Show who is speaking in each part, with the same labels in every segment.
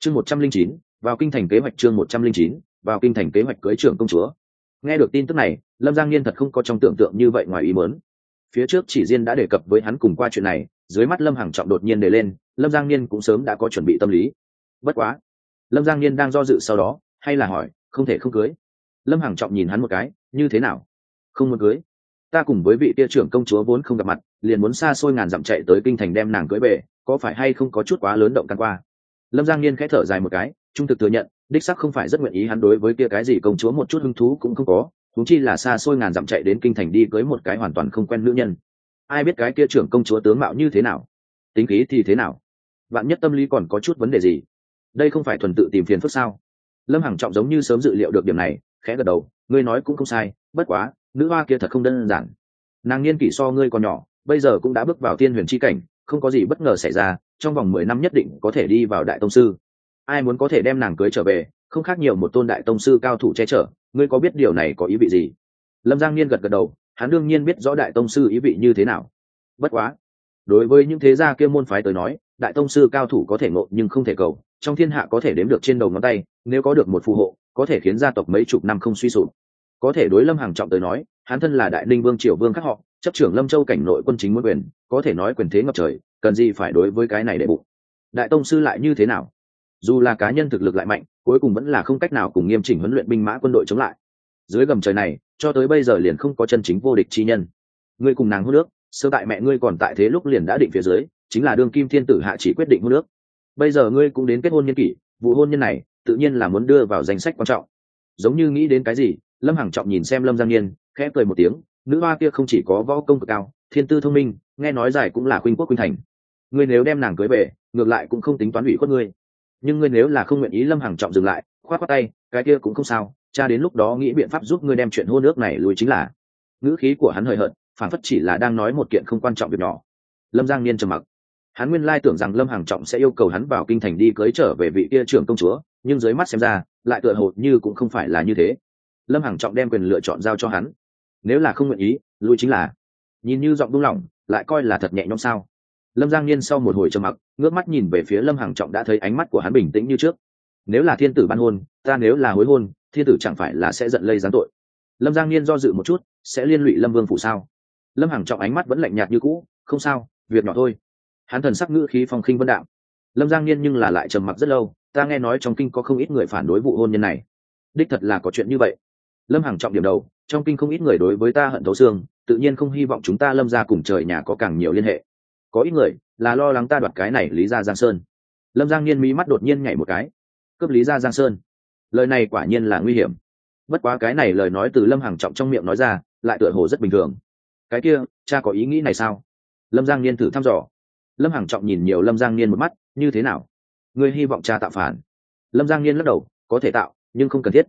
Speaker 1: Chương 109, vào kinh thành kế hoạch. Chương 109, vào kinh thành kế hoạch cưới trưởng công chúa. Nghe được tin tức này, Lâm Giang Niên thật không có trong tưởng tượng như vậy ngoài ý muốn. Phía trước chỉ riêng đã đề cập với hắn cùng qua chuyện này, dưới mắt Lâm Hằng Trọng đột nhiên đề lên, Lâm Giang Niên cũng sớm đã có chuẩn bị tâm lý. Bất quá, Lâm Giang Niên đang do dự sau đó, hay là hỏi, không thể không cưới. Lâm Hằng Trọng nhìn hắn một cái, như thế nào? Không muốn cưới? Ta cùng với vị tia trưởng công chúa vốn không gặp mặt, liền muốn xa xôi ngàn dặm chạy tới kinh thành đem nàng cưới về, có phải hay không có chút quá lớn động can qua? Lâm Giang Niên khẽ thở dài một cái, trung thực thừa nhận, đích xác không phải rất nguyện ý, hắn đối với kia cái gì công chúa một chút hứng thú cũng không có, huống chi là xa xôi ngàn dặm chạy đến kinh thành đi cưới một cái hoàn toàn không quen nữ nhân. Ai biết cái kia trưởng công chúa tướng mạo như thế nào, tính khí thì thế nào, vạn nhất tâm lý còn có chút vấn đề gì, đây không phải thuần tự tìm phiền phức sao? Lâm Hằng Trọng giống như sớm dự liệu được điểm này, khẽ gật đầu, ngươi nói cũng không sai, bất quá nữ hoa kia thật không đơn giản, nàng niên kỷ so ngươi còn nhỏ, bây giờ cũng đã bước vào thiên huyền chi cảnh, không có gì bất ngờ xảy ra, trong vòng 10 năm nhất định có thể đi vào đại tông sư. Ai muốn có thể đem nàng cưới trở về, không khác nhiều một tôn đại tông sư cao thủ che chở, ngươi có biết điều này có ý vị gì? Lâm Giang Niên gật gật đầu, hắn đương nhiên biết rõ đại tông sư ý vị như thế nào. Bất quá, đối với những thế gia kia môn phái tới nói, đại tông sư cao thủ có thể ngộ nhưng không thể cầu, trong thiên hạ có thể đếm được trên đầu ngón tay, nếu có được một phù hộ, có thể khiến gia tộc mấy chục năm không suy sụp. Có thể đối Lâm Hằng Trọng tới nói, hắn thân là đại ninh vương triều vương khác họ, chấp trưởng Lâm Châu cảnh nội quân chính muốn quyền, có thể nói quyền thế ngập trời, cần gì phải đối với cái này để bụng. Đại tông sư lại như thế nào? Dù là cá nhân thực lực lại mạnh, cuối cùng vẫn là không cách nào cùng nghiêm chỉnh huấn luyện binh mã quân đội chống lại. Dưới gầm trời này, cho tới bây giờ liền không có chân chính vô địch chi nhân. Ngươi cùng nàng hôn nước, sơ tại mẹ ngươi còn tại thế lúc liền đã định phía dưới, chính là đương kim thiên tử hạ chỉ quyết định hôn nước. Bây giờ ngươi cũng đến kết hôn niên kỷ, vụ hôn nhân này tự nhiên là muốn đưa vào danh sách quan trọng. Giống như nghĩ đến cái gì, Lâm Hằng Trọng nhìn xem Lâm Giang Niên, khẽ cười một tiếng, nữ hoa kia không chỉ có võ công cực cao, thiên tư thông minh, nghe nói giải cũng là khuynh quốc khuynh thành. Ngươi nếu đem nàng cưới về, ngược lại cũng không tính toán ủy khuất ngươi. Nhưng ngươi nếu là không nguyện ý, Lâm Hằng Trọng dừng lại, khoát khoát tay, cái kia cũng không sao, cha đến lúc đó nghĩ biện pháp giúp ngươi đem chuyện hôn ước này lùi chính là. Ngữ khí của hắn hời hợt, phản phất chỉ là đang nói một kiện không quan trọng việc nhỏ. Lâm Giang Niên trầm mặc. Hắn nguyên lai tưởng rằng Lâm Hằng Trọng sẽ yêu cầu hắn vào kinh thành đi cưới trở về vị kia trưởng công chúa, nhưng dưới mắt xem ra, lại tựa hồ như cũng không phải là như thế. Lâm Hằng Trọng đem quyền lựa chọn giao cho hắn. Nếu là không nguyện ý, lui chính là. Nhìn như giọng buông lỏng, lại coi là thật nhẹ nhõm sao? Lâm Giang Niên sau một hồi trầm mặc, ngước mắt nhìn về phía Lâm Hằng Trọng, đã thấy ánh mắt của hắn bình tĩnh như trước. Nếu là thiên tử ban hôn, ta nếu là hối hôn, thiên tử chẳng phải là sẽ giận lây giáng tội? Lâm Giang Niên do dự một chút, sẽ liên lụy Lâm Vương phủ sao? Lâm Hằng Trọng ánh mắt vẫn lạnh nhạt như cũ, không sao, việc nhỏ thôi. Hắn thần sắc ngữ khí phong khinh vân đạm. Lâm Giang Niên nhưng là lại trầm mặc rất lâu, ta nghe nói trong kinh có không ít người phản đối vụ hôn nhân này. Đích thật là có chuyện như vậy. Lâm Hằng Trọng điểm đầu, trong kinh không ít người đối với ta hận thấu xương, tự nhiên không hy vọng chúng ta Lâm gia cùng trời nhà có càng nhiều liên hệ. Có ít người là lo lắng ta đoạt cái này Lý gia Giang Sơn. Lâm Giang Niên mí mắt đột nhiên nhảy một cái, cướp Lý gia Giang Sơn, lời này quả nhiên là nguy hiểm. Bất quá cái này lời nói từ Lâm Hằng Trọng trong miệng nói ra, lại tựa hồ rất bình thường. Cái kia, cha có ý nghĩ này sao? Lâm Giang Niên thử thăm dò. Lâm Hằng Trọng nhìn nhiều Lâm Giang Niên một mắt, như thế nào? Ngươi hy vọng cha tạo phản? Lâm Giang Niên lắc đầu, có thể tạo, nhưng không cần thiết.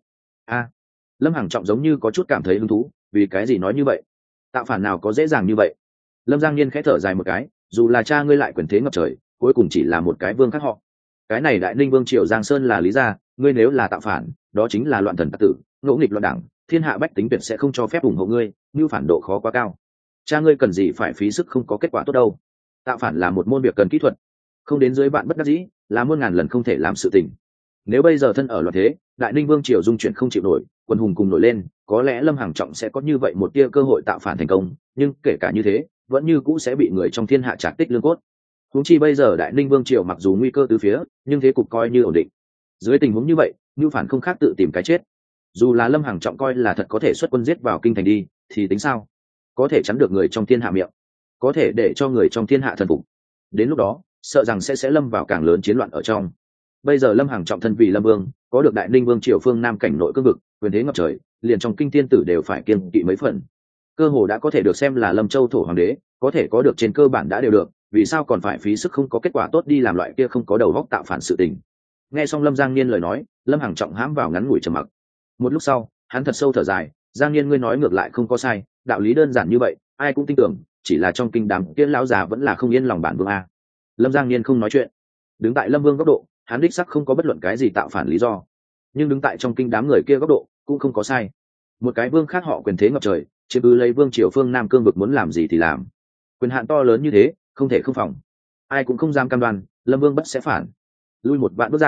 Speaker 1: Lâm Hằng Trọng giống như có chút cảm thấy hứng thú, vì cái gì nói như vậy? Tạo phản nào có dễ dàng như vậy? Lâm Giang Niên khẽ thở dài một cái, dù là cha ngươi lại quyền thế ngập trời, cuối cùng chỉ là một cái vương khác họ. Cái này đại ninh vương triều Giang Sơn là Lý gia, ngươi nếu là tạo phản, đó chính là loạn thần tặc tử, ngỗ nghịch loạn đảng, thiên hạ bách tính tuyệt sẽ không cho phép ủng hộ ngươi, như phản độ khó quá cao. Cha ngươi cần gì phải phí sức không có kết quả tốt đâu. Tạo phản là một môn việc cần kỹ thuật, không đến dưới bạn bất đắc dĩ, là muôn ngàn lần không thể làm sự tình. Nếu bây giờ thân ở loạn thế, đại ninh vương triều dung chuyển không chịu nổi, quân hùng cùng nổi lên, có lẽ Lâm Hằng Trọng sẽ có như vậy một tia cơ hội tạo phản thành công, nhưng kể cả như thế, vẫn như cũ sẽ bị người trong thiên hạ trạc tích lương cốt. Huống chi bây giờ đại ninh vương triều mặc dù nguy cơ từ phía, nhưng thế cục coi như ổn định. Dưới tình huống như vậy, như phản không khác tự tìm cái chết. Dù là Lâm Hằng Trọng coi là thật có thể xuất quân giết vào kinh thành đi, thì tính sao? Có thể chắn được người trong thiên hạ miệng, có thể để cho người trong thiên hạ thần phục. Đến lúc đó, sợ rằng sẽ lâm vào càng lớn chiến loạn ở trong. Bây giờ Lâm Hằng Trọng thân vì Lâm Vương, có được đại ninh vương triều phương nam cảnh nội cương vực, quyền thế ngập trời, liền trong kinh thiên tử đều phải kiêng kỵ mấy phần. Cơ hồ đã có thể được xem là Lâm Châu thổ hoàng đế, có thể có được trên cơ bản đã đều được, vì sao còn phải phí sức không có kết quả tốt đi làm loại kia không có đầu óc tạo phản sự tình? Nghe xong Lâm Giang Niên lời nói, Lâm Hằng Trọng hãm vào ngắn ngủi trầm mặc. Một lúc sau, hắn thật sâu thở dài, Giang Niên ngươi nói ngược lại không có sai, đạo lý đơn giản như vậy, ai cũng tin tưởng, chỉ là trong kinh đám kia lão già vẫn là không yên lòng bản vương a. Lâm Giang Niên không nói chuyện. Đứng tại Lâm Vương góc độ, hắn đích sắc không có bất luận cái gì tạo phản lý do, nhưng đứng tại trong kinh đám người kia góc độ cũng không có sai. Một cái vương khác họ quyền thế ngập trời, chiếm cứ lấy vương triều phương nam cương vực, muốn làm gì thì làm, quyền hạn to lớn như thế không thể không phòng, ai cũng không dám cam đoan Lâm Vương bất sẽ phản. Lui một vạn bước giảng,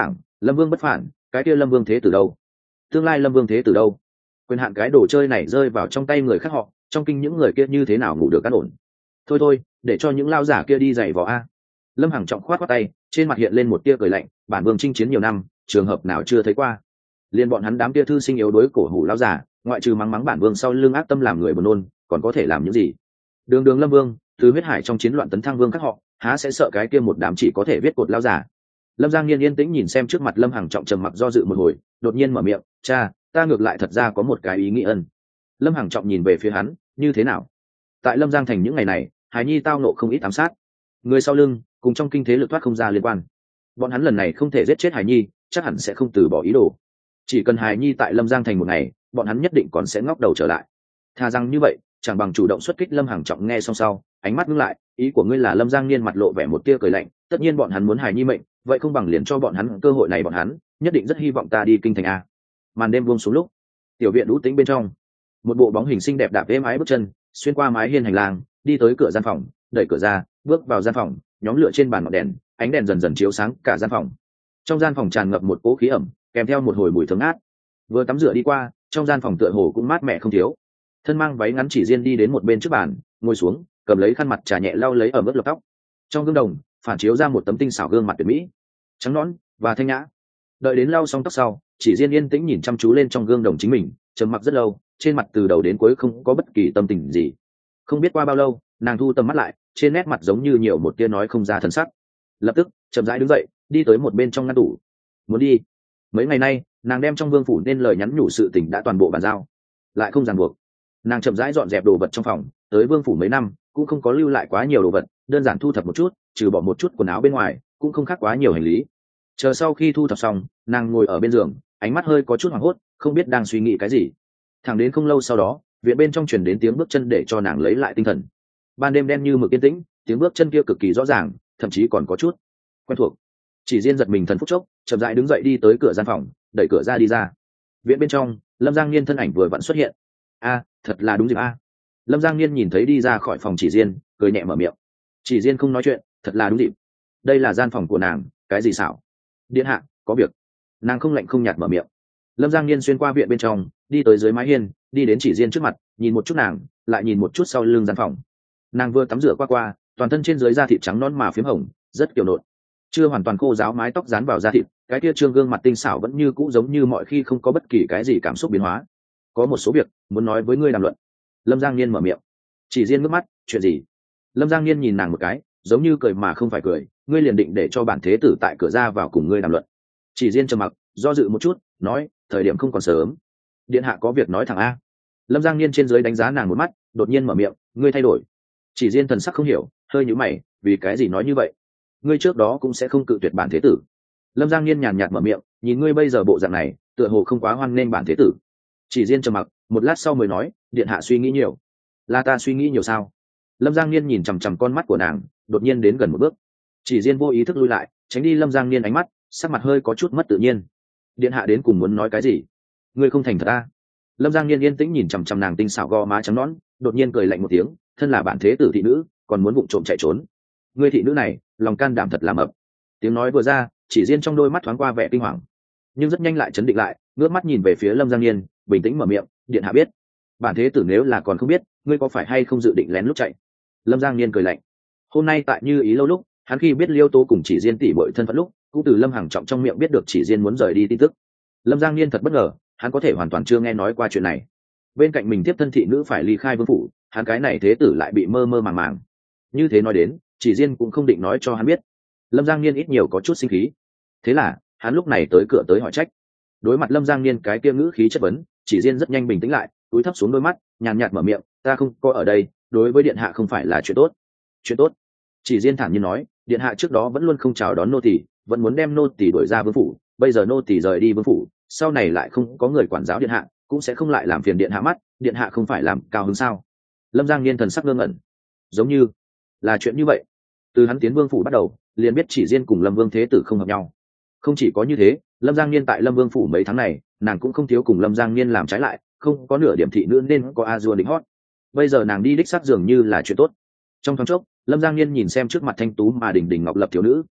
Speaker 1: Lâm Vương bất phản, cái kia Lâm Vương thế tử đâu? Tương lai Lâm Vương thế tử đâu? Quyền hạn cái đồ chơi này rơi vào trong tay người khác họ, trong kinh những người kia như thế nào ngủ được an ổn? Thôi thôi, để cho những lao giả kia đi giày vò a. Lâm Hằng trọng khoát khoát tay, trên mặt hiện lên một tia cười lạnh, bản vương chinh chiến nhiều năm, trường hợp nào chưa thấy qua. Liên bọn hắn đám tia thư sinh yếu đối cổ hủ lao giả, ngoại trừ mắng mắng bản vương sau lưng ác tâm làm người buồn nôn, còn có thể làm những gì? Đường Đường Lâm Vương, từ huyết hải trong chiến loạn tấn thăng vương các họ, há sẽ sợ cái kia một đám chỉ có thể viết cột lao giả. Lâm Giang Niên yên tĩnh nhìn xem trước mặt Lâm Hằng trọng trầm mặc do dự một hồi, đột nhiên mở miệng, cha, ta ngược lại thật ra có một cái ý nghĩ ân. Lâm Hằng trọng nhìn về phía hắn, như thế nào? Tại Lâm Giang thành những ngày này, Hải Nhi tao nộ không ít ám sát, người sau lưng cùng trong kinh thế lực thoát không ra liên quan. Bọn hắn lần này không thể giết chết Hải Nhi, chắc hẳn sẽ không từ bỏ ý đồ. Chỉ cần Hải Nhi tại Lâm Giang thành một ngày, bọn hắn nhất định còn sẽ ngóc đầu trở lại. Thà rằng như vậy, chẳng bằng chủ động xuất kích. Lâm Hằng trọng nghe xong sau, ánh mắt ngưng lại, ý của ngươi là Lâm Giang Niên mặt lộ vẻ một tia cười lạnh, tất nhiên bọn hắn muốn Hải Nhi mệnh, vậy không bằng liền cho bọn hắn cơ hội này. Bọn hắn nhất định rất hy vọng ta đi kinh thành a. Màn đêm buông xuống lúc, tiểu viện đũ tĩnh bên trong, một bộ bóng hình xinh đẹp đạp êm ái bước chân xuyên qua mái hiên hành lang, đi tới cửa gian phòng, đẩy cửa ra, bước vào gian phòng, nhóm lửa trên bàn ngọn đèn, ánh đèn dần dần chiếu sáng cả gian phòng. Trong gian phòng tràn ngập một cỗ khí ẩm, kèm theo một hồi mùi thơm ngát. Vừa tắm rửa đi qua, trong gian phòng tựa hồ cũng mát mẻ không thiếu. Thân mang váy ngắn Chỉ Diên đi đến một bên trước bàn, ngồi xuống, cầm lấy khăn mặt trà nhẹ lau lấy ẩm ướt lọc tóc. Trong gương đồng phản chiếu ra một tấm tinh xảo gương mặt tuyệt mỹ, trắng nõn và thanh nhã. Đợi đến lau xong tóc sau, Chỉ Diên yên tĩnh nhìn chăm chú lên trong gương đồng chính mình, trầm mặc rất lâu, trên mặt từ đầu đến cuối không có bất kỳ tâm tình gì. Không biết qua bao lâu, nàng thu tầm mắt lại, trên nét mặt giống như nhiều một tia nói không ra thần sắc. Lập tức chậm rãi đứng dậy, đi tới một bên trong ngăn tủ, muốn đi. Mấy ngày nay nàng đem trong vương phủ nên lời nhắn nhủ sự tình đã toàn bộ bàn giao, lại không ràng buộc. Nàng chậm rãi dọn dẹp đồ vật trong phòng, tới vương phủ mấy năm cũng không có lưu lại quá nhiều đồ vật, đơn giản thu thập một chút, trừ bỏ một chút quần áo bên ngoài cũng không khác quá nhiều hành lý. Chờ sau khi thu thập xong, nàng ngồi ở bên giường, ánh mắt hơi có chút hoảng hốt, không biết đang suy nghĩ cái gì. Thẳng đến không lâu sau đó, viện bên trong truyền đến tiếng bước chân để cho nàng lấy lại tinh thần. Ban đêm đen như mực yên tĩnh, tiếng bước chân kia cực kỳ rõ ràng, thậm chí còn có chút quen thuộc. Chỉ Diên giật mình thần phút chốc, chậm rãi đứng dậy đi tới cửa gian phòng, đẩy cửa ra đi ra. Viện bên trong, Lâm Giang Niên thân ảnh vừa vặn xuất hiện. A, thật là đúng dịp a. Lâm Giang Niên nhìn thấy đi ra khỏi phòng Chỉ Diên, cười nhẹ mở miệng. Chỉ Diên không nói chuyện, thật là đúng dịp. Đây là gian phòng của nàng, cái gì xảo? Điện hạ, có việc. Nàng không lạnh không nhạt mở miệng. Lâm Giang Niên xuyên qua viện bên trong, đi tới dưới mái hiên, đi đến Chỉ Diên trước mặt, nhìn một chút nàng, lại nhìn một chút sau lưng gian phòng. Nàng vừa tắm rửa qua, toàn thân trên dưới da thịt trắng nõn mà phím hồng, rất kiều nộn. Chưa hoàn toàn khô ráo, mái tóc dán vào da thịt, cái kia trương gương mặt tinh xảo vẫn như cũ giống như mọi khi, không có bất kỳ cái gì cảm xúc biến hóa. Có một số việc muốn nói với ngươi đàm luận. Lâm Giang Niên mở miệng. Chỉ Diên ngước mắt, chuyện gì? Lâm Giang Niên nhìn nàng một cái, giống như cười mà không phải cười, ngươi liền định để cho bản thế tử tại cửa ra vào cùng ngươi đàm luận? Chỉ Diên trầm mặc, do dự một chút, nói, thời điểm không còn sớm. Điện hạ có việc nói thẳng a. Lâm Giang Niên trên dưới đánh giá nàng một mắt, đột nhiên mở miệng, ngươi thay đổi. Chỉ Diên thần sắc không hiểu, hơi nhíu mày, vì cái gì nói như vậy? Ngươi trước đó cũng sẽ không cự tuyệt bản thế tử. Lâm Giang Niên nhàn nhạt mở miệng, nhìn ngươi bây giờ bộ dạng này, tựa hồ không quá hoan nghênh bản thế tử. Chỉ Diên trầm mặc, một lát sau mới nói, điện hạ suy nghĩ nhiều. Là ta suy nghĩ nhiều sao? Lâm Giang Niên nhìn chằm chằm con mắt của nàng, đột nhiên đến gần một bước. Chỉ Diên vô ý thức lui lại, tránh đi Lâm Giang Niên ánh mắt, sắc mặt hơi có chút mất tự nhiên. Điện hạ đến cùng muốn nói cái gì? Ngươi không thành thật a? Lâm Giang Niên yên tĩnh nhìn chằm chằm nàng tinh xảo gò má trắng nõn, đột nhiên cười lạnh một tiếng, thân là bản thế tử thị nữ, còn muốn vụng trộm chạy trốn. Ngươi thị nữ này, lòng can đảm thật là mập. Tiếng nói vừa ra, Chỉ Diên trong đôi mắt thoáng qua vẻ kinh hoàng, nhưng rất nhanh lại chấn định lại, ngước mắt nhìn về phía Lâm Giang Niên, bình tĩnh mở miệng, điện hạ biết. Bản thế tử nếu là còn không biết, ngươi có phải hay không dự định lén lút chạy? Lâm Giang Niên cười lạnh. Hôm nay tại Như Ý lâu lúc, hắn khi biết Liêu Tố cùng Chỉ Diên tỉ muội thân phận lúc, cũng từ Lâm Hằng Trọng trong miệng biết được Chỉ Diên muốn rời đi tin tức. Lâm Giang Niên thật bất ngờ, hắn có thể hoàn toàn chưa nghe nói qua chuyện này. Bên cạnh mình tiếp thân thị nữ phải ly khai vương phủ, hắn cái này thế tử lại bị mơ mơ màng màng. Như thế nói đến, Chỉ Diên cũng không định nói cho hắn biết. Lâm Giang Niên ít nhiều có chút sinh khí. Thế là hắn lúc này tới cửa tới hỏi trách. Đối mặt Lâm Giang Niên cái kia ngữ khí chất vấn, Chỉ Diên rất nhanh bình tĩnh lại, cúi thấp xuống đôi mắt, nhàn nhạt mở miệng, ta không có ở đây, đối với điện hạ không phải là chuyện tốt. Chuyện tốt? Chỉ Diên thản nhiên nói, điện hạ trước đó vẫn luôn không chào đón nô tỳ, vẫn muốn đem nô tỳ đuổi ra vương phủ, bây giờ nô tỳ rời đi vương phủ, sau này lại không có người quản giáo điện hạ, cũng sẽ không lại làm phiền điện hạ mắt, điện hạ không phải làm cao hứng sao? Lâm Giang Niên thần sắc ngơ ngẩn. Giống như là chuyện như vậy. Từ hắn tiến vương phủ bắt đầu, liền biết Chỉ Diên cùng Lâm Vương thế tử không hợp nhau. Không chỉ có như thế, Lâm Giang Niên tại Lâm Vương phủ mấy tháng này, nàng cũng không thiếu cùng Lâm Giang Niên làm trái lại, không có nửa điểm thị nữ nên có a dua đỉnh hót. Bây giờ nàng đi đích xác dường như là chuyện tốt. Trong thoáng chốc, Lâm Giang Niên nhìn xem trước mặt thanh tú mà đỉnh đỉnh ngọc lập thiếu nữ,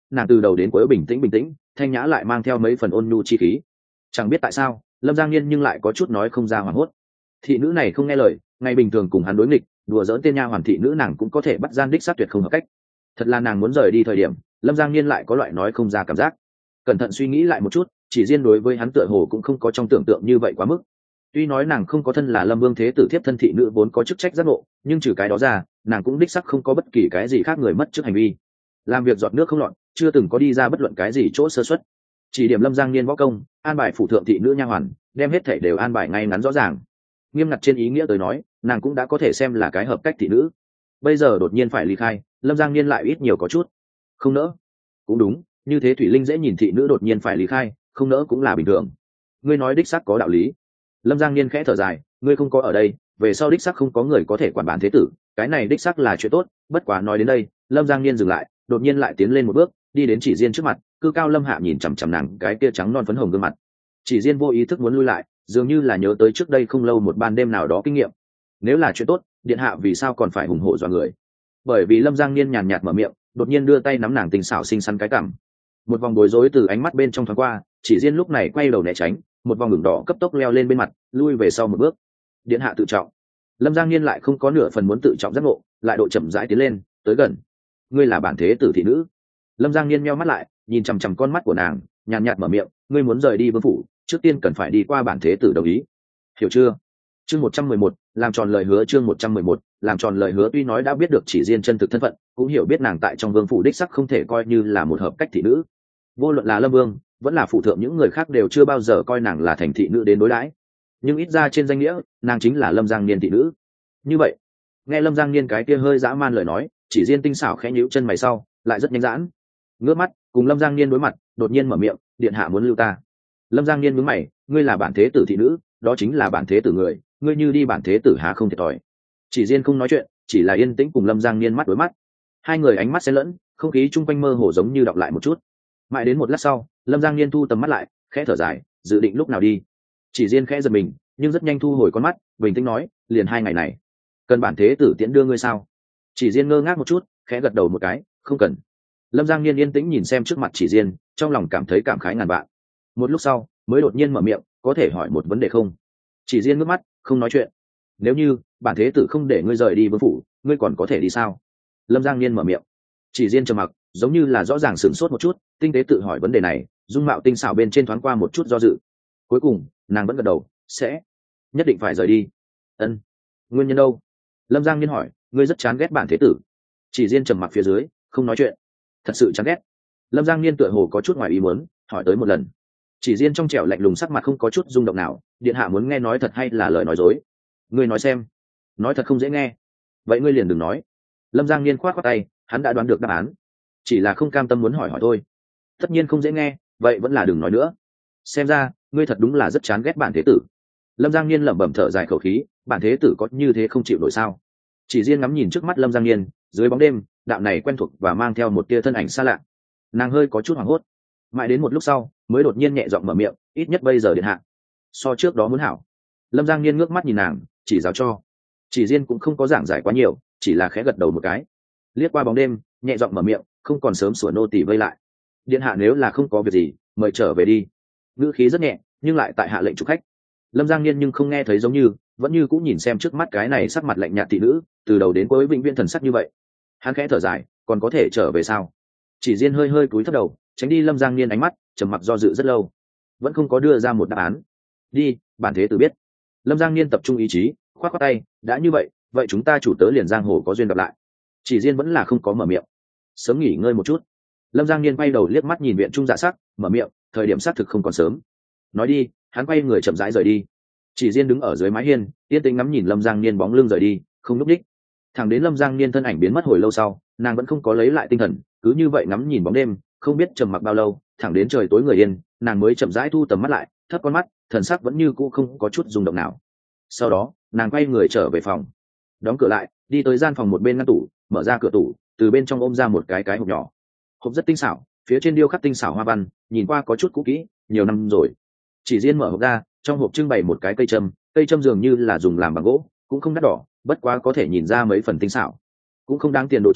Speaker 1: nàng từ đầu đến cuối bình tĩnh thanh nhã lại mang theo mấy phần ôn nhu chi khí. Chẳng biết tại sao Lâm Giang Niên nhưng lại có chút nói không ra hoảng hốt. Thị nữ này không nghe lời, ngày bình thường cùng hắn đối nghịch, đùa giỡn tên nha hoàn thị nữ nàng cũng có thể bắt gian đích xác tuyệt không hợp cách. Thật là nàng muốn rời đi thời điểm, Lâm Giang Niên lại có loại nói không ra cảm giác. Cẩn thận suy nghĩ lại một chút, chỉ riêng đối với hắn tựa hồ cũng không có trong tưởng tượng như vậy quá mức. Tuy nói nàng không có thân là Lâm Vương thế tử thiếp thân thị nữ vốn có chức trách giác ngộ, nhưng trừ cái đó ra, nàng cũng đích sắc không có bất kỳ cái gì khác người mất trước hành vi. Làm việc giọt nước không lọt, chưa từng có đi ra bất luận cái gì chỗ sơ suất. Chỉ điểm Lâm Giang Niên võ công, an bài phủ thượng thị nữ nha hoàn, đem hết thảy đều an bài ngay ngắn rõ ràng. Nghiêm ngặt trên ý nghĩa tới nói, nàng cũng đã có thể xem là cái hợp cách thị nữ. Bây giờ đột nhiên phải ly khai, Lâm Giang Niên lại ít nhiều có chút không nỡ. Cũng đúng, như thế Thủy Linh dễ nhìn thị nữ đột nhiên phải ly khai, không nỡ cũng là bình thường. Ngươi nói đích xác có đạo lý. Lâm Giang Niên khẽ thở dài, ngươi không có ở đây, về sau đích xác không có người có thể quản bản thế tử, cái này đích xác là chuyện tốt. Bất quá nói đến đây, Lâm Giang Niên dừng lại, đột nhiên lại tiến lên một bước, đi đến Chỉ Diên trước mặt, cư cao lâm hạ nhìn chằm chằm nàng cái kia trắng non phấn hồng gương mặt. Chỉ Diên vô ý thức muốn lui lại, dường như là nhớ tới trước đây không lâu một ban đêm nào đó kinh nghiệm. Nếu là chuyện tốt, điện hạ vì sao còn phải hùng hổ dọa người? Bởi vì Lâm Giang Niên nhàn nhạt mở miệng, đột nhiên đưa tay nắm nàng tình xảo xinh xắn cái cằm. Một vòng bối rối từ ánh mắt bên trong thoáng qua, Chỉ Diên lúc này quay đầu né tránh, một vòng ửng đỏ cấp tốc leo lên bên mặt, lui về sau một bước. Điện hạ tự trọng. Lâm Giang Niên lại không có nửa phần muốn tự trọng giác ngộ, lại độ chậm rãi tiến lên, tới gần. Ngươi là bản thế tử thị nữ. Lâm Giang Niên meo mắt lại, nhìn chằm chằm con mắt của nàng, nhàn nhạt mở miệng, ngươi muốn rời đi vương phủ, trước tiên cần phải đi qua bản thế tử đồng ý, hiểu chưa? Chương 111, làm tròn lời hứa. Chương 111, làm tròn lời hứa. Tuy nói đã biết được Chỉ Diên chân thực thân phận, cũng hiểu biết nàng tại trong vương phủ đích sắc không thể coi như là một hợp cách thị nữ. Vô luận là Lâm Vương, vẫn là phụ thượng những người khác đều chưa bao giờ coi nàng là thành thị nữ đến đối đãi. Nhưng ít ra trên danh nghĩa, nàng chính là Lâm Giang Niên thị nữ. Như vậy, nghe Lâm Giang Niên cái kia hơi dã man lời nói, Chỉ Diên tinh xảo khẽ nhíu chân mày sau, lại rất nhanh giãn. Ngước mắt, cùng Lâm Giang Niên đối mặt, đột nhiên mở miệng, điện hạ muốn lưu ta. Lâm Giang Niên nhướng mày, ngươi là bản thế tử thị nữ, đó chính là bản thế tử người, ngươi như đi bản thế tử há không thiệt thòi. Chỉ Diên không nói chuyện, chỉ là yên tĩnh cùng Lâm Giang Niên mắt đối mắt. Hai người ánh mắt xen lẫn, không khí chung quanh mơ hồ giống như đọc lại một chút. Mãi đến một lát sau, Lâm Giang Niên thu tầm mắt lại, khẽ thở dài, dự định lúc nào đi. Chỉ Diên khẽ giật mình, nhưng rất nhanh thu hồi con mắt, bình tĩnh nói, liền 2 ngày này. Cần bản thế tử tiễn đưa ngươi sao? Chỉ Diên ngơ ngác một chút, khẽ gật đầu một cái, không cần. Lâm Giang Niên yên tĩnh nhìn xem trước mặt Chỉ Diên, trong lòng cảm thấy cảm khái ngàn vạn. Một lúc sau, mới đột nhiên mở miệng, có thể hỏi một vấn đề không? Chỉ Diên ngước mắt, không nói chuyện. Nếu như bản thế tử không để ngươi rời đi vương phủ, ngươi còn có thể đi sao? Lâm Giang Niên mở miệng. Chỉ Diên trầm mặc, giống như là rõ ràng sửng sốt một chút, tinh tế tự hỏi vấn đề này, dung mạo tinh xảo bên trên thoáng qua một chút do dự. Cuối cùng, nàng vẫn gật đầu, sẽ nhất định phải rời đi. Ân, nguyên nhân đâu? Lâm Giang Niên hỏi, ngươi rất chán ghét bản thế tử. Chỉ Diên trầm mặc phía dưới, không nói chuyện. Thật sự chán ghét. Lâm Giang Niên tựa hồ có chút ngoài ý muốn, hỏi tới một lần. Chỉ Diên trong trẻo lạnh lùng sắc mặt không có chút rung động nào, điện hạ muốn nghe nói thật hay là lời nói dối? Ngươi nói xem. Nói thật không dễ nghe. Vậy ngươi liền đừng nói. Lâm Giang Niên khoát khoát tay, hắn đã đoán được đáp án, chỉ là không cam tâm muốn hỏi hỏi thôi. Tất nhiên không dễ nghe, vậy vẫn là đừng nói nữa. Xem ra ngươi thật đúng là rất chán ghét bản thế tử. Lâm Giang Niên lẩm bẩm thở dài khẩu khí, bản thế tử có như thế không chịu nổi sao? Chỉ Diên ngắm nhìn trước mắt Lâm Giang Niên, dưới bóng đêm, đạo này quen thuộc và mang theo một tia thân ảnh xa lạ. Nàng hơi có chút hoảng hốt. Mãi đến một lúc sau, mới đột nhiên nhẹ giọng mở miệng, ít nhất bây giờ điện hạ so trước đó muốn hảo. Lâm Giang Niên ngước mắt nhìn nàng, chỉ giáo cho. Chỉ Diên cũng không có giảng giải quá nhiều, chỉ là khẽ gật đầu một cái. Liếc qua bóng đêm, nhẹ giọng mở miệng, không còn sớm sủa nô tỳ vây lại. Điện hạ nếu là không có việc gì, mời trở về đi. Ngữ khí rất nhẹ, nhưng lại tại hạ lệnh chủ khách. Lâm Giang Niên nhưng không nghe thấy giống như, vẫn như cũng nhìn xem trước mắt cái này sắc mặt lạnh nhạt thị nữ, từ đầu đến cuối vĩnh viễn thần sắc như vậy. Hắn khẽ thở dài, còn có thể trở về sao? Chỉ Diên hơi hơi cúi thấp đầu, tránh đi Lâm Giang Niên ánh mắt, trầm mặc do dự rất lâu, vẫn không có đưa ra một đáp án. Đi, bản thế tử biết. Lâm Giang Niên tập trung ý chí, khoát khoát tay, đã như vậy, vậy chúng ta chủ tớ liền giang hồ có duyên gặp lại. Chỉ Diên vẫn là không có mở miệng. Sớm nghỉ ngơi một chút. Lâm Giang Niên quay đầu liếc mắt nhìn viện trung dạ sắc, mở miệng, thời điểm xác thực không còn sớm. Nói đi, hắn quay người chậm rãi rời đi. Chỉ Diên đứng ở dưới mái hiên, yên tĩnh ngắm nhìn Lâm Giang Niên bóng lưng rời đi, không lúc đích. Thẳng đến Lâm Giang Niên thân ảnh biến mất hồi lâu sau, nàng vẫn không có lấy lại tinh thần, cứ như vậy ngắm nhìn bóng đêm, không biết trầm mặc bao lâu, thẳng đến trời tối người yên, nàng mới chậm rãi thu tầm mắt lại, thấp con mắt, thần sắc vẫn như cũ không có chút rung động nào. Sau đó, nàng quay người trở về phòng, đóng cửa lại, đi tới gian phòng một bên ngăn tủ, mở ra cửa tủ, từ bên trong ôm ra một cái hộp nhỏ. Hộp rất tinh xảo, phía trên điêu khắc tinh xảo hoa văn, nhìn qua có chút cũ kỹ, nhiều năm rồi. Chỉ Diên mở hộp ra, trong hộp trưng bày một cái cây châm dường như là dùng làm bằng gỗ, cũng không đắt đỏ, bất quá có thể nhìn ra mấy phần tinh xảo, cũng không đáng tiền đồ chơi,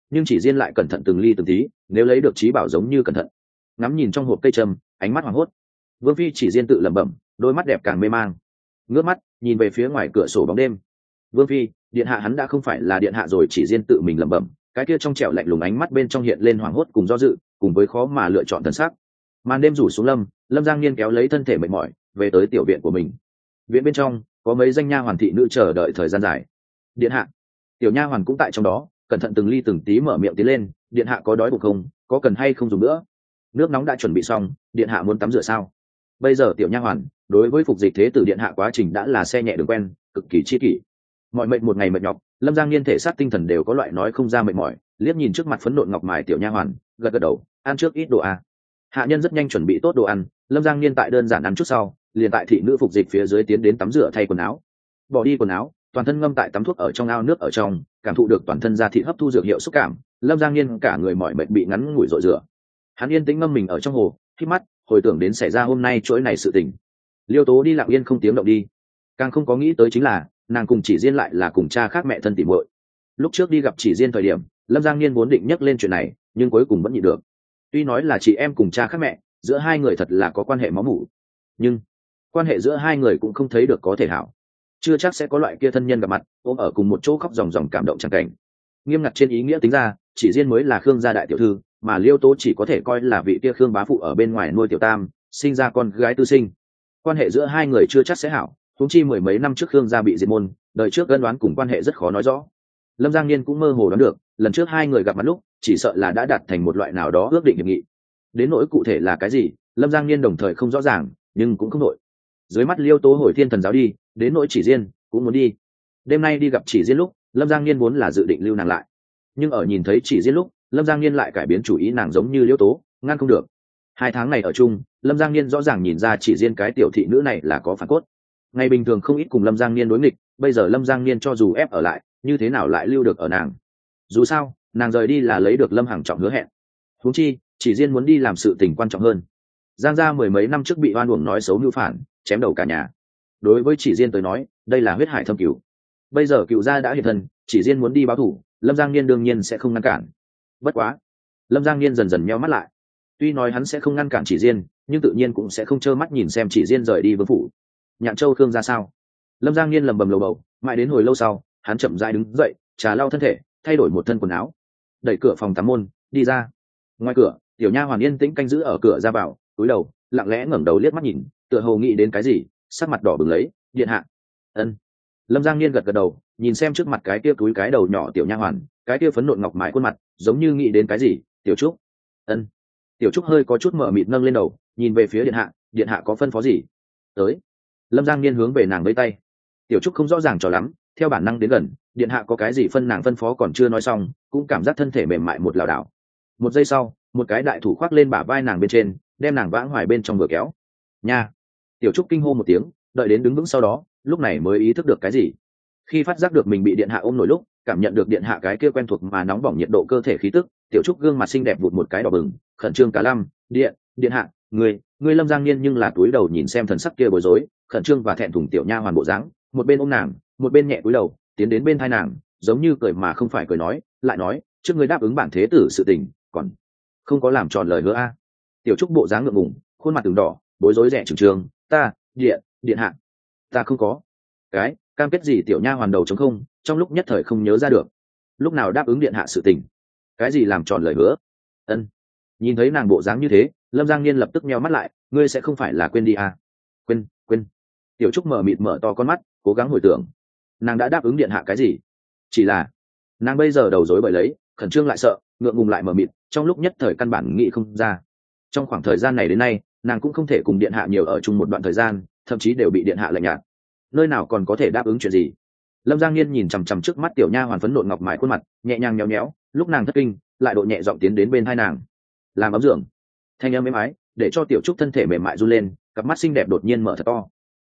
Speaker 1: nhưng chỉ riêng lại cẩn thận từng ly từng tí, nếu lấy được trí bảo giống như cẩn thận. Ngắm nhìn trong hộp cây trầm, ánh mắt hoảng hốt. Vương phi chỉ riêng tự lẩm bẩm, đôi mắt đẹp càng mê mang. Ngước mắt nhìn về phía ngoài cửa sổ bóng đêm. Vương phi, điện hạ hắn đã không phải là điện hạ rồi, chỉ riêng tự mình lẩm bẩm, cái kia trong trẻo lạnh lùng ánh mắt bên trong hiện lên hoảng hốt cùng do dự, cùng với khó mà lựa chọn thần sắc. Màn đêm rủ xuống Lâm Giang Niên kéo lấy thân thể mệt mỏi về tới tiểu viện của mình. Viện bên trong có mấy danh nha hoàn thị nữ chờ đợi thời gian dài. Điện hạ. Tiểu nha hoàn cũng tại trong đó, cẩn thận từng ly từng tí mở miệng tiến lên, điện hạ có đói bụng không, có cần hay không dùng nữa? Nước nóng đã chuẩn bị xong, điện hạ muốn tắm rửa sao? Bây giờ tiểu nha hoàn đối với phục dịch thế tử điện hạ quá trình đã là xe nhẹ đường quen, cực kỳ chi kỷ. Mọi mệnh một ngày mệt nhọc, Lâm Giang Niên thể xác tinh thần đều có loại nói không ra mệt mỏi, liếc nhìn trước mặt phấn nộn ngọc mài tiểu nha hoàn, gật gật đầu, ăn trước ít đồ a. Hạ nhân rất nhanh chuẩn bị tốt đồ ăn, Lâm Giang Niên tại đơn giản ăn chút sau, liền tại thị nữ phục dịch phía dưới tiến đến tắm rửa thay quần áo. Bỏ đi quần áo, toàn thân ngâm tại tắm thuốc ở trong ao nước ở trong, cảm thụ được toàn thân da thịt hấp thu dược hiệu xúc cảm, Lâm Giang Niên cả người mỏi mệt bị ngắn ngủi rội rửa. Hắn yên tĩnh ngâm mình ở trong hồ, khép mắt, hồi tưởng đến xảy ra hôm nay chuỗi này sự tình. Liêu Tố đi lặng yên không tiếng động đi, càng không có nghĩ tới chính là nàng cùng Chỉ Diên lại là cùng cha khác mẹ thân tỉ muội. Lúc trước đi gặp Chỉ Diên thời điểm, Lâm Giang Niên vốn định nhắc lên chuyện này, nhưng cuối cùng vẫn nhịn được. Tuy nói là chị em cùng cha khác mẹ, giữa hai người thật là có quan hệ máu mủ, nhưng quan hệ giữa hai người cũng không thấy được có thể hảo. Chưa chắc sẽ có loại kia thân nhân gặp mặt ôm ở cùng một chỗ khóc ròng ròng cảm động chẳng cảnh. Nghiêm ngặt trên ý nghĩa tính ra, Chỉ Diên mới là Khương gia đại tiểu thư, mà Liêu Tố chỉ có thể coi là vị kia Khương bá phụ ở bên ngoài nuôi tiểu tam, sinh ra con gái tư sinh. Quan hệ giữa hai người chưa chắc sẽ hảo, huống chi mười mấy năm trước Khương gia bị diệt môn, đời trước gân đoán cùng quan hệ rất khó nói rõ. Lâm Giang Niên cũng mơ hồ đoán được, lần trước hai người gặp mặt lúc, chỉ sợ là đã đạt thành một loại nào đó ước định hiệp nghị. Đến nỗi cụ thể là cái gì, Lâm Giang Niên đồng thời không rõ ràng, nhưng cũng không nổi. Dưới mắt Liêu Tố hồi Thiên Thần giáo đi, đến nỗi Chỉ Diên cũng muốn đi. Đêm nay đi gặp Chỉ Diên lúc, Lâm Giang Niên muốn là dự định lưu nàng lại, nhưng ở nhìn thấy Chỉ Diên lúc, Lâm Giang Niên lại cải biến chủ ý, nàng giống như Liêu Tố, ngăn không được. 2 tháng này ở chung, Lâm Giang Niên rõ ràng nhìn ra Chỉ Diên cái tiểu thị nữ này là có phản cốt. Ngày bình thường không ít cùng Lâm Giang Niên đối nghịch, bây giờ Lâm Giang Niên cho dù ép ở lại, như thế nào lại lưu được ở nàng? Dù sao, nàng rời đi là lấy được Lâm Hằng trọng hứa hẹn. Huống chi, Chỉ Diên muốn đi làm sự tình quan trọng hơn. Giang gia mười mấy năm trước bị oan uổng nói xấu mưu phản, chém đầu cả nhà. Đối với Chỉ Diên tới nói, đây là huyết hải thâm cửu. Bây giờ cựu gia đã hiện thân, Chỉ Diên muốn đi báo thù, Lâm Giang Niên đương nhiên sẽ không ngăn cản. Bất quá, Lâm Giang Niên dần dần meo mắt lại. Tuy nói hắn sẽ không ngăn cản Chỉ Diên, nhưng tự nhiên cũng sẽ không trơ mắt nhìn xem Chỉ Diên rời đi vương phủ. Nhạn Châu Khương ra sao? Lâm Giang Niên lầm bầm lầu bầu, mãi đến hồi lâu sau, hắn chậm rãi đứng dậy, trà lau thân thể, thay đổi một thân quần áo, đẩy cửa phòng tắm môn, đi ra. Ngoài cửa, tiểu nha hoàn yên tĩnh canh giữ ở cửa ra vào, cúi đầu, lặng lẽ ngẩng đầu liếc mắt nhìn, tựa hồ nghĩ đến cái gì, sắc mặt đỏ bừng lấy, điện hạ. Ân. Lâm Giang Niên gật gật đầu, nhìn xem trước mặt cái kia túi cái đầu nhỏ tiểu nha hoàn, cái kia phấn nộn ngọc mại khuôn mặt, giống như nghĩ đến cái gì, tiểu trúc. Ân. Tiểu trúc hơi có chút mở mịt nâng lên đầu, nhìn về phía điện hạ có phân phó gì? Tới. Lâm Giang Niên hướng về nàng vẫy tay. Tiểu trúc không rõ ràng cho lắm, theo bản năng đến gần, điện hạ có cái gì phân nàng phân phó còn chưa nói xong, cũng cảm giác thân thể mềm mại một lảo đảo. Một giây sau, một cái đại thủ khoác lên bả vai nàng bên trên, đem nàng vãng hoài bên trong vừa kéo. Nha. Tiểu trúc kinh hô một tiếng, đợi đến đứng vững sau đó, lúc này mới ý thức được cái gì. Khi phát giác được mình bị điện hạ ôm nổi lúc, cảm nhận được điện hạ cái kia quen thuộc mà nóng bỏng nhiệt độ cơ thể khí tức, tiểu trúc gương mặt xinh đẹp vụt một cái đỏ bừng, khẩn trương cả lăm, điện hạ, người Lâm Giang Niên nhưng là túi đầu nhìn xem thần sắc kia bối rối, khẩn trương và thẹn thùng tiểu nha hoàn bộ dáng, một bên ôm nàng, một bên nhẹ cúi đầu, tiến đến bên thai nàng, giống như cười mà không phải cười nói, lại nói, trước ngươi đáp ứng bản thế tử sự tình, còn không có làm tròn lời hứa a. Tiểu trúc bộ dáng ngượng ngùng, khuôn mặt từng đỏ, bối rối rẻ trừng trương, ta, điện hạ, ta không có. Cái cam kết gì? Tiểu nha hoàn đầu trống không, trong lúc nhất thời không nhớ ra được, lúc nào đáp ứng điện hạ sự tình, cái gì làm tròn lời hứa. Ân. Nhìn thấy nàng bộ dáng như thế, Lâm Giang Niên lập tức nheo mắt lại, ngươi sẽ không phải là quên đi à? Quên. Tiểu trúc mở mịt mở to con mắt, cố gắng hồi tưởng, nàng đã đáp ứng điện hạ cái gì? Chỉ là nàng bây giờ đầu rối bời lấy, khẩn trương lại sợ, ngượng ngùng lại mở mịt, trong lúc nhất thời căn bản nghĩ không ra. Trong khoảng thời gian này đến nay, nàng cũng không thể cùng điện hạ nhiều ở chung một đoạn thời gian, thậm chí đều bị điện hạ lạnh nhạt, nơi nào còn có thể đáp ứng chuyện gì. Lâm Giang Niên nhìn chằm chằm trước mắt tiểu nha hoàn phấn nộn ngọc mại khuôn mặt, nhẹ nhàng nhéo nhéo, lúc nàng thất kinh, lại độ nhẹ giọng tiến đến bên hai nàng, làm ấm giường. Thanh âm êm ái, để cho tiểu trúc thân thể mềm mại run lên, cặp mắt xinh đẹp đột nhiên mở thật to.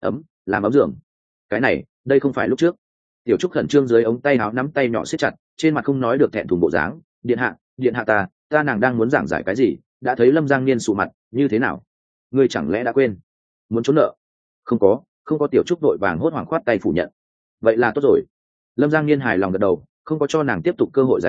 Speaker 1: Làm ấm giường? Cái này, đây không phải lúc trước. Tiểu trúc khẩn trương dưới ống tay áo nắm tay nhỏ siết chặt, trên mặt không nói được thẹn thùng bộ dáng. Điện hạ ta nàng đang muốn giảng giải cái gì, đã thấy Lâm Giang Niên sụ mặt, như thế nào? Ngươi chẳng lẽ đã quên? Muốn trốn nợ? Không có. Tiểu trúc đội vàng hốt hoảng khoát tay phủ nhận. Vậy là tốt rồi. Lâm Giang Niên hài lòng gật đầu, không có cho nàng tiếp tục cơ hội giải thích,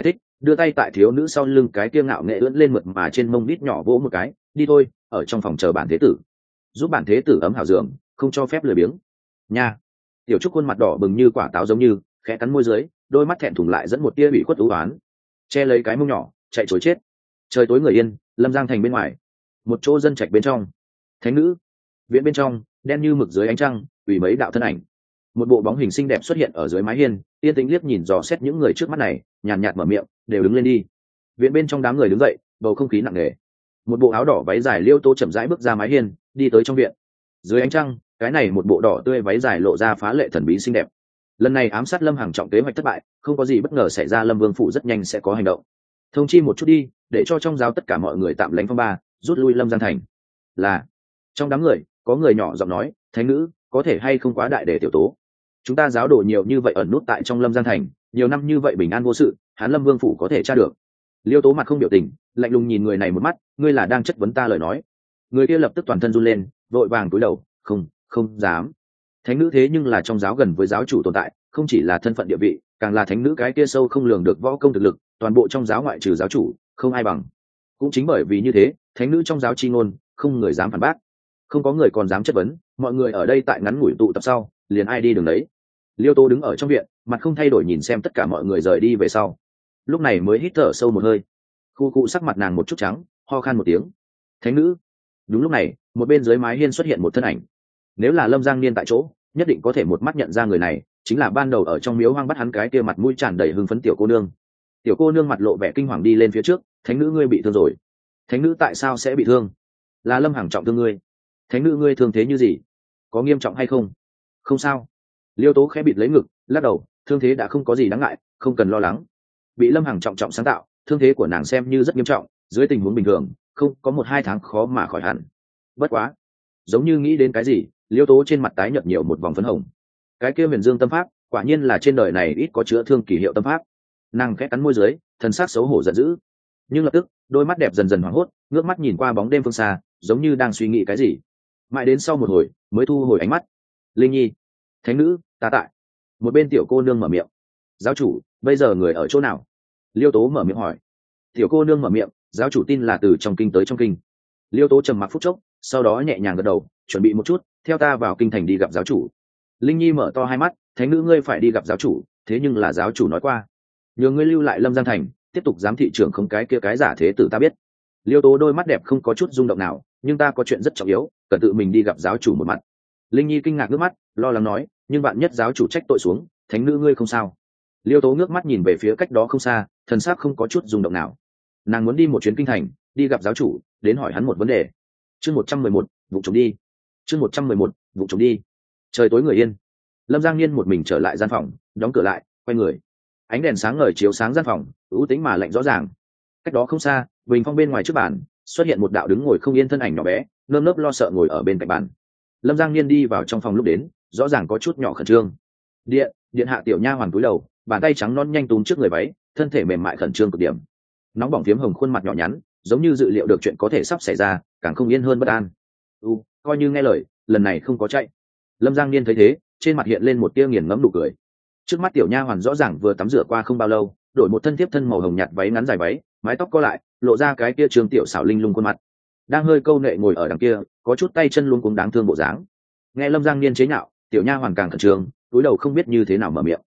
Speaker 1: đưa tay tại thiếu nữ sau lưng cái kia ngạo nghệ ưỡn lên mượt mà trên mông đít nhỏ vỗ một cái, đi thôi, ở trong phòng chờ bản thế tử, giúp bản thế tử ấm hảo giường, không cho phép lười biếng nha. Tiểu trúc khuôn mặt đỏ bừng như quả táo giống như, khẽ cắn môi dưới, đôi mắt thẹn thùng lại dẫn một tia bị khuất ú oán, che lấy cái mông nhỏ chạy chối chết. Trời tối người yên, Lâm Giang thành bên ngoài, một chỗ dân trạch bên trong, thánh nữ viện bên trong, đen như mực dưới ánh trăng, ủy mấy đạo thân ảnh, một bộ bóng hình xinh đẹp xuất hiện ở dưới mái hiên, yên tĩnh liếc nhìn dò xét những người trước mắt này, nhàn nhạt mở miệng, đều đứng lên đi. Viện bên trong đám người đứng dậy, bầu không khí nặng nề. Một bộ áo đỏ váy dài Liêu Tô chậm rãi bước ra mái hiên, đi tới trong viện. Dưới ánh trăng, cái này một bộ đỏ tươi váy dài lộ ra phá lệ thần bí xinh đẹp. Lần này ám sát Lâm Hằng trọng kế hoạch thất bại, không có gì bất ngờ xảy ra, Lâm Vương phủ rất nhanh sẽ có hành động. Thông chi một chút đi, để cho trong giáo tất cả mọi người tạm lánh phong ba, rút lui Lâm Giang thành. Là. Trong đám người, có người nhỏ giọng nói, thánh nữ, có thể hay không quá đại để tiểu tố. Chúng ta giáo đồ nhiều như vậy ẩn nút tại trong Lâm Giang thành, nhiều năm như vậy bình an vô sự, hắn Lâm Vương phủ có thể tra được. Liêu Tố mặt không biểu tình, lạnh lùng nhìn người này một mắt, ngươi là đang chất vấn ta lời nói. Người kia lập tức toàn thân run lên, vội vàng cúi đầu, không dám. Thánh nữ thế nhưng là trong giáo gần với giáo chủ tồn tại, không chỉ là thân phận địa vị, càng là thánh nữ cái kia sâu không lường được võ công thực lực, toàn bộ trong giáo ngoại trừ giáo chủ, không ai bằng. Cũng chính bởi vì như thế, thánh nữ trong giáo chi ngôn, không người dám phản bác, không có người còn dám chất vấn. Mọi người ở đây tại ngắn ngủi tụ tập sau, liền ai đi đường đấy. Liêu Tô đứng ở trong viện, mặt không thay đổi nhìn xem tất cả mọi người rời đi về sau, lúc này mới hít thở sâu một hơi. Khu cụ sắc mặt nàng một chút trắng, ho khan một tiếng. Thánh nữ. Đúng lúc này, một bên dưới mái hiên xuất hiện một thân ảnh. Nếu là Lâm Giang Niên tại chỗ, nhất định có thể một mắt nhận ra người này chính là ban đầu ở trong miếu hoang bắt hắn cái kia mặt mũi tràn đầy hưng phấn tiểu cô nương. Tiểu cô nương mặt lộ vẻ kinh hoàng đi lên phía trước, thánh nữ ngươi bị thương rồi. Thánh nữ tại sao sẽ bị thương? Là Lâm Hằng trọng thương ngươi. Thánh nữ ngươi thương thế như gì? Có nghiêm trọng hay không? Không sao. Liêu Tố khẽ bịt lấy ngực, lắc đầu, thương thế đã không có gì đáng ngại, không cần lo lắng. Bị Lâm Hằng trọng trọng sáng tạo, thương thế của nàng xem như rất nghiêm trọng, dưới tình huống bình thường không có 1-2 tháng khó mà khỏi hẳn. Bất quá, giống như nghĩ đến cái gì, Liêu Tố trên mặt tái nhợt nhiều một vòng phấn hồng. Cái kia Huyền Dương tâm pháp, quả nhiên là trên đời này ít có chữa thương kỳ hiệu tâm pháp. Nàng khẽ cắn môi dưới, thần sắc xấu hổ giận dữ, nhưng lập tức đôi mắt đẹp dần dần hoảng hốt, ngước mắt nhìn qua bóng đêm phương xa, giống như đang suy nghĩ cái gì. Mãi đến sau một hồi mới thu hồi ánh mắt. Linh Nhi, thánh nữ, ta tại. Một bên tiểu cô nương mở miệng. Giáo chủ, bây giờ người ở chỗ nào? Liêu Tố mở miệng hỏi. Tiểu cô nương mở miệng, giáo chủ tin là từ trong kinh tới trong kinh. Liêu Tố trầm mặc phút chốc, sau đó nhẹ nhàng gật đầu, chuẩn bị một chút, theo ta vào kinh thành đi gặp giáo chủ. Linh Nhi mở to hai mắt, thánh nữ ngươi phải đi gặp giáo chủ, thế nhưng là giáo chủ nói qua, nhờ ngươi lưu lại Lâm Giang thành, tiếp tục giám thị trưởng không cái kia cái giả thế tử ta biết. Liêu Tố đôi mắt đẹp không có chút rung động nào, nhưng ta có chuyện rất trọng yếu, cần tự mình đi gặp giáo chủ một mặt. Linh Nhi kinh ngạc nước mắt, lo lắng nói, nhưng bạn nhất giáo chủ trách tội xuống, thánh nữ ngươi không sao. Liêu Tố ngước mắt nhìn về phía cách đó không xa, thần sắc không có chút rung động nào. Nàng muốn đi một chuyến kinh thành, đi gặp giáo chủ, đến hỏi hắn một vấn đề. Chương 111, vụ trộm đi. Chương 111, vụ trộm đi. Trời tối người yên. Lâm Giang Niên một mình trở lại gian phòng, đóng cửa lại, quay người. Ánh đèn sáng ngời chiếu sáng gian phòng, u tĩnh mà lạnh rõ ràng. Cách đó không xa, bình phong bên ngoài trước bàn, xuất hiện một đạo đứng ngồi không yên thân ảnh nhỏ bé, nơm nớp lo sợ ngồi ở bên cạnh bàn. Lâm Giang Niên đi vào trong phòng lúc đến, rõ ràng có chút nhỏ khẩn trương. Điện hạ tiểu nha hoàn cúi đầu, bàn tay trắng non nhanh túm trước người váy, thân thể mềm mại khẩn trương cực điểm. Nóng bỏng phiếm hồng khuôn mặt nhỏ nhắn, giống như dự liệu được chuyện có thể sắp xảy ra, càng không yên hơn bất an. Coi như nghe lời, lần này không có chạy. Lâm Giang Niên thấy thế, trên mặt hiện lên một tia nghiền ngẫm nụ cười. Trước mắt tiểu nha hoàn rõ ràng vừa tắm rửa qua không bao lâu, đổi một thân tiếp thân màu hồng nhạt váy ngắn dài váy, mái tóc co lại, lộ ra cái kia trường tiểu xảo linh lung khuôn mặt, đang hơi câu nệ ngồi ở đằng kia, có chút tay chân luống cuống đáng thương bộ dáng. Nghe Lâm Giang Niên chế nhạo, tiểu nha hoàn càng khẩn trương, cúi đầu không biết như thế nào mở miệng.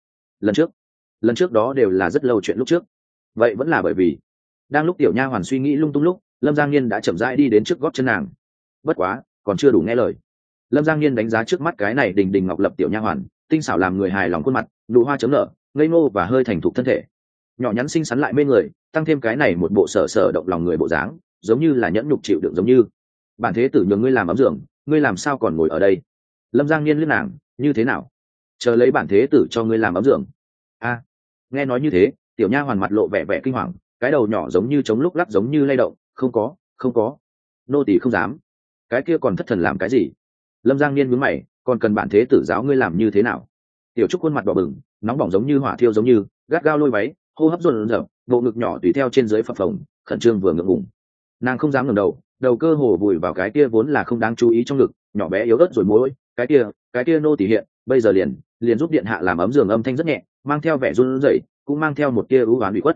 Speaker 1: Lần trước đó đều là rất lâu chuyện lúc trước, vậy vẫn là bởi vì đang lúc tiểu nha hoàn suy nghĩ lung tung lúc, Lâm Giang Niên đã chậm rãi đi đến trước gót chân nàng. Bất quá còn chưa đủ nghe lời. Lâm Giang Niên đánh giá trước mắt cái này đình đình ngọc lập tiểu nha hoàn, tinh xảo làm người hài lòng khuôn mặt, nụ hoa chấm nở, ngây ngô và hơi thành thục thân thể, nhỏ nhắn xinh xắn lại mê người, tăng thêm cái này một bộ sở sở động lòng người bộ dáng, giống như là nhẫn nhục chịu đựng giống như. Bản thế tử nhường ngươi làm ấm giường, ngươi làm sao còn ngồi ở đây? Lâm Giang Niên liếc nàng, như thế nào? Chờ lấy bản thế tử cho ngươi làm ấm giường. A, nghe nói như thế, tiểu nha hoàn mặt lộ vẻ vẻ kinh hoàng, cái đầu nhỏ giống như chống lúc lắc giống như lay động, không có, nô tỳ không dám. Cái kia còn thất thần làm cái gì? Lâm Giang Niên nhướng mày, còn cần bản thế tử giáo ngươi làm như thế nào? Tiểu trúc khuôn mặt đỏ bừng, nóng bỏng giống như hỏa thiêu giống như, gắt gao lôi váy, hô hấp dồn dập, bộ ngực nhỏ tùy theo trên dưới phập phồng, khẩn trương vừa ngượng ngùng. Nàng không dám ngẩng đầu, đầu cơ hồ vùi vào cái kia vốn là không đáng chú ý trong ngực, nhỏ bé yếu ớt rồi mối, cái kia nô tỳ hiện, bây giờ liền giúp điện hạ làm ấm giường, âm thanh rất nhẹ, mang theo vẻ run rẩy, cũng mang theo một tia ưu oán ủy khuất.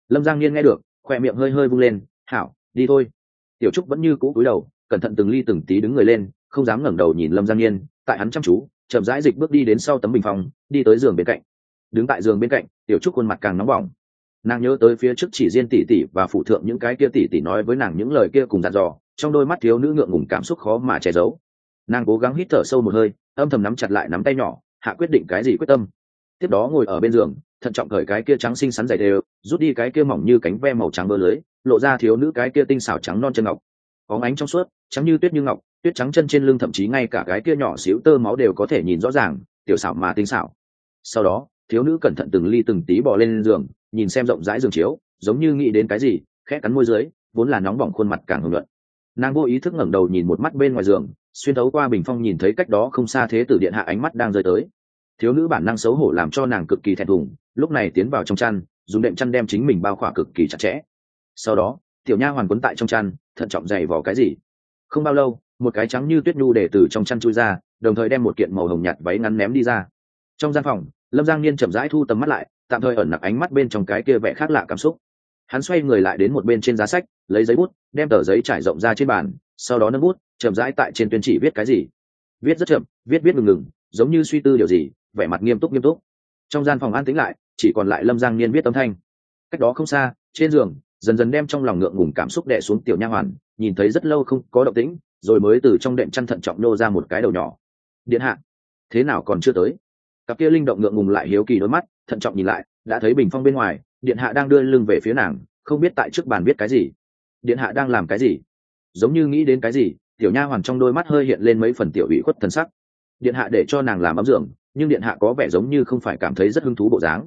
Speaker 1: Lâm Giang Niên nghe được, khoe miệng hơi hơi vung lên. Hảo, đi thôi. Tiểu Trúc vẫn như cũ cúi đầu, cẩn thận từng ly từng tí đứng người lên, không dám ngẩng đầu nhìn Lâm Giang Niên. Tại hắn chăm chú, chậm rãi dịch bước đi đến sau tấm bình phong, đi tới giường bên cạnh. Đứng tại giường bên cạnh, Tiểu Trúc khuôn mặt càng nóng bỏng. Nàng nhớ tới phía trước chỉ riêng tỷ tỷ và phụ thượng những cái kia tỷ tỷ nói với nàng những lời kia cùng dặn dò, trong đôi mắt thiếu nữ ngượng ngùng cảm xúc khó mà che giấu. Nàng cố gắng hít thở sâu một hơi, âm thầm nắm chặt lại nắm tay nhỏ, hạ quyết định cái gì quyết tâm. Tiếp đó ngồi ở bên giường, thận trọng cởi cái kia trắng xinh xắn dày đều, rút đi cái kia mỏng như cánh ve màu trắng bơ lưới, lộ ra thiếu nữ cái kia tinh xảo trắng non chân ngọc, óng ánh trong suốt, trắng như tuyết như ngọc, tuyết trắng chân trên lưng thậm chí ngay cả cái kia nhỏ xíu tơ máu đều có thể nhìn rõ ràng, tiểu xảo mà tinh xảo. Sau đó, thiếu nữ cẩn thận từng ly từng tí bò lên giường, nhìn xem rộng rãi giường chiếu, giống như nghĩ đến cái gì, khẽ cắn môi dưới, vốn là nóng bỏng khuôn mặt càng hồng nhuận. Nàng vô ý thức ngẩng đầu nhìn một mắt bên ngoài giường, xuyên thấu qua bình phong nhìn thấy cách đó không xa thế tử điện hạ ánh mắt đang rơi tới. Thiếu nữ bản năng xấu hổ làm cho nàng cực kỳ thẹn thùng, lúc này tiến vào trong chăn, dùng đệm chăn đem chính mình bao khỏa cực kỳ chặt chẽ. Sau đó, tiểu nha hoàn quấn tại trong chăn, thận trọng giày vò cái gì. Không bao lâu, một cái trắng như tuyết nhu để từ trong chăn chui ra, đồng thời đem một kiện màu hồng nhạt váy ngắn ném đi ra. Trong gian phòng, Lâm Giang Niên chậm rãi thu tầm mắt lại, tạm thời ẩn nặc ánh mắt bên trong cái kia vẻ khác lạ cảm xúc. Hắn xoay người lại đến một bên trên giá sách, lấy giấy bút, đem tờ giấy trải rộng ra trên bàn, sau đó nâng bút, chậm rãi tại trên tuyên chỉ viết cái gì. Viết rất chậm, viết ngừng ngừng, giống như suy tư điều gì, vẻ mặt nghiêm túc. Trong gian phòng an tĩnh lại, chỉ còn lại Lâm Giang Niên viết âm thanh. Cách đó không xa, trên giường, dần dần đem trong lòng ngượng ngùng cảm xúc đè xuống tiểu nha hoàn, nhìn thấy rất lâu không có động tĩnh, rồi mới từ trong đệm chăn thận trọng nô ra một cái đầu nhỏ. Điện hạ, thế nào còn chưa tới? Cặp kia linh động ngượng ngùng lại hiếu kỳ đôi mắt, thận trọng nhìn lại, đã thấy bình phong bên ngoài, điện hạ đang đưa lưng về phía nàng, không biết tại trước bàn viết cái gì. Điện hạ đang làm cái gì? Giống như nghĩ đến cái gì, tiểu nha hoàn trong đôi mắt hơi hiện lên mấy phần tiểu ủy khuất thần sắc. Điện hạ để cho nàng làm ấm giường, nhưng điện hạ có vẻ giống như không phải cảm thấy rất hứng thú bộ dáng.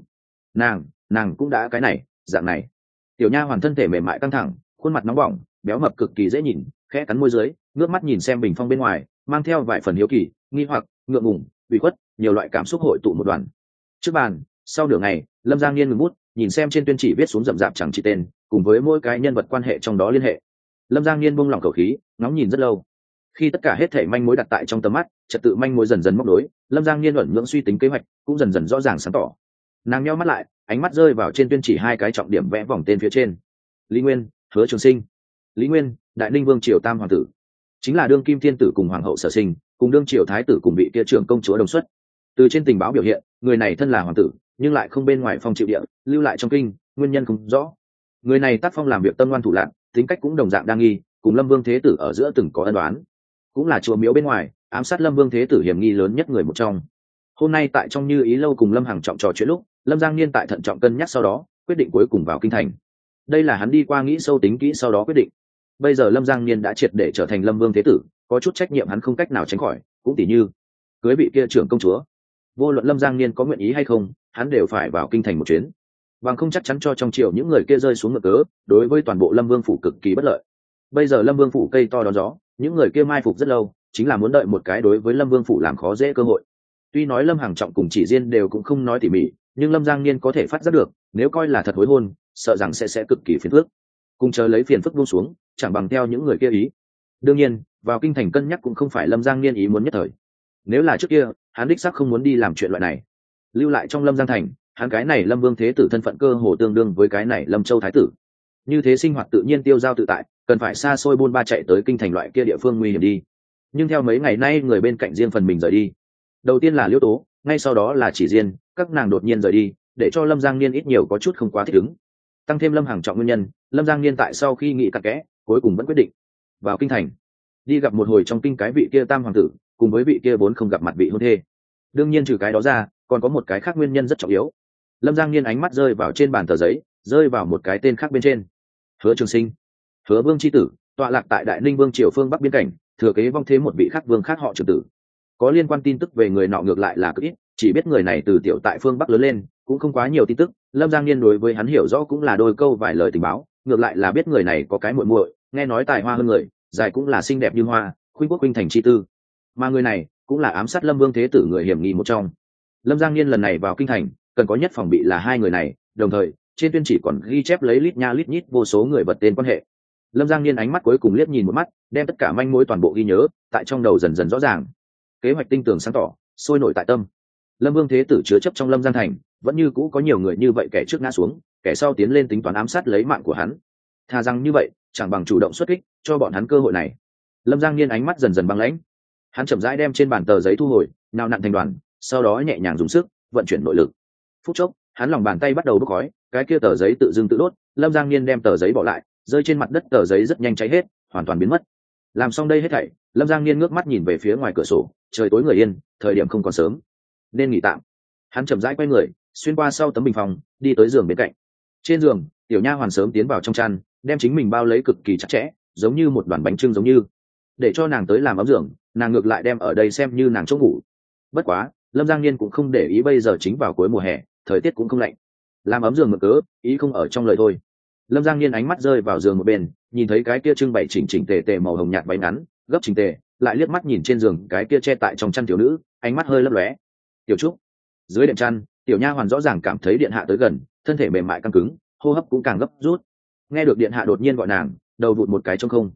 Speaker 1: Nàng cũng đã cái này, dạng này. Tiểu nha hoàn thân thể mềm mại căng thẳng, khuôn mặt nóng bỏng, béo mập cực kỳ dễ nhìn, khẽ cắn môi dưới, ngước mắt nhìn xem bình phong bên ngoài, mang theo vài phần hiếu kỳ, nghi hoặc, ngượng ngùng, ủy khuất, nhiều loại cảm xúc hội tụ một đoàn. Trước bàn, sau nửa ngày, Lâm Giang Niên ngừng bút, nhìn xem trên tuyên chỉ viết xuống rậm rạp chẳng chỉ tên, cùng với mỗi cái nhân vật quan hệ trong đó liên hệ. Lâm Giang Niên buông lỏng khẩu khí, ngóng nhìn rất lâu. Khi tất cả hết thảy manh mối đặt tại trong tầm mắt, trật tự manh mối dần dần móc đối, Lâm Giang Niên ẩn nhưỡng suy tính kế hoạch cũng dần dần rõ ràng sáng tỏ. Nàng nheo mắt lại, ánh mắt rơi vào trên tuyên chỉ hai cái trọng điểm vẽ vòng tên phía trên. Lý Nguyên, Hứa Trường Sinh. Lý Nguyên, Đại Ninh Vương triều tam hoàng tử, chính là đương kim thiên tử cùng hoàng hậu Sở Sinh, cùng đương triều thái tử cùng vị kia trưởng công chúa đồng xuất. Từ trên tình báo biểu hiện, người này thân là hoàng tử, nhưng lại không bên ngoài phong chịu địa, lưu lại trong kinh, nguyên nhân không rõ. Người này tác phong làm việc tâm ngoan thủ lạn, tính cách cũng đồng dạng đa nghi, cùng Lâm Vương thế tử ở giữa từng có ân oán, cũng là chùa miếu bên ngoài ám sát Lâm Vương thế tử hiểm nghi lớn nhất người một trong. Hôm nay tại trong Như Ý lâu cùng Lâm Hằng trọng trò chuyện lúc, Lâm Giang Niên tại thận trọng cân nhắc sau đó, quyết định cuối cùng vào kinh thành. Đây là hắn đi qua nghĩ sâu tính kỹ sau đó quyết định. Bây giờ Lâm Giang Niên đã triệt để trở thành Lâm Vương thế tử, có chút trách nhiệm hắn không cách nào tránh khỏi, cũng tỉ như cưới vị kia trưởng công chúa. Vô luận Lâm Giang Niên có nguyện ý hay không, hắn đều phải vào kinh thành một chuyến, bằng không chắc chắn cho trong triều những người kia rơi xuống ngựa cớ, đối với toàn bộ Lâm Vương phủ cực kỳ bất lợi. Bây giờ Lâm Vương phủ cây to đón gió, những người kia mai phục rất lâu, chính là muốn đợi một cái đối với Lâm Vương phủ làm khó dễ cơ hội. Tuy nói Lâm Hằng trọng cùng Chỉ Diên đều cũng không nói tỉ mỉ, nhưng Lâm Giang Niên có thể phát giác được, nếu coi là thật hối hôn, sợ rằng sẽ cực kỳ phiền phức. Cùng chờ lấy phiền phức buông xuống, chẳng bằng theo những người kia ý. Đương nhiên, vào kinh thành cân nhắc cũng không phải Lâm Giang Niên ý muốn nhất thời. Nếu là trước kia, hắn đích xác không muốn đi làm chuyện loại này. Lưu lại trong Lâm Giang thành, hắn cái này Lâm Vương thế tử thân phận cơ hồ tương đương với cái này Lâm Châu thái tử. Như thế sinh hoạt tự nhiên tiêu dao tự tại, cần phải xa xôi buôn ba chạy tới kinh thành loại kia địa phương nguy hiểm đi. Nhưng theo mấy ngày nay người bên cạnh riêng phần mình rời đi. Đầu tiên là Liễu Tố, ngay sau đó là Chỉ Diên, các nàng đột nhiên rời đi, để cho Lâm Giang Niên ít nhiều có chút không quá thích ứng. Tăng thêm Lâm Hằng trọng nguyên nhân, Lâm Giang Niên tại sau khi nghĩ cặn kẽ, cuối cùng vẫn quyết định vào kinh thành, đi gặp một hồi trong kinh cái vị kia tam hoàng tử, cùng với vị kia vốn không gặp mặt vị hôn thê. Đương nhiên trừ cái đó ra, còn có một cái khác nguyên nhân rất trọng yếu. Lâm Giang Niên ánh mắt rơi vào trên bàn tờ giấy, rơi vào một cái tên khác bên trên. Hứa Trường Sinh, Hứa Vương chi tử, tọa lạc tại Đại Ninh Vương triều phương bắc biên cảnh, thừa kế vong thế một vị khác vương khác họ Trường tử. Có liên quan tin tức về người nọ ngược lại là cực ít, chỉ biết người này từ tiểu tại phương bắc lớn lên, cũng không quá nhiều tin tức. Lâm Giang Niên đối với hắn hiểu rõ cũng là đôi câu vài lời tình báo, ngược lại là biết người này có cái muội muội, nghe nói tài hoa hơn người, dài cũng là xinh đẹp như hoa, khuynh quốc khuynh thành chi tư. Mà người này cũng là ám sát Lâm Vương thế tử người hiểm nghi một trong. Lâm Giang Niên lần này vào kinh thành, cần có nhất phòng bị là hai người này, đồng thời trên tuyên chỉ còn ghi chép lấy lít nha lít nhít vô số người vật tên quan hệ. Lâm Giang Niên ánh mắt cuối cùng liếc nhìn một mắt, đem tất cả manh mối toàn bộ ghi nhớ, tại trong đầu dần dần rõ ràng. Kế hoạch tinh tường sáng tỏ, sôi nổi tại tâm. Lâm Vương thế tử chứa chấp trong Lâm Giang thành, vẫn như cũ có nhiều người như vậy kẻ trước ngã xuống, kẻ sau tiến lên tính toán ám sát lấy mạng của hắn. Thà rằng như vậy chẳng bằng chủ động xuất kích cho bọn hắn cơ hội này. Lâm Giang Niên ánh mắt dần dần băng lãnh, hắn chậm rãi đem trên bàn tờ giấy thu hồi, nào nặn thành đoàn, sau đó nhẹ nhàng dùng sức vận chuyển nội lực. Phút chốc hắn lòng bàn tay bắt đầu bốc khói, cái kia tờ giấy tự dưng tự đốt. Lâm Giang Niên đem tờ giấy bỏ lại, rơi trên mặt đất, tờ giấy rất nhanh cháy hết, hoàn toàn biến mất. Làm xong đây hết thảy, Lâm Giang Niên ngước mắt nhìn về phía ngoài cửa sổ, trời tối người yên, thời điểm không còn sớm, nên nghỉ tạm. Hắn chậm rãi quay người, xuyên qua sau tấm bình phòng, đi tới giường bên cạnh. Trên giường, tiểu nha hoàn sớm tiến vào trong chăn, đem chính mình bao lấy cực kỳ chặt chẽ, giống như một đoàn bánh chưng giống như. Để cho nàng tới làm ấm giường, nàng ngược lại đem ở đây xem như nàng chỗ ngủ. Bất quá, Lâm Giang Niên cũng không để ý, bây giờ chính vào cuối mùa hè, thời tiết cũng không lạnh, làm ấm giường mượn cớ, ý không ở trong lời thôi. Lâm Giang Niên ánh mắt rơi vào giường một bên, nhìn thấy cái kia trưng bày chỉnh chỉnh tề tề màu hồng nhạt váy ngắn gấp chỉnh tề, lại liếc mắt nhìn trên giường cái kia che tại trong chăn thiếu nữ, ánh mắt hơi lấp lóe. Tiểu Trúc. Dưới đệm chăn, tiểu nha hoàn rõ ràng cảm thấy điện hạ tới gần, thân thể mềm mại căng cứng, hô hấp cũng càng gấp rút. Nghe được điện hạ đột nhiên gọi nàng, đầu vụt một cái trống không.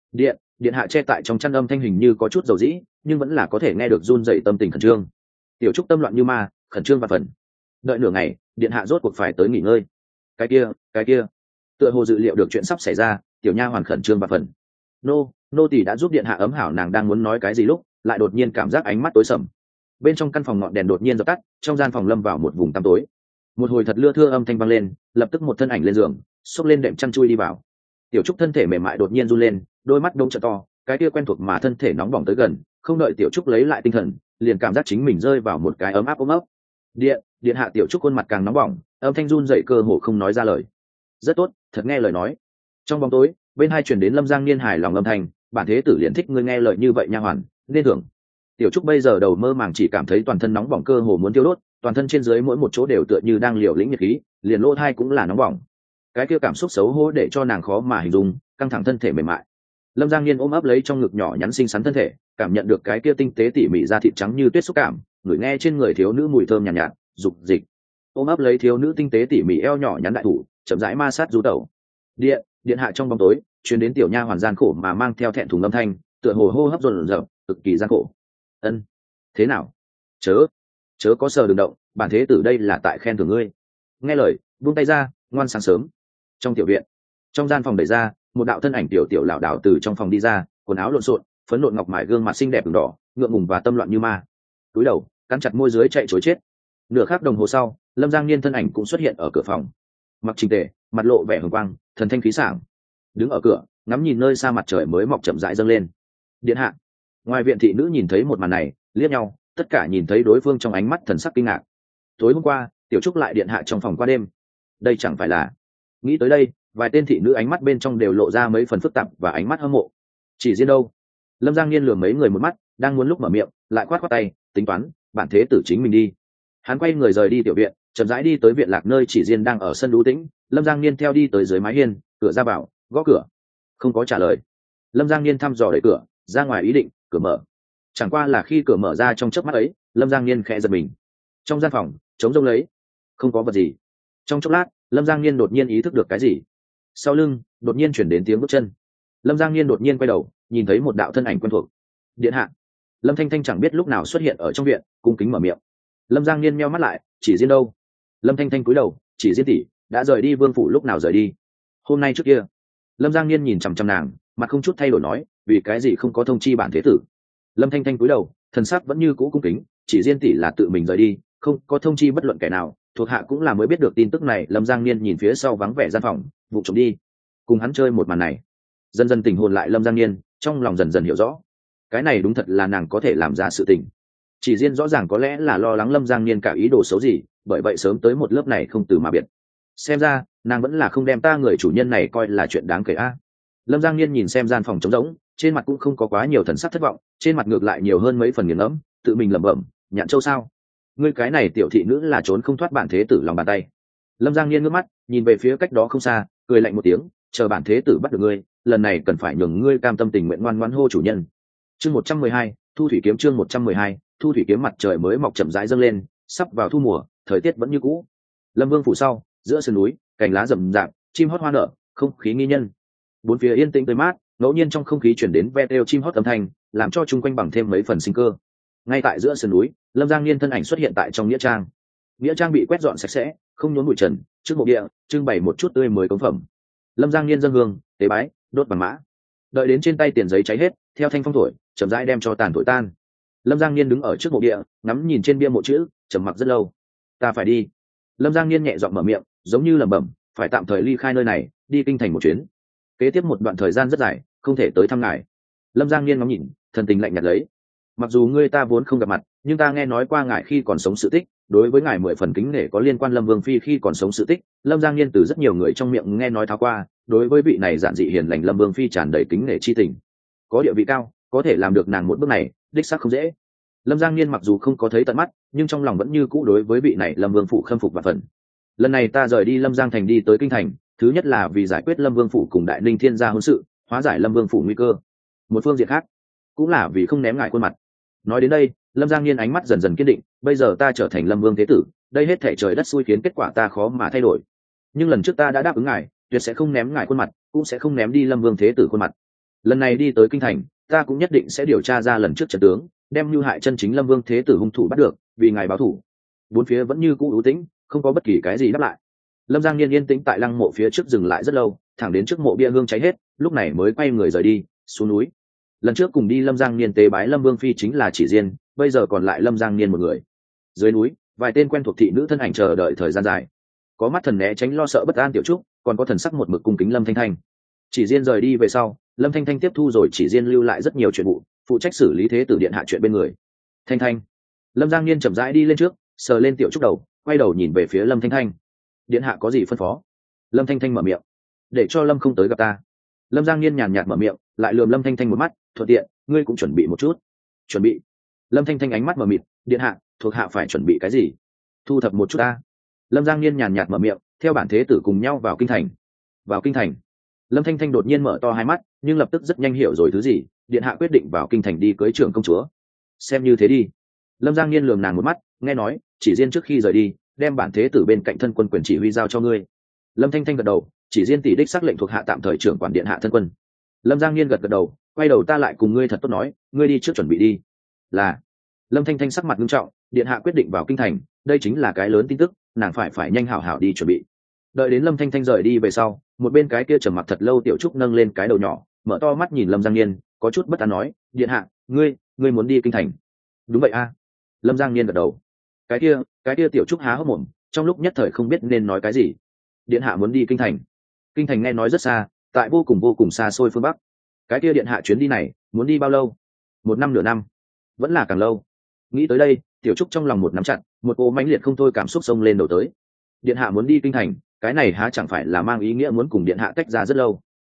Speaker 1: Điện hạ che tại trong chăn, âm thanh hình như có chút dầu dĩ, nhưng vẫn là có thể nghe được run dậy tâm tình khẩn trương. Tiểu Trúc tâm loạn như ma, khẩn trương và phần. Đợi nửa ngày, điện hạ rốt cuộc phải tới nghỉ ngơi. Cái kia, tựa hồ dự liệu được chuyện sắp xảy ra, tiểu nha hoàn khẩn trương và phần. Nô tỳ đã giúp điện hạ ấm hảo. Nàng đang muốn nói cái gì lúc lại đột nhiên cảm giác ánh mắt tối sầm. Bên trong căn phòng ngọn đèn đột nhiên dập tắt, trong gian phòng lâm vào một vùng tăm tối. Một hồi thật lưa thưa âm thanh vang lên, lập tức một thân ảnh lên giường, xốc lên đệm chăn chui đi vào. Tiểu Trúc thân thể mềm mại đột nhiên run lên, đôi mắt đông trợ to, cái kia quen thuộc mà thân thể nóng bỏng tới gần, không đợi Tiểu Trúc lấy lại tinh thần, liền cảm giác chính mình rơi vào một cái ấm áp ôm ấp. Điện hạ. Tiểu Trúc khuôn mặt càng nóng bỏng, âm thanh run dậy cơ hồ không nói ra lời. Rất tốt, thật nghe lời nói. Trong bóng tối, bên hai truyền đến Lâm Giang Niên hài lòng âm thanh, bản thế tử liền thích ngươi nghe lời như vậy nha hoàn, nên thưởng. Tiểu Trúc bây giờ đầu mơ màng, chỉ cảm thấy toàn thân nóng bỏng cơ hồ muốn tiêu đốt, toàn thân trên dưới mỗi một chỗ đều tựa như đang liều lĩnh nhiệt khí, liền lỗ thai cũng là nóng bỏng. Cái kia cảm xúc xấu hổ để cho nàng khó mà hình dung, căng thẳng thân thể mềm mại. Lâm Giang Niên ôm ấp lấy trong ngực nhỏ nhắn xinh xắn thân thể, cảm nhận được cái kia tinh tế tỉ mỉ da thịt trắng như tuyết xúc cảm, ngửi nghe trên người thiếu nữ mùi thơm nhàn nhạt, dục dịch. Ôm ấp lấy thiếu nữ tinh tế tỉ mỉ eo nhỏ nhắn đại thủ, chậm rãi ma sát du tẩu. Điện hạ. Trong bóng tối truyền đến tiểu nha hoàn gian khổ mà mang theo thẹn thùng âm thanh, tựa hồ hô hấp dồn dập, cực kỳ gian khổ. Ân, thế nào? Chớ có sờ, đừng động, bản thế tử đây là tại khen thưởng ngươi. Nghe lời, buông tay ra, ngoan sáng sớm. Trong tiểu viện, trong gian phòng đẩy ra, một đạo thân ảnh tiểu lảo đảo từ trong phòng đi ra, quần áo lộn xộn, phấn nộn ngọc mài gương mặt xinh đẹp ửng đỏ, ngượng ngùng và tâm loạn như ma. Cúi đầu, cắn chặt môi dưới chạy trối chết. Nửa khắc đồng hồ sau, Lâm Giang Niên thân ảnh cũng xuất hiện ở cửa phòng, mặc chỉnh tề, mặt lộ vẻ hồng quang, thần thanh khí sảng, đứng ở cửa ngắm nhìn nơi xa mặt trời mới mọc chậm rãi dâng lên. Điện hạ. Ngoài viện thị nữ nhìn thấy một màn này, liếc nhau, tất cả nhìn thấy đối phương trong ánh mắt thần sắc kinh ngạc. Tối hôm qua Tiểu Trúc lại điện hạ trong phòng qua đêm, đây chẳng phải là... Nghĩ tới đây, vài tên thị nữ ánh mắt bên trong đều lộ ra mấy phần phức tạp và ánh mắt hâm mộ. Chỉ riêng đâu? Lâm Giang Niên lườm mấy người một mắt, đang muốn lúc mở miệng, lại khoát tay, tính toán, bản thế tử chính mình đi. Hắn quay người rời đi tiểu viện, chậm rãi đi tới viện lạc nơi Chỉ Riêng đang ở sân đú tĩnh. Lâm Giang Niên theo đi tới dưới mái hiên, cửa ra vào, gõ cửa, không có trả lời. Lâm Giang Niên thăm dò đẩy cửa ra ngoài, ý định cửa mở. Chẳng qua là khi cửa mở ra trong chớp mắt ấy, Lâm Giang Niên khẽ giật mình. Trong gian phòng trống rỗng lấy, không có vật gì. Trong chốc lát, Lâm Giang Niên đột nhiên ý thức được cái gì. Sau lưng đột nhiên chuyển đến tiếng bước chân. Lâm Giang Niên đột nhiên quay đầu, nhìn thấy một đạo thân ảnh quen thuộc. Điện hạ. Lâm Thanh Thanh chẳng biết lúc nào xuất hiện ở trong viện, cung kính mở miệng. Lâm Giang Niên meo mắt lại, Chỉ Riêng đâu? Lâm Thanh Thanh cúi đầu, Chỉ Riêng tỷ đã rời đi vương phủ. Lúc nào rời đi? Hôm nay trước kia. Lâm Giang Niên nhìn chằm chằm nàng, mặt không chút thay đổi nói, vì cái gì không có thông chi bản thế tử? Lâm Thanh Thanh cúi đầu, thần sắc vẫn như cũ cung kính, Chỉ Riêng tỷ là tự mình rời đi, không có thông chi bất luận kẻ nào, thuộc hạ cũng là mới biết được tin tức này. Lâm Giang Niên nhìn phía sau vắng vẻ gian phòng, vụ trộm đi cùng hắn chơi một màn này. Dần dần tỉnh hồn lại Lâm Giang Niên, trong lòng dần dần hiểu rõ, cái này đúng thật là nàng có thể làm ra sự tình. Chỉ Riêng rõ ràng có lẽ là lo lắng Lâm Giang Niên cả ý đồ xấu gì, bởi vậy sớm tới một lớp này không từ mà biệt. Xem ra nàng vẫn là không đem ta người chủ nhân này coi là chuyện đáng kể a. Lâm Giang Niên nhìn xem gian phòng trống rỗng, trên mặt cũng không có quá nhiều thần sắc thất vọng, trên mặt ngược lại nhiều hơn mấy phần nghiền ngẫm, tự mình lẩm bẩm, Nhạn Châu sao? Ngươi cái này tiểu thị nữ là trốn không thoát bản thế tử lòng bàn tay. Lâm Giang Niên ngước mắt nhìn về phía cách đó không xa, cười lạnh một tiếng, chờ bản thế tử bắt được ngươi, lần này cần phải nhường ngươi cam tâm tình nguyện ngoan ngoãn hô chủ nhân. Chương 112, Thu thủy kiếm. Chương 112, Thu thủy kiếm. Mặt trời mới mọc chậm rãi dâng lên, sắp vào thu mùa, thời tiết vẫn như cũ. Lâm Vương phủ sau, giữa sườn núi, cành lá rậm rạp, chim hót hoa nở, không khí nghi nhân. Bốn phía yên tĩnh tươi mát, ngẫu nhiên trong không khí chuyển đến ve kêu chim hót âm thanh, làm cho chung quanh bằng thêm mấy phần sinh cơ. Ngay tại giữa sườn núi, Lâm Giang Niên thân ảnh xuất hiện tại trong nghĩa trang. nghĩa trang bị quét dọn sạch sẽ, không nhốn bụi trần, trước mộ địa trưng bày một chút tươi mới cống phẩm. Lâm Giang Niên dâng hương tế bái, đốt vàng mã, đợi đến trên tay tiền giấy cháy hết, theo thanh phong thổi chậm rãi đem cho tàn thổi tan. Lâm Giang Niên đứng ở trước mộ địa, ngắm nhìn trên bia mộ chữ, trầm mặc rất lâu. Ta phải đi. Lâm Giang Niên nhẹ giọng mở miệng, giống như lẩm bẩm, phải tạm thời ly khai nơi này, đi kinh thành một chuyến. Kế tiếp một đoạn thời gian rất dài, không thể tới thăm ngài. Lâm Giang Niên ngắm nhìn, thần tình lạnh nhạt lấy. Mặc dù ngươi ta vốn không gặp mặt, nhưng ta nghe nói qua ngài khi còn sống sự tích, đối với ngài 10 phần kính nể có liên quan Lâm Vương phi khi còn sống sự tích. Lâm Giang Niên từ rất nhiều người trong miệng nghe nói tháo qua, đối với vị này giản dị hiền lành Lâm Vương phi tràn đầy kính nể chi tình. Có địa vị cao, có thể làm được nàng một bước này, đích xác không dễ. Lâm Giang Niên mặc dù không có thấy tận mắt, nhưng trong lòng vẫn như cũ đối với vị này Lâm Vương phủ khâm phục và phần. Lần này ta rời đi Lâm Giang thành đi tới kinh thành, thứ nhất là vì giải quyết Lâm Vương phủ cùng Đại Ninh Thiên gia hôn sự, hóa giải Lâm Vương phủ nguy cơ. Một phương diện khác, cũng là vì không ném ngài khuôn mặt. Nói đến đây, Lâm Giang Niên ánh mắt dần dần kiên định, bây giờ ta trở thành Lâm Vương thế tử, đây hết thảy trời đất xui khiến kết quả ta khó mà thay đổi. Nhưng lần trước ta đã đáp ứng ngài, tuyệt sẽ không ném ngài khuôn mặt, cũng sẽ không ném đi Lâm Vương thế tử khuôn mặt. Lần này đi tới kinh thành, ta cũng nhất định sẽ điều tra ra lần trước trận tướng, đem mưu hại chân chính Lâm Vương thế tử hung thủ bắt được, vì ngài báo thù. Bốn phía vẫn như cũ u tĩnh, không có bất kỳ cái gì đáp lại. Lâm Giang Niên yên tĩnh tại lăng mộ phía trước dừng lại rất lâu, thẳng đến trước mộ bia hương cháy hết, lúc này mới quay người rời đi, xuống núi. Lần trước cùng đi Lâm Giang Niên tế bái Lâm Vương phi chính là Chỉ Diên, bây giờ còn lại Lâm Giang Niên một người. Dưới núi, vài tên quen thuộc thị nữ thân ảnh chờ đợi thời gian dài. Có mắt thần né tránh lo sợ bất an tiểu trúc, còn có thần sắc một mực cung kính Lâm Thanh Thanh. Chỉ Diên rời đi về sau, Lâm Thanh Thanh tiếp thu rồi Chỉ Diên lưu lại rất nhiều chuyện vụ, phụ trách xử lý thế tử điện hạ chuyện bên người. Thanh Thanh. Lâm Giang Niên chậm rãi đi lên trước, sờ lên tiểu trúc đầu, quay đầu nhìn về phía Lâm Thanh Thanh. Điện hạ có gì phân phó? Lâm Thanh Thanh mở miệng. Để cho Lâm không tới gặp ta. Lâm Giang Niên nhàn nhạt mở miệng, lại lườm Lâm Thanh Thanh một mắt, thuận tiện, ngươi cũng chuẩn bị một chút. Chuẩn bị? Lâm Thanh Thanh ánh mắt mở mịt, điện hạ, thuộc hạ phải chuẩn bị cái gì? Thu thập một chút ta. Lâm Giang Niên nhàn nhạt mở miệng, theo bản thế tử cùng nhau vào kinh thành. Vào kinh thành? Lâm Thanh Thanh đột nhiên mở to hai mắt, nhưng lập tức rất nhanh hiểu rồi thứ gì, điện hạ quyết định vào kinh thành đi cưới trưởng công chúa. Xem như thế đi. Lâm Giang Niên lườm nàng một mắt, nghe nói, Chỉ Diên trước khi rời đi, đem bản thế tử bên cạnh thân quân quyền chỉ huy giao cho ngươi. Lâm Thanh Thanh gật đầu, Chỉ Diên tỷ đích xác lệnh thuộc hạ tạm thời trưởng quản điện hạ thân quân. Lâm Giang Niên gật đầu, quay đầu ta lại cùng ngươi thật tốt nói, ngươi đi trước chuẩn bị đi. Là. Lâm Thanh Thanh sắc mặt nghiêm trọng, điện hạ quyết định vào kinh thành, đây chính là cái lớn tin tức, nàng phải nhanh hảo hảo đi chuẩn bị. Đợi đến Lâm Thanh Thanh rời đi về sau, một bên cái kia trầm mặc thật lâu tiểu trúc nâng lên cái đầu nhỏ, mở to mắt nhìn Lâm Giang Niên, có chút bất an nói, điện hạ, ngươi muốn đi kinh thành? Đúng vậy a. Lâm Giang Niên gật đầu. Cái kia tiểu trúc há hốc mồm, trong lúc nhất thời không biết nên nói cái gì. Điện hạ muốn đi kinh thành? Kinh thành nghe nói rất xa, tại vô cùng xa xôi phương bắc. Cái kia điện hạ chuyến đi này muốn đi bao lâu? 1 năm nửa năm, vẫn là càng lâu. Nghĩ tới đây, tiểu trúc trong lòng một nắm chặt, một cỗ mãnh liệt không thôi cảm xúc xông lên đầu tới. Điện hạ muốn đi kinh thành, cái này há chẳng phải là mang ý nghĩa muốn cùng điện hạ tách ra rất lâu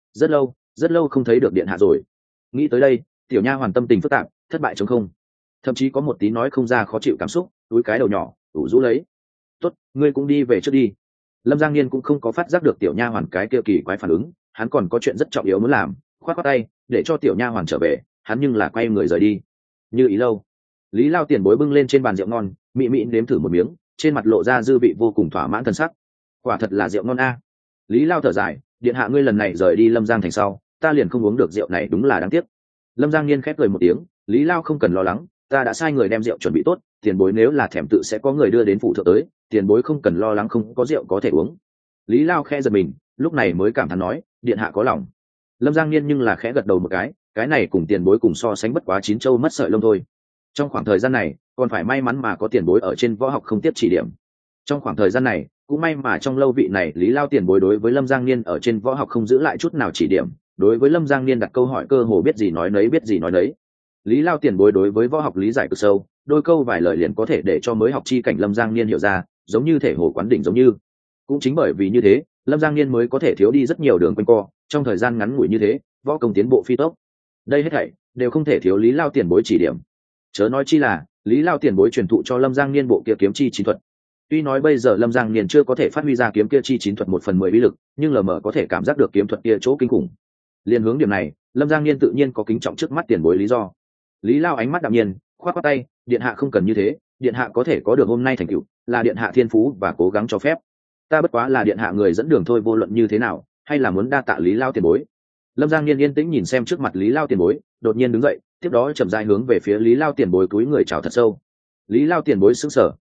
Speaker 1: rất lâu không thấy được điện hạ rồi. Nghĩ tới đây, tiểu nha hoàn tâm tình phức tạp, thất bại chống không, thậm chí có một tí nói không ra khó chịu cảm xúc, túi cái đầu nhỏ ủ rũ lấy. Tốt, ngươi cũng đi về trước đi. Lâm Giang Niên cũng không có phát giác được tiểu nha hoàn cái kia kỳ quái phản ứng, hắn còn có chuyện rất trọng yếu muốn làm, khoát khoát tay để cho tiểu nha hoàn trở về, hắn nhưng là quay người rời đi. Như ý lâu, Lý Lao tiền bối bưng lên trên bàn rượu ngon, mị mị nếm thử một miếng, trên mặt lộ ra dư vị vô cùng thỏa mãn thân sắc. Quả thật là rượu ngon a. Lý Lao thở dài, điện hạ ngươi lần này rời đi Lâm Giang thành sau, ta liền không uống được rượu này, đúng là đáng tiếc. Lâm Giang Niên khép cười một tiếng, Lý Lao không cần lo lắng, ta đã sai người đem rượu chuẩn bị tốt, tiền bối nếu là thèm tự sẽ có người đưa đến phủ thượng tới, tiền bối không cần lo lắng không có rượu có thể uống. Lý Lao khẽ giật mình, lúc này mới cảm thán nói, điện hạ có lòng. Lâm Giang Niên nhưng là khẽ gật đầu một cái này cùng tiền bối cùng so sánh bất quá chín châu mất sợi lông thôi. Trong khoảng thời gian này, còn phải may mắn mà có tiền bối ở trên võ học không tiếp chỉ điểm. Trong khoảng thời gian này, cũng may mà trong lâu vị này Lý Lao tiền bối đối với Lâm Giang Niên ở trên võ học không giữ lại chút nào chỉ điểm, đối với Lâm Giang Niên đặt câu hỏi cơ hồ biết gì nói nấy. Lý Lao tiền bối đối với võ học lý giải cực sâu, đôi câu vài lời liền có thể để cho mới học chi cảnh Lâm Giang Niên hiểu ra, giống như thể hồ quán đỉnh giống như. Cũng chính bởi vì như thế, Lâm Giang Niên mới có thể thiếu đi rất nhiều đường quanh co, trong thời gian ngắn ngủi như thế, võ công tiến bộ phi tốc. Đây hết thảy đều không thể thiếu Lý Lao tiền bối chỉ điểm. Chớ nói chi là, Lý Lao tiền bối truyền thụ cho Lâm Giang Niên bộ kia kiếm chi chín thuật. Tuy nói bây giờ Lâm Giang Niên chưa có thể phát huy ra kiếm kia chi chín thuật 1/10 uy lực, nhưng lờ mờ có thể cảm giác được kiếm thuật kia chỗ kinh khủng. Liên hướng điểm này, Lâm Giang Niên tự nhiên có kính trọng trước mắt tiền bối lý do. Lý Lao ánh mắt đạm nhiên, khoát khoát tay, điện hạ không cần như thế, điện hạ có thể có được hôm nay thành tựu, là điện hạ thiên phú và cố gắng cho phép. Ta bất quá là điện hạ người dẫn đường thôi, vô luận như thế nào, hay là muốn đa tạ Lý Lao tiền bối. Lâm Giang Niên yên tĩnh nhìn xem trước mặt Lý Lao tiền bối, đột nhiên đứng dậy, tiếp đó chậm rãi hướng về phía Lý Lao tiền bối cúi người chào thật sâu. Lý Lao tiền bối sững sờ,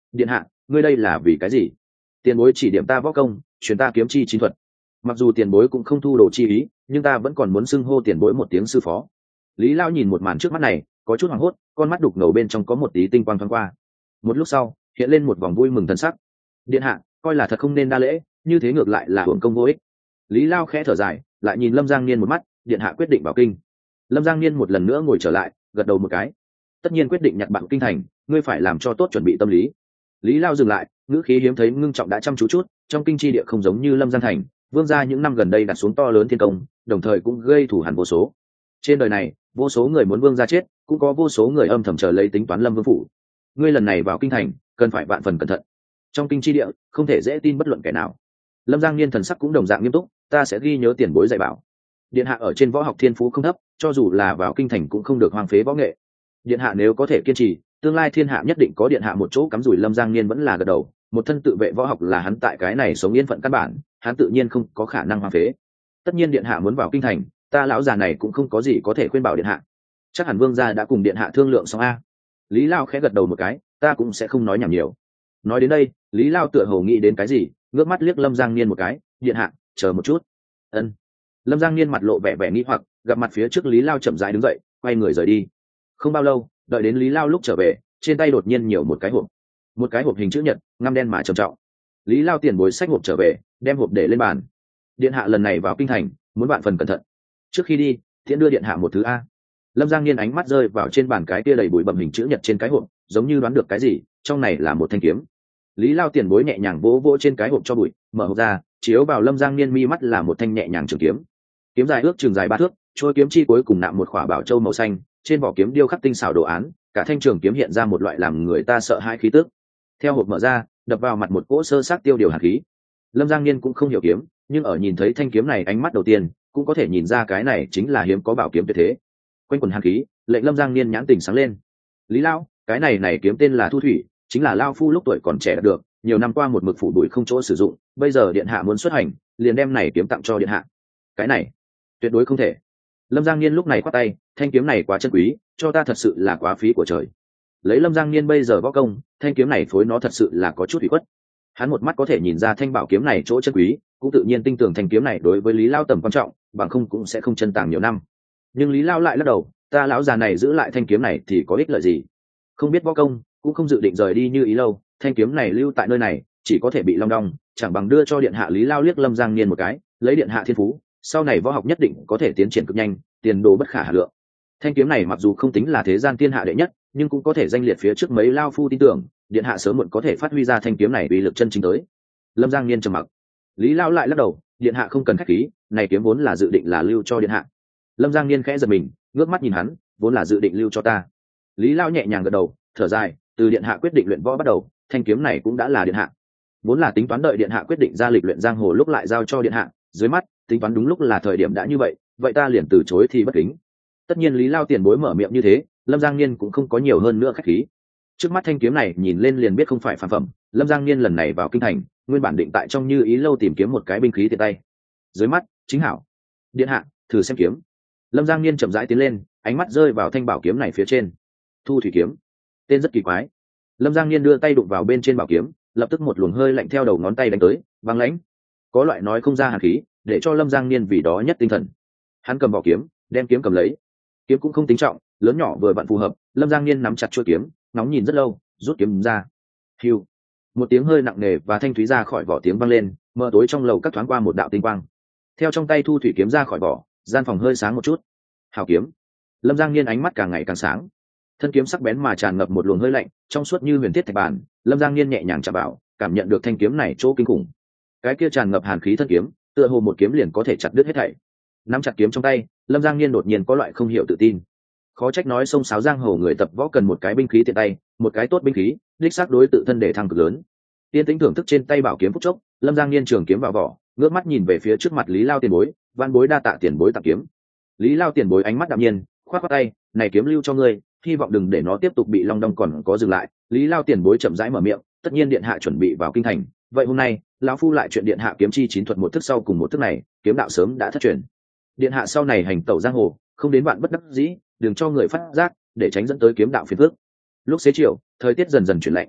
Speaker 1: Điện hạ, ngươi đây là vì cái gì? Tiền bối chỉ điểm ta võ công, truyền ta kiếm chi chín thuật. Mặc dù tiền bối cũng không thu đồ chi ý, nhưng ta vẫn còn muốn xưng hô tiền bối một tiếng sư phó. Lý Lao nhìn một màn trước mắt này, có chút hoảng hốt, con mắt đục ngầu bên trong có một tí tinh quang thoáng qua. Một lúc sau, hiện lên một vòng vui mừng thần sắc. Điện hạ, coi là thật không nên đa lễ, như thế ngược lại là hưởng công vô ích. Lý Lao khẽ thở dài, lại nhìn Lâm Giang Niên một mắt, điện hạ quyết định vào kinh. Lâm Giang Niên một lần nữa ngồi trở lại, gật đầu một cái. Tất nhiên quyết định nhặt bạn kinh thành, ngươi phải làm cho tốt chuẩn bị tâm lý. Lý Lao dừng lại, ngữ khí hiếm thấy ngưng trọng đã chăm chú chút. Trong kinh chi địa không giống như Lâm Giang thành, vương gia những năm gần đây đặt xuống to lớn thiên công, đồng thời cũng gây thù hằn vô số. Trên đời này, vô số người muốn vương gia chết, cũng có vô số người âm thầm chờ lấy tính toán Lâm vương phủ. Ngươi lần này vào kinh thành, cần phải vạn phần cẩn thận. Trong kinh chi địa, không thể dễ tin bất luận kẻ nào. Lâm Giang Niên thần sắc cũng đồng dạng nghiêm túc, ta sẽ ghi nhớ tiền bối dạy bảo. Điện hạ ở trên võ học thiên phú không thấp, cho dù là vào kinh thành cũng không được hoang phế võ nghệ. Điện hạ nếu có thể kiên trì, tương lai thiên hạ nhất định có điện hạ một chỗ cắm rủi. Lâm Giang Niên vẫn là gật đầu, một thân tự vệ võ học là hắn tại cái này sống yên phận căn bản, hắn tự nhiên không có khả năng hoang phế. Tất nhiên điện hạ muốn vào kinh thành, ta lão già này cũng không có gì có thể khuyên bảo điện hạ. Chắc hẳn vương gia đã cùng điện hạ thương lượng xong a. Lý Lao khẽ gật đầu một cái, ta cũng sẽ không nói nhảm nhiều. Nói đến đây, Lý Lao tựa hồ nghĩ đến cái gì, ngước mắt liếc Lâm Giang Niên một cái, điện hạ, chờ một chút. Ân. Lâm Giang Niên mặt lộ vẻ vẻ nghi hoặc, gặp mặt phía trước Lý Lao chậm rãi đứng dậy, quay người rời đi. Không bao lâu, đợi đến Lý Lao lúc trở về, trên tay đột nhiên nhiều một cái hộp hình chữ nhật, ngăm đen mà trầm trọng. Lý Lao tiền bối xách hộp trở về, đem hộp để lên bàn. Điện hạ lần này vào kinh thành, muốn vạn phần cẩn thận. Trước khi đi, tiễn đưa điện hạ một thứ a. Lâm Giang Niên ánh mắt rơi vào trên bàn cái kia đầy bụi bặm hình chữ nhật trên cái hộp, giống như đoán được cái gì, trong này là một thanh kiếm. Lý Lao tiền bối nhẹ nhàng vỗ vỗ trên cái hộp cho bụi, mở hộp ra, chiếu vào Lâm Giang Niên mi mắt là một thanh nhẹ nhàng trường kiếm. Kiếm dài ước chừng dài 3 thước, trôi kiếm chi cuối cùng nạm một khỏa bảo châu màu xanh, trên vỏ kiếm điêu khắc tinh xảo đồ án, cả thanh trường kiếm hiện ra một loại làm người ta sợ hãi khí tức. Theo hộp mở ra, đập vào mặt một cỗ sơ sát tiêu điều hàn khí. Lâm Giang Niên cũng không hiểu kiếm, nhưng ở nhìn thấy thanh kiếm này ánh mắt đầu tiên, cũng có thể nhìn ra cái này chính là hiếm có bảo kiếm tuyệt thế. Quanh quần hàn khí, lệnh Lâm Giang Niên nhãn tình sáng lên. Lý Lao, cái này kiếm tên là Thu Thủy, chính là lao phu lúc tuổi còn trẻ đạt được, nhiều năm qua một mực phủ đuổi không chỗ sử dụng, bây giờ điện hạ muốn xuất hành, liền đem này kiếm tặng cho điện hạ. Cái này, tuyệt đối không thể. Lâm Giang Niên lúc này quát tay, thanh kiếm này quá chân quý, cho ta thật sự là quá phí của trời. Lấy Lâm Giang Niên bây giờ võ công, thanh kiếm này phối nó thật sự là có chút ủy khuất. Hắn một mắt có thể nhìn ra thanh bảo kiếm này chỗ chân quý, cũng tự nhiên tin tưởng thanh kiếm này đối với Lý Lao tầm quan trọng, bằng không cũng sẽ không chân tàng nhiều năm. Nhưng Lý Lao lại lắc đầu, ta lão già này giữ lại thanh kiếm này thì có ích lợi gì? Không biết võ công, cũng không dự định rời đi như ý lâu, thanh kiếm này lưu tại nơi này, chỉ có thể bị long đong, chẳng bằng đưa cho điện hạ. Lý Lao liếc Lâm Giang Niên một cái, lấy điện hạ thiên phú, sau này võ học nhất định có thể tiến triển cực nhanh, tiền đồ bất khả hà lượng. Thanh kiếm này mặc dù không tính là thế gian thiên hạ đệ nhất, nhưng cũng có thể danh liệt phía trước mấy lao phu tin tưởng, điện hạ sớm muộn có thể phát huy ra thanh kiếm này uy lực chân chính tới. Lâm Giang Niên trầm mặc. Lý Lao lại lắc đầu, điện hạ không cần khách khí, này kiếm vốn là dự định là lưu cho điện hạ. Lâm Giang Niên khẽ giật mình, ngước mắt nhìn hắn, vốn là dự định lưu cho ta. Lý Lao nhẹ nhàng gật đầu, thở dài, từ điện hạ quyết định luyện võ bắt đầu, thanh kiếm này cũng đã là điện hạ. Vốn là tính toán đợi điện hạ quyết định ra lịch luyện giang hồ lúc lại giao cho điện hạ, dưới mắt tính toán đúng lúc là thời điểm đã như vậy, vậy ta liền từ chối thì bất kính. Tất nhiên Lý Lao tiền bối mở miệng như thế, Lâm Giang Niên cũng không có nhiều hơn nữa khách khí. Trước mắt thanh kiếm này nhìn lên liền biết không phải phàm phẩm, Lâm Giang Niên lần này vào kinh thành, nguyên bản định tại trong Như Ý lâu tìm kiếm một cái binh khí tiện tay. Dưới mắt, chính hảo. Điện hạ, thử xem kiếm. Lâm Giang Niên chậm rãi tiến lên, ánh mắt rơi vào thanh bảo kiếm này phía trên. Thu Thủy kiếm, tên rất kỳ quái. Lâm Giang Niên đưa tay đụng vào bên trên bảo kiếm, lập tức một luồng hơi lạnh theo đầu ngón tay đánh tới, băng lãnh, có loại nói không ra hàn khí, để cho Lâm Giang Niên vì đó nhất tinh thần. Hắn cầm bảo kiếm, đem kiếm cầm lấy. Kiếm cũng không tính trọng, lớn nhỏ vừa vặn phù hợp. Lâm Giang Niên nắm chặt chuôi kiếm, nóng nhìn rất lâu, rút kiếm ra. Hiu, một tiếng hơi nặng nề và thanh thúy ra khỏi vỏ tiếng vang lên, mờ tối trong lầu cắt thoáng qua một đạo tinh quang. Theo trong tay Thu Thủy kiếm ra khỏi vỏ, gian phòng hơi sáng một chút. Hào kiếm. Lâm Giang Niên ánh mắt càng ngày càng sáng. Thân kiếm sắc bén mà tràn ngập một luồng hơi lạnh, trong suốt như huyền thiết thạch bản. Lâm Giang Niên nhẹ nhàng chạm vào, cảm nhận được thanh kiếm này chỗ kinh khủng. Cái kia tràn ngập hàn khí thân kiếm, tựa hồ một kiếm liền có thể chặt đứt hết thảy. Nắm chặt kiếm trong tay, Lâm Giang Niên đột nhiên có loại không hiểu tự tin. Khó trách nói sông sáo giang hồ người tập võ cần một cái binh khí tiện tay, một cái tốt binh khí, đích xác đối tự thân để thăng cực lớn. Tiên tĩnh thưởng thức trên tay bảo kiếm phút chốc, Lâm Giang Niên trường kiếm vào vỏ, ngước mắt nhìn về phía trước mặt Lý Lao tiền bối, van bối đa tạ tiền bối tặng kiếm. Lý Lao tiền bối ánh mắt đạm nhiên, khoát khoát tay, này kiếm lưu cho ngươi, hy vọng đừng để nó tiếp tục bị long đong còn có dừng lại. Lý Lao tiền bối chậm rãi mở miệng, tất nhiên điện hạ chuẩn bị vào kinh thành, vậy hôm nay lão phu lại chuyện điện hạ kiếm chi chín thuật một thức sau cùng một thức này, kiếm đạo sớm đã thất truyền. Điện hạ sau này hành tẩu giang hồ, không đến bạn bất đắc dĩ, đừng cho người phát giác, để tránh dẫn tới kiếm đạo phiền phức. Lúc xế chiều, thời tiết dần dần chuyển lạnh.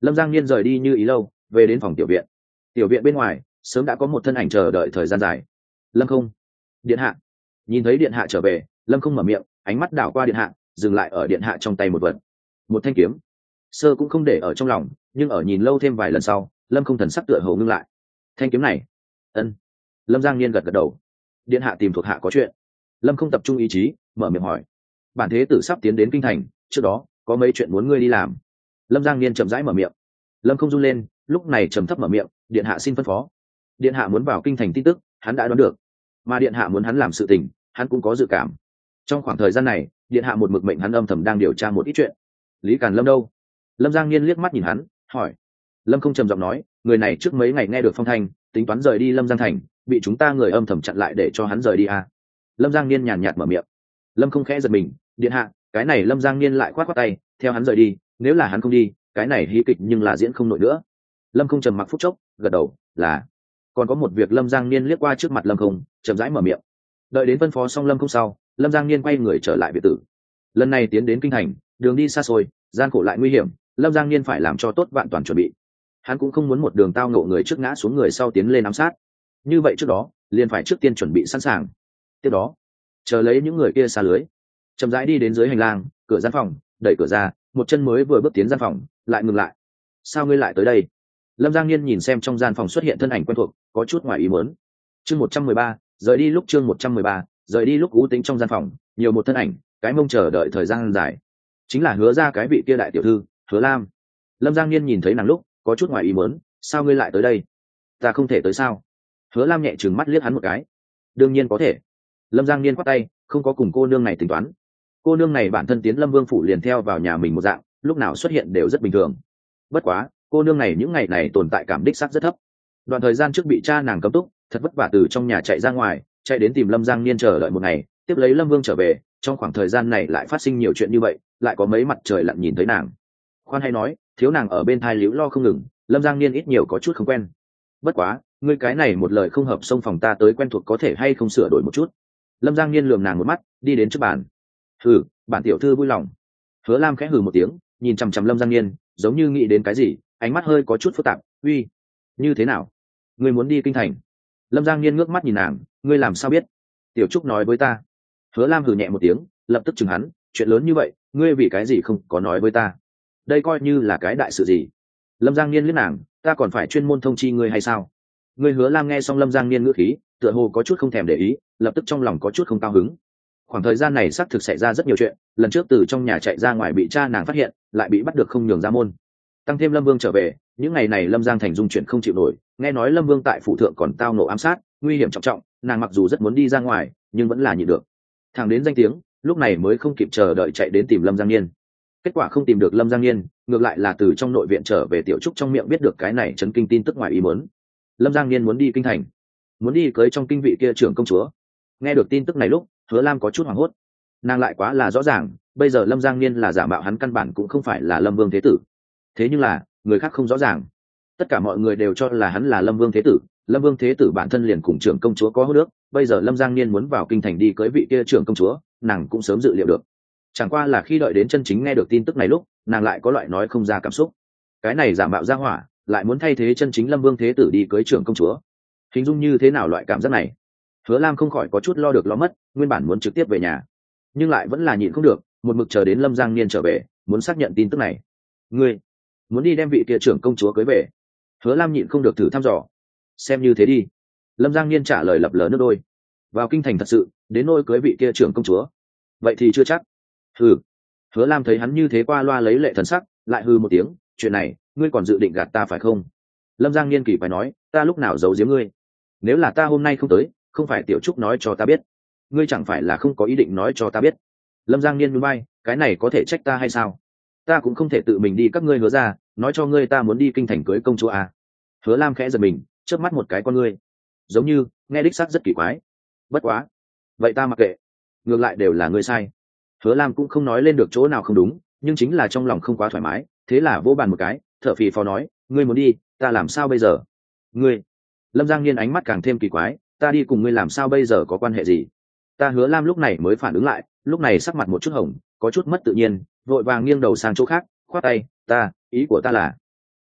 Speaker 1: Lâm Giang Niên rời đi Như Ý lâu, về đến phòng tiểu viện. Tiểu viện bên ngoài sớm đã có một thân ảnh chờ đợi thời gian dài. Lâm Không, điện hạ. Nhìn thấy điện hạ trở về, Lâm Không mở miệng, ánh mắt đảo qua điện hạ, dừng lại ở điện hạ trong tay một vật, một thanh kiếm. Sơ cũng không để ở trong lòng, nhưng ở nhìn lâu thêm vài lần sau, Lâm Không thần sắc tựa hồ ngưng lại. Thanh kiếm này? Ân. Lâm Giang Niên gật gật đầu. Điện hạ tìm thuộc hạ có chuyện. Lâm Không tập trung ý chí, mở miệng hỏi. Bản thế tử sắp tiến đến kinh thành, trước đó có mấy chuyện muốn ngươi đi làm. Lâm Giang Niên chậm rãi mở miệng. Lâm Không run lên, lúc này trầm thấp mở miệng, điện hạ xin phân phó. Điện hạ muốn vào kinh thành tin tức, hắn đã đoán được, mà điện hạ muốn hắn làm sự tình, hắn cũng có dự cảm. Trong khoảng thời gian này, điện hạ một mực mệnh hắn âm thầm đang điều tra một ít chuyện. Lý Càn Lâm đâu? Lâm Giang Niên liếc mắt nhìn hắn, hỏi. Lâm Không trầm giọng nói, người này trước mấy ngày nghe được phong thanh, tính toán rời đi Lâm Giang thành, bị chúng ta người âm thầm chặn lại để cho hắn rời đi à. Lâm Giang Niên nhàn nhạt mở miệng. Lâm Không khẽ giật mình, điện hạ, cái này Lâm Giang Niên lại khoát khoát tay, theo hắn rời đi, nếu là hắn không đi, cái này hí kịch nhưng là diễn không nổi nữa. Lâm Không trầm mặc phút chốc, gật đầu, là. Còn có một việc. Lâm Giang Niên liếc qua trước mặt Lâm Không, chậm rãi mở miệng. Đợi đến phân phó xong Lâm Không sau, Lâm Giang Niên quay người trở lại biệt tử. Lần này tiến đến kinh thành, đường đi xa xôi, gian khổ lại nguy hiểm, Lâm Giang Niên phải làm cho tốt vạn toàn chuẩn bị. Hắn cũng không muốn một đường tao ngộ người trước ngã xuống người sau tiến lên ám sát. Như vậy trước đó, liền phải trước tiên chuẩn bị sẵn sàng. Tiếp đó, chờ lấy những người kia xa lưới, chậm rãi đi đến dưới hành lang, cửa gian phòng, đẩy cửa ra, một chân mới vừa bước tiến gian phòng, lại ngừng lại. Sao ngươi lại tới đây? Lâm Giang Niên nhìn xem trong gian phòng xuất hiện thân ảnh quen thuộc, có chút ngoài ý muốn. Chương 113, rời đi lúc chương 113, rời đi lúc u tính trong gian phòng, nhiều một thân ảnh, cái mông chờ đợi thời gian dài. Chính là Hứa ra cái vị kia đại tiểu thư, Hứa Lam. Lâm Giang Niên nhìn thấy nàng lúc, có chút ngoài ý muốn, sao ngươi lại tới đây? Ta không thể tới sao? Hứa Lam nhẹ trừng mắt liếc hắn một cái. Đương nhiên có thể. Lâm Giang Niên quát tay, không có cùng cô nương này tính toán. Cô nương này bản thân tiến Lâm Vương phủ liền theo vào nhà mình một dạng, lúc nào xuất hiện đều rất bình thường. Bất quá, cô nương này những ngày này tồn tại cảm đích xác rất thấp. Đoạn thời gian trước bị cha nàng cấm túc, thật vất vả từ trong nhà chạy ra ngoài, chạy đến tìm Lâm Giang Niên chờ đợi một ngày, tiếp lấy Lâm Vương trở về, trong khoảng thời gian này lại phát sinh nhiều chuyện như vậy, lại có mấy mặt trời lặn nhìn thấy nàng. Khoan hay nói, thiếu nàng ở bên thai liễu lo không ngừng, Lâm Giang Niên ít nhiều có chút không quen. Bất quá, ngươi cái này một lời không hợp xông phòng ta tới quen thuộc có thể hay không sửa đổi một chút. Lâm Giang Niên lườm nàng một mắt, đi đến trước bàn. Hừ, bản tiểu thư vui lòng. Hứa Lam khẽ hừ một tiếng, nhìn chằm chằm Lâm Giang Niên, giống như nghĩ đến cái gì, ánh mắt hơi có chút phức tạp. Uy, như thế nào? Ngươi muốn đi kinh thành? Lâm Giang Niên ngước mắt nhìn nàng, ngươi làm sao biết? Tiểu Trúc nói với ta. Hứa Lam hừ nhẹ một tiếng, lập tức chừng hắn, chuyện lớn như vậy, ngươi vì cái gì không có nói với ta? Đây coi như là cái đại sự gì? Lâm Giang Niên liếc nàng, ta còn phải chuyên môn thông chi ngươi hay sao? Ngươi Hứa Lam nghe xong Lâm Giang Niên ngữ khí, tựa hồ có chút không thèm để ý, lập tức trong lòng có chút không cao hứng. Khoảng thời gian này xác thực xảy ra rất nhiều chuyện, lần trước từ trong nhà chạy ra ngoài bị cha nàng phát hiện, lại bị bắt được không nhường ra môn. Tăng thêm Lâm Vương trở về, những ngày này Lâm Giang thành dung chuyển không chịu nổi, nghe nói Lâm Vương tại phủ thượng còn tao nộ ám sát, nguy hiểm trọng trọng, nàng mặc dù rất muốn đi ra ngoài, nhưng vẫn là nhịn được. Thẳng đến danh tiếng, lúc này mới không kịp chờ đợi chạy đến tìm Lâm Giang Niên. Kết quả không tìm được Lâm Giang Niên, ngược lại là từ trong nội viện trở về Tiểu Trúc trong miệng biết được cái này chấn kinh tin tức ngoài ý muốn. Lâm Giang Niên muốn đi kinh thành, muốn đi cưới trong kinh vị kia trưởng công chúa. Nghe được tin tức này lúc, Hứa Lam có chút hoảng hốt. Nàng lại quá là rõ ràng, bây giờ Lâm Giang Niên là giả mạo hắn căn bản cũng không phải là Lâm Vương thế tử. Thế nhưng là, người khác không rõ ràng. Tất cả mọi người đều cho là hắn là Lâm Vương thế tử, Lâm Vương thế tử bản thân liền cùng trưởng công chúa có hôn ước, bây giờ Lâm Giang Niên muốn vào kinh thành đi cưới vị kia trưởng công chúa, nàng cũng sớm dự liệu được. Chẳng qua là khi đợi đến chân chính nghe được tin tức này lúc, nàng lại có loại nói không ra cảm xúc. Cái này giả mạo ra hỏa, lại muốn thay thế chân chính Lâm Vương thế tử đi cưới trưởng công chúa. Hình dung như thế nào loại cảm giác này? Hứa Lam không khỏi có chút lo được lo mất, nguyên bản muốn trực tiếp về nhà, nhưng lại vẫn là nhịn không được, một mực chờ đến Lâm Giang Niên trở về, muốn xác nhận tin tức này. Ngươi muốn đi đem vị kia trưởng công chúa cưới về? Hứa Lam nhịn không được thử thăm dò. Xem như thế đi. Lâm Giang Niên trả lời lập lờ nước đôi. Vào kinh thành thật sự, đến nôi cưới vị kia trưởng công chúa, vậy thì chưa chắc. Hừ. Hứa Lam thấy hắn như thế qua loa lấy lệ thần sắc, lại hừ một tiếng, chuyện này, ngươi còn dự định gạt ta phải không? Lâm Giang Niên kỳ phải nói, ta lúc nào giấu giếm ngươi? Nếu là ta hôm nay không tới, không phải Tiểu Trúc nói cho ta biết, ngươi chẳng phải là không có ý định nói cho ta biết? Lâm Giang Niên nhún vai, cái này có thể trách ta hay sao? Ta cũng không thể tự mình đi các ngươi Hứa ra, nói cho ngươi ta muốn đi kinh thành cưới công chúa à? Hứa Lam khẽ giật mình, chớp mắt một cái con ngươi, giống như nghe đích xác rất kỳ quái. Bất quá, vậy ta mặc kệ, ngược lại đều là ngươi sai. Hứa Lam cũng không nói lên được chỗ nào không đúng, nhưng chính là trong lòng không quá thoải mái, thế là vỗ bàn một cái, thở phì phò nói, ngươi muốn đi, ta làm sao bây giờ? Ngươi? Lâm Giang Niên ánh mắt càng thêm kỳ quái, ta đi cùng ngươi làm sao bây giờ có quan hệ gì? Ta Hứa Lam lúc này mới phản ứng lại, lúc này sắc mặt một chút hồng, có chút mất tự nhiên, vội vàng nghiêng đầu sang chỗ khác, khoát tay, ý của ta là,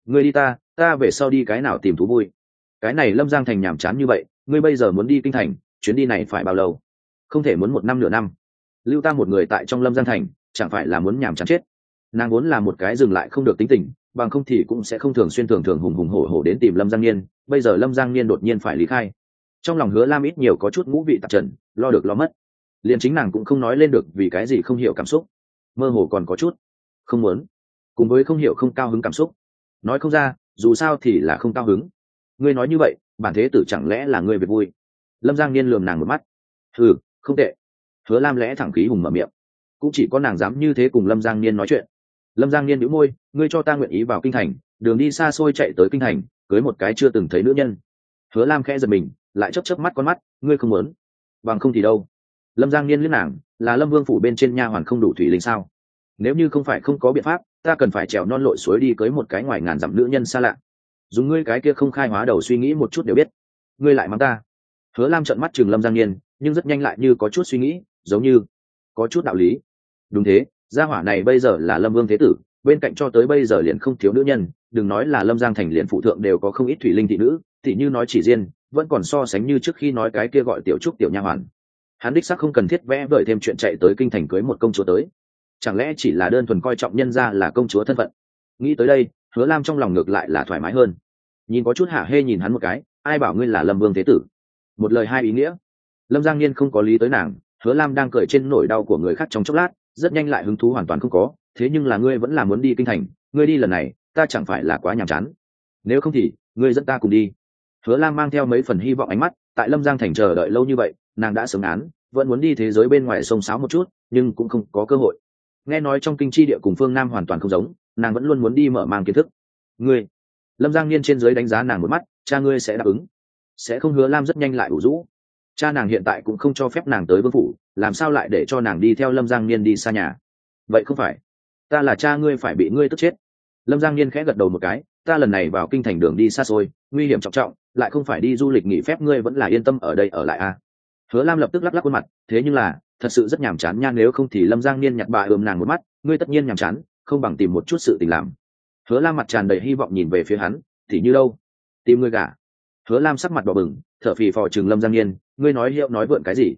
Speaker 1: Ngươi đi ta về sau đi cái nào tìm thú vui. Cái này Lâm Giang Thành nhàm chán như vậy, ngươi bây giờ muốn đi kinh thành, chuyến đi này phải bao lâu? Không thể muốn 1 năm nửa năm. Lưu Tam một người tại trong Lâm Giang Thành, chẳng phải là muốn nhàm chán chết. Nàng vốn là một cái dừng lại không được tính tình, bằng không thì cũng sẽ không thường xuyên thường hùng hùng hổ hổ đến tìm Lâm Giang Niên. Bây giờ Lâm Giang Niên đột nhiên phải lý khai, trong lòng Hứa Lam ít nhiều có chút ngũ vị tạp trần, lo được lo mất. Liền chính nàng cũng không nói lên được vì cái gì không hiểu cảm xúc, mơ hồ còn có chút không muốn, cùng với không hiểu không cao hứng cảm xúc, nói không ra, dù sao thì là không cao hứng. Ngươi nói như vậy, bản thế tử chẳng lẽ là ngươi việc vui? Lâm Giang Niên lườm nàng một mắt. Ừ, không tệ. Hứa Lam lẽ thẳng khí hùng mở miệng, cũng chỉ có nàng dám như thế cùng Lâm Giang Niên nói chuyện. Lâm Giang Niên nhíu môi, ngươi cho ta nguyện ý vào kinh thành, đường đi xa xôi chạy tới kinh thành, cưới một cái chưa từng thấy nữ nhân. Hứa Lam khẽ giật mình, lại chớp chớp mắt con mắt, ngươi không muốn? Bằng không thì đâu? Lâm Giang Niên liếc nàng, là Lâm Vương phủ bên trên nha hoàn không đủ thủy linh sao? Nếu như không phải không có biện pháp, ta cần phải trèo non lội suối đi cưới một cái ngoài ngàn dặm nữ nhân xa lạ. Dùng ngươi cái kia không khai hóa đầu suy nghĩ một chút đều biết. Ngươi lại mắng ta. Hứa Lam trợn mắt chừng Lâm Giang Niên, nhưng rất nhanh lại như có chút suy nghĩ, giống như có chút đạo lý. Đúng thế, gia hỏa này bây giờ là Lâm Vương thế tử, bên cạnh cho tới bây giờ liền không thiếu nữ nhân, đừng nói là Lâm Giang thành liền phụ thượng đều có không ít thủy linh thị nữ, thị như nói chỉ riêng, vẫn còn so sánh như trước khi nói cái kia gọi tiểu trúc tiểu nha hoàn. Hắn đích xác không cần thiết vẽ vời thêm chuyện chạy tới kinh thành cưới một công chúa tới, chẳng lẽ chỉ là đơn thuần coi trọng nhân ra là công chúa thân phận. Nghĩ tới đây, Hứa Lam trong lòng ngược lại là thoải mái hơn, nhìn có chút hạ hê nhìn hắn một cái, ai bảo ngươi là Lâm Vương thế tử? Một lời hai ý nghĩa. Lâm Giang Niên không có lý tới nàng, Hứa Lam đang cười trên nỗi đau của người khác trong chốc lát, rất nhanh lại hứng thú hoàn toàn không có. Thế nhưng là ngươi vẫn là muốn đi kinh thành, ngươi đi lần này ta chẳng phải là quá nhàm chán? Nếu không thì ngươi dẫn ta cùng đi. Hứa Lam mang theo mấy phần hy vọng ánh mắt, tại Lâm Giang thành chờ đợi lâu như vậy, nàng đã sớm án, vẫn muốn đi thế giới bên ngoài sông sáo một chút, nhưng cũng không có cơ hội. Nghe nói trong kinh chi địa cùng phương Nam hoàn toàn không giống, nàng vẫn luôn muốn đi mở mang kiến thức. Ngươi? Lâm Giang Niên trên dưới đánh giá nàng một mắt, cha ngươi sẽ đáp ứng? Sẽ không. Hứa Lam rất nhanh lại ủ rũ, cha nàng hiện tại cũng không cho phép nàng tới vương phủ, làm sao lại để cho nàng đi theo Lâm Giang Niên đi xa nhà? Vậy không phải ta là cha ngươi phải bị ngươi tức chết. Lâm Giang Niên khẽ gật đầu một cái, ta lần này vào kinh thành đường đi xa xôi, nguy hiểm trọng trọng, lại không phải đi du lịch nghỉ phép, ngươi vẫn là yên tâm ở đây ở lại à? Hứa Lam lập tức lắc lắc khuôn mặt, thế nhưng là thật sự rất nhàm chán nha, nếu không thì Lâm Giang Niên nhặt bà ôm nàng một mắt, ngươi tất nhiên nhàm chán, không bằng tìm một chút sự tình làm. Hứa Lam mặt tràn đầy hy vọng nhìn về phía hắn, thì như đâu? Tìm ngươi gả. Hứa Lam sắc mặt đỏ bừng, thở phì phò chừng Lâm Giang Niên, ngươi nói hiệu nói vượn cái gì?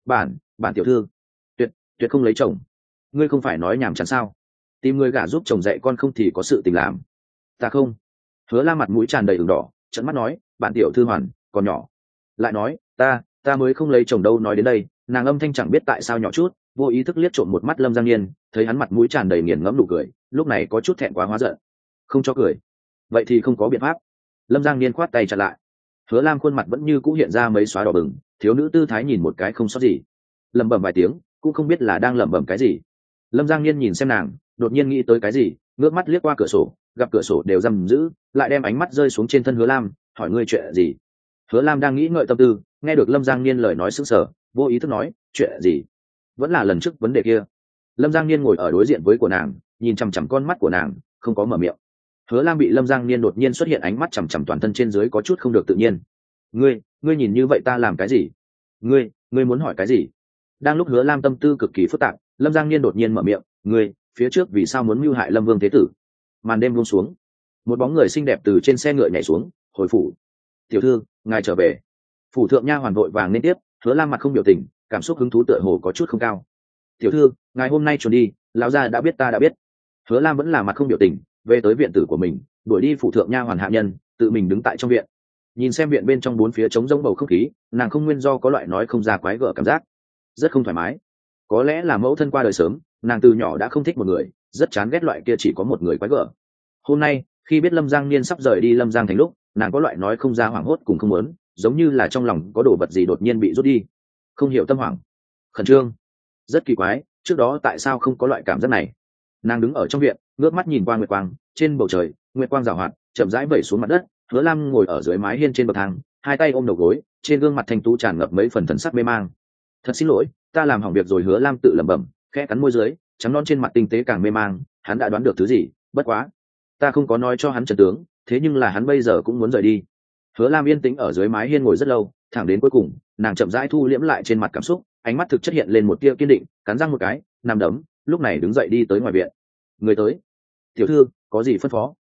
Speaker 1: Bản tiểu thư tuyệt không lấy chồng. Ngươi không phải nói nhàm chán sao? Tìm ngươi gả giúp chồng dạy con không thì có sự tình làm. Ta không. Hứa Lam mặt mũi tràn đầy ửng đỏ, trợn mắt nói, bản tiểu thư hoàn còn nhỏ. Lại nói, ta mới không lấy chồng đâu. Nói đến đây, nàng âm thanh chẳng biết tại sao nhỏ chút, vô ý thức liếc trộm một mắt Lâm Giang Niên, thấy hắn mặt mũi tràn đầy nghiền ngẫm nụ cười, lúc này có chút thẹn quá hóa giận. Không cho cười? Vậy thì không có biện pháp. Lâm Giang Niên khoát tay chặn lại. Hứa Lam khuôn mặt vẫn như cũ hiện ra mấy xóa đỏ bừng, thiếu nữ tư thái nhìn một cái không sót gì, lẩm bẩm vài tiếng, cũng không biết là đang lẩm bẩm cái gì. Lâm Giang Niên nhìn xem nàng, đột nhiên nghĩ tới cái gì, ngước mắt liếc qua cửa sổ, gặp cửa sổ đều giam giữ, lại đem ánh mắt rơi xuống trên thân Hứa Lam, hỏi ngươi chuyện gì? Hứa Lam đang nghĩ ngợi tâm tư, nghe được Lâm Giang Niên lời nói sững sờ, vô ý thức nói, chuyện gì? Vẫn là lần trước vấn đề kia. Lâm Giang Niên ngồi ở đối diện với của nàng, nhìn chằm chằm con mắt của nàng, không có mở miệng. Hứa Lam bị Lâm Giang Niên đột nhiên xuất hiện ánh mắt chằm chằm toàn thân trên dưới có chút không được tự nhiên. Ngươi nhìn như vậy ta làm cái gì? Ngươi muốn hỏi cái gì? Đang lúc Hứa Lam tâm tư cực kỳ phức tạp, Lâm Giang Niên đột nhiên mở miệng, ngươi phía trước vì sao muốn mưu hại Lâm Vương thế tử? Màn đêm buông xuống, một bóng người xinh đẹp từ trên xe ngựa nhảy xuống, hồi phủ. Tiểu thư, ngài trở về. Phủ thượng nha hoàn vội vàng nên tiếp. Hứa Lam mặt không biểu tình, cảm xúc hứng thú tựa hồ có chút không cao. Tiểu thư, ngài hôm nay chuẩn đi, lão gia đã biết, ta đã biết. Hứa Lam vẫn là mặt không biểu tình, về tới viện tử của mình, đuổi đi phủ thượng nha hoàn hạ nhân, tự mình đứng tại trong viện, nhìn xem viện bên trong bốn phía trống rỗng bầu không khí, nàng không nguyên do có loại nói không ra quái gở cảm giác, rất không thoải mái. Có lẽ là mẫu thân qua đời sớm, nàng từ nhỏ đã không thích một người, rất chán ghét loại kia chỉ có một người quái gở. Hôm nay khi biết Lâm Giang Niên sắp rời đi Lâm Giang thành lúc, nàng có loại nói không ra hoảng hốt cùng không muốn, giống như là trong lòng có đồ vật gì đột nhiên bị rút đi, không hiểu tâm hoảng, khẩn trương, rất kỳ quái. Trước đó tại sao không có loại cảm giác này? Nàng đứng ở trong viện, ngước mắt nhìn qua nguyệt quang, trên bầu trời nguyệt quang rào hoạt chậm rãi vẩy xuống mặt đất. Hứa Lam ngồi ở dưới mái hiên trên bậc thang, hai tay ôm đầu gối, trên gương mặt thanh tú tràn ngập mấy phần thần sắc mê mang. Thật xin lỗi, ta làm hỏng việc rồi. Hứa Lam tự lẩm bẩm, khẽ cắn môi dưới, trắng non trên mặt tinh tế càng mê mang. Hắn đã đoán được thứ gì, bất quá ta không có nói cho hắn chân tướng, thế nhưng là hắn bây giờ cũng muốn rời đi. Hứa Lam yên tĩnh ở dưới mái hiên ngồi rất lâu, thẳng đến cuối cùng nàng chậm rãi thu liễm lại trên mặt cảm xúc, ánh mắt thực chất hiện lên một tia kiên định, cắn răng một cái, nằm đấm, lúc này đứng dậy đi tới ngoài viện. Người tới. Tiểu thư, có gì phân phó?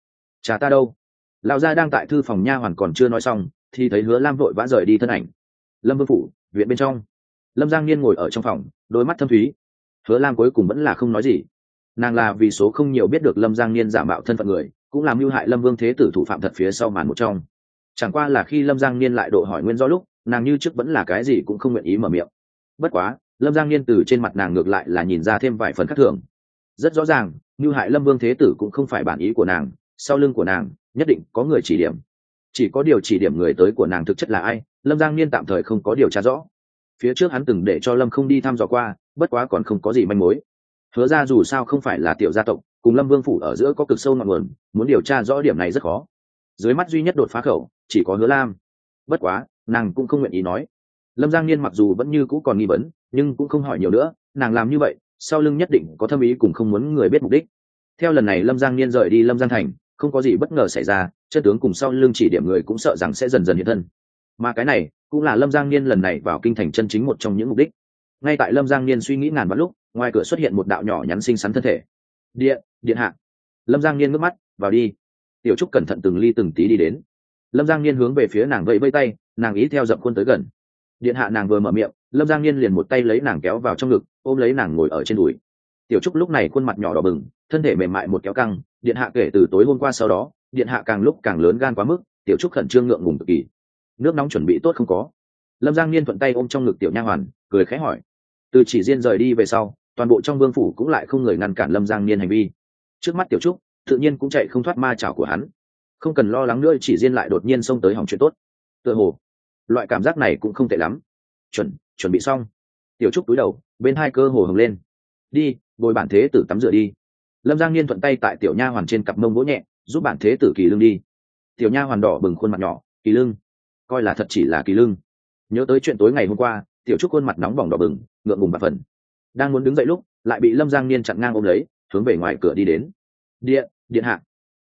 Speaker 1: Cha ta đâu? Lão gia đang tại thư phòng nha hoàn còn chưa nói xong thì thấy Hứa Lam vội vã rời đi thân ảnh. Lâm vương phủ viện bên trong, Lâm Giang Niên ngồi ở trong phòng, đôi mắt thâm thúy. Hứa Lam cuối cùng vẫn là không nói gì. Nàng là vì số không nhiều biết được Lâm Giang Niên giả mạo thân phận người, cũng làm mưu hại Lâm Vương Thế Tử thủ phạm thật phía sau màn một trong. Chẳng qua là khi Lâm Giang Niên lại độ hỏi nguyên do lúc, nàng như trước vẫn là cái gì cũng không nguyện ý mở miệng. Bất quá, Lâm Giang Niên từ trên mặt nàng ngược lại là nhìn ra thêm vài phần khác thường. Rất rõ ràng, mưu hại Lâm Vương Thế Tử cũng không phải bản ý của nàng, sau lưng của nàng nhất định có người chỉ điểm. Chỉ có điều chỉ điểm người tới của nàng thực chất là ai, Lâm Giang Niên tạm thời không có điều tra rõ. Phía trước hắn từng để cho Lâm không đi thăm dò qua, bất quá còn không có gì manh mối. Hứa ra dù sao không phải là tiểu gia tộc, cùng Lâm Vương phủ ở giữa có cực sâu ngọn nguồn, muốn điều tra rõ điểm này rất khó. Dưới mắt duy nhất đột phá khẩu chỉ có Hứa Lam. Bất quá nàng cũng không nguyện ý nói. Lâm Giang Niên mặc dù vẫn như cũ còn nghi vấn, nhưng cũng không hỏi nhiều nữa. Nàng làm như vậy sau lưng nhất định có thâm ý, cùng không muốn người biết mục đích. Theo lần này Lâm Giang Niên rời đi Lâm Giang thành, không có gì bất ngờ xảy ra, chân tướng cùng sau lưng chỉ điểm người cũng sợ rằng sẽ dần dần hiện thân. Mà cái này cũng là Lâm Giang Niên lần này vào kinh thành chân chính một trong những mục đích. Ngay tại Lâm Giang Niên suy nghĩ ngàn vạn lúc, ngoài cửa xuất hiện một đạo nhỏ nhắn xinh xắn thân thể. Điện hạ. Lâm Giang Niên ngước mắt vào đi. Tiểu Trúc cẩn thận từng ly từng tí đi đến. Lâm Giang Niên hướng về phía nàng vẫy vẫy tay, nàng ý theo dậm khuôn tới gần. Điện hạ. Nàng vừa mở miệng, Lâm Giang Niên liền một tay lấy nàng kéo vào trong ngực, ôm lấy nàng ngồi ở trên đùi. Tiểu Trúc lúc này khuôn mặt nhỏ đỏ bừng, thân thể mềm mại một kéo căng. Điện hạ, kể từ tối hôm qua sau đó, điện hạ càng lúc càng lớn gan quá mức. Tiểu Trúc khẩn trương ngượng ngùng cực kỳ. Nước nóng chuẩn bị tốt không có? Lâm Giang Niên thuận tay ôm trong ngực tiểu nha hoàn, cười khẽ hỏi. Từ Chỉ Diên rời đi về sau, toàn bộ trong vương phủ cũng lại không người ngăn cản Lâm Giang Niên hành vi. Trước mắt Tiểu Trúc tự nhiên cũng chạy không thoát ma chảo của hắn. Không cần lo lắng nữa, Chỉ Diên lại đột nhiên xông tới hỏng chuyện tốt. Tựa hồ loại cảm giác này cũng không tệ lắm. Chuẩn bị xong. Tiểu Trúc cúi đầu, bên hai cơ hồ hồng lên. Đi, bồi bản thế tử tắm rửa đi. Lâm Giang Niên thuận tay tại tiểu nha hoàn trên cặp mông vỗ nhẹ, giúp bản thế tử kỳ lưng đi. Tiểu nha hoàn đỏ bừng khuôn mặt nhỏ, kỳ lưng, coi là thật chỉ là kỳ lưng. Nhớ tới chuyện tối ngày hôm qua, Tiểu Trúc khuôn mặt nóng bỏng đỏ bừng, ngượng ngùng bạt phần. Đang muốn đứng dậy lúc, lại bị Lâm Giang Niên chặn ngang ôm lấy, hướng về ngoài cửa đi đến. Điện hạ.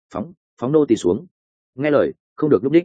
Speaker 1: Phóng nô tỳ xuống. Nghe lời, không được lúc đích.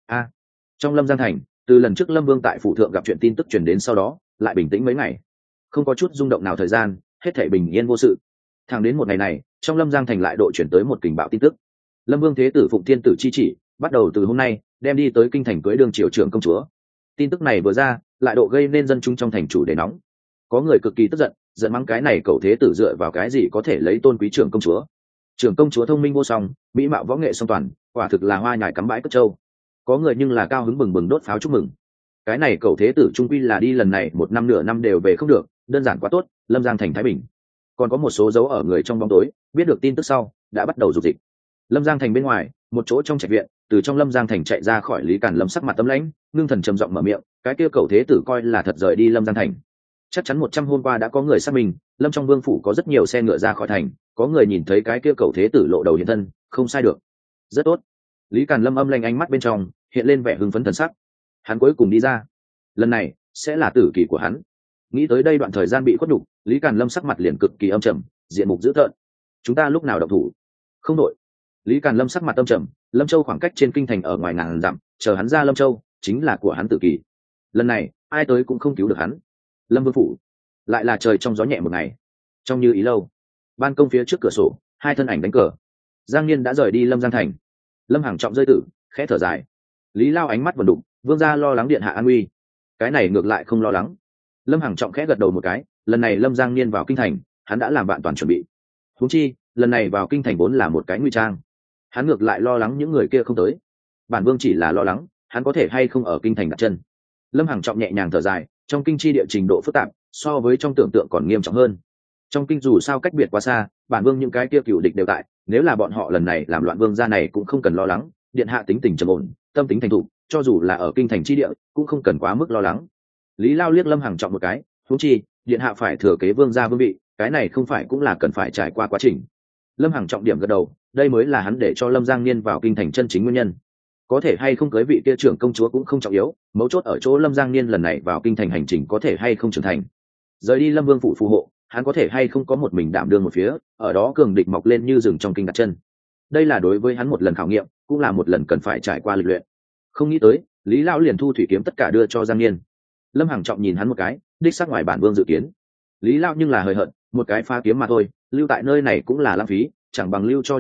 Speaker 1: Trong Lâm Giang thành, từ lần trước Lâm Vương tại phủ thượng gặp chuyện tin tức truyền đến sau đó, lại bình tĩnh mấy ngày, không có chút rung động nào thời gian, hết thảy bình yên vô sự. Thẳng đến một ngày này, trong Lâm Giang thành lại độ chuyển tới một kình bạo tin tức. Lâm Vương Thế Tử Phụng Thiên Tử chi chỉ, bắt đầu từ hôm nay đem đi tới kinh thành cưới đường triều trưởng công chúa. Tin tức này vừa ra, lại độ gây nên dân chúng trong thành chủ để nóng. Có người cực kỳ tức giận, giận mắng cái này cậu thế tử dựa vào cái gì có thể lấy tôn quý trưởng công chúa. Trưởng công chúa thông minh vô song, mỹ mạo võ nghệ song toàn, quả thực là hoa nhài cắm bãi cất trâu. Có người nhưng là cao hứng bừng bừng đốt pháo chúc mừng. Cái này cậu thế tử trung quy là đi lần này một năm nửa năm đều về không được, đơn giản quá tốt. Lâm Giang thành thái bình. Còn có một số dấu ở người trong bóng tối, biết được tin tức sau đã bắt đầu dục dịch. Lâm Giang thành bên ngoài, một chỗ trong trạch viện, từ trong Lâm Giang thành chạy ra khỏi Lý Càn Lâm, sắc mặt tâm lãnh, ngưng thần trầm giọng mở miệng, cái kia cậu thế tử coi là thật rời đi Lâm Giang thành. Chắc chắn 100 hôm qua đã có người xác minh, Lâm trong vương phủ có rất nhiều xe ngựa ra khỏi thành, có người nhìn thấy cái kia cậu thế tử lộ đầu hiện thân, không sai được. Rất tốt. Lý Càn Lâm âm lanh, ánh mắt bên trong hiện lên vẻ hưng phấn thần sắc. Hắn cuối cùng đi ra, lần này sẽ là tử kỳ của hắn. Nghĩ tới đây, đoạn thời gian bị khuất nhục, Lý Càn Lâm sắc mặt liền cực kỳ âm trầm, diện mục dữ tợn. Chúng ta lúc nào động thủ? Không đội. Lý Càn Lâm sắc mặt âm trầm, Lâm Châu khoảng cách trên kinh thành ở ngoài ngàn dặm, chờ hắn ra Lâm Châu chính là của hắn tử kỳ. Lần này ai tới cũng không cứu được hắn. Lâm Vương phủ lại là trời trong gió nhẹ một ngày. Trong Như Ý lâu, ban công phía trước cửa sổ, hai thân ảnh đánh cờ. Giang Niên đã rời đi Lâm Giang thành. Lâm Hằng Trọng rơi tử, khẽ thở dài. Lý Lao ánh mắt vần đục, vương gia lo lắng điện hạ an nguy. Cái này ngược lại không lo lắng. Lâm Hằng Trọng khẽ gật đầu một cái, lần này Lâm Giang Niên vào kinh thành, hắn đã làm vạn toàn chuẩn bị. Huống chi, lần này vào kinh thành vốn là một cái nguy trang. Hắn ngược lại lo lắng những người kia không tới. Bản vương chỉ là lo lắng hắn có thể hay không ở kinh thành đặt chân. Lâm Hằng Trọng nhẹ nhàng thở dài, trong kinh chi địa trình độ phức tạp, so với trong tưởng tượng còn nghiêm trọng hơn. Trong kinh dù sao cách biệt quá xa, bản vương những cái kia cựu địch đều tại, nếu là bọn họ lần này làm loạn vương gia này cũng không cần lo lắng, điện hạ tính tình trầm ổn, tâm tính thành thục, cho dù là ở kinh thành chi địa cũng không cần quá mức lo lắng. Lý Lao liếc Lâm Hằng Trọng một cái, huống chi điện hạ phải thừa kế vương gia vương vị, cái này không phải cũng là cần phải trải qua quá trình. Lâm Hằng Trọng điểm gật đầu, đây mới là hắn để cho Lâm Giang Niên vào kinh thành chân chính nguyên nhân. Có thể hay không cưới vị kia trưởng công chúa cũng không trọng yếu, mấu chốt ở chỗ Lâm Giang Niên lần này vào kinh thành hành trình có thể hay không trưởng thành. Rời đi Lâm Vương phủ phù hộ, hắn có thể hay không có một mình đảm đương một phía, ở đó cường địch mọc lên như rừng trong kinh đặt chân. Đây là đối với hắn một lần khảo nghiệm, cũng là một lần cần phải trải qua lịch luyện. Không nghĩ tới, Lý Lão liền thu thủy kiếm tất cả đưa cho Giang Niên. Lâm Hằng Trọng nhìn hắn một cái, đích xác ngoài bản vương dự kiến. Lý Lão nhưng là hời hợt, một cái pha kiếm mà thôi, lưu tại nơi này cũng là lãng phí, chẳng bằng lưu cho điện hạ,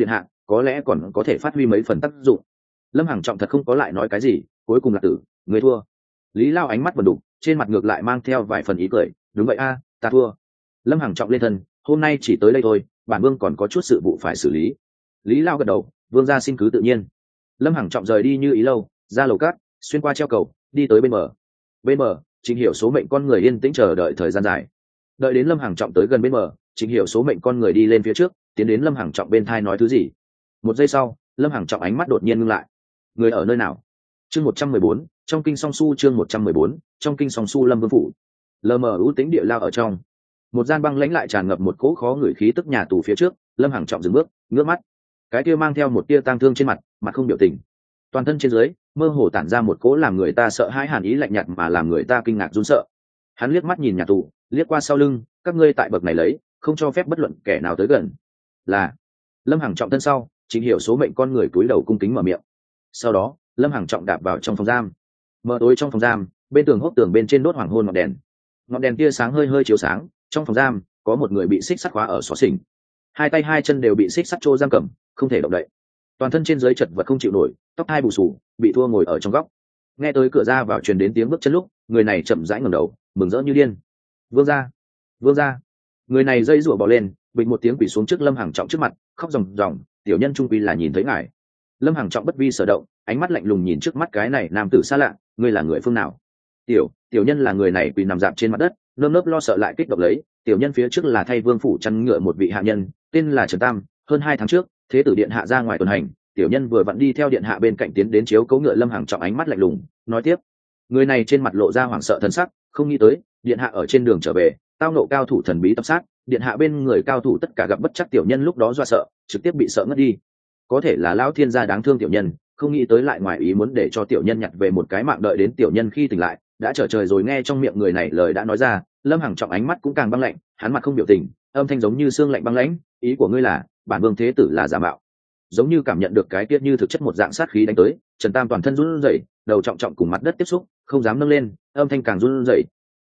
Speaker 1: có lẽ còn có thể phát huy mấy phần tác dụng. Lâm Hằng Trọng thật không có lại nói cái gì, cuối cùng là tử, người thua. Lý Lao ánh mắt vần đục, trên mặt ngược lại mang theo vài phần ý cười, đúng vậy a, ta thua. Lâm Hằng Trọng lên thân, hôm nay chỉ tới đây thôi, bản vương còn có chút sự vụ phải xử lý. Lý Lao gật đầu, vương gia xin cứ tự nhiên. Lâm Hằng Trọng rời đi như ý lâu, ra lầu cát, xuyên qua treo cầu, đi tới bên bờ. Bên bờ, Trình Hiểu số mệnh con người yên tĩnh chờ đợi thời gian dài. Đợi đến Lâm Hằng Trọng tới gần bên bờ, Trình Hiểu số mệnh con người đi lên phía trước, tiến đến Lâm Hằng Trọng bên thai nói thứ gì. Một giây sau, Lâm Hằng Trọng ánh mắt đột nhiên ngưng lại. Người ở nơi nào? Chương 114, trong kinh song su. Chương 114, trong kinh song su. Lâm Vương phủ. Lờ mờ u tĩnh địa lao ở trong. Một gian băng lãnh lại tràn ngập một cỗ khó ngửi khí tức nhà tù phía trước, Lâm Hằng Trọng dừng bước, ngước mắt. Cái kia mang theo một tia tang thương trên mặt, mặt không biểu tình. Toàn thân trên dưới, mơ hồ tản ra một cỗ làm người ta sợ hãi hàn ý lạnh nhạt mà làm người ta kinh ngạc run sợ. Hắn liếc mắt nhìn nhà tù, liếc qua sau lưng, các ngươi tại bậc này lấy, không cho phép bất luận kẻ nào tới gần. Là. Lâm Hằng Trọng thân sau, Trình Hiểu số mệnh con người cúi đầu cung kính mở miệng. Sau đó, Lâm Hằng Trọng đạp vào trong phòng giam. Mờ tối trong phòng giam, bên tường hốc tường bên trên đốt hoàng hôn ngọn đèn. Ngọn đèn tia sáng hơi hơi chiếu sáng, trong phòng giam có một người bị xích sắt khóa ở xó xỉnh. Hai tay hai chân đều bị xích sắt trô giam cầm, không thể động đậy. Toàn thân trên dưới chật vật không chịu nổi, tóc hai bù xù, bị thua ngồi ở trong góc. Nghe tới cửa ra vào truyền đến tiếng bước chân lúc, người này chậm rãi ngẩng đầu, mừng rỡ như điên. Vương gia, vương gia. Người này dây rủa bỏ lên, bịch một tiếng quỳ xuống trước Lâm Hằng Trọng trước mặt, khóc ròng ròng, tiểu nhân trung quy là nhìn thấy ngài. Lâm Hằng Trọng bất vi sở động, ánh mắt lạnh lùng nhìn trước mắt cái này nam tử xa lạ, ngươi là người phương nào? Tiểu nhân là người này quỳ nằm dạp trên mặt đất, nơm nớp lo sợ lại kích động lấy, tiểu nhân phía trước là thay vương phủ chăn ngựa một vị hạ nhân, tên là Trần Tam, hơn 2 tháng trước, thế tử điện hạ ra ngoài tuần hành, tiểu nhân vừa vặn đi theo điện hạ bên cạnh tiến đến chiếu cấu ngựa. Lâm Hằng Trọng ánh mắt lạnh lùng, nói tiếp. Người này trên mặt lộ ra hoảng sợ thần sắc, không nghĩ tới, điện hạ ở trên đường trở về, tao nộ cao thủ thần bí tập sát, điện hạ bên người cao thủ tất cả gặp bất chắc, tiểu nhân lúc đó do sợ, trực tiếp bị sợ ngất đi. Có thể là lão thiên gia đáng thương tiểu nhân, không nghĩ tới lại ngoài ý muốn để cho tiểu nhân nhặt về một cái mạng. Đợi đến tiểu nhân khi tỉnh lại, đã trở trời rồi. Nghe trong miệng người này lời đã nói ra, Lâm Hằng Trọng ánh mắt cũng càng băng lạnh, hắn mặt không biểu tình, âm thanh giống như xương lạnh băng lãnh, ý của ngươi là bản vương thế tử là giả mạo? Giống như cảm nhận được cái tiết như thực chất một dạng sát khí đánh tới, Trần Tam toàn thân run rẩy, đầu trọng trọng cùng mặt đất tiếp xúc, không dám nâng lên, âm thanh càng run rẩy.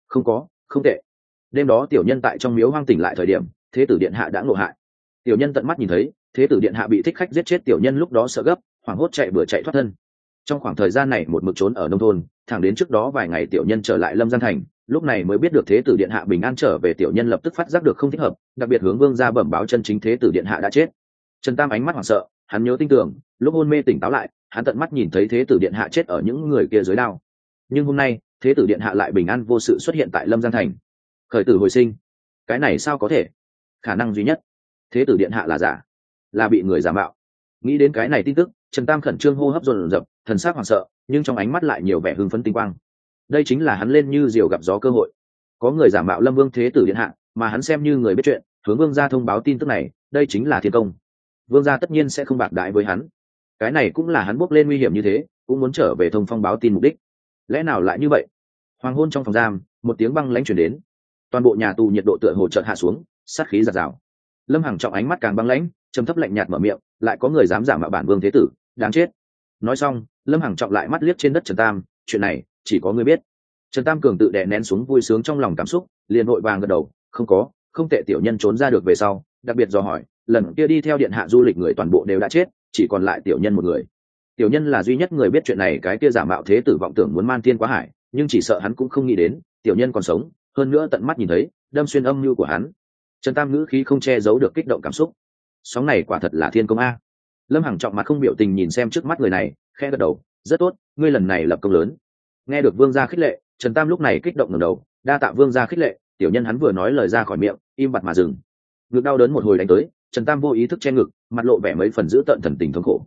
Speaker 1: Không tệ. Đêm đó tiểu nhân tại trong miếu hoang tỉnh lại thời điểm, thế tử điện hạ đã ngộ hại. Tiểu nhân tận mắt nhìn thấy, thế tử điện hạ bị thích khách giết chết, tiểu nhân lúc đó sợ gấp, hoảng hốt chạy bừa chạy thoát thân. Trong khoảng thời gian này một mực trốn ở nông thôn, thẳng đến trước đó vài ngày tiểu nhân trở lại Lâm Giang thành, lúc này mới biết được thế tử điện hạ bình an trở về. Tiểu nhân lập tức phát giác được không thích hợp, đặc biệt hướng vương gia bẩm báo chân chính thế tử điện hạ đã chết. Trần Tam ánh mắt hoảng sợ, hắn nhớ tinh tường, lúc hôn mê tỉnh táo lại, hắn tận mắt nhìn thấy thế tử điện hạ chết ở những người kia dưới đao. Nhưng hôm nay, thế tử điện hạ lại bình an vô sự xuất hiện tại Lâm Giang thành. Khởi tử hồi sinh, cái này sao có thể? Khả năng duy nhất, thế tử điện hạ là giả, là bị người giả mạo. Nghĩ đến cái này tin tức, Trần Tam khẩn trương hô hấp dồn dập, thần sắc hoảng sợ, nhưng trong ánh mắt lại nhiều vẻ hưng phấn tinh quang. Đây chính là hắn lên như diều gặp gió cơ hội. Có người giả mạo Lâm Vương thế tử điện hạ, mà hắn xem như người biết chuyện, hướng vương gia thông báo tin tức này, đây chính là thiên công. Vương gia tất nhiên sẽ không bạc đãi với hắn. Cái này cũng là hắn bước lên nguy hiểm như thế, cũng muốn trở về thông phong báo tin mục đích. Lẽ nào lại như vậy? Hoàng hôn trong phòng giam, một tiếng băng lãnh truyền đến. Toàn bộ nhà tù nhiệt độ tựa hồ chợt hạ xuống, sát khí giạt rào. Lâm Hằng Trọng ánh mắt càng băng lãnh, trầm thấp lạnh nhạt mở miệng, lại có người dám giả mạo bản vương thế tử, đáng chết. Nói xong, Lâm Hằng Trọng lại mắt liếc trên đất Trần Tam, chuyện này chỉ có ngươi biết. Trần Tam cường tự đè nén xuống vui sướng trong lòng cảm xúc, liền vội vàng gật đầu, không tệ. Tiểu nhân trốn ra được về sau, đặc biệt dò hỏi, lần kia đi theo điện hạ du lịch người toàn bộ đều đã chết, chỉ còn lại tiểu nhân một người. Tiểu nhân là duy nhất người biết chuyện này. Cái kia giả mạo thế tử vọng tưởng muốn man thiên quá hải, nhưng chỉ sợ hắn cũng không nghĩ đến tiểu nhân còn sống, hơn nữa tận mắt nhìn thấy, đâm xuyên âm mưu của hắn. Trần Tam ngữ khí không che giấu được kích động cảm xúc. Sóng này quả thật là thiên công a. Lâm Hằng Trọng mặt không biểu tình nhìn xem trước mắt người này, khẽ gật đầu, rất tốt, ngươi lần này lập công lớn. Nghe được vương gia khích lệ, Trần Tam lúc này kích động ngẩng đầu, đa tạ vương gia khích lệ. Tiểu nhân hắn vừa nói lời ra khỏi miệng, im bặt mà dừng. Ngực đau đớn một hồi đánh tới, Trần Tam vô ý thức che ngực, mặt lộ vẻ mấy phần giữ tợn thần tình thống khổ.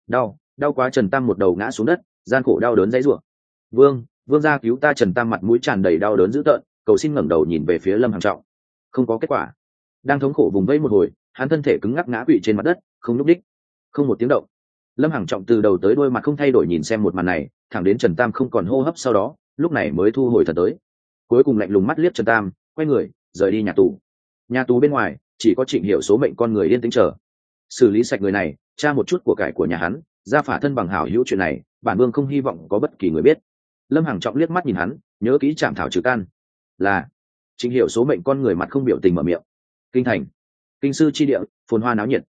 Speaker 1: Đau quá. Trần Tam một đầu ngã xuống đất, gian khổ đau đớn dãy rủa. Vương gia cứu ta. Trần Tam mặt mũi tràn đầy đau đớn dữ tợn, cầu xin ngẩng đầu nhìn về phía Lâm Hằng Trọng. Không có kết quả. Đang thống khổ vùng vẫy một hồi, hắn thân thể cứng ngắc ngã quỵ trên mặt đất, không nhúc đích, không một tiếng động. Lâm Hằng Trọng từ đầu tới đuôi mặt không thay đổi nhìn xem một màn này, thẳng đến Trần Tam không còn hô hấp, sau đó lúc này mới thu hồi thần tới. Cuối cùng lạnh lùng mắt liếc Trần Tam, quay người rời đi nhà tù. Nhà tù bên ngoài chỉ có Trịnh Hiểu số mệnh con người yên tĩnh chờ xử lý sạch người này, tra một chút của cải của nhà hắn, ra phả thân bằng hảo hữu. Chuyện này bản vương không hy vọng có bất kỳ người biết. Lâm Hằng Trọng liếc mắt nhìn hắn, nhớ kỹ chạm thảo trừ can. Là. Trịnh Hiểu số mệnh con người mặt không biểu tình mở miệng. Kinh thành, kinh sư chi địa, phồn hoa náo nhiệt.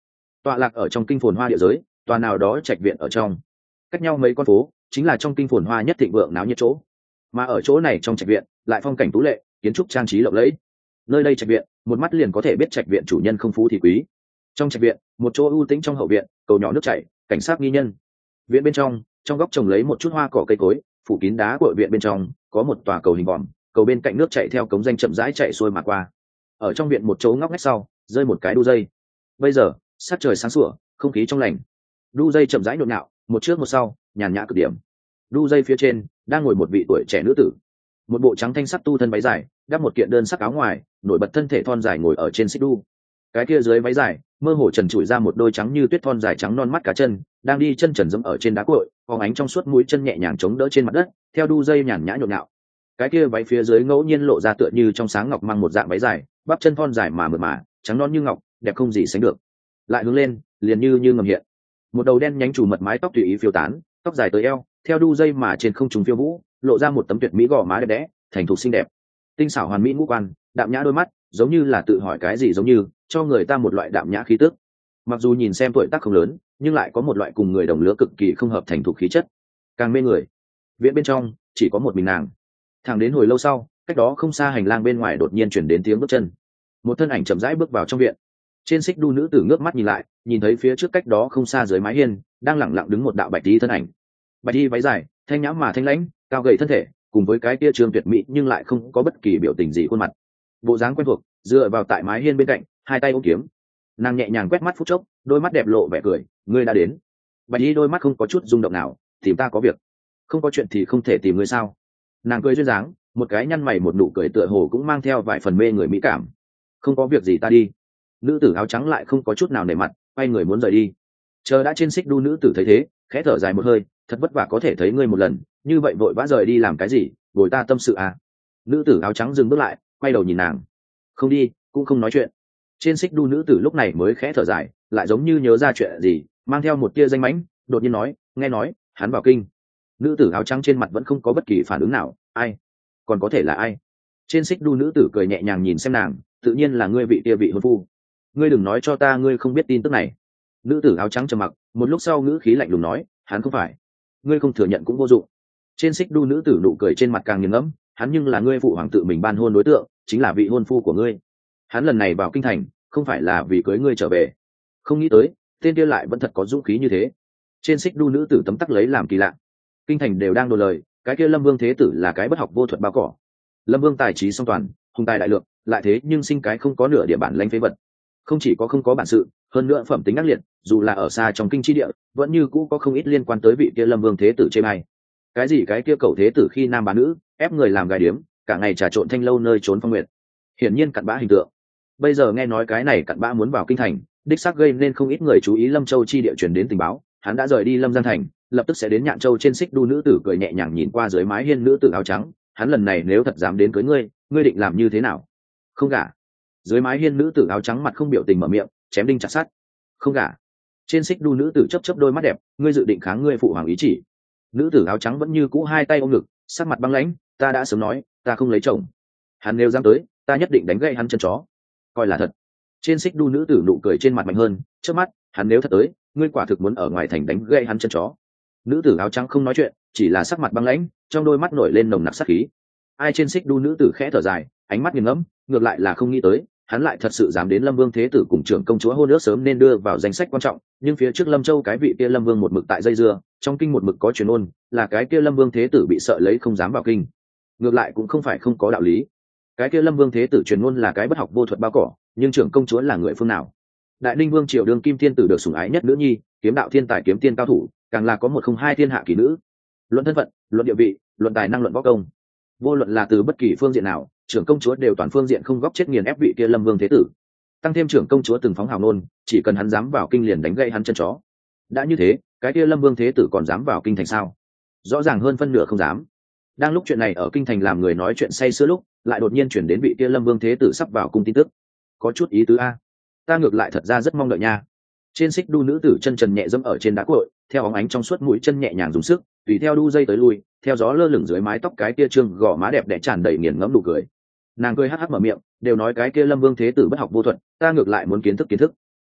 Speaker 1: tọa lạc ở trong kinh phồn hoa địa giới, tòa nào đó trạch viện ở trong. Cách nhau mấy con phố chính là trong kinh phồn hoa nhất thịnh vượng náo nhiệt chỗ, mà ở chỗ này trong trạch viện lại phong cảnh tú lệ, kiến trúc trang trí lộng lẫy. Nơi đây trạch viện, một mắt liền có thể biết trạch viện chủ nhân không phú thì quý. Trong trạch viện, một chỗ ưu tĩnh trong hậu viện, cầu nhỏ nước chảy, cảnh sát nghi nhân. Viện bên trong góc trồng lấy một chút hoa cỏ cây cối, phủ kín đá của viện bên trong có một tòa cầu hình vòm, cầu bên cạnh nước chảy theo cống danh chậm rãi chạy xuôi mà qua. Ở trong viện một chỗ ngóc ngách sau, rơi một cái đu dây. Bây giờ, sắc trời sáng sủa, không khí trong lành. Đu dây chậm rãi nhộn nhạo, một trước một sau, nhàn nhã cực điểm. Đu dây phía trên đang ngồi một vị tuổi trẻ nữ tử, một bộ trắng thanh sắc tu thân váy dài, đắp một kiện đơn sắc áo ngoài, nổi bật thân thể thon dài ngồi ở trên xích đu. Cái kia dưới váy dài, mơ hồ trần trụi ra một đôi trắng như tuyết thon dài trắng non mắt cá chân, đang đi chân trần dẫm ở trên đá cội, phóng ánh trong suốt mũi chân nhẹ nhàng chống đỡ trên mặt đất, theo đu dây nhàn nhã nhộn nhạo. Cái kia váy phía dưới ngẫu nhiên lộ ra tựa như trong sáng ngọc mang một dạng váy dài, bắp chân thon dài mà mượt mà, trắng non như ngọc, đẹp không gì sánh được. Lại hướng lên, liền như ngầm hiện. Một đầu đen nhánh chủ mật mái tóc tùy ý phiêu tán, tóc dài tới eo, theo đu dây mà trên không trung phiêu vũ, lộ ra một tấm tuyệt mỹ gò má đẹp đẽ, thành thục xinh đẹp. Tinh xảo hoàn mỹ ngũ quan, đạm nhã đôi mắt, giống như là tự hỏi cái gì giống như, cho người ta một loại đạm nhã khí tức. Mặc dù nhìn xem tuổi tác không lớn, nhưng lại có một loại cùng người đồng lứa cực kỳ không hợp thành thục khí chất, càng mê người. Viện bên trong chỉ có một mình nàng. Thẳng đến hồi lâu sau, cách đó không xa hành lang bên ngoài đột nhiên chuyển đến tiếng bước chân. Một thân ảnh chậm rãi bước vào trong viện. Trên xích đu nữ tử ngước mắt nhìn lại, nhìn thấy phía trước cách đó không xa dưới mái hiên đang lẳng lặng đứng một đạo bạch y thân ảnh. Bạch y váy dài, thanh nhã mà thanh lãnh, cao gầy thân thể, cùng với cái kia trường tuyệt mỹ nhưng lại không có bất kỳ biểu tình gì khuôn mặt. Bộ dáng quen thuộc, dựa vào tại mái hiên bên cạnh, hai tay ôm kiếm. Nàng nhẹ nhàng quét mắt phút chốc, đôi mắt đẹp lộ vẻ cười, ngươi đã đến. Bạch y đôi mắt không có chút rung động nào, tìm ta có việc. Không có chuyện thì không thể tìm ngươi sao? Nàng cười duyên dáng, một cái nhăn mày một nụ cười tựa hồ cũng mang theo vài phần mê người mỹ cảm. Không có việc gì ta đi. Nữ tử áo trắng lại không có chút nào nể mặt, quay người muốn rời đi. Chờ đã trên xích đu nữ tử thấy thế, khẽ thở dài một hơi, thật vất vả có thể thấy ngươi một lần, như vậy vội vã rời đi làm cái gì, bồi ta tâm sự à? Nữ tử áo trắng dừng bước lại, quay đầu nhìn nàng. Không đi, cũng không nói chuyện. Trên xích đu nữ tử lúc này mới khẽ thở dài, lại giống như nhớ ra chuyện gì, mang theo một tia danh mãnh, đột nhiên nói, nghe nói hắn vào kinh. Nữ tử áo trắng trên mặt vẫn không có bất kỳ phản ứng nào. Ai? Còn có thể là ai? Trên xích đu nữ tử cười nhẹ nhàng nhìn xem nàng, tự nhiên là ngươi vị tia vị hôn phu. Ngươi đừng nói cho ta ngươi không biết tin tức này. Nữ tử áo trắng trầm mặc, một lúc sau ngữ khí lạnh lùng nói, hắn không phải. Ngươi không thừa nhận cũng vô dụng. Trên xích đu nữ tử nụ cười trên mặt càng nghiền ngẫm, hắn nhưng là ngươi phụ hoàng tự mình ban hôn đối tượng, chính là vị hôn phu của ngươi. Hắn lần này vào kinh thành không phải là vì cưới ngươi trở về. Không nghĩ tới tên kia lại vẫn thật có dũng khí như thế. Trên xích đu nữ tử tấm tắc lấy làm kỳ lạ. Kinh thành đều đang đồn lời, cái kia Lâm Vương thế tử là cái bất học vô thuật bao cỏ. Lâm Vương tài trí song toàn, hùng tài đại lượng, lại thế nhưng sinh cái không có nửa địa bản lãnh phế vật. Không chỉ có không có bản sự, hơn nữa phẩm tính ác liệt, dù là ở xa trong kinh chi địa, vẫn như cũ có không ít liên quan tới vị kia Lâm Vương thế tử chê bai. Cái gì cái kia cầu thế tử khi nam bán nữ, ép người làm gái điếm, cả ngày trà trộn thanh lâu nơi trốn phong nguyệt. Hiển nhiên cặn bã hình tượng. Bây giờ nghe nói cái này cặn bã muốn vào kinh thành, đích xác gây nên không ít người chú ý. Lâm Châu chi địa truyền đến tình báo, hắn đã rời đi Lâm Giang thành, lập tức sẽ đến Nhạn Châu. Trên xích đu nữ tử cười nhẹ nhàng nhìn qua dưới mái hiên nữ tử áo trắng, hắn lần này nếu thật dám đến cưới ngươi, ngươi định làm như thế nào? Không gả. Dưới mái hiên nữ tử áo trắng mặt không biểu tình mở miệng, chém đinh chặt sắt. Không gả. Trên xích đu nữ tử chớp đôi mắt đẹp, ngươi dự định kháng ngươi phụ hoàng ý chỉ. Nữ tử áo trắng vẫn như cũ hai tay ôm ngực, sắc mặt băng lãnh, ta đã sớm nói, ta không lấy chồng. Hắn nếu dám tới, ta nhất định đánh gãy hắn chân chó. Coi là thật. Trên xích đu nữ tử nụ cười trên mặt mạnh hơn, trước mắt, hắn nếu thật tới, ngươi quả thực muốn ở ngoài thành đánh gãy hắn chân chó. Nữ tử áo trắng không nói chuyện, chỉ là sắc mặt băng lãnh, trong đôi mắt nổi lên nồng nặc sát khí. Ai trên xích đu nữ tử khẽ thở dài, ánh mắt nghiền ngẫm, ngược lại là không nghĩ tới, hắn lại thật sự dám đến Lâm Vương thế tử cùng trưởng công chúa hôn ước sớm nên đưa vào danh sách quan trọng, nhưng phía trước Lâm Châu cái vị kia Lâm Vương một mực tại dây dưa, trong kinh một mực có truyền ôn, là cái kia Lâm Vương thế tử bị sợ lấy không dám vào kinh. Ngược lại cũng không phải không có đạo lý. Cái kia Lâm Vương thế tử truyền ngôn là cái bất học vô thuật bao cỏ, nhưng trưởng công chúa là người phương nào? Đại Ninh Vương triều đương kim thiên tử được sủng ái nhất nữ nhi, kiếm đạo thiên tài kiếm tiên cao thủ, càng là có một không hai thiên hạ kỳ nữ. Luận thân phận, luận địa vị, luận tài năng, luận võ công, vô luận là từ bất kỳ phương diện nào, trưởng công chúa đều toàn phương diện không góp chết nghiền ép vị kia Lâm Vương thế tử. Tăng thêm trưởng công chúa từng phóng hào nôn, chỉ cần hắn dám vào kinh liền đánh gãy hắn chân chó. Đã như thế, cái kia Lâm Vương thế tử còn dám vào kinh thành sao? Rõ ràng hơn phân nửa không dám. Đang lúc chuyện này ở kinh thành làm người nói chuyện say sưa lúc, lại đột nhiên chuyển đến vị kia Lâm Vương thế tử sắp vào cung tin tức. Có chút ý tứ a. Ta ngược lại thật ra rất mong đợi nha. Trên xích đu nữ tử chân trần nhẹ dẫm ở trên đá cội, theo óng ánh trong suốt mũi chân nhẹ nhàng dùng sức, tùy theo đu dây tới lui, theo gió lơ lửng dưới mái tóc cái kia trương gò má đẹp đẽ tràn đầy nghiền ngẫm nụ cười. Nàng cười hắc hắc mở miệng, đều nói cái kia Lâm Vương thế tử bất học vô thuật, ta ngược lại muốn kiến thức.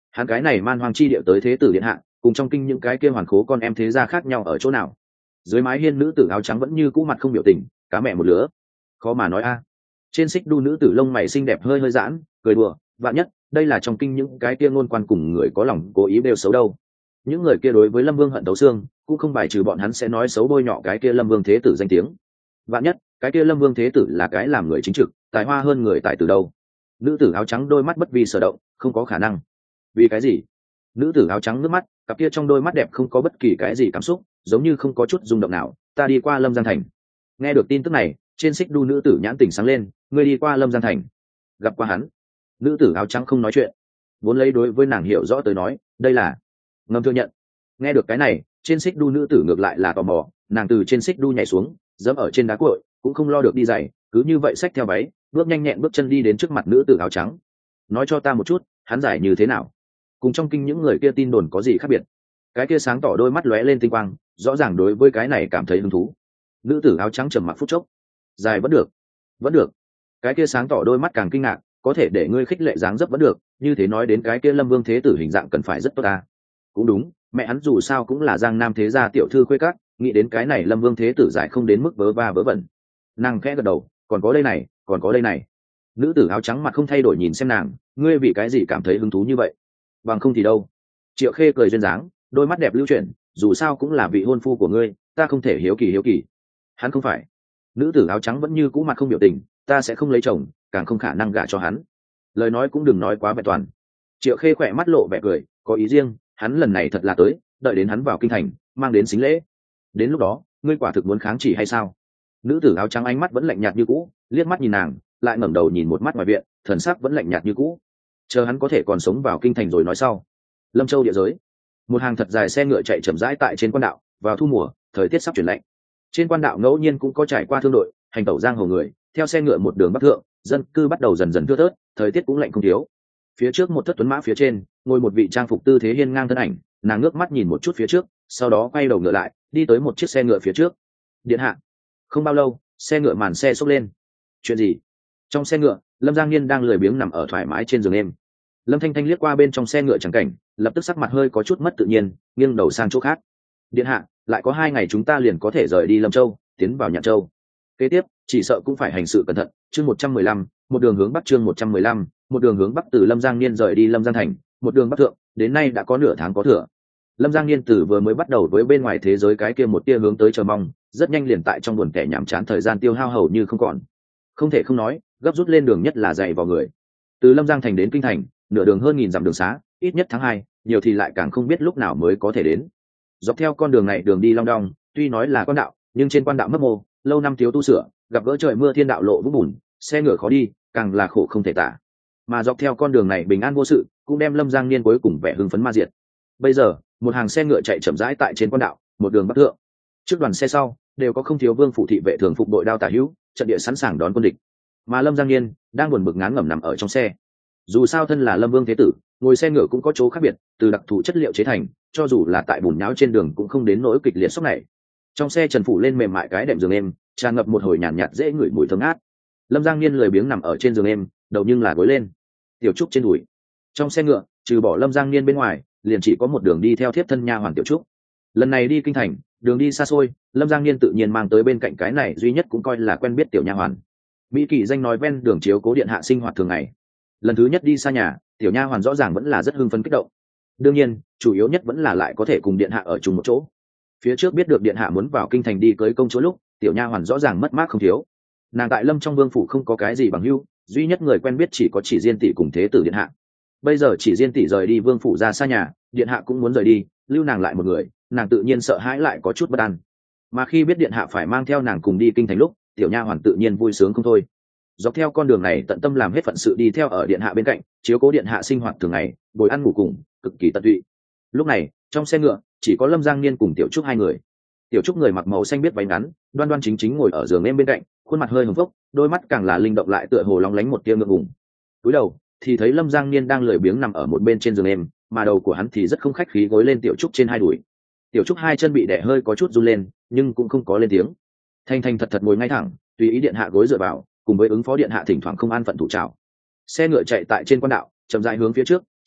Speaker 1: Hắn cái này man hoang chi địa tới thế tử điện hạ, cùng trong kinh những cái kia hoàn khố con em thế gia khác nhau ở chỗ nào? Dưới mái hiên nữ tử áo trắng vẫn như cũ mặt không biểu tình, cá mẹ một lứa. Khó mà nói a. Trên xích đu nữ tử lông mày xinh đẹp hơi hơi giãn, cười đùa, vạn nhất, đây là trong kinh những cái kia ngôn quan cùng người có lòng cố ý đều xấu đâu. Những người kia đối với Lâm Vương hận thấu xương, cũng không bài trừ bọn hắn sẽ nói xấu bôi nhọ cái kia Lâm Vương thế tử danh tiếng. Vạn nhất, cái kia Lâm Vương thế tử là cái làm người chính trực, tài hoa hơn người tại từ đâu. Nữ tử áo trắng đôi mắt bất vi sở động, không có khả năng. Vì cái gì? Nữ tử áo trắng nước mắt, cặp kia trong đôi mắt đẹp không có bất kỳ cái gì cảm xúc, giống như không có chút rung động nào. Ta đi qua Lâm Giang thành. Nghe được tin tức này, trên xích đu nữ tử nhãn tỉnh sáng lên. Ngươi đi qua Lâm Giang thành, gặp qua hắn. Nữ tử áo trắng không nói chuyện, vốn lấy đối với nàng hiểu rõ tới nói, đây là ngầm thừa nhận. Nghe được cái này, trên xích đu nữ tử ngược lại là tò mò, nàng từ trên xích đu nhảy xuống, dẫm ở trên đá cội, cũng không lo được đi giày, cứ như vậy xách theo váy, bước nhanh nhẹn bước chân đi đến trước mặt nữ tử áo trắng. Nói cho ta một chút, hắn giải như thế nào? Cùng trong kinh những người kia tin đồn có gì khác biệt? Cái kia sáng tỏ đôi mắt lóe lên tinh quang, rõ ràng đối với cái này cảm thấy hứng thú. Nữ tử áo trắng trầm mặc phút chốc. Dài vẫn được, vẫn được. Cái kia sáng tỏ đôi mắt càng kinh ngạc, có thể để ngươi khích lệ dáng dấp vẫn được, như thế nói đến cái kia Lâm Vương thế tử hình dạng cần phải rất tốt ta. Cũng đúng, mẹ hắn dù sao cũng là Giang Nam thế gia tiểu thư khuê các, nghĩ đến cái này Lâm Vương thế tử giải không đến mức vớ va vớ vẩn. Nàng khẽ gật đầu, còn có đây này, còn có đây này. Nữ tử áo trắng mặt không thay đổi nhìn xem nàng, ngươi vì cái gì cảm thấy hứng thú như vậy? Bằng không thì đâu. Triệu Khê cười duyên dáng, đôi mắt đẹp lưu chuyển, dù sao cũng là vị hôn phu của ngươi, ta không thể hiếu kỳ hiếu kỳ. Hắn không phải. Nữ tử áo trắng vẫn như cũ mặt không biểu tình, ta sẽ không lấy chồng, càng không khả năng gả cho hắn. Lời nói cũng đừng nói quá vẹn toàn. Triệu Khê khỏe mắt lộ vẻ cười, có ý riêng, hắn lần này thật là tới, đợi đến hắn vào kinh thành, mang đến xính lễ. Đến lúc đó, ngươi quả thực muốn kháng chỉ hay sao? Nữ tử áo trắng ánh mắt vẫn lạnh nhạt như cũ, liếc mắt nhìn nàng, lại ngẩng đầu nhìn một mắt ngoài viện, thần sắc vẫn lạnh nhạt như cũ. Chờ hắn có thể còn sống vào kinh thành rồi nói sau. Lâm Châu địa giới, một hàng thật dài xe ngựa chạy chậm rãi tại trên quan đạo. Vào thu mùa, thời tiết sắp chuyển lạnh, trên quan đạo ngẫu nhiên cũng có trải qua thương đội hành tẩu giang hồ người, theo xe ngựa một đường bắc thượng, dân cư bắt đầu dần dần thưa thớt, thời tiết cũng lạnh không thiếu. Phía trước một thất tuấn mã phía trên ngồi một vị trang phục tư thế hiên ngang thân ảnh, nàng ngước mắt nhìn một chút phía trước, sau đó quay đầu ngựa lại, đi tới một chiếc xe ngựa phía trước. Điện hạ. Không bao lâu, xe ngựa màn xe xốc lên. Chuyện gì? Trong xe ngựa, Lâm Giang Niên đang lười biếng nằm ở thoải mái trên giường êm. Lâm Thanh Thanh liếc qua bên trong xe ngựa chẳng cảnh, lập tức sắc mặt hơi có chút mất tự nhiên, nghiêng đầu sang chỗ khác. Điện hạ, lại có 2 ngày chúng ta liền có thể rời đi Lâm Châu, tiến vào Nhạn Châu. Kế tiếp, chỉ sợ cũng phải hành sự cẩn thận. Chương 115, một đường hướng bắc. Chương 115, một đường hướng bắc. Từ Lâm Giang Niên rời đi Lâm Giang thành, một đường bắc thượng, đến nay đã có nửa tháng có thừa. Lâm Giang Niên từ vừa mới bắt đầu với bên ngoài thế giới cái kia một tia hướng tới chờ mong, rất nhanh liền tại trong buồn kẻ nhàm chán thời gian tiêu hao hầu như không còn. Không thể không nói, gấp rút lên đường nhất là dày vào người. Từ Lâm Giang thành đến kinh thành, nửa đường hơn 1000 dặm đường xá, ít nhất tháng 2, nhiều thì lại càng không biết lúc nào mới có thể đến. Dọc theo con đường này đường đi long đong, tuy nói là quan đạo, nhưng trên quan đạo mấp mô, lâu năm thiếu tu sửa, gặp gỡ trời mưa thiên đạo lộ vũng bùn, xe ngựa khó đi, càng là khổ không thể tả. Mà dọc theo con đường này bình an vô sự, cũng đem Lâm Giang Niên cuối cùng vẻ hưng phấn ma diệt. Bây giờ, một hàng xe ngựa chạy chậm rãi tại trên quan đạo, một đường bắc thượng. Trước đoàn xe sau, đều có không thiếu vương phủ thị vệ thường phục đội đao tả hữu, trận địa sẵn sàng đón quân địch. Mà Lâm Giang Niên đang buồn bực ngán ngẩm nằm ở trong xe. Dù sao thân là Lâm Vương thế tử, ngồi xe ngựa cũng có chỗ khác biệt, từ đặc thù chất liệu chế thành, cho dù là tại bùn nhão trên đường cũng không đến nỗi kịch liệt sốc này. Trong xe trần phủ lên mềm mại cái đệm giường êm, tràn ngập một hồi nhàn nhạt dễ ngửi mùi thơm ngát. Lâm Giang Niên lười biếng nằm ở trên giường êm, đầu nhưng là gối lên, Tiểu Trúc trên đùi. Trong xe ngựa, trừ bỏ Lâm Giang Niên bên ngoài, liền chỉ có một đường đi theo thiếp thân nha hoàn Tiểu Trúc. Lần này đi kinh thành, đường đi xa xôi, Lâm Giang Niên tự nhiên mang tới bên cạnh cái này duy nhất cũng coi là quen biết tiểu nha hoàn. Mỹ Kỳ danh nói ven đường chiếu cố điện hạ sinh hoạt thường ngày. Lần thứ nhất đi xa nhà, tiểu nha hoàn rõ ràng vẫn là rất hưng phấn kích động. Đương nhiên, chủ yếu nhất vẫn là lại có thể cùng điện hạ ở chung một chỗ. Phía trước biết được điện hạ muốn vào kinh thành đi cưới công chúa lúc, tiểu nha hoàn rõ ràng mất mát không thiếu. Nàng tại Lâm trong vương phủ không có cái gì bằng hữu, duy nhất người quen biết chỉ có Chỉ Diên tỷ cùng thế tử điện hạ. Bây giờ Chỉ Diên tỷ rời đi vương phủ ra xa nhà, điện hạ cũng muốn rời đi, lưu nàng lại một người, nàng tự nhiên sợ hãi lại có chút bất an. Mà khi biết điện hạ phải mang theo nàng cùng đi kinh thành lúc, tiểu nha hoàn tự nhiên vui sướng không thôi. Dọc theo con đường này tận tâm làm hết phận sự đi theo ở điện hạ bên cạnh, chiếu cố điện hạ sinh hoạt thường ngày, bồi ăn ngủ cùng, cực kỳ tận tụy. Lúc này, trong xe ngựa chỉ có Lâm Giang Niên cùng Tiểu Trúc hai người. Tiểu Trúc người mặc màu xanh biết váy ngắn, đoan đoan chính chính ngồi ở giường em bên cạnh, khuôn mặt hơi hồng phốc, đôi mắt càng là linh động lại tựa hồ lóng lánh một tia ngượng ngùng. Cúi đầu thì thấy Lâm Giang Niên đang lười biếng nằm ở một bên trên giường em, mà đầu của hắn thì rất không khách khí gối lên Tiểu Trúc trên hai đùi. Tiểu Trúc hai chân bị đè hơi có chút run lên, nhưng cũng không có lên tiếng. Thanh thanh thật thật ngồi ngay thẳng, tùy ý điện hạ gối dựa vào, cùng với ứng phó điện hạ thỉnh thoảng không an phận thủ trào. Xe ngựa chạy tại trên quan đạo, chậm rãi hướng phía trước,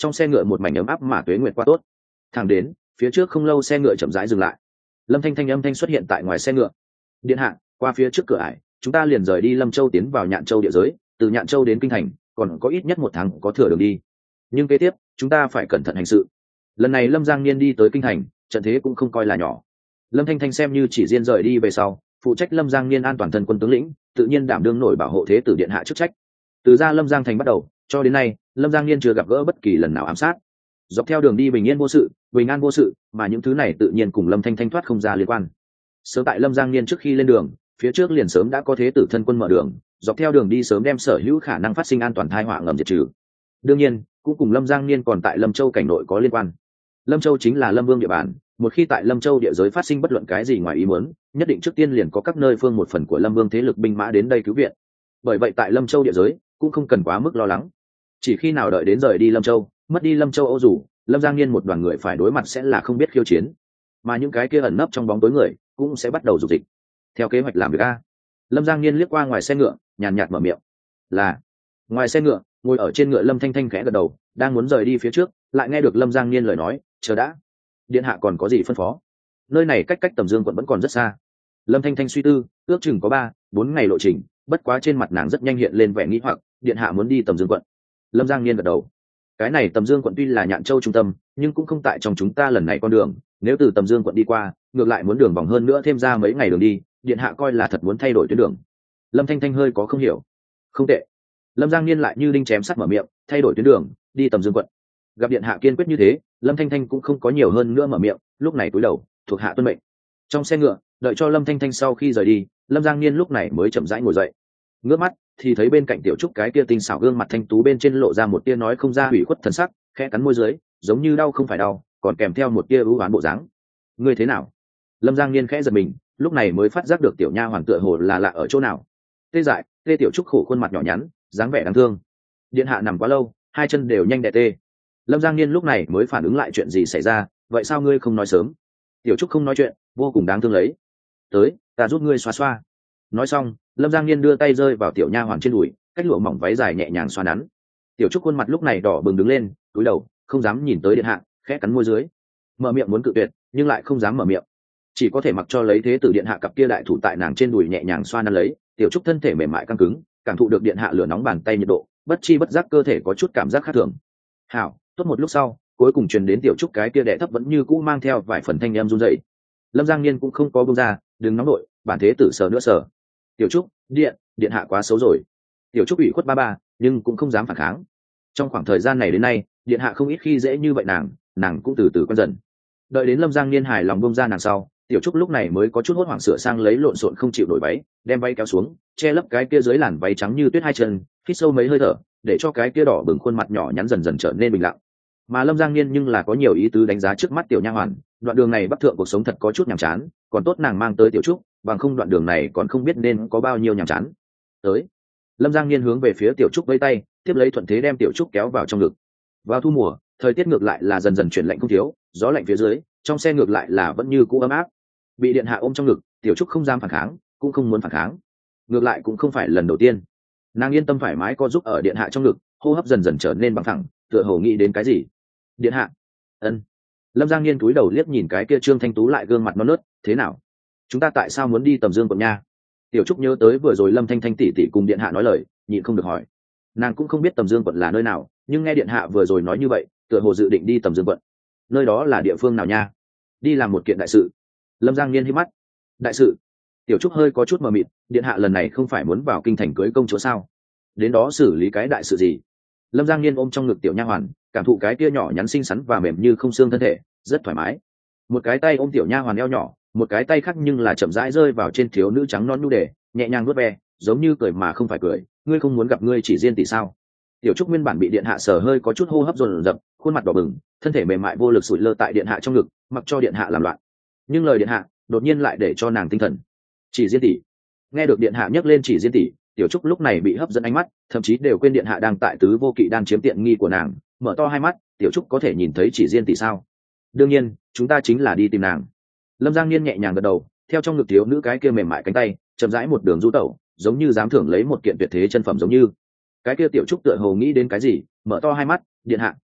Speaker 1: trong xe ngựa một mảnh ấm áp mà tuế nguyệt qua tốt. Thẳng đến phía trước không lâu xe ngựa chậm rãi dừng lại, lâm thanh thanh âm thanh xuất hiện tại ngoài xe ngựa. Điện hạ, qua phía trước cửa ải chúng ta liền rời đi Lâm Châu tiến vào Nhạn Châu địa giới, từ Nhạn Châu đến kinh thành còn có ít nhất 1 tháng có thừa đường đi, nhưng kế tiếp chúng ta phải cẩn thận hành sự. Lần này Lâm Giang Niên đi tới kinh thành, trận thế cũng không coi là nhỏ. Lâm Thanh Thanh xem như chỉ riêng rời đi về sau, phụ trách Lâm Giang Niên an toàn thân quân tướng lĩnh, tự nhiên đảm đương nổi bảo hộ thế tử điện hạ chức trách. Từ ra Lâm Giang thành bắt đầu cho đến nay, Lâm Giang Niên chưa gặp gỡ bất kỳ lần nào ám sát, dọc theo đường đi bình yên vô sự, bình an vô sự, mà những thứ này tự nhiên cùng Lâm Thanh Thanh thoát không ra liên quan. Sớm tại Lâm Giang Niên trước khi lên đường, phía trước liền sớm đã có thế tử thân quân mở đường, dọc theo đường đi sớm đem sở hữu khả năng phát sinh an toàn tai họa ngầm diệt trừ. Đương nhiên cũng cùng Lâm Giang Niên còn tại Lâm Châu cảnh nội có liên quan. Lâm Châu chính là Lâm Vương địa bàn, một khi tại Lâm Châu địa giới phát sinh bất luận cái gì ngoài ý muốn, nhất định trước tiên liền có các nơi phương một phần của Lâm Vương thế lực binh mã đến đây cứu viện. Bởi vậy tại Lâm Châu địa giới cũng không cần quá mức lo lắng. Chỉ khi nào đợi đến rời đi Lâm Châu, mất đi Lâm Châu Âu dù, Lâm Giang Niên một đoàn người phải đối mặt sẽ là không biết khiêu chiến, mà những cái kia ẩn nấp trong bóng tối người cũng sẽ bắt đầu dục dịch. Theo kế hoạch làm việc a. Lâm Giang Niên liếc qua ngoài xe ngựa, nhàn nhạt mở miệng. Là. Ngoài xe ngựa, ngồi ở trên ngựa Lâm Thanh Thanh khẽ gật đầu, đang muốn rời đi phía trước, lại nghe được Lâm Giang Niên lời nói, chờ đã, điện hạ còn có gì phân phó? Nơi này cách Tầm Dương quận vẫn còn rất xa. Lâm Thanh Thanh suy tư, ước chừng có 3-4 ngày lộ trình, bất quá trên mặt nàng rất nhanh hiện lên vẻ nghi hoặc, điện hạ muốn đi Tầm Dương quận. Lâm Giang Niên gật đầu. Cái này Tầm Dương quận tuy là Nhạn Châu trung tâm, nhưng cũng không tại trong chúng ta lần này con đường, nếu từ Tầm Dương quận đi qua, ngược lại muốn đường vòng hơn nữa thêm ra mấy ngày đường đi, điện hạ coi là thật muốn thay đổi tuyến đường. Lâm Thanh Thanh hơi có không hiểu. Không tệ. Lâm Giang Niên lại như đinh chém sắt mở miệng, thay đổi tuyến đường, đi Tầm Dương quận. Gặp điện hạ kiên quyết như thế, Lâm Thanh Thanh cũng không có nhiều hơn nữa mở miệng, lúc này cúi đầu, thuộc hạ tuân mệnh. Trong xe ngựa, đợi cho Lâm Thanh Thanh sau khi rời đi, Lâm Giang Niên lúc này mới chậm rãi ngồi dậy. Ngước mắt thì thấy bên cạnh Tiểu Trúc cái kia tinh xảo gương mặt thanh tú bên trên lộ ra một tia nói không ra hủy khuất thần sắc, khẽ cắn môi dưới, giống như đau không phải đau, còn kèm theo một tia ưu oán bộ dáng. Ngươi thế nào? Lâm Giang Niên khẽ giật mình, lúc này mới phát giác được tiểu nha hoàng tựa hồ là lạ ở chỗ nào. Tê dại, Tê Tiểu Trúc khổ khuôn mặt nhỏ nhắn, dáng vẻ đáng thương. Điện hạ nằm quá lâu, 2 chân đều nhanh đẻ tê. Lâm Giang Niên lúc này mới phản ứng lại chuyện gì xảy ra, vậy sao ngươi không nói sớm? Tiểu Trúc không nói chuyện, vô cùng đáng thương lấy. Tới, ta giúp ngươi xoa xoa. Nói xong, Lâm Giang Niên đưa tay rơi vào tiểu nha hoàng trên đùi, cách lụa mỏng váy dài nhẹ nhàng xoa nắn. Tiểu Trúc khuôn mặt lúc này đỏ bừng đứng lên, cúi đầu, không dám nhìn tới điện hạ, khẽ cắn môi dưới. Mở miệng muốn cự tuyệt, nhưng lại không dám mở miệng, chỉ có thể mặc cho lấy thế tử điện hạ cặp kia đại thủ tại nàng trên đùi nhẹ nhàng xoa nắn lấy. Tiểu Trúc thân thể mềm mại căng cứng, cảm thụ được điện hạ lửa nóng bàn tay nhiệt độ, bất chi bất giác cơ thể có chút cảm giác khác thường. Hảo, tốt một lúc sau, cuối cùng truyền đến Tiểu Trúc cái kia đẻ thấp vẫn như cũ mang theo vài phần thanh em run rẩy. Lâm Giang Niên cũng không có buông ra, đừng nóng nội, bản thế tử sờ nữa sờ. Tiểu Trúc, điện hạ quá xấu rồi. Tiểu Trúc ủy khuất ba, nhưng cũng không dám phản kháng. Trong khoảng thời gian này đến nay, điện hạ không ít khi dễ như vậy nàng cũng từ từ quen dần. Đợi đến Lâm Giang Niên hài lòng buông ra nàng sau, Tiểu Trúc lúc này mới có chút hốt hoảng sửa sang lấy lộn xộn không chịu nổi váy, đem váy kéo xuống, che lấp cái kia dưới làn váy trắng như tuyết 2 chân, hít sâu mấy hơi thở, để cho cái kia đỏ bừng khuôn mặt nhỏ nhắn dần dần trở nên bình lặng. Mà Lâm Giang Niên nhưng là có nhiều ý tứ đánh giá trước mắt tiểu nha hoàn, đoạn đường này bắc thượng cuộc sống thật có chút nhàm chán, còn tốt nàng mang tới Tiểu Trúc, bằng không đoạn đường này còn không biết nên có bao nhiêu nhàm chán. Tới. Lâm Giang Niên hướng về phía Tiểu Trúc vẫy tay, tiếp lấy thuận thế đem Tiểu Trúc kéo vào trong ngực. Vào thu mùa, thời tiết ngược lại là dần dần chuyển lạnh không thiếu, gió lạnh phía dưới, trong xe ngược lại là vẫn như cũ ấm áp. Bị điện hạ ôm trong ngực, Tiểu Trúc không dám phản kháng, cũng không muốn phản kháng. Ngược lại cũng không phải lần đầu tiên. Nàng yên tâm thoải mái co giúp ở điện hạ trong ngực, hô hấp dần dần trở nên bằng thẳng, tựa hồ nghĩ đến cái gì. Điện hạ. Ân. Lâm Giang Niên cúi đầu liếc nhìn cái kia Trương Thanh Tú lại gương mặt non nớt, thế nào? Chúng ta tại sao muốn đi Tầm Dương quận nha? Tiểu Trúc nhớ tới vừa rồi Lâm Thanh Thanh tỷ tỷ cùng điện hạ nói lời, nhịn không được hỏi. Nàng cũng không biết Tầm Dương quận là nơi nào, nhưng nghe điện hạ vừa rồi nói như vậy, tựa hồ dự định đi Tầm Dương quận. Nơi đó là địa phương nào nha? Đi làm một kiện đại sự. Lâm Giang Niên hí mắt. Đại sự? Tiểu Trúc hơi có chút mờ mịt, điện hạ lần này không phải muốn vào kinh thành cưới công chúa sao? Đến đó xử lý cái đại sự gì? Lâm Giang Niên ôm trong ngực tiểu nha hoàn, cảm thụ cái kia nhỏ nhắn xinh xắn và mềm như không xương thân thể, rất thoải mái. Một cái tay ôm tiểu nha hoàn eo nhỏ, một cái tay khác nhưng là chậm rãi rơi vào trên thiếu nữ trắng non nhu đề, nhẹ nhàng vuốt ve, giống như cười mà không phải cười. Ngươi không muốn gặp ngươi chỉ riêng tỷ sao? Tiểu Trúc nguyên bản bị điện hạ sờ hơi có chút hô hấp dồn dập, khuôn mặt đỏ bừng, thân thể mềm mại vô lực sụi lơ tại điện hạ trong ngực, mặc cho điện hạ làm loạn. Nhưng lời điện hạ đột nhiên lại để cho nàng tinh thần. Chỉ riêng tỷ. Nghe được điện hạ nhắc lên chỉ riêng tỷ, Tiểu Trúc lúc này bị hấp dẫn ánh mắt, thậm chí đều quên điện hạ đang tại tứ vô kỵ đang chiếm tiện nghi của nàng, mở to hai mắt. Tiểu Trúc có thể nhìn thấy chỉ riêng tỷ sao? Đương nhiên, chúng ta chính là đi tìm nàng. Lâm Giang Niên nhẹ nhàng gật đầu, theo trong ngực thiếu nữ cái kia mềm mại cánh tay, chậm rãi một đường du tẩu, giống như dám thưởng lấy một kiện tuyệt thế chân phẩm giống như. Cái kia Tiểu Trúc tựa hồ nghĩ đến cái gì, mở to hai mắt, điện hạ,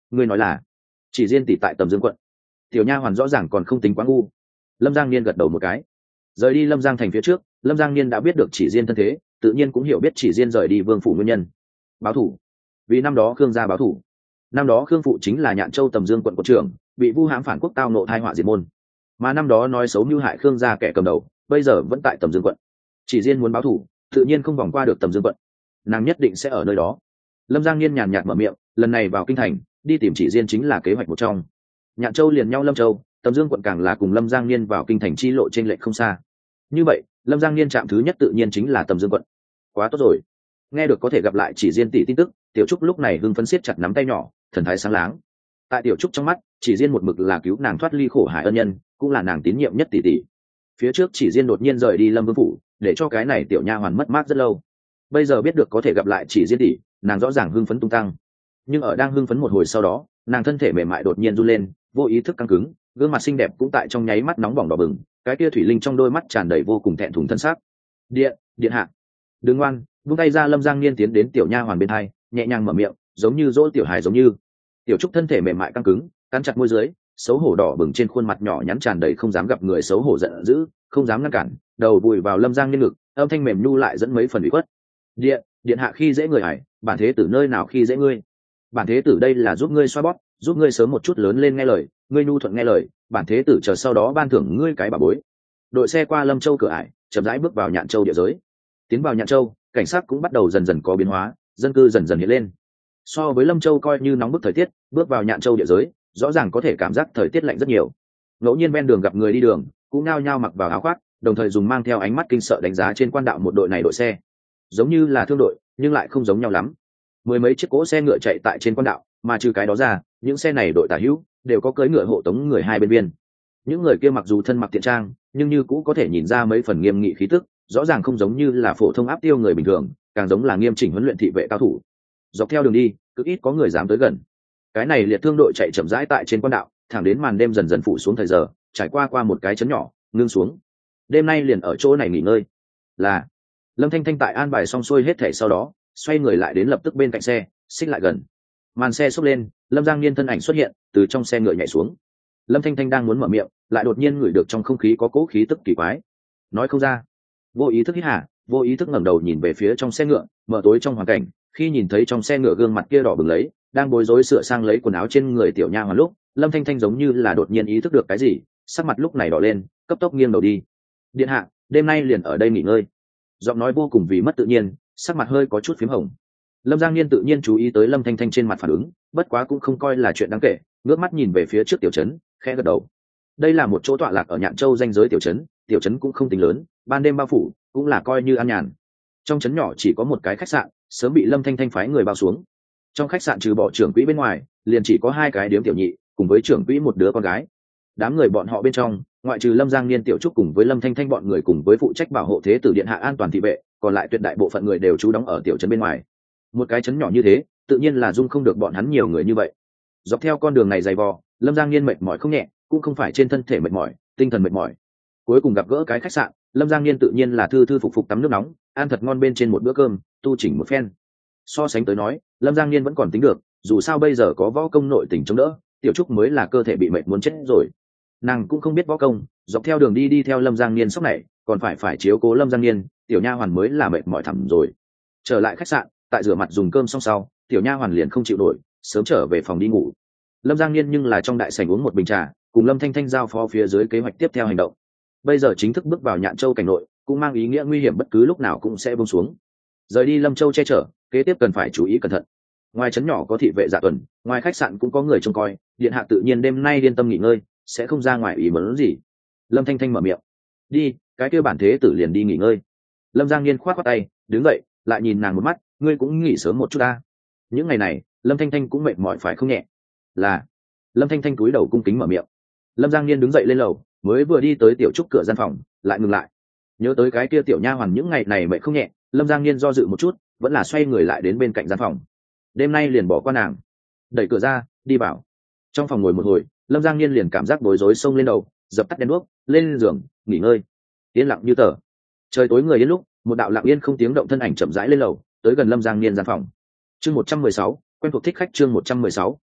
Speaker 1: ngươi nói là chỉ riêng tỷ tại Tầm Dương quận. Tiểu nha hoàn rõ ràng còn không tính quá ngu. Lâm Giang Niên gật đầu một cái. Rời đi Lâm Giang thành phía trước, Lâm Giang Niên đã biết được chỉ riêng thân thế, tự nhiên cũng hiểu biết chỉ riêng rời đi vương phủ nguyên nhân. Báo thủ. Vì năm đó Khương gia báo thủ. Năm đó Khương phụ chính là Nhạn Châu Tầm Dương quận quận trưởng, bị Vu hãm phản quốc tao nộ tai họa diệt môn. Mà năm đó nói xấu mưu hại Khương gia kẻ cầm đầu, bây giờ vẫn tại Tầm Dương quận. Chỉ riêng muốn báo thủ, tự nhiên không vòng qua được Tầm Dương quận. Nàng nhất định sẽ ở nơi đó. Lâm Giang Niên nhàn nhạt mở miệng, lần này vào kinh thành, đi tìm chỉ riêng chính là kế hoạch một trong. Nhạn Châu liền nhau Lâm Châu, Tầm Dương quận càng là cùng Lâm Giang Niên vào kinh thành chi lộ trên lệch không xa. Như vậy, Lâm Giang Niên chạm thứ nhất tự nhiên chính là Tầm Dương quận. Quá tốt rồi. Nghe được có thể gặp lại chỉ riêng tỷ tin tức, Tiểu Trúc lúc này hưng phấn siết chặt nắm tay nhỏ, thần thái sáng láng. Tại Tiểu Trúc trong mắt, chỉ riêng một mực là cứu nàng thoát ly khổ hải ân nhân, cũng là nàng tín nhiệm nhất tỷ tỷ. Phía trước chỉ riêng đột nhiên rời đi Lâm Vương phủ, để cho cái này tiểu nha hoàn mất mát rất lâu. Bây giờ biết được có thể gặp lại chỉ riêng tỷ, nàng rõ ràng hưng phấn tung tăng. Nhưng ở đang hưng phấn một hồi sau đó, nàng thân thể mềm mại đột nhiên run lên, vô ý thức căng cứng, gương mặt xinh đẹp cũng tại trong nháy mắt nóng bỏng đỏ bừng, cái kia thủy linh trong đôi mắt tràn đầy vô cùng thẹn thùng thân xác. Điện hạ, đừng ngoan. Vung tay ra. Lâm Giang Niên tiến đến tiểu nha hoàn bên hai, nhẹ nhàng mở miệng, giống như dỗ tiểu hài giống như. Tiểu Trúc thân thể mềm mại căng cứng, cắn chặt môi dưới, xấu hổ đỏ bừng trên khuôn mặt nhỏ nhắn tràn đầy không dám gặp người xấu hổ giận dữ, không dám ngăn cản, đầu vùi vào Lâm Giang Niên ngực, âm thanh mềm nhu lại dẫn mấy phần ủy khuất. Điện hạ khi dễ người hải, bản thế tử nơi nào khi dễ ngươi? Bản thế tử đây là giúp ngươi xoa bóp, giúp ngươi sớm một chút lớn lên nghe lời, ngươi nhu thuận nghe lời, bản thế tử chờ sau đó ban thưởng ngươi cái bà bối. Đội xe qua Lâm Châu cửa ải, chậm rãi bước vào Nhạn Châu địa giới. Tiến vào Nhạn Châu, cảnh sát cũng bắt đầu dần dần có biến hóa, dân cư dần dần hiện lên. So với Lâm Châu coi như nóng bức thời tiết, bước vào Nhạn Châu địa giới, rõ ràng có thể cảm giác thời tiết lạnh rất nhiều. Ngẫu nhiên ven đường gặp người đi đường, cũng nao nhao mặc vào áo khoác, đồng thời dùng mang theo ánh mắt kinh sợ đánh giá trên quan đạo một đội này đội xe, giống như là thương đội, nhưng lại không giống nhau lắm. Mười mấy chiếc cỗ xe ngựa chạy tại trên quan đạo, mà trừ cái đó ra, những xe này đội tả hữu đều có cưỡi ngựa hộ tống người hai bên biên. Những người kia mặc dù thân mặc tiện trang, nhưng như cũ có thể nhìn ra mấy phần nghiêm nghị khí tức, rõ ràng không giống như là phổ thông áp tiêu người bình thường, càng giống là nghiêm chỉnh huấn luyện thị vệ cao thủ. Dọc theo đường đi, cực ít có người dám tới gần. Cái này liệt thương đội chạy chậm rãi tại trên quan đạo, thẳng đến màn đêm dần dần phủ xuống thời giờ, trải qua một cái trấn nhỏ, ngưng xuống. Đêm nay liền ở chỗ này nghỉ ngơi. Là Lâm Thanh Thanh tại an bài xong xuôi hết thảy sau đó, xoay người lại đến lập tức bên cạnh xe, xích lại gần. Màn xe xốc lên, Lâm Giang Niên thân ảnh xuất hiện, từ trong xe ngựa nhảy xuống. Lâm Thanh Thanh đang muốn mở miệng, lại đột nhiên ngửi được trong không khí có cỗ khí tức kỳ quái, nói không ra. Vô ý thức hít hà, vô ý thức ngẩng đầu nhìn về phía trong xe ngựa, mở tối trong hoàn cảnh, khi nhìn thấy trong xe ngựa gương mặt kia đỏ bừng lấy, đang bối rối sửa sang lấy quần áo trên người tiểu nha hoàn lúc, Lâm Thanh Thanh giống như là đột nhiên ý thức được cái gì, sắc mặt lúc này đỏ lên, cấp tốc nghiêng đầu đi. Điện hạ, đêm nay liền ở đây nghỉ ngơi. Giọng nói vô cùng vì mất tự nhiên, sắc mặt hơi có chút phím hồng. Lâm Giang Niên tự nhiên chú ý tới Lâm Thanh Thanh trên mặt phản ứng, bất quá cũng không coi là chuyện đáng kể, ngước mắt nhìn về phía trước tiểu trấn, khẽ gật đầu. Đây là một chỗ tọa lạc ở Nhạn Châu danh giới tiểu trấn cũng không tính lớn, ban đêm bao phủ, cũng là coi như an nhàn. Trong trấn nhỏ chỉ có một cái khách sạn, sớm bị Lâm Thanh Thanh phái người bao xuống. Trong khách sạn trừ bỏ trưởng quỹ bên ngoài, liền chỉ có hai cái điếm tiểu nhị, cùng với trưởng quỹ một đứa con gái. Đám người bọn họ bên trong, ngoại trừ Lâm Giang Niên tiểu trúc cùng với Lâm Thanh Thanh bọn người cùng với phụ trách bảo hộ thế tử điện hạ an toàn thị vệ, còn lại tuyệt đại bộ phận người đều trú đóng ở tiểu trấn bên ngoài. Một cái trấn nhỏ như thế, tự nhiên là dung không được bọn hắn nhiều người như vậy. Dọc theo con đường này dày vò, Lâm Giang Niên mệt mỏi không nhẹ, cũng không phải trên thân thể mệt mỏi, tinh thần mệt mỏi. Cuối cùng gặp gỡ cái khách sạn, Lâm Giang Niên tự nhiên là thư thư phục phục tắm nước nóng, ăn thật ngon bên trên một bữa cơm, tu chỉnh một phen. So sánh tới nói, Lâm Giang Niên vẫn còn tính được, dù sao bây giờ có võ công nội tình chống đỡ, tiểu trúc mới là cơ thể bị mệt muốn chết rồi. Nàng cũng không biết võ công, dọc theo đường đi theo Lâm Giang Niên sốc này, còn phải chiếu cố Lâm Giang Niên, tiểu nha hoàn mới là mệt mỏi thẳm rồi. Trở lại khách sạn, tại rửa mặt dùng cơm xong sau, tiểu nha hoàn liền không chịu nổi, sớm trở về phòng đi ngủ. Lâm Giang Niên nhưng là trong đại sảnh uống một bình trà, cùng Lâm Thanh Thanh giao phó phía dưới kế hoạch tiếp theo hành động. Bây giờ chính thức bước vào Nhạn Châu cảnh nội, cũng mang ý nghĩa nguy hiểm bất cứ lúc nào cũng sẽ buông xuống. Rời đi Lâm Châu che chở, kế tiếp cần phải chú ý cẩn thận. Ngoài trấn nhỏ có thị vệ dạ tuần, ngoài khách sạn cũng có người trông coi, điện hạ tự nhiên đêm nay yên tâm nghỉ ngơi, sẽ không ra ngoài ý muốn gì. Lâm Thanh Thanh mở miệng. Đi, cái kia bản thế tử liền đi nghỉ ngơi. Lâm Giang Niên khoát tay, đứng dậy, lại nhìn nàng một mắt, ngươi cũng nghỉ sớm một chút ta. Những ngày này, Lâm Thanh Thanh cũng mệt mỏi phải không nhẹ. Là. Lâm Thanh Thanh cúi đầu cung kính mở miệng. Lâm Giang Niên đứng dậy lên lầu, mới vừa đi tới tiểu trúc cửa gian phòng, lại ngừng lại. Nhớ tới cái kia tiểu nha hoàn những ngày này mệt không nhẹ, Lâm Giang Niên do dự một chút, vẫn là xoay người lại đến bên cạnh gian phòng. Đêm nay liền bỏ qua nàng, đẩy cửa ra, đi vào. Trong phòng ngồi một hồi, Lâm Giang Niên liền cảm giác bối rối xông lên đầu, dập tắt đèn đuốc, lên giường nghỉ ngơi. Yên lặng như tờ. Trời tối người yên lúc, một đạo lặng yên không tiếng động thân ảnh chậm rãi lên lầu, tới gần Lâm Giang Niên gian phòng. Chương 116, quen thuộc thích khách chương 116,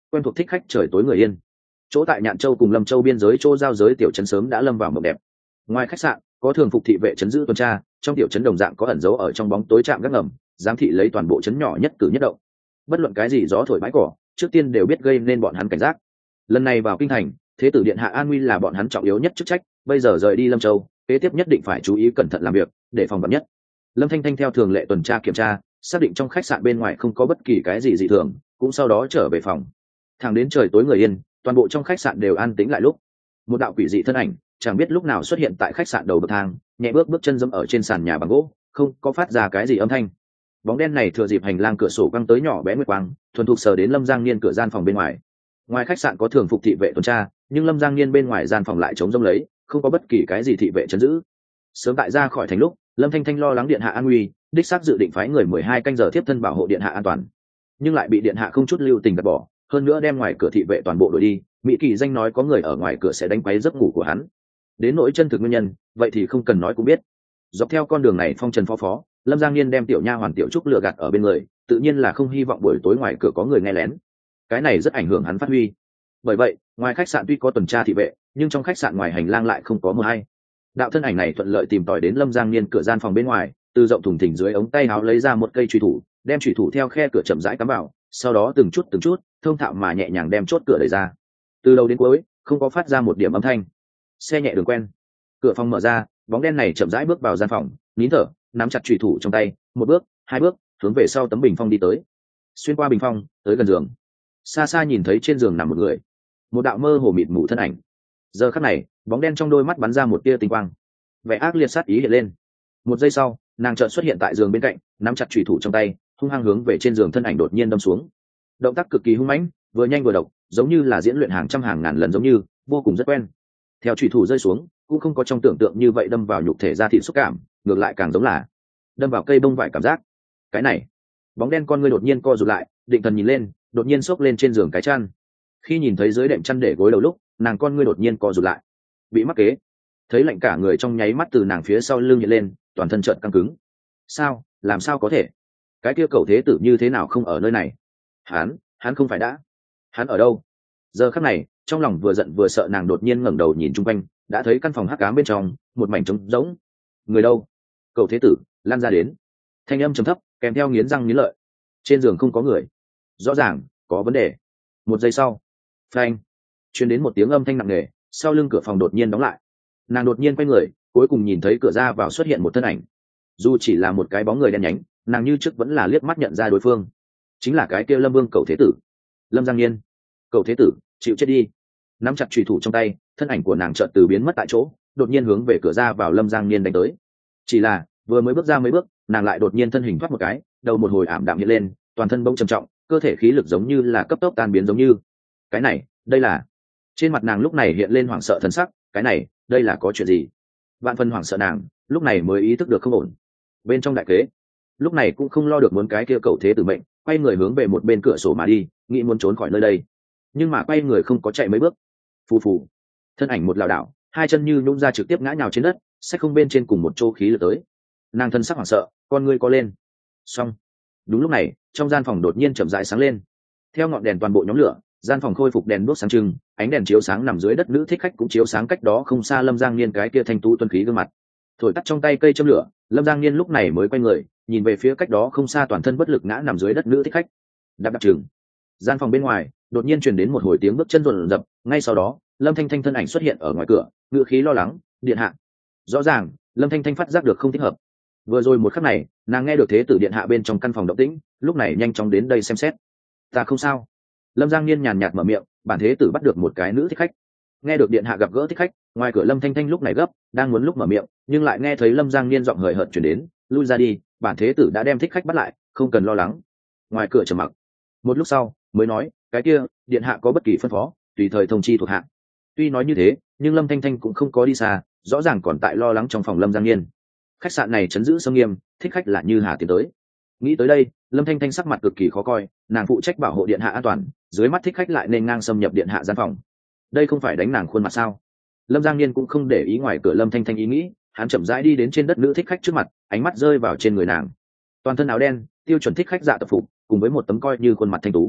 Speaker 1: quen thuộc thích khách trời tối người yên. Chỗ tại Nhạn Châu cùng Lâm Châu biên giới chỗ giao giới tiểu trấn sớm đã lâm vào mộng đẹp. Ngoài khách sạn có thường phục thị vệ trấn giữ tuần tra, trong tiểu trấn đồng dạng có ẩn giấu ở trong bóng tối trạm gác ngầm, giám thị lấy toàn bộ trấn nhỏ nhất cử nhất động. Bất luận cái gì gió thổi bãi cỏ, trước tiên đều biết gây nên bọn hắn cảnh giác. Lần này vào kinh thành, thế tử điện hạ an nguy là bọn hắn trọng yếu nhất chức trách, bây giờ rời đi Lâm Châu, kế tiếp nhất định phải chú ý cẩn thận làm việc, để phòng vạn nhất. Lâm Thanh Thanh theo thường lệ tuần tra kiểm tra, xác định trong khách sạn bên ngoài không có bất kỳ cái gì dị thường, cũng sau đó trở về phòng. Thẳng đến trời tối người yên, toàn bộ trong khách sạn đều an tĩnh lại lúc một đạo quỷ dị thân ảnh chẳng biết lúc nào xuất hiện tại khách sạn đầu bậc thang, nhẹ bước chân dẫm ở trên sàn nhà bằng gỗ, không có phát ra cái gì âm thanh. Bóng đen này thừa dịp hành lang cửa sổ quăng tới nhỏ bé nguyệt quang, thuần thục sờ đến Lâm Giang Niên cửa gian phòng bên ngoài. Ngoài khách sạn có thường phục thị vệ tuần tra, nhưng Lâm Giang Niên bên ngoài gian phòng lại trống rỗng lấy, không có bất kỳ cái gì thị vệ trấn giữ. Sớm tại ra khỏi thành lúc, Lâm Thanh Thanh lo lắng điện hạ an nguy, đích xác dự định phái người 12 canh giờ tiếp thân bảo hộ điện hạ an toàn, nhưng lại bị điện hạ không chút lưu tình gạt bỏ, hơn nữa đem ngoài cửa thị vệ toàn bộ đuổi đi. Mỹ Kỳ danh nói có người ở ngoài cửa sẽ đánh quấy giấc ngủ của hắn. Đến nỗi chân thực nguyên nhân, vậy thì không cần nói cũng biết. Dọc theo con đường này phong trần phó, Lâm Giang Niên đem tiểu nha hoàn Tiểu Trúc lừa gạt ở bên người, tự nhiên là không hy vọng buổi tối ngoài cửa có người nghe lén. Cái này rất ảnh hưởng hắn phát huy. Bởi vậy, ngoài khách sạn tuy có tuần tra thị vệ, nhưng trong khách sạn ngoài hành lang lại không có mờ hay. Đạo thân ảnh này thuận lợi tìm tòi đến Lâm Giang Niên cửa gian phòng bên ngoài, từ rộng thùng thình dưới ống tay áo lấy ra một cây chùy thủ, đem chùy thủ theo khe cửa chậm rãi cắm vào, sau đó từng chút thông thạo mà nhẹ nhàng đem chốt cửa đẩy ra. Từ đầu đến cuối không có phát ra một điểm âm thanh. Xe nhẹ đường quen, cửa phòng mở ra, bóng đen này chậm rãi bước vào gian phòng, nín thở, nắm chặt chùy thủ trong tay, một bước, hai bước, hướng về sau tấm bình phong đi tới. Xuyên qua bình phong, tới gần giường, xa xa nhìn thấy trên giường nằm một người, một đạo mơ hồ mịt mù thân ảnh. Giờ khắc này, bóng đen trong đôi mắt bắn ra một tia tinh quang, vẻ ác liệt sát ý hiện lên. Một giây sau, nàng chợt xuất hiện tại giường bên cạnh, nắm chặt chùy thủ trong tay, hung hăng hướng về trên giường thân ảnh đột nhiên đâm xuống. Động tác cực kỳ hung mãnh, vừa nhanh vừa độc, giống như là diễn luyện hàng trăm hàng ngàn lần, giống như vô cùng rất quen. Theo chùy thủ rơi xuống, cũng không có trong tưởng tượng như vậy đâm vào nhục thể da thịt xúc cảm, ngược lại càng giống là đâm vào cây bông vải cảm giác. Cái này, bóng đen con ngươi đột nhiên co rụt lại, định thần nhìn lên, đột nhiên xốc lên trên giường cái chăn. Khi nhìn thấy dưới đệm chăn để gối đầu lúc, nàng con ngươi đột nhiên co rụt lại, bị mắc kế. Thấy lạnh cả người trong nháy mắt từ nàng phía sau lưng hiện lên, toàn thân trợn căng cứng. Sao, làm sao có thể? Cái kia cẩu thế tử như thế nào không ở nơi này? Hắn không phải đã? Hắn ở đâu? Giờ khắc này, trong lòng vừa giận vừa sợ, nàng đột nhiên ngẩng đầu nhìn chung quanh, đã thấy căn phòng hắc ám bên trong, một mảnh trống rỗng. Người đâu? Cẩu thế tử, lan ra đến. Thanh âm trầm thấp, kèm theo nghiến răng nghiến lợi. Trên giường không có người, rõ ràng có vấn đề. Một giây sau, phanh, truyền đến một tiếng âm thanh nặng nề, sau lưng cửa phòng đột nhiên đóng lại. Nàng đột nhiên quay người, cuối cùng nhìn thấy cửa ra vào xuất hiện một thân ảnh. Dù chỉ là một cái bóng người đen nhánh, nàng như trước vẫn là liếc mắt nhận ra đối phương, chính là cái kia Lâm Vương cẩu thế tử, Lâm Giang Niên. Cẩu thế tử, chịu chết đi. Nắm chặt chùy thủ trong tay, thân ảnh của nàng chợt từ biến mất tại chỗ, đột nhiên hướng về cửa ra vào Lâm Giang Niên đánh tới. Chỉ là vừa mới bước ra mấy bước, nàng lại đột nhiên thân hình thoát một cái, đầu một hồi ảm đạm hiện lên, toàn thân bỗng trầm trọng, cơ thể khí lực giống như là cấp tốc tan biến, giống như cái này, đây là. Trên mặt nàng lúc này hiện lên hoảng sợ thần sắc, cái này, đây là có chuyện gì? Vạn phần hoảng sợ nàng, lúc này mới ý thức được không ổn. Bên trong đại kế, lúc này cũng không lo được muốn cái kia cẩu thế tử mệnh, quay người hướng về một bên cửa sổ mà đi, nghĩ muốn trốn khỏi nơi đây. Nhưng mà quay người không có chạy mấy bước, phù phù, thân ảnh một lảo đảo, hai chân như nhũn ra trực tiếp ngã nhào trên đất, sách không bên trên cùng một chỗ khí lực tới. Nàng thân sắc hoảng sợ, con ngươi co lên. Xong. Đúng lúc này, trong gian phòng đột nhiên chậm rãi sáng lên. Theo ngọn đèn toàn bộ nhóm lửa, gian phòng khôi phục đèn đuốc sáng trưng, ánh đèn chiếu sáng nằm dưới đất nữ thích khách cũng chiếu sáng cách đó không xa Lâm Giang Niên cái kia thanh tú tuấn khí gương mặt. Thổi tắt trong tay cây châm lửa, Lâm Giang Niên lúc này mới quay người, nhìn về phía cách đó không xa toàn thân bất lực ngã nằm dưới đất nữ thích khách. Đạp đạp chừng. Gian phòng bên ngoài đột nhiên truyền đến một hồi tiếng bước chân rộn rập, ngay sau đó, Lâm Thanh Thanh thân ảnh xuất hiện ở ngoài cửa, ngựa khí lo lắng, điện hạ. Rõ ràng, Lâm Thanh Thanh phát giác được không thích hợp. Vừa rồi một khắc này, nàng nghe được thế tử điện hạ bên trong căn phòng động tĩnh, lúc này nhanh chóng đến đây xem xét. Ta không sao. Lâm Giang Niên nhàn nhạt mở miệng, bản thế tử bắt được một cái nữ thích khách. Nghe được điện hạ gặp gỡ thích khách, ngoài cửa Lâm Thanh Thanh lúc này gấp, đang muốn lúc mở miệng, nhưng lại nghe thấy Lâm Giang Niên giọng hời hợt truyền đến, lui ra đi, bản thế tử đã đem thích khách bắt lại, không cần lo lắng. Ngoài cửa trầm mặc một lúc sau mới nói, cái kia, điện hạ có bất kỳ phân phó, tùy thời thông chi thuộc hạ. Tuy nói như thế, nhưng Lâm Thanh Thanh cũng không có đi xa, rõ ràng còn tại lo lắng trong phòng Lâm Giang Niên. Khách sạn này trấn giữ sông nghiêm, thích khách là như hà tiến tới. Nghĩ tới đây, Lâm Thanh Thanh sắc mặt cực kỳ khó coi, nàng phụ trách bảo hộ điện hạ an toàn, dưới mắt thích khách lại nên ngang xâm nhập điện hạ gian phòng, đây không phải đánh nàng khuôn mặt sao? Lâm Giang Niên cũng không để ý ngoài cửa Lâm Thanh Thanh ý nghĩ, hắn chậm rãi đi đến trên đất nữ thích khách trước mặt, ánh mắt rơi vào trên người nàng. Toàn thân áo đen, tiêu chuẩn thích khách dạ tập phục, cùng với một tấm coi như khuôn mặt thanh tú.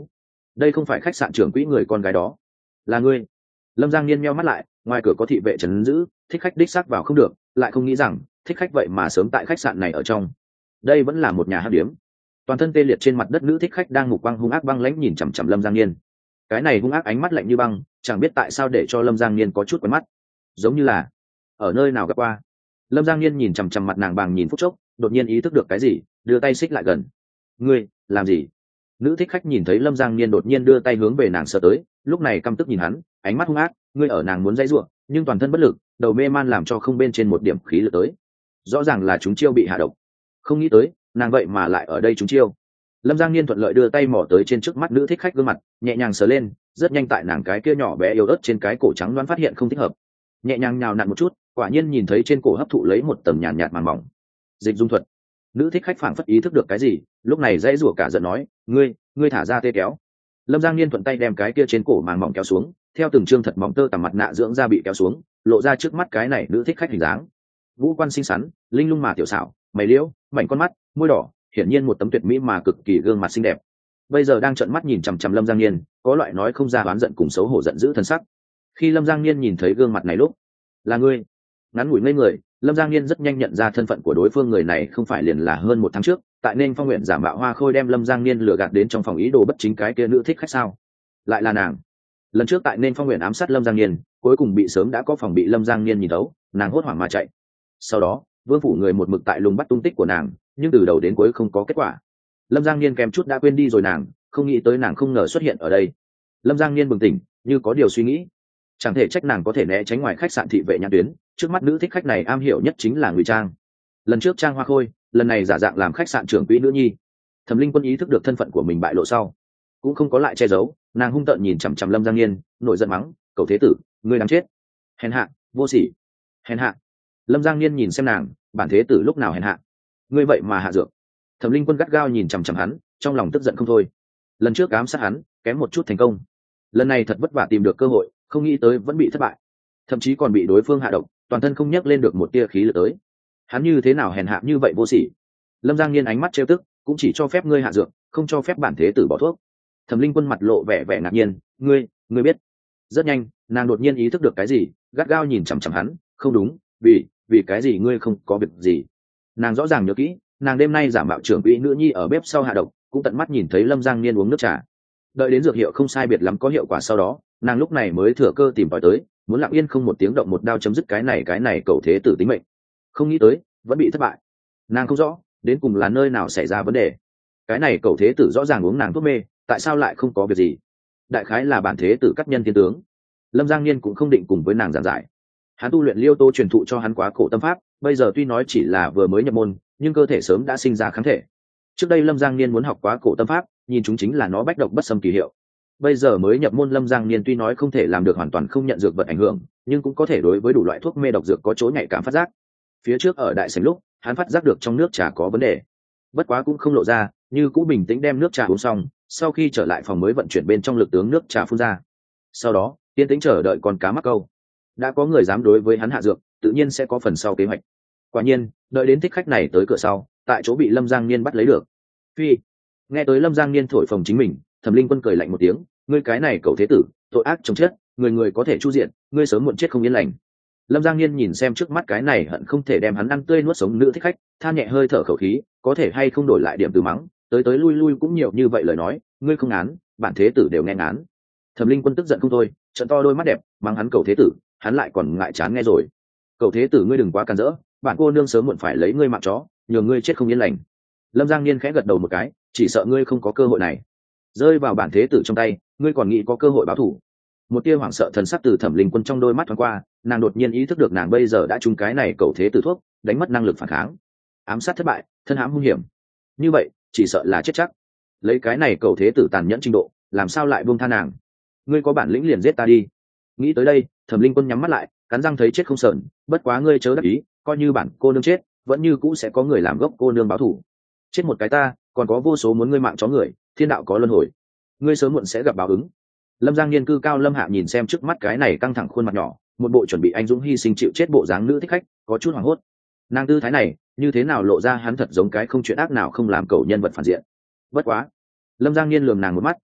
Speaker 1: đây không phải khách sạn trưởng quỹ người con gái đó. Là ngươi. Lâm Giang Niên meo mắt lại, ngoài cửa có thị vệ trấn giữ, thích khách đích xác vào không được, lại không nghĩ rằng thích khách vậy mà sớm tại khách sạn này ở trong. Đây vẫn là một nhà hát điếm. Toàn thân tê liệt trên mặt đất nữ thích khách đang mục băng hung ác băng lãnh nhìn chằm chằm Lâm Giang Niên. Cái này hung ác ánh mắt lạnh như băng, chẳng biết tại sao để cho Lâm Giang Niên có chút quen mắt, giống như là ở nơi nào gặp qua. Lâm Giang Niên nhìn chằm chằm mặt nàng bằng nhìn phút chốc, đột nhiên ý thức được cái gì, đưa tay xích lại gần. Ngươi làm gì? Nữ thích khách nhìn thấy Lâm Giang Niên đột nhiên đưa tay hướng về nàng sờ tới, lúc này căm tức nhìn hắn, ánh mắt hung ác. Ngươi ở nàng muốn dãy giụa, nhưng toàn thân bất lực, đầu mê man làm cho không bên trên một điểm khí lực tới. Rõ ràng là chúng chiêu bị hạ độc, không nghĩ tới nàng vậy mà lại ở đây chúng chiêu. Lâm Giang Niên thuận lợi đưa tay mò tới trên trước mắt nữ thích khách gương mặt, nhẹ nhàng sờ lên, rất nhanh tại nàng cái kia nhỏ bé yếu ớt trên cái cổ trắng đoán phát hiện không thích hợp, nhẹ nhàng nhào nặn một chút, quả nhiên nhìn thấy trên cổ hấp thụ lấy một tầng nhàn nhạt màng mỏng. Dịch dung thuật. Nữ thích khách phảng phất ý thức được cái gì, lúc này dãy rủa cả giận nói, ngươi thả ra tê kéo. Lâm Giang Niên thuận tay đem cái kia trên cổ màng mỏng kéo xuống, theo từng trương thật mỏng tơ tằm mặt nạ dưỡng da bị kéo xuống, lộ ra trước mắt cái này nữ thích khách hình dáng. Vũ quan xinh xắn, linh lung mà tiểu xảo, mày liễu, mảnh con mắt, môi đỏ, hiển nhiên một tấm tuyệt mỹ mà cực kỳ gương mặt xinh đẹp. Bây giờ đang trợn mắt nhìn chằm chằm Lâm Giang Niên, có loại nói không ra oán giận cùng xấu hổ giận dữ thân sắc. Khi Lâm Giang Niên nhìn thấy gương mặt này lúc, là ngươi. Ngắn ngủi ngây người, Lâm Giang Niên rất nhanh nhận ra thân phận của đối phương, người này không phải liền là hơn một tháng trước tại nên phong nguyện giả mạo hoa khôi đem Lâm Giang Niên lừa gạt đến trong phòng ý đồ bất chính cái kia nữ thích khách sao? Lại là nàng. Lần trước tại nên phong nguyện ám sát Lâm Giang Niên, cuối cùng bị sớm đã có phòng bị Lâm Giang Niên nhìn thấu, nàng hốt hoảng mà chạy. Sau đó vương phủ người một mực tại lùng bắt tung tích của nàng, nhưng từ đầu đến cuối không có kết quả. Lâm Giang Niên kèm chút đã quên đi rồi nàng, không nghĩ tới nàng không ngờ xuất hiện ở đây. Lâm Giang Niên bừng tỉnh, như có điều suy nghĩ. Chẳng thể trách nàng có thể né tránh ngoài khách sạn thị vệ nhãn tuyến, trước mắt nữ thích khách này am hiểu nhất chính là ngụy trang. Lần trước trang hoa khôi, lần này giả dạng làm khách sạn trưởng quỹ nữ nhi. Thẩm Linh Quân ý thức được thân phận của mình bại lộ sau, cũng không có lại che giấu, nàng hung tợn nhìn chằm chằm Lâm Giang Niên, nổi giận mắng, cậu thế tử, ngươi đáng chết, hèn hạ, vô sỉ, hèn hạ. Lâm Giang Niên nhìn xem nàng, bản thế tử lúc nào hèn hạ, ngươi vậy mà hạ dược. Thẩm Linh Quân gắt gao nhìn chằm chằm hắn, trong lòng tức giận không thôi. Lần trước ám sát hắn, kém một chút thành công, lần này thật vất vả tìm được cơ hội, không nghĩ tới vẫn bị thất bại, thậm chí còn bị đối phương hạ độc, toàn thân không nhấc lên được một tia khí lực tới. Hắn như thế nào hèn hạ như vậy vô sỉ. Lâm Giang Niên ánh mắt trêu tức, cũng chỉ cho phép ngươi hạ dược, không cho phép bản thế tử bỏ thuốc. Thẩm Linh Quân mặt lộ vẻ vẻ ngạc nhiên, ngươi biết. Rất nhanh nàng đột nhiên ý thức được cái gì, gắt gao nhìn chằm chằm hắn, không đúng, vì cái gì ngươi không có việc gì. Nàng rõ ràng nhớ kỹ, nàng đêm nay giả mạo trưởng quỹ nữ nhi ở bếp sau hạ độc, cũng tận mắt nhìn thấy Lâm Giang Niên uống nước trà. Đợi đến dược hiệu không sai biệt lắm có hiệu quả sau đó, nàng lúc này mới thừa cơ tìm tòi tới, muốn lặng yên không một tiếng động một đao chấm dứt cái này cầu thế tử tính mệnh. Không nghĩ tới vẫn bị thất bại. Nàng không rõ đến cùng là nơi nào xảy ra vấn đề. Cái này cầu thế tử rõ ràng uống nàng thuốc mê, tại sao lại không có việc gì? Đại khái là bản thế tử cắt nhân thiên tướng. Lâm Giang Niên cũng không định cùng với nàng giảng giải. Hắn tu luyện liêu tô truyền thụ cho hắn quá cổ tâm pháp, bây giờ tuy nói chỉ là vừa mới nhập môn, nhưng cơ thể sớm đã sinh ra kháng thể. Trước đây Lâm Giang Niên muốn học quá cổ tâm pháp, nhìn chúng chính là nó bách độc bất xâm kỳ hiệu. Bây giờ mới nhập môn Lâm Giang Niên tuy nói không thể làm được hoàn toàn không nhận dược vật ảnh hưởng, nhưng cũng có thể đối với đủ loại thuốc mê độc dược có chỗ nhạy cảm phát giác. Phía trước ở đại sảnh lúc, hắn phát giác được trong nước trà có vấn đề, bất quá cũng không lộ ra, như cũ bình tĩnh đem nước trà uống xong, sau khi trở lại phòng mới vận chuyển bên trong lực tướng nước trà phun ra. Sau đó yên tĩnh chờ đợi con cá mắc câu. Đã có người dám đối với hắn hạ dược, tự nhiên sẽ có phần sau kế hoạch. Quả nhiên đợi đến thích khách này tới cửa sau, tại chỗ bị Lâm Giang Niên bắt lấy được. Phi. Nghe tới Lâm Giang Niên thổi phồng chính mình, Thẩm Linh Quân cười lạnh một tiếng, ngươi cái này cậu thế tử, tội ác chồng chết, người có thể chu diện, ngươi sớm muộn chết không yên lành. Lâm Giang Niên nhìn xem trước mắt cái này hận không thể đem hắn ăn tươi nuốt sống nữ thích khách, than nhẹ hơi thở khẩu khí, có thể hay không đổi lại điểm từ mắng, tới lui lui cũng nhiều như vậy lời nói, ngươi không án, bản thế tử đều nghe án. Thẩm Linh Quân tức giận không thôi, trợn to đôi mắt đẹp, mắng hắn cậu thế tử, hắn lại còn ngại chán nghe rồi. Cậu thế tử ngươi đừng quá can dỡ, bản cô nương sớm muộn phải lấy ngươi mạng chó, nhường ngươi chết không yên lành. Lâm Giang Niên khẽ gật đầu một cái, chỉ sợ ngươi không có cơ hội này. Rơi vào bản thế tử trong tay, ngươi còn nghĩ có cơ hội báo thù? Một tia hoảng sợ thần sắc từ Thẩm Linh Quân trong đôi mắt thoáng qua, nàng đột nhiên ý thức được nàng bây giờ đã trúng cái này cậu thế tử thuốc, đánh mất năng lực phản kháng, ám sát thất bại, thân hãm hung hiểm. Như vậy chỉ sợ là chết chắc. Lấy cái này cậu thế tử tàn nhẫn trình độ, làm sao lại buông tha nàng? Ngươi có bản lĩnh liền giết ta đi. Nghĩ tới đây, Thẩm Linh Quân nhắm mắt lại, cắn răng thấy chết không sờn, bất quá ngươi chớ đắc ý, coi như bản cô nương chết, vẫn như cũ sẽ có người làm gốc cô nương báo thù. Chết một cái ta, còn có vô số muốn ngươi mạng chó người, thiên đạo có luân hồi, ngươi sớm muộn sẽ gặp báo ứng. Lâm Giang Niên cư cao lâm hạ nhìn xem trước mắt cái này căng thẳng khuôn mặt nhỏ, một bộ chuẩn bị anh dũng hy sinh chịu chết bộ dáng nữ thích khách, có chút hoảng hốt. Nàng tư thái này, như thế nào lộ ra hắn thật giống cái không chuyện ác nào không làm cầu nhân vật phản diện. Bất quá, Lâm Giang Niên lườm nàng một mắt,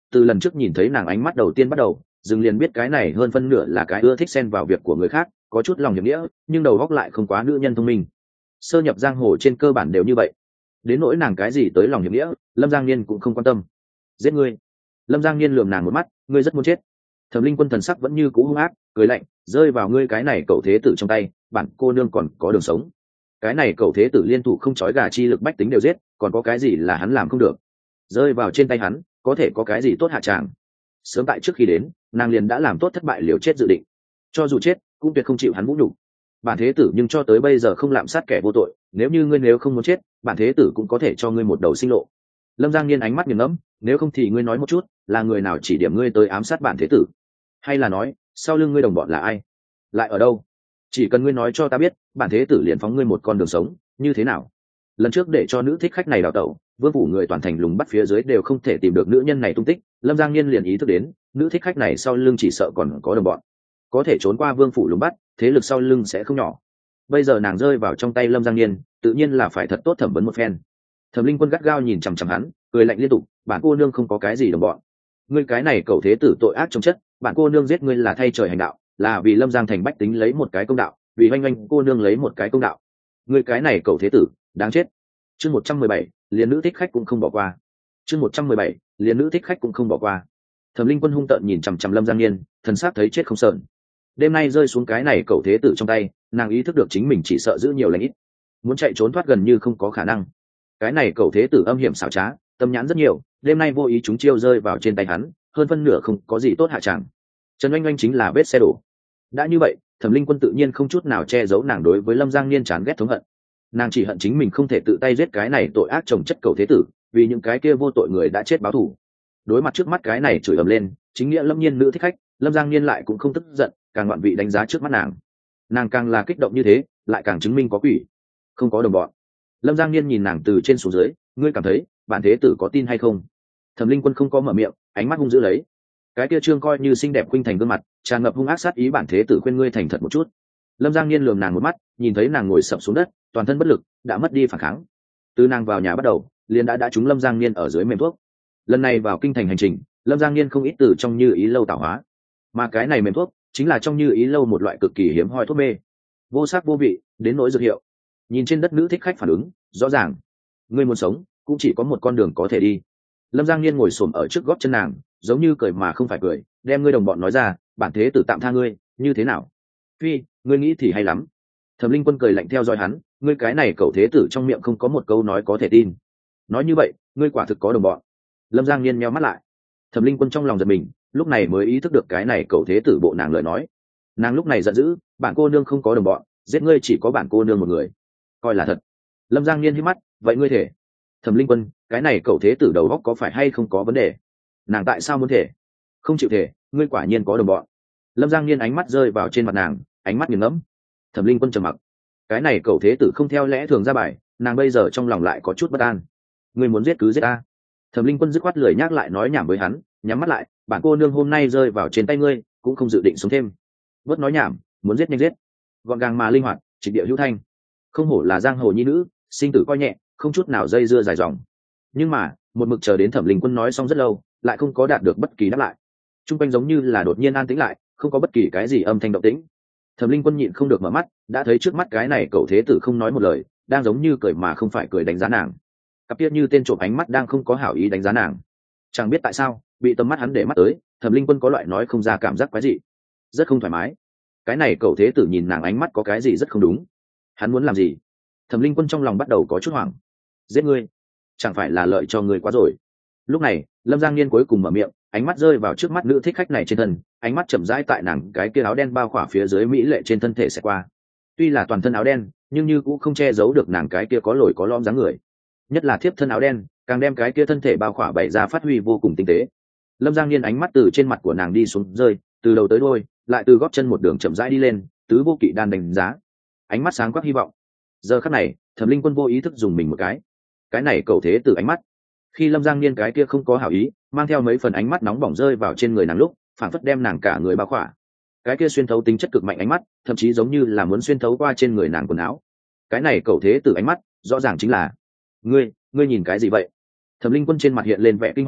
Speaker 1: từ lần trước nhìn thấy nàng ánh mắt đầu tiên bắt đầu dừng liền biết cái này hơn phân nửa là cái ưa thích xen vào việc của người khác, có chút lòng hiểm nghĩa nhưng đầu góc lại không quá nữ nhân thông minh. Sơ nhập giang hồ trên cơ bản đều như vậy. Đến nỗi nàng cái gì tới lòng hiểm nghĩa, Lâm Giang Niên cũng không quan tâm. Giết ngươi. Lâm Giang Niên lườm nàng một mắt, ngươi rất muốn chết. Thẩm Linh Quân thần sắc vẫn như cũ hung ác, cười lạnh, rơi vào ngươi cái này cậu thế tử trong tay, bản cô nương còn có đường sống. Cái này cậu thế tử liên thủ không chói gà chi lực bách tính đều giết, còn có cái gì là hắn làm không được? Rơi vào trên tay hắn, có thể có cái gì tốt hạ tràng? Sớm tại trước khi đến, nàng liền đã làm tốt thất bại liều chết dự định. Cho dù chết, cũng tuyệt không chịu hắn vũ nhục. Bản thế tử nhưng cho tới bây giờ không lạm sát kẻ vô tội, nếu không muốn chết, bản thế tử cũng có thể cho ngươi một đầu sinh lộ. Lâm Giang Niên ánh mắt nghiền ngẫm, nếu không thì ngươi nói một chút, là người nào chỉ điểm ngươi tới ám sát bản thế tử? Hay là nói, sau lưng ngươi đồng bọn là ai? Lại ở đâu? Chỉ cần ngươi nói cho ta biết, bản thế tử liền phóng ngươi một con đường sống, như thế nào? Lần trước để cho nữ thích khách này đào tẩu, vương phủ người toàn thành lùng bắt phía dưới đều không thể tìm được nữ nhân này tung tích, Lâm Giang Niên liền ý thức đến, nữ thích khách này sau lưng chỉ sợ còn có đồng bọn, có thể trốn qua vương phủ lùng bắt, thế lực sau lưng sẽ không nhỏ. Bây giờ nàng rơi vào trong tay Lâm Giang Niên, tự nhiên là phải thật tốt thẩm vấn một phen. Thẩm Linh Quân gắt gao nhìn chằm chằm hắn, cười lạnh liên tục, bản cô nương không có cái gì đồng bọn. Ngươi cái này cẩu thế tử tội ác trong chất, bản cô nương giết ngươi là thay trời hành đạo, là vì Lâm Giang thành bách tính lấy một cái công đạo, vì oanh oanh cô nương lấy một cái công đạo. Ngươi cái này cẩu thế tử, đáng chết. Chương 117, liền nữ thích khách cũng không bỏ qua. Chương 117, liền nữ thích khách cũng không bỏ qua. Thẩm Linh Quân hung tợn nhìn chằm chằm Lâm Giang Niên, thần sắc thấy chết không sờn. Đêm nay rơi xuống cái này cẩu thế tử trong tay, nàng ý thức được chính mình chỉ sợ giữ nhiều lành ít, muốn chạy trốn thoát gần như không có khả năng. Cái này cẩu thế tử âm hiểm xảo trá, tâm nhãn rất nhiều, đêm nay vô ý chúng chiêu rơi vào trên tay hắn, hơn phân nửa không có gì tốt hạ tràng. Trần Oanh Oanh chính là vết xe đổ. Đã như vậy, Thẩm Linh Quân tự nhiên không chút nào che giấu nàng đối với Lâm Giang Niên chán ghét thống hận. Nàng chỉ hận chính mình không thể tự tay giết cái này tội ác chồng chất cẩu thế tử, vì những cái kia vô tội người đã chết báo thù. Đối mặt trước mắt cái này chửi ầm lên, chính nghĩa lâm nhiên nữ thích khách, Lâm Giang Niên lại cũng không tức giận, càng ngoạn vị đánh giá trước mắt nàng càng là kích động như thế, lại càng chứng minh có quỷ, không có đồng bọn. Lâm Giang Niên nhìn nàng từ trên xuống dưới, ngươi cảm thấy bản thế tử có tin hay không? Thẩm Linh Quân không có mở miệng, ánh mắt hung dữ lấy. Cái kia trương coi như xinh đẹp khuynh thành gương mặt, tràn ngập hung ác sát ý, bản thế tử khuyên ngươi thành thật một chút. Lâm Giang Niên lườm nàng một mắt, nhìn thấy nàng ngồi sập xuống đất, toàn thân bất lực, đã mất đi phản kháng. Từ nàng vào nhà bắt đầu, liền đã trúng Lâm Giang Niên ở dưới mềm thuốc. Lần này vào kinh thành hành trình, Lâm Giang Niên không ít từ trong Như Ý lâu tạo hóa, mà cái này mềm thuốc chính là trong Như Ý lâu một loại cực kỳ hiếm hoi thuốc mê, vô sắc vô vị, đến nỗi dược hiệu. Nhìn trên đất nữ thích khách phản ứng, rõ ràng, ngươi muốn sống, cũng chỉ có một con đường có thể đi. Lâm Giang Niên ngồi xổm ở trước gót chân nàng, giống như cười mà không phải cười, đem ngươi đồng bọn nói ra, bản thế tử tạm tha ngươi, như thế nào? Phi, ngươi nghĩ thì hay lắm. Thẩm Linh Quân cười lạnh theo dõi hắn, ngươi cái này cẩu thế tử trong miệng không có một câu nói có thể tin. Nói như vậy, ngươi quả thực có đồng bọn. Lâm Giang Niên nheo mắt lại. Thẩm Linh Quân trong lòng giật mình, lúc này mới ý thức được cái này cẩu thế tử bộ nàng lời nói. Nàng lúc này giận dữ, bản cô nương không có đồng bọn, giết ngươi chỉ có bản cô nương một người, coi là thật. Lâm Giang Niên hít mắt, vậy ngươi thể? Thẩm Linh Quân, cái này cẩu thế tử đầu óc có phải hay không có vấn đề? Nàng tại sao muốn thể? Không chịu thể, ngươi quả nhiên có đồng bọn. Lâm Giang Niên ánh mắt rơi vào trên mặt nàng, ánh mắt nghiền ngẫm. Thẩm Linh Quân trầm mặc. Cái này cẩu thế tử không theo lẽ thường ra bài, nàng bây giờ trong lòng lại có chút bất an. Ngươi muốn giết cứ giết ta. Thẩm Linh Quân dứt khoát lười nhắc lại nói nhảm với hắn, nhắm mắt lại, bản cô nương hôm nay rơi vào trên tay ngươi, cũng không dự định sống thêm. Bớt nói nhảm, muốn giết nhanh giết. Gọn gàng mà linh hoạt, trịch địa hữu thanh. Không hổ là giang hồ nhi nữ, sinh tử coi nhẹ, không chút nào dây dưa dài dòng. Nhưng mà, một mực chờ đến Thẩm Linh Quân nói xong rất lâu, lại không có đạt được bất kỳ đáp lại. Trung quanh giống như là đột nhiên an tĩnh lại, không có bất kỳ cái gì âm thanh động tĩnh. Thẩm Linh Quân nhịn không được mở mắt, đã thấy trước mắt cái này cậu thế tử không nói một lời, đang giống như cười mà không phải cười đánh giá nàng. Cặp kia như tên trộm ánh mắt đang không có hảo ý đánh giá nàng. Chẳng biết tại sao, bị tầm mắt hắn để mắt tới, Thẩm Linh Quân có loại nói không ra cảm giác quái dị, rất không thoải mái. Cái này cậu thế tử nhìn nàng ánh mắt có cái gì rất không đúng. Hắn muốn làm gì? Thẩm Linh Quân trong lòng bắt đầu có chút hoảng. Giết ngươi, chẳng phải là lợi cho ngươi quá rồi. Lúc này, Lâm Giang Niên cuối cùng mở miệng, ánh mắt rơi vào trước mắt nữ thích khách này trên thân, ánh mắt chậm rãi tại nàng cái kia áo đen bao khỏa phía dưới mỹ lệ trên thân thể sẽ qua. Tuy là toàn thân áo đen, nhưng như cũng không che giấu được nàng cái kia có lồi có lõm dáng người. Nhất là thiếp thân áo đen, càng đem cái kia thân thể bao khỏa bày ra phát huy vô cùng tinh tế. Lâm Giang Niên ánh mắt từ trên mặt của nàng đi xuống rơi, từ đầu tới đuôi, lại từ gót chân một đường chậm rãi đi lên, tứ vô kỵ đan đánh giá. Ánh mắt sáng quắc hy vọng. Giờ khắc này, Thẩm Linh Quân vô ý thức dùng mình một cái này cầu thế từ ánh mắt. Khi Lâm Giang Niên cái kia không có hảo ý, mang theo mấy phần ánh mắt nóng bỏng rơi vào trên người nàng lúc, phản phất đem nàng cả người bao khỏa. Cái kia xuyên thấu tính chất cực mạnh ánh mắt, thậm chí giống như là muốn xuyên thấu qua trên người nàng quần áo. Cái này cầu thế từ ánh mắt, rõ ràng chính là ngươi nhìn cái gì vậy? Thẩm Linh Quân trên mặt hiện lên vẻ kinh hoàng,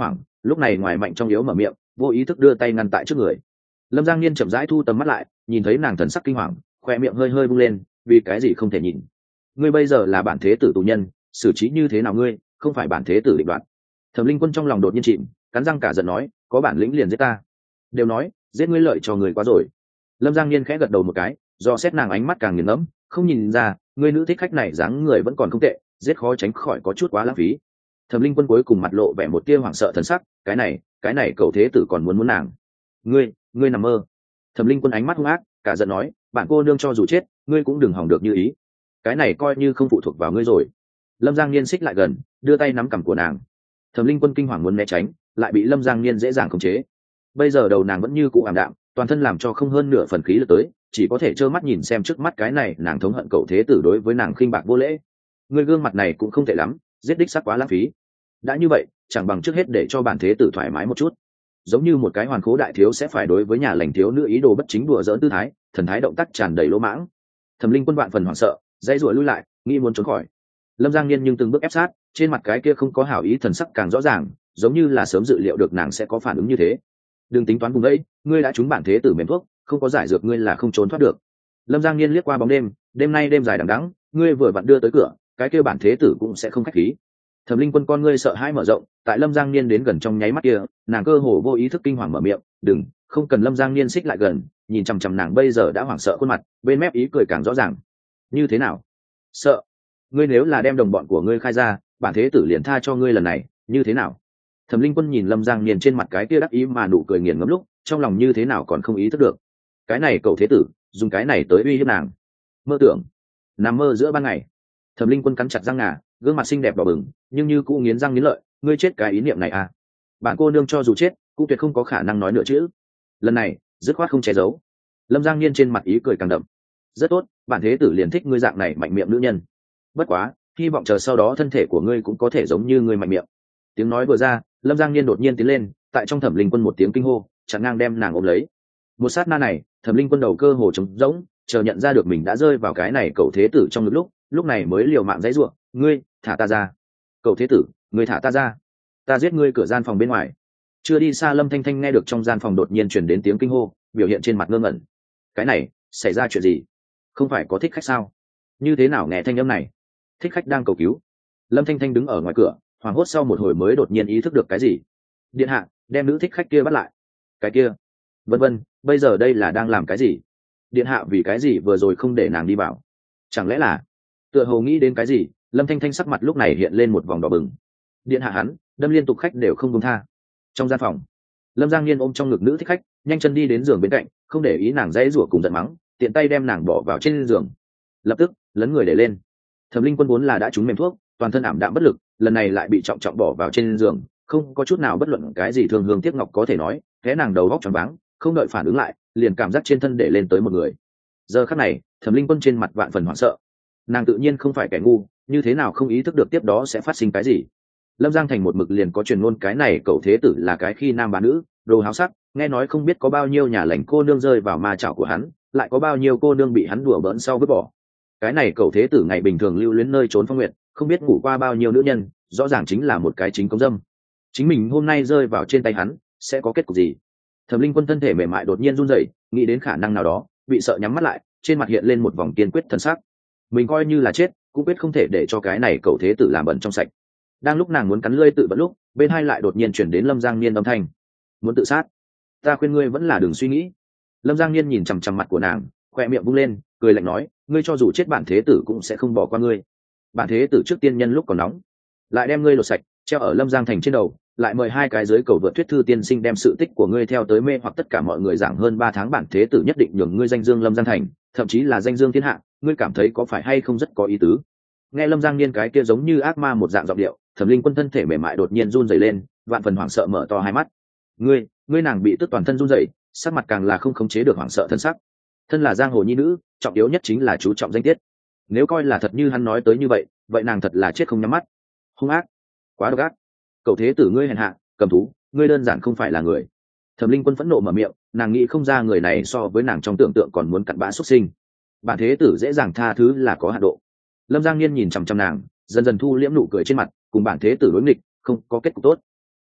Speaker 1: lúc này ngoài mạnh trong yếu mở miệng, vô ý thức đưa tay ngăn tại trước người. Lâm Giang Niên chậm rãi thu tầm mắt lại, nhìn thấy nàng thần sắc kinh hoàng, khoe miệng hơi hơi vung lên, vì cái gì không thể nhìn. Ngươi bây giờ là bản thế tử tù nhân, xử trí như thế nào ngươi, không phải bản thế tử định đoạt. Thẩm Linh Quân trong lòng đột nhiên chìm, cắn răng cả giận nói, có bản lĩnh liền giết ta. Đều nói giết ngươi lợi cho người quá rồi. Lâm Giang Niên khẽ gật đầu một cái, do xét nàng ánh mắt càng nghiền ngẫm, không nhìn ra ngươi nữ thích khách này dáng người vẫn còn không tệ, giết khó tránh khỏi có chút quá lãng phí. Thẩm Linh Quân cuối cùng mặt lộ vẻ một tia hoảng sợ thần sắc, cái này cậu thế tử còn muốn nàng. Ngươi nằm mơ. Thẩm Linh Quân ánh mắt hung ác, cả giận nói, bản cô nương cho dù chết, ngươi cũng đừng hỏng được như ý. Cái này coi như không phụ thuộc vào ngươi rồi. Lâm Giang Niên xích lại gần, đưa tay nắm cằm của nàng. Thẩm Linh Quân kinh hoàng muốn né tránh, lại bị Lâm Giang Niên dễ dàng khống chế. Bây giờ đầu nàng vẫn như cũ ảm đạm, toàn thân làm cho không hơn nửa phần khí lực tới, chỉ có thể trơ mắt nhìn xem trước mắt cái này nàng thống hận cậu thế tử đối với nàng khinh bạc vô lễ. Người gương mặt này cũng không tệ lắm, giết đích xác quá lãng phí. Đã như vậy, chẳng bằng trước hết để cho bản thế tử thoải mái một chút. Giống như một cái hoàn khố đại thiếu sẽ phải đối với nhà lành thiếu nữ ý đồ bất chính đùa giỡn tư thái, thần thái động tác tràn đầy lỗ mãng. Thẩm Linh Quân vạn phần hoảng sợ, dãy rủa lui lại, nghĩ muốn trốn khỏi. Lâm Giang Niên nhưng từng bước ép sát, trên mặt cái kia không có hảo ý thần sắc càng rõ ràng, giống như là sớm dự liệu được nàng sẽ có phản ứng như thế. Đừng tính toán vùng ấy, ngươi đã trúng bản thế tử mềm thuốc, không có giải dược ngươi là không trốn thoát được. Lâm Giang Niên liếc qua bóng đêm, đêm nay đêm dài đằng đẵng, ngươi vừa vặn đưa tới cửa, cái kia bản thế tử cũng sẽ không khách khí. Thẩm Linh Quân con ngươi sợ hãi mở rộng, tại Lâm Giang Niên đến gần trong nháy mắt kia, nàng cơ hồ vô ý thức kinh hoàng mở miệng, "Đừng, không cần." Lâm Giang Niên xích lại gần, nhìn chằm chằm nàng bây giờ đã hoảng sợ khuôn mặt, bên mép ý cười càng rõ ràng. "Như thế nào? Sợ? Ngươi nếu là đem đồng bọn của ngươi khai ra, bản thế tử liền tha cho ngươi lần này, như thế nào?" Thẩm Linh Quân nhìn Lâm Giang Niên trên mặt cái kia đắc ý mà nụ cười nghiền ngẫm lúc, trong lòng như thế nào còn không ý thức được. Cái này cậu thế tử, dùng cái này tới uy hiếp nàng. Mơ tưởng, nằm mơ giữa ban ngày. Thẩm Linh Quân cắn chặt răng ngà, gương mặt xinh đẹp đỏ bừng, nhưng như cũng nghiến răng nghiến lợi, ngươi chết cái ý niệm này à? Bản cô nương cho dù chết, cũng tuyệt không có khả năng nói nữa chứ. Lần này, dứt khoát không che giấu. Lâm Giang Niên trên mặt ý cười càng đậm. Rất tốt, bản thế tử liền thích ngươi dạng này mạnh miệng nữ nhân. Bất quá, hy vọng chờ sau đó thân thể của ngươi cũng có thể giống như ngươi mạnh miệng. Tiếng nói vừa ra, Lâm Giang Niên đột nhiên tiến lên, tại trong Thẩm Linh Quân một tiếng kinh hô, chặn ngang đem nàng ôm lấy. Một sát na này, Thẩm Linh Quân đầu cơ hồ trống rỗng, chờ nhận ra được mình đã rơi vào cái này cậu thế tử trong lúc này mới liều mạng giãy giụa, "Ngươi, thả ta ra." "Cậu thế tử, ngươi thả ta ra. Ta giết ngươi." Cửa gian phòng bên ngoài. Chưa đi xa Lâm Thanh Thanh nghe được trong gian phòng đột nhiên truyền đến tiếng kinh hô, biểu hiện trên mặt ngơ ngẩn. Cái này, xảy ra chuyện gì? Không phải có thích khách sao? Như thế nào nghe thanh âm này? Thích khách đang cầu cứu. Lâm Thanh Thanh đứng ở ngoài cửa, hoảng hốt sau một hồi mới đột nhiên ý thức được cái gì. "Điện hạ, đem nữ thích khách kia bắt lại." "Cái kia?" "Vân vân, bây giờ đây là đang làm cái gì? Điện hạ vì cái gì vừa rồi không để nàng đi vào? Chẳng lẽ là..." Tựa hồ nghĩ đến cái gì, Lâm Thanh Thanh sắc mặt lúc này hiện lên một vòng đỏ bừng. Điện hạ hắn, đâm liên tục khách đều không buông tha. Trong gian phòng, Lâm Giang Niên ôm trong ngực nữ thích khách, nhanh chân đi đến giường bên cạnh, không để ý nàng dãy rủa cùng giận mắng, tiện tay đem nàng bỏ vào trên giường. Lập tức, lấn người để lên. Thẩm Linh Quân vốn là đã trúng mềm thuốc, toàn thân ảm đạm bất lực, lần này lại bị trọng trọng bỏ vào trên giường, không có chút nào bất luận cái gì thương hương tiếc ngọc có thể nói, thế nàng đầu óc choáng váng, không đợi phản ứng lại, liền cảm giác trên thân để lên tới một người. Giờ khắc này, Thẩm Linh Quân trên mặt vạn phần hoảng sợ. Nàng tự nhiên không phải kẻ ngu, như thế nào không ý thức được tiếp đó sẽ phát sinh cái gì. Lâm Giang Thành một mực liền có truyền ngôn cái này cậu thế tử là cái khi nam bán nữ, đồ háo sắc, nghe nói không biết có bao nhiêu nhà lành cô nương rơi vào ma chảo của hắn, lại có bao nhiêu cô nương bị hắn đùa bỡn sau vứt bỏ. Cái này cậu thế tử ngày bình thường lưu luyến nơi trốn phong nguyện, không biết ngủ qua bao nhiêu nữ nhân, rõ ràng chính là một cái chính công dâm. Chính mình hôm nay rơi vào trên tay hắn, sẽ có kết cục gì? Thẩm Linh Quân thân thể mềm mại đột nhiên run rẩy, nghĩ đến khả năng nào đó, bị sợ nhắm mắt lại, trên mặt hiện lên một vòng kiên quyết thần sắc. Mình coi như là chết, cũng biết không thể để cho cái này cậu thế tử làm bẩn trong sạch. Đang lúc nàng muốn cắn lưỡi tự bật lúc, bên hai lại đột nhiên chuyển đến Lâm Giang Niên âm thanh. "Muốn tự sát? Ta khuyên ngươi vẫn là đừng suy nghĩ." Lâm Giang Niên nhìn chằm chằm mặt của nàng, khoe miệng vung lên, cười lạnh nói, "Ngươi cho dù chết bản thế tử cũng sẽ không bỏ qua ngươi. Bản thế tử trước tiên nhân lúc còn nóng, lại đem ngươi lột sạch, treo ở Lâm Giang Thành trên đầu, lại mời hai cái dưới cầu vượt thuyết thư tiên sinh đem sự tích của ngươi theo tới mê hoặc tất cả mọi người giảng hơn 3 tháng, bản thế tử nhất định nhường ngươi danh dương Lâm Giang Thành, thậm chí là danh dương thiên hạ, ngươi cảm thấy có phải hay không rất có ý tứ?" Nghe Lâm Giang Niên cái kia giống như ác ma một dạng giọng điệu, Thẩm Linh Quân thân thể mềm mại đột nhiên run rẩy lên, vạn phần hoảng sợ mở to hai mắt. Ngươi nàng bị tức toàn thân run rẩy, sắc mặt càng là không khống chế được hoảng sợ thân sắc. Thân là giang hồ nhi nữ, trọng yếu nhất chính là chú trọng danh tiết. Nếu coi là thật như hắn nói tới như vậy, vậy nàng thật là chết không nhắm mắt. Hung ác, quá độc ác. Cậu thế tử ngươi hèn hạ, cầm thú, ngươi đơn giản không phải là người. Thẩm Linh Quân phẫn nộ mở miệng, nàng nghĩ không ra người này so với nàng trong tưởng tượng còn muốn cặn bã xuất sinh. Bản thế tử dễ dàng tha thứ là có hạn độ. Lâm Giang Niên nhìn chằm chằm nàng, dần dần thu liễm nụ cười trên mặt, cùng bản thế tử đối nghịch, không có kết cục tốt.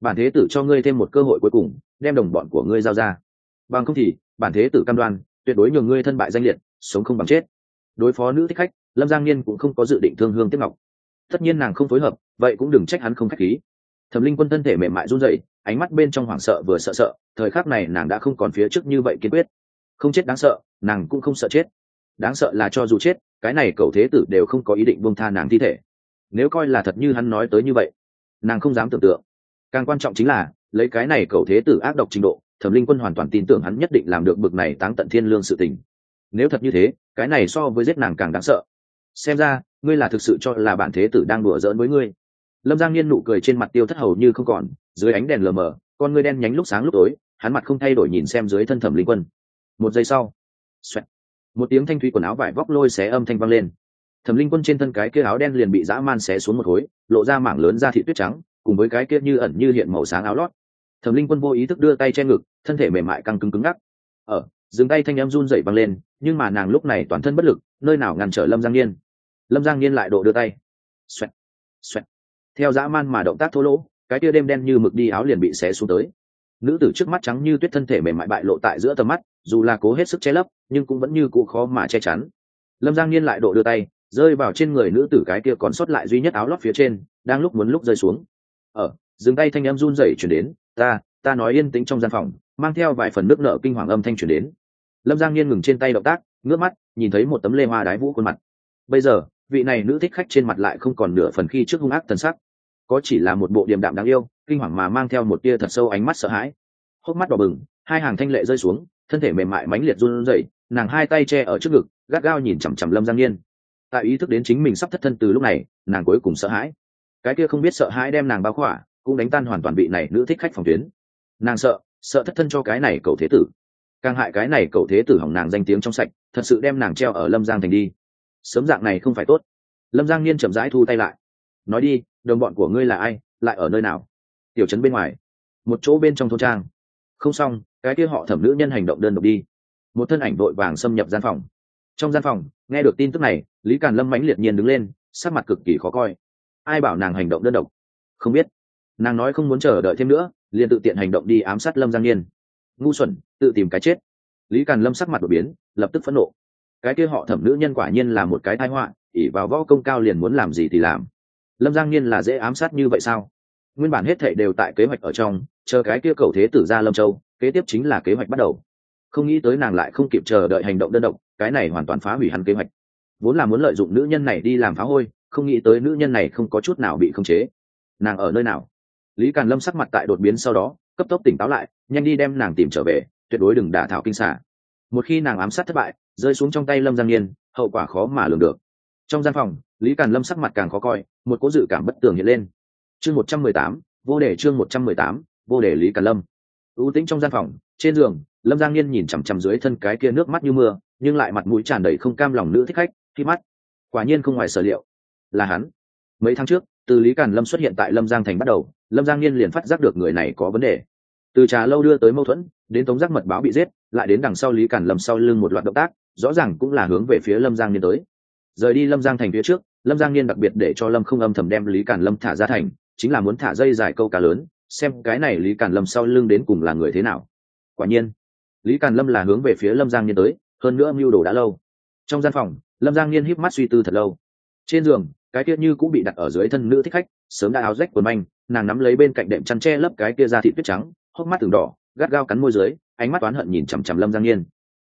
Speaker 1: bản thế tử cho ngươi thêm một cơ hội cuối cùng, đem đồng bọn của ngươi giao ra, bằng không thì bản thế tử cam đoan tuyệt đối nhường ngươi thân bại danh liệt, sống không bằng chết. Đối phó nữ thích khách, Lâm Giang Niên cũng không có dự định thương hương tiếc ngọc. Tất nhiên nàng không phối hợp, vậy cũng đừng trách hắn không khách khí. Thẩm Linh Quân thân thể mềm mại run rẩy, ánh mắt bên trong hoảng sợ vừa sợ sợ, thời khắc này nàng đã không còn phía trước như vậy kiên quyết. Không chết đáng sợ, nàng cũng không sợ chết. Đáng sợ là cho dù chết, cái này cậu thế tử đều không có ý định buông tha nàng thi thể. Nếu coi là thật như hắn nói tới như vậy, nàng không dám tưởng tượng. Càng quan trọng chính là, lấy cái này cậu thế tử ác độc trình độ, Thẩm Linh Quân hoàn toàn tin tưởng hắn nhất định làm được bực này táng tận thiên lương sự tình. Nếu thật như thế, cái này so với giết nàng càng đáng sợ. Xem ra, ngươi là thực sự cho là bản thế tử đang đùa giỡn với ngươi. Lâm Giang Niên nụ cười trên mặt tiêu thất hầu như không còn, dưới ánh đèn lờ mờ, con ngươi đen nhánh lúc sáng lúc tối, hắn mặt không thay đổi nhìn xem dưới thân Thẩm Linh Quân. Một giây sau, xoẹt, một tiếng thanh thúy quần áo vải vóc lôi xé âm thanh vang lên. Thẩm Linh Quân trên thân cái kia áo đen liền bị dã man xé xuống một khối, lộ ra mảng lớn da thịt tuyết trắng, cùng với cái kia như ẩn như hiện màu sáng áo lót. Thẩm Linh Quân vô ý thức đưa tay che ngực, thân thể mềm mại căng cứng cứng ngắc. Dừng tay thanh âm run rẩy vang lên, nhưng mà nàng lúc này toàn thân bất lực, nơi nào ngăn trở Lâm Giang Niên. Lâm Giang Niên lại độ đưa tay. Xoẹt, xoẹt. Theo dã man mà động tác thô lỗ, cái kia đêm đen như mực đi áo liền bị xé xuống tới. Nữ tử trước mắt trắng như tuyết thân thể mềm mại bại lộ tại giữa tầm mắt, dù là cố hết sức che lấp, nhưng cũng vẫn như cũ khó mà che chắn. Lâm Giang Niên lại độ đưa tay, rơi vào trên người nữ tử cái kia còn sót lại duy nhất áo lót phía trên, đang lúc muốn lúc rơi xuống. Dừng tay thanh âm run rẩy truyền đến, ta nói yên tĩnh trong gian phòng, mang theo vài phần nước nợ kinh hoàng âm thanh truyền đến. Lâm Giang Niên ngừng trên tay động tác, ngước mắt nhìn thấy một tấm lê hoa đái vũ khuôn mặt. Bây giờ vị này nữ thích khách trên mặt lại không còn nửa phần khi trước hung ác thần sắc, có chỉ là một bộ điềm đạm đáng yêu, kinh hoàng mà mang theo một tia thật sâu ánh mắt sợ hãi. Hốc mắt đỏ bừng, hai hàng thanh lệ rơi xuống, thân thể mềm mại mãnh liệt run rẩy, nàng hai tay che ở trước ngực, gắt gao nhìn chằm chằm Lâm Giang Niên. Tại ý thức đến chính mình sắp thất thân từ lúc này, nàng cuối cùng sợ hãi. Cái kia không biết sợ hãi đem nàng bao khỏa, cũng đánh tan hoàn toàn vị này nữ thích khách phòng tuyến. Nàng sợ thất thân cho cái này cậu thế tử, càng hại cái này cậu thế tử hỏng nàng danh tiếng trong sạch, thật sự đem nàng treo ở Lâm Giang thành đi. Sớm dạng này không phải tốt. Lâm Giang Niên chậm rãi thu tay lại, nói đi, đồng bọn của ngươi là ai, lại ở nơi nào? Tiểu trấn bên ngoài, một chỗ bên trong thôn trang. Không xong, cái kia họ Thẩm nữ nhân hành động đơn độc đi. Một thân ảnh vội vàng xâm nhập gian phòng. Trong gian phòng, nghe được tin tức này, Lý Càn Lâm mãnh liệt nhiên đứng lên, sắc mặt cực kỳ khó coi. Ai bảo nàng hành động đơn độc? Không biết. Nàng nói không muốn chờ đợi thêm nữa, liền tự tiện hành động đi ám sát Lâm Giang Niên. Ngu xuẩn, tự tìm cái chết. Lý Càn Lâm sắc mặt đổi biến, lập tức phẫn nộ. Cái kia họ Thẩm nữ nhân quả nhiên là một cái tai họa, ỷ vào võ công cao liền muốn làm gì thì làm. Lâm Giang Niên là dễ ám sát như vậy sao? Nguyên bản hết thảy đều tại kế hoạch ở trong, chờ cái kia cầu thế tử ra Lâm Châu, kế tiếp chính là kế hoạch bắt đầu. Không nghĩ tới nàng lại không kịp chờ đợi hành động đơn độc, cái này hoàn toàn phá hủy hắn kế hoạch. Vốn là muốn lợi dụng nữ nhân này đi làm phá hôi, không nghĩ tới nữ nhân này không có chút nào bị khống chế. Nàng ở nơi nào? Lý Càn Lâm sắc mặt tại đột biến sau đó, cấp tốc tỉnh táo lại, nhanh đi đem nàng tìm trở về, tuyệt đối đừng đả thảo kinh xả. Một khi nàng ám sát thất bại, rơi xuống trong tay Lâm Giang Niên, hậu quả khó mà lường được. Trong gian phòng, Lý Càn Lâm sắc mặt càng khó coi, một cỗ dự cảm bất tường hiện lên. Chương 118, vô đề chương 118, vô đề Lý Càn Lâm. U tĩnh trong gian phòng, trên giường, Lâm Giang Niên nhìn chằm chằm dưới thân cái kia nước mắt như mưa, nhưng lại mặt mũi tràn đầy không cam lòng nữ thích khách, khi mắt. Quả nhiên không ngoài sở liệu, là hắn. Mấy tháng trước, từ Lý Càn Lâm xuất hiện tại Lâm Giang thành bắt đầu, Lâm Giang Niên liền phát giác được người này có vấn đề. Từ trà lâu đưa tới mâu thuẫn, đến tống giác mật báo bị giết, lại đến đằng sau Lý Càn Lâm sau lưng một loạt động tác, rõ ràng cũng là hướng về phía Lâm Giang Niên tới. Rời đi Lâm Giang thành phía trước, Lâm Giang Niên đặc biệt để cho Lâm không âm thầm đem Lý Càn Lâm thả ra thành, chính là muốn thả dây dài câu cá lớn, xem cái này Lý Càn Lâm sau lưng đến cùng là người thế nào. Quả nhiên, Lý Càn Lâm là hướng về phía Lâm Giang Niên tới, hơn nữa mưu đồ đã lâu. Trong gian phòng, Lâm Giang Niên híp mắt suy tư thật lâu. Trên giường, cái kia như cũng bị đặt ở dưới thân nữ thích khách, sớm đã áo rách quần manh, nàng nắm lấy bên cạnh đệm chăn che lấp cái kia da thịt tuyết trắng, hốc mắt từng đỏ, gắt gao cắn môi dưới, ánh mắt oán hận nhìn chằm chằm Lâm Giang Niên.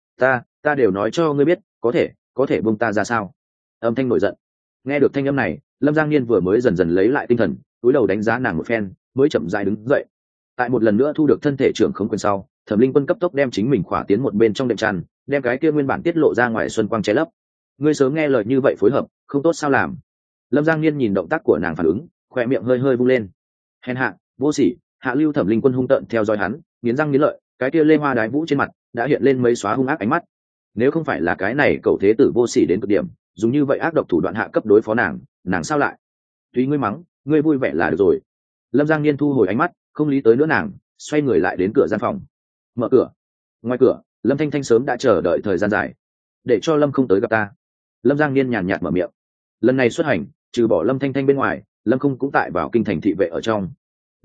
Speaker 1: Ta đều nói cho ngươi biết, có thể buông ta ra sao? Âm thanh nổi giận. Nghe được thanh âm này, Lâm Giang Niên vừa mới dần dần lấy lại tinh thần, cúi đầu đánh giá nàng một phen, mới chậm rãi đứng dậy. Tại một lần nữa thu được thân thể trưởng không quyền sau, Thẩm Linh Quân cấp tốc đem chính mình khỏa tiến một bên trong đệm chăn, đem cái kia nguyên bản tiết lộ ra ngoài xuân quang che lấp. Ngươi sớm nghe lời như vậy phối hợp, không tốt sao làm? Lâm Giang Niên nhìn động tác của nàng phản ứng, khóe miệng hơi hơi vung lên. Hèn hạ, vô sỉ, hạ lưu. Thẩm Linh Quân hung tợn theo dõi hắn, nghiến răng nghiến lợi, cái kia lê hoa đái vũ trên mặt đã hiện lên mấy xóa hung ác ánh mắt. Nếu không phải là cái này cậu thế tử vô sỉ đến cực điểm, dùng như vậy ác độc thủ đoạn hạ cấp đối phó nàng sao lại? Tuy ngươi mắng, ngươi vui vẻ là được rồi. Lâm Giang Niên thu hồi ánh mắt, không lý tới nữa nàng, xoay người lại đến cửa gian phòng. Mở cửa. Ngoài cửa, Lâm Thanh Thanh sớm đã chờ đợi thời gian dài, để cho Lâm không tới gặp ta. Lâm Giang Niên nhàn nhạt mở miệng. Lần này xuất hành, trừ bỏ Lâm Thanh Thanh bên ngoài, Lâm không cũng tại vào kinh thành thị vệ ở trong.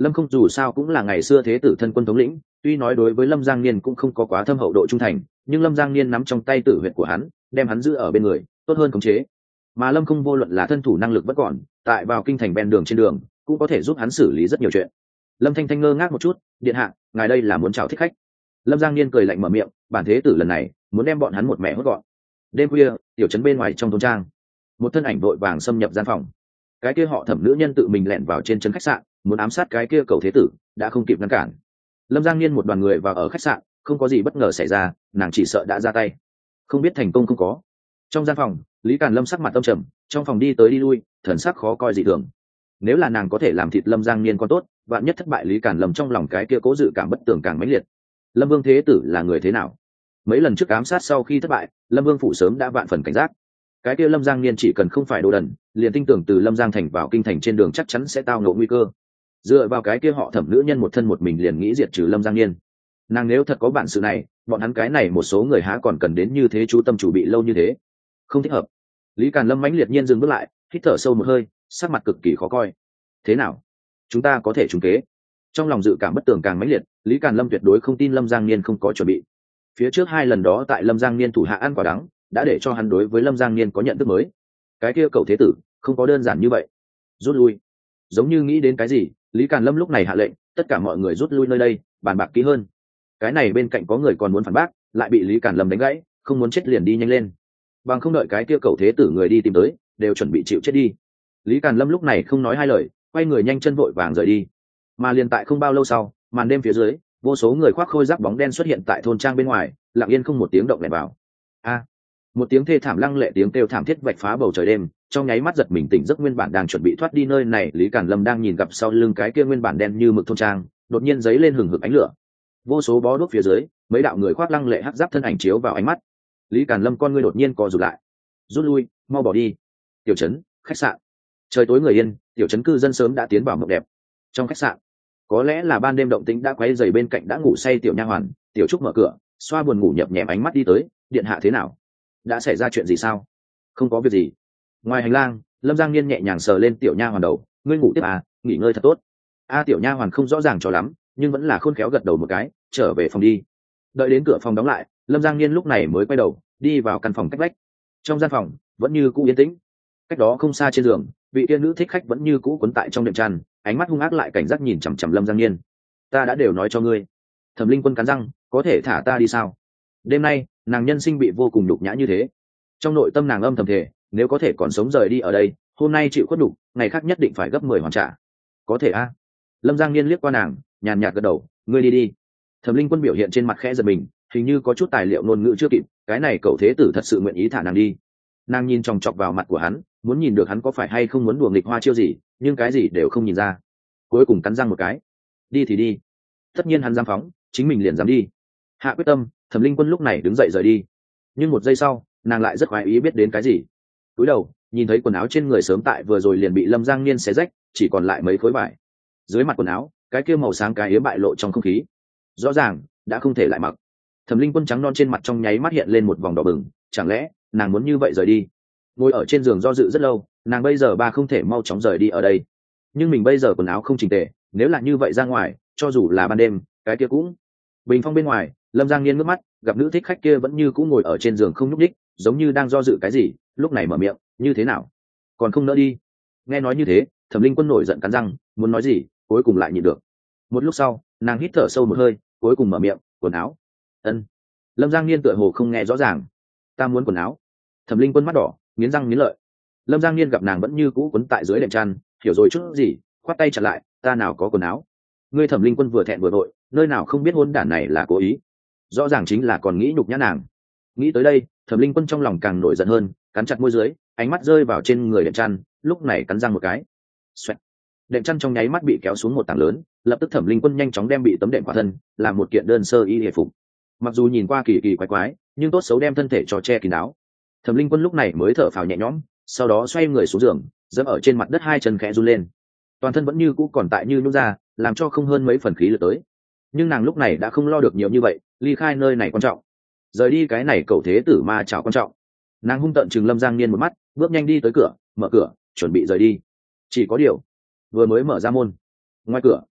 Speaker 1: Lâm không dù sao cũng là ngày xưa thế tử thân quân thống lĩnh, tuy nói đối với Lâm Giang Niên cũng không có quá thâm hậu độ trung thành, nhưng Lâm Giang Niên nắm trong tay tử huyệt của hắn, đem hắn giữ ở bên người tốt hơn khống chế. Mà Lâm không vô luận là thân thủ năng lực vẫn còn, tại vào kinh thành ven đường trên đường cũng có thể giúp hắn xử lý rất nhiều chuyện. Lâm Thanh Thanh ngơ ngác một chút, điện hạ, ngài đây là muốn chào thích khách? Lâm Giang Niên cười lạnh mở miệng, bản thế tử lần này muốn đem bọn hắn một mẹ hốt gọn. Đêm khuya, tiểu trấn bên ngoài trong thôn trang, một thân ảnh vội vàng xâm nhập gian phòng. Cái kia họ Thẩm nữ nhân tự mình lẻn vào trên trấn khách sạn, muốn ám sát cái kia cầu thế tử, đã không kịp ngăn cản. Lâm Giang Niên một đoàn người vào ở khách sạn, không có gì bất ngờ xảy ra, nàng chỉ sợ đã ra tay, không biết thành công không có. Trong gian phòng, Lý Càn Lâm sắc mặt âm trầm, trong phòng đi tới đi lui, thần sắc khó coi dị thường. Nếu là nàng có thể làm thịt Lâm Giang Niên còn tốt, vạn nhất thất bại, Lý Càn Lâm trong lòng cái kia cố dự cảm bất tường càng mãnh liệt. Lâm Vương thế tử là người thế nào? Mấy lần trước ám sát sau khi thất bại, Lâm Vương phủ sớm đã vạn phần cảnh giác. Cái kia Lâm Giang Niên chỉ cần không phải đồ đần, liền tin tưởng từ Lâm Giang thành vào kinh thành trên đường chắc chắn sẽ tao ngộ nguy cơ. Dựa vào cái kia họ Thẩm nữ nhân một thân một mình liền nghĩ diệt trừ Lâm Giang Niên. Nàng nếu thật có bản sự này, bọn hắn cái này một số người há còn cần đến như thế chú tâm chủ bị lâu như thế. Không thích hợp. Lý Càn Lâm mãnh liệt nhiên dừng bước lại, hít thở sâu một hơi, sắc mặt cực kỳ khó coi. Thế nào? Chúng ta có thể trúng kế? Trong lòng dự cảm bất tường càng mãnh liệt, Lý Càn Lâm tuyệt đối không tin Lâm Giang Niên không có chuẩn bị. Phía trước hai lần đó tại Lâm Giang Niên thủ hạ ăn quả đắng, đã để cho hắn đối với Lâm Giang Niên có nhận thức mới. Cái kia cậu thế tử không có đơn giản như vậy. Rút lui. Giống như nghĩ đến cái gì, Lý Càn Lâm lúc này hạ lệnh, tất cả mọi người rút lui nơi đây, bàn bạc kỹ hơn. Cái này bên cạnh có người còn muốn phản bác, lại bị Lý Càn Lâm đánh gãy, không muốn chết liền đi nhanh lên. Bằng không đợi cái kia cậu thế tử người đi tìm tới, đều chuẩn bị chịu chết đi. Lý Càn Lâm lúc này không nói hai lời, quay người nhanh chân vội vàng rời đi. Mà liền tại không bao lâu sau, màn đêm phía dưới, vô số người khoác khôi giáp bóng đen xuất hiện tại thôn trang bên ngoài, lặng yên không một tiếng động lẻn vào. Một tiếng thê thảm lăng lệ tiếng kêu thảm thiết vạch phá bầu trời đêm, trong nháy mắt giật mình tỉnh giấc nguyên bản đang chuẩn bị thoát đi nơi này Lý Càn Lâm đang nhìn gặp sau lưng cái kia nguyên bản đen như mực thôn trang, đột nhiên giấy lên hừng hực ánh lửa. Vô số bó đuốc phía dưới, mấy đạo người khoác lăng lệ hắc giáp thân ảnh chiếu vào ánh mắt. Lý Càn Lâm con ngươi đột nhiên co rụt lại. Rút lui, mau bỏ đi. Tiểu trấn, khách sạn. Trời tối người yên, tiểu trấn cư dân sớm đã tiến vào mộng đẹp. Trong khách sạn, có lẽ là ban đêm động tĩnh đã quấy rầy bên cạnh đã ngủ say tiểu nha hoàn, tiểu trúc mở cửa, xoa buồn ngủ nhập nhèm ánh mắt đi tới, điện hạ thế nào? Đã xảy ra chuyện gì sao? Không có việc gì. Ngoài hành lang, Lâm Giang Niên nhẹ nhàng sờ lên tiểu nha hoàn đầu, ngươi ngủ tiếp à, nghỉ ngơi thật tốt. Tiểu nha hoàn không rõ ràng cho lắm, nhưng vẫn là khôn khéo gật đầu một cái, trở về phòng đi. Đợi đến cửa phòng đóng lại, Lâm Giang Niên lúc này mới quay đầu, đi vào căn phòng cách vách. Trong gian phòng vẫn như cũ yên tĩnh. Cách đó không xa trên giường, vị tiên nữ thích khách vẫn như cũ quấn tại trong đệm chăn, ánh mắt hung ác lại cảnh giác nhìn chằm chằm Lâm Giang Niên. Ta đã đều nói cho ngươi. Thẩm Linh Quân cắn răng, có thể thả ta đi sao? Đêm nay nàng nhân sinh bị vô cùng nhục nhã như thế, trong nội tâm nàng âm thầm thề, nếu có thể còn sống rời đi ở đây, hôm nay chịu khuất nhục, ngày khác nhất định phải gấp 10 hoàn trả. Có thể a? Lâm Giang Niên liếc qua nàng, nhàn nhạt gật đầu, ngươi đi đi. Thẩm Linh Quân biểu hiện trên mặt khẽ giật mình, hình như có chút tài liệu ngôn ngữ chưa kịp, cái này cậu thế tử thật sự nguyện ý thả nàng đi. Nàng nhìn chòng chọc vào mặt của hắn, muốn nhìn được hắn có phải hay không muốn đùa nghịch hoa chiêu gì, nhưng cái gì đều không nhìn ra. Cuối cùng cắn răng một cái, đi thì đi. Tất nhiên hắn dám phóng, chính mình liền dám đi. Hạ quyết tâm, Thẩm Linh Quân lúc này đứng dậy rời đi. Nhưng một giây sau, nàng lại rất khoái ý biết đến cái gì. Cúi đầu nhìn thấy quần áo trên người sớm tại vừa rồi liền bị Lâm Giang Niên xé rách, chỉ còn lại mấy khối vải. Dưới mặt quần áo, cái kia màu sáng cái yếm bại lộ trong không khí, rõ ràng đã không thể lại mặc. Thẩm Linh Quân trắng non trên mặt trong nháy mắt hiện lên một vòng đỏ bừng, chẳng lẽ nàng muốn như vậy rời đi? Ngồi ở trên giường do dự rất lâu, nàng bây giờ không thể mau chóng rời đi ở đây. Nhưng mình bây giờ quần áo không chỉnh tề, nếu là như vậy ra ngoài, cho dù là ban đêm, cái kia cũng. Bình phong bên ngoài, Lâm Giang Niên ngước mắt, gặp nữ thích khách kia vẫn như cũ ngồi ở trên giường không nhúc nhích, giống như đang do dự cái gì, lúc này mở miệng, như thế nào? Còn không nỡ đi? Nghe nói như thế, Thẩm Linh Quân nổi giận cắn răng, muốn nói gì, cuối cùng lại nhịn được. Một lúc sau, nàng hít thở sâu một hơi, cuối cùng mở miệng, quần áo. Ân. Lâm Giang Niên tựa hồ không nghe rõ ràng. Ta muốn quần áo. Thẩm Linh Quân mắt đỏ, nghiến răng nghiến lợi. Lâm Giang Niên gặp nàng vẫn như cũ quấn tại dưới đệm chăn, hiểu rồi chút gì, khoát tay chặn lại, ta nào có quần áo. Ngươi Thẩm Linh Quân vừa thẹn vừa vội, nơi nào không biết hôn đản này là cố ý, rõ ràng chính là còn nghĩ nhục nhã nàng. Nghĩ tới đây, Thẩm Linh Quân trong lòng càng nổi giận hơn, cắn chặt môi dưới, ánh mắt rơi vào trên người đệm chăn, lúc này cắn răng một cái. Xoẹt. Đệm chăn trong nháy mắt bị kéo xuống một tảng lớn, lập tức Thẩm Linh Quân nhanh chóng đem bị tấm đệm khỏa thân, làm một kiện đơn sơ y hề phục. Mặc dù nhìn qua kỳ kỳ quái quái, nhưng tốt xấu đem thân thể cho che kín đáo. Thẩm Linh Quân lúc này mới thở phào nhẹ nhõm, sau đó xoay người xuống giường, dẫm ở trên mặt đất hai chân khẽ run lên. Toàn thân vẫn như cũ còn tại như nhũ ra, làm cho không hơn mấy phần khí lực tới. Nhưng nàng lúc này đã không lo được nhiều như vậy, ly khai nơi này quan trọng, rời đi cái này cầu thế tử ma chảo quan trọng. Nàng hung tợn chừng Lâm Giang Niên một mắt, bước nhanh đi tới cửa, mở cửa, chuẩn bị rời đi. Chỉ có điều, vừa mới mở ra môn, ngoài cửa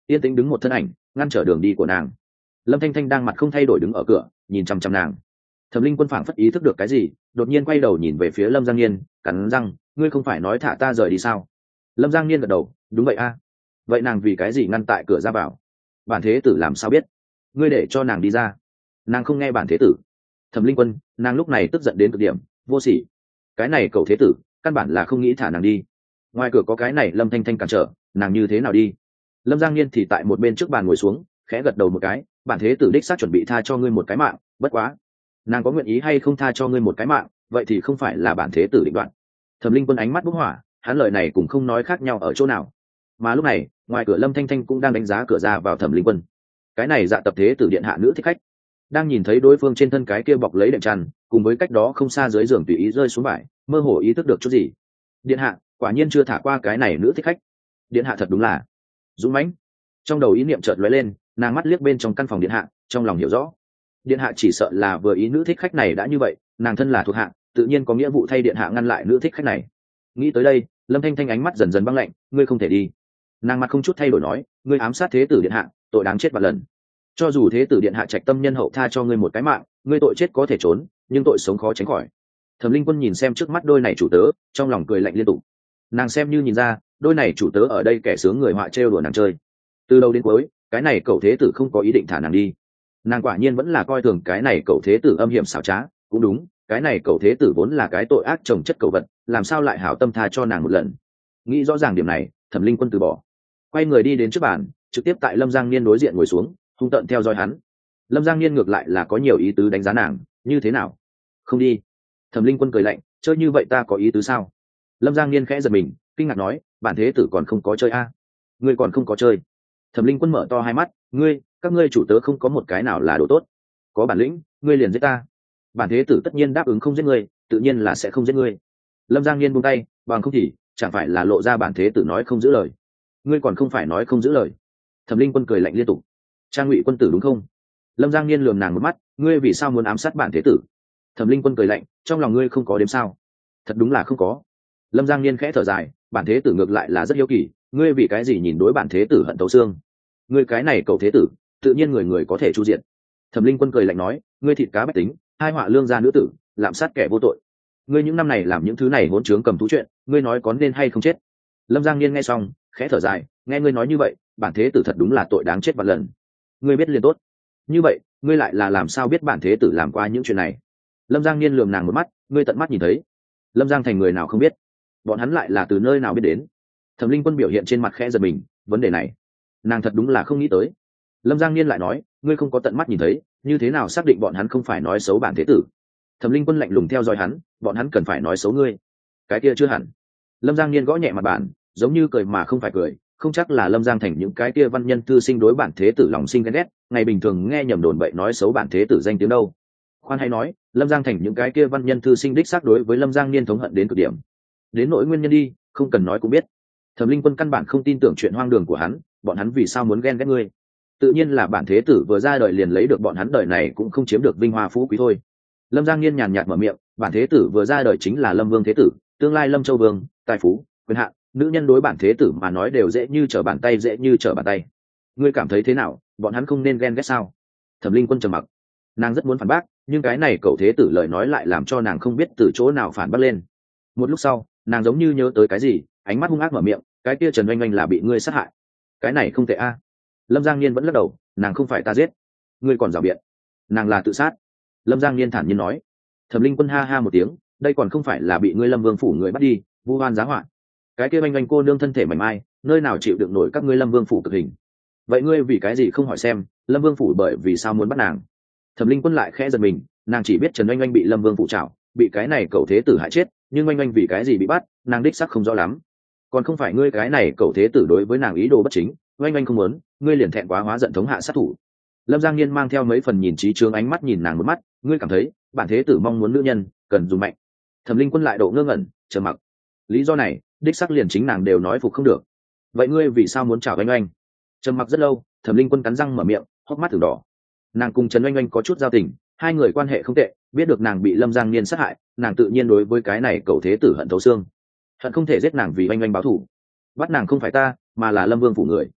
Speaker 1: yên tĩnh đứng một thân ảnh ngăn trở đường đi của nàng. Lâm Thanh Thanh đang mặt không thay đổi đứng ở cửa nhìn chằm chằm nàng. Thẩm Linh Quân phảng phất ý thức được cái gì, đột nhiên quay đầu nhìn về phía Lâm Giang Niên, cắn răng, ngươi không phải nói thả ta rời đi sao? Lâm Giang Niên gật đầu, đúng vậy a. Vậy nàng vì cái gì ngăn tại cửa ra vào? Bản thế tử làm sao biết? Ngươi để cho nàng đi ra. Nàng không nghe bản thế tử. Thẩm Linh Quân, nàng lúc này tức giận đến cực điểm, vô sỉ. Cái này cậu thế tử, căn bản là không nghĩ thả nàng đi. Ngoài cửa có cái này Lâm Thanh Thanh cản trở, nàng như thế nào đi? Lâm Giang Niên thì tại một bên trước bàn ngồi xuống, khẽ gật đầu một cái, bản thế tử đích xác chuẩn bị tha cho ngươi một cái mạng, bất quá, nàng có nguyện ý hay không tha cho ngươi một cái mạng, vậy thì không phải là bản thế tử định đoạt. Thẩm Linh Quân ánh mắt bốc hỏa, hắn lời này cũng không nói khác nhau ở chỗ nào. Mà lúc này, ngoài cửa Lâm Thanh Thanh cũng đang đánh giá cửa ra vào Thẩm Linh Quân. Cái này dạ tập thế tử điện hạ nữ thích khách, đang nhìn thấy đối phương trên thân cái kia bọc lấy đệm tràn, cùng với cách đó không xa dưới giường tùy ý rơi xuống vải, mơ hồ ý thức được chút gì. Điện hạ, quả nhiên chưa thả qua cái này nữ thích khách. Điện hạ thật đúng là dũng mãnh. Trong đầu ý niệm chợt lóe lên, nàng mắt liếc bên trong căn phòng điện hạ, trong lòng hiểu rõ. Điện hạ chỉ sợ là vừa ý nữ thích khách này đã như vậy, nàng thân là thuộc hạ, tự nhiên có nghĩa vụ thay điện hạ ngăn lại nữ thích khách này. Nghĩ tới đây, Lâm Thanh Thanh ánh mắt dần dần băng lạnh, ngươi không thể đi. Nàng mặt không chút thay đổi nói, ngươi ám sát thế tử điện hạ, tội đáng chết vạn lần. Cho dù thế tử điện hạ trạch tâm nhân hậu tha cho ngươi một cái mạng, ngươi tội chết có thể trốn, nhưng tội sống khó tránh khỏi. Thẩm Linh Quân nhìn xem trước mắt đôi này chủ tớ, trong lòng cười lạnh liên tục. Nàng xem như nhìn ra, đôi này chủ tớ ở đây kẻ sướng người họa trêu đùa nàng chơi. Từ đầu đến cuối, cái này cậu thế tử không có ý định thả nàng đi. Nàng quả nhiên vẫn là coi thường cái này cậu thế tử âm hiểm xảo trá, cũng đúng, cái này cậu thế tử vốn là cái tội ác trồng chất cậu vật, làm sao lại hảo tâm tha cho nàng một lần. Nghĩ rõ ràng điểm này, Thẩm Linh Quân từ bỏ, quay người đi đến trước bàn, trực tiếp tại Lâm Giang Niên đối diện ngồi xuống, hung tợn theo dõi hắn. Lâm Giang Niên ngược lại là có nhiều ý tứ đánh giá nàng, như thế nào? Không đi. Thẩm Linh Quân cười lạnh, chơi như vậy ta có ý tứ sao? Lâm Giang Niên khẽ giật mình, kinh ngạc nói, bản thế tử còn không có chơi a? Ngươi còn không có chơi? Thẩm Linh Quân mở to hai mắt, các ngươi chủ tớ không có một cái nào là đồ tốt. Có bản lĩnh, ngươi liền giết ta. Bản thế tử tất nhiên đáp ứng không giết ngươi, tự nhiên là sẽ không giết ngươi. Lâm Giang Niên buông tay, bằng không thì chẳng phải là lộ ra bản thế tử nói không giữ lời. Ngươi còn không phải nói không giữ lời. Thẩm Linh Quân cười lạnh liên tục. Trang Ngụy quân tử đúng không? Lâm Giang Niên lườm nàng một mắt, ngươi vì sao muốn ám sát bản thế tử? Thẩm Linh Quân cười lạnh, trong lòng ngươi không có đếm sao? Thật đúng là không có. Lâm Giang Niên khẽ thở dài, bản thế tử ngược lại là rất hiếu kỳ, ngươi vì cái gì nhìn đối bản thế tử hận thấu xương? Ngươi cái này cậu thế tử, tự nhiên người người có thể chu diện. Thẩm Linh Quân cười lạnh nói, ngươi thịt cá bách tính, hai họa lương gia nữ tử, lạm sát kẻ vô tội. Ngươi những năm này làm những thứ này hỗn trướng cầm thú chuyện, ngươi nói có nên hay không chết? Lâm Giang Niên nghe xong, khẽ thở dài, nghe ngươi nói như vậy, bản thế tử thật đúng là tội đáng chết vạn lần. Ngươi biết liền tốt. Như vậy, ngươi lại là làm sao biết bản thế tử làm qua những chuyện này? Lâm Giang Niên lườm nàng một mắt, ngươi tận mắt nhìn thấy. Lâm Giang Thành người nào không biết? Bọn hắn lại là từ nơi nào biết đến? Thẩm Linh Quân biểu hiện trên mặt khẽ giật mình, vấn đề này, nàng thật đúng là không nghĩ tới. Lâm Giang Niên lại nói, ngươi không có tận mắt nhìn thấy, như thế nào xác định bọn hắn không phải nói xấu bản thế tử? Thẩm Linh Quân lạnh lùng theo dõi hắn, bọn hắn cần phải nói xấu ngươi. Cái kia chưa hẳn. Lâm Giang Niên gõ nhẹ mặt bàn, giống như cười mà không phải cười, không chắc là Lâm Giang Thành những cái kia văn nhân thư sinh đối bản thế tử lòng sinh ghen ghét, ngày bình thường nghe nhầm đồn bậy nói xấu bản thế tử danh tiếng đâu. Khoan hay nói, Lâm Giang Thành những cái kia văn nhân thư sinh đích xác đối với Lâm Giang Niên thống hận đến cực điểm. Đến nỗi nguyên nhân đi, không cần nói cũng biết. Thẩm Linh Quân căn bản không tin tưởng chuyện hoang đường của hắn, bọn hắn vì sao muốn ghen ghét ngươi? Tự nhiên là bản thế tử vừa ra đời liền lấy được bọn hắn đời này cũng không chiếm được vinh hoa phú quý thôi. Lâm Giang Niên nhàn nhạt mở miệng, bản thế tử vừa ra đời chính là Lâm Vương thế tử, tương lai Lâm Châu Vương, tài phú, quyền hạn, nữ nhân đối bản thế tử mà nói đều dễ như trở bàn tay, dễ như trở bàn tay. Ngươi cảm thấy thế nào, bọn hắn không nên ghen ghét sao? Thẩm Linh Quân trầm mặc, nàng rất muốn phản bác, nhưng cái này cậu thế tử lời nói lại làm cho nàng không biết từ chỗ nào phản bác lên. Một lúc sau, nàng giống như nhớ tới cái gì, ánh mắt hung ác mở miệng, cái kia Trần Oanh Oanh là bị ngươi sát hại. Cái này không tệ a. Lâm Giang Niên vẫn lắc đầu, nàng không phải ta giết. Ngươi còn rào biện, nàng là tự sát. Lâm Giang Niên thản nhiên nói. Thẩm Linh Quân ha ha một tiếng, đây còn không phải là bị ngươi Lâm Vương phủ người bắt đi, vu oan giá họa. Cái kia Oanh Oanh cô nương thân thể mảnh mai, nơi nào chịu đựng nổi các ngươi Lâm Vương phủ cực hình. Vậy ngươi vì cái gì không hỏi xem, Lâm Vương phủ bởi vì sao muốn bắt nàng? Thẩm Linh Quân lại khẽ giật mình, nàng chỉ biết Trần Oanh Oanh bị Lâm Vương phủ trảo, bị cái này cậu thế tử hại chết, nhưng Oanh Oanh vì cái gì bị bắt, nàng đích xác không rõ lắm. Còn không phải ngươi cái này cậu thế tử đối với nàng ý đồ bất chính, Oanh Oanh không muốn, ngươi liền thẹn quá hóa giận thống hạ sát thủ. Lâm Giang Niên mang theo mấy phần nhìn trí trướng ánh mắt nhìn nàng một mắt, ngươi cảm thấy bản thế tử mong muốn nữ nhân cần dùng mạnh. Thẩm Linh Quân lại độ ngơ ngẩn, trầm mặc. Lý do này, đích xác liền chính nàng đều nói phục không được. Vậy ngươi vì sao muốn chào Oanh Oanh? Trầm mặc rất lâu, Thẩm Linh Quân cắn răng mở miệng, hốc mắt ửng đỏ. Nàng cùng Trần Oanh Oanh có chút giao tình, hai người quan hệ không tệ, biết được nàng bị Lâm Giang Niên sát hại, nàng tự nhiên đối với cái này cậu thế tử hận thấu xương, hận không thể giết nàng vì Oanh Oanh báo thù. Bắt nàng không phải ta, mà là Lâm Vương phủ người.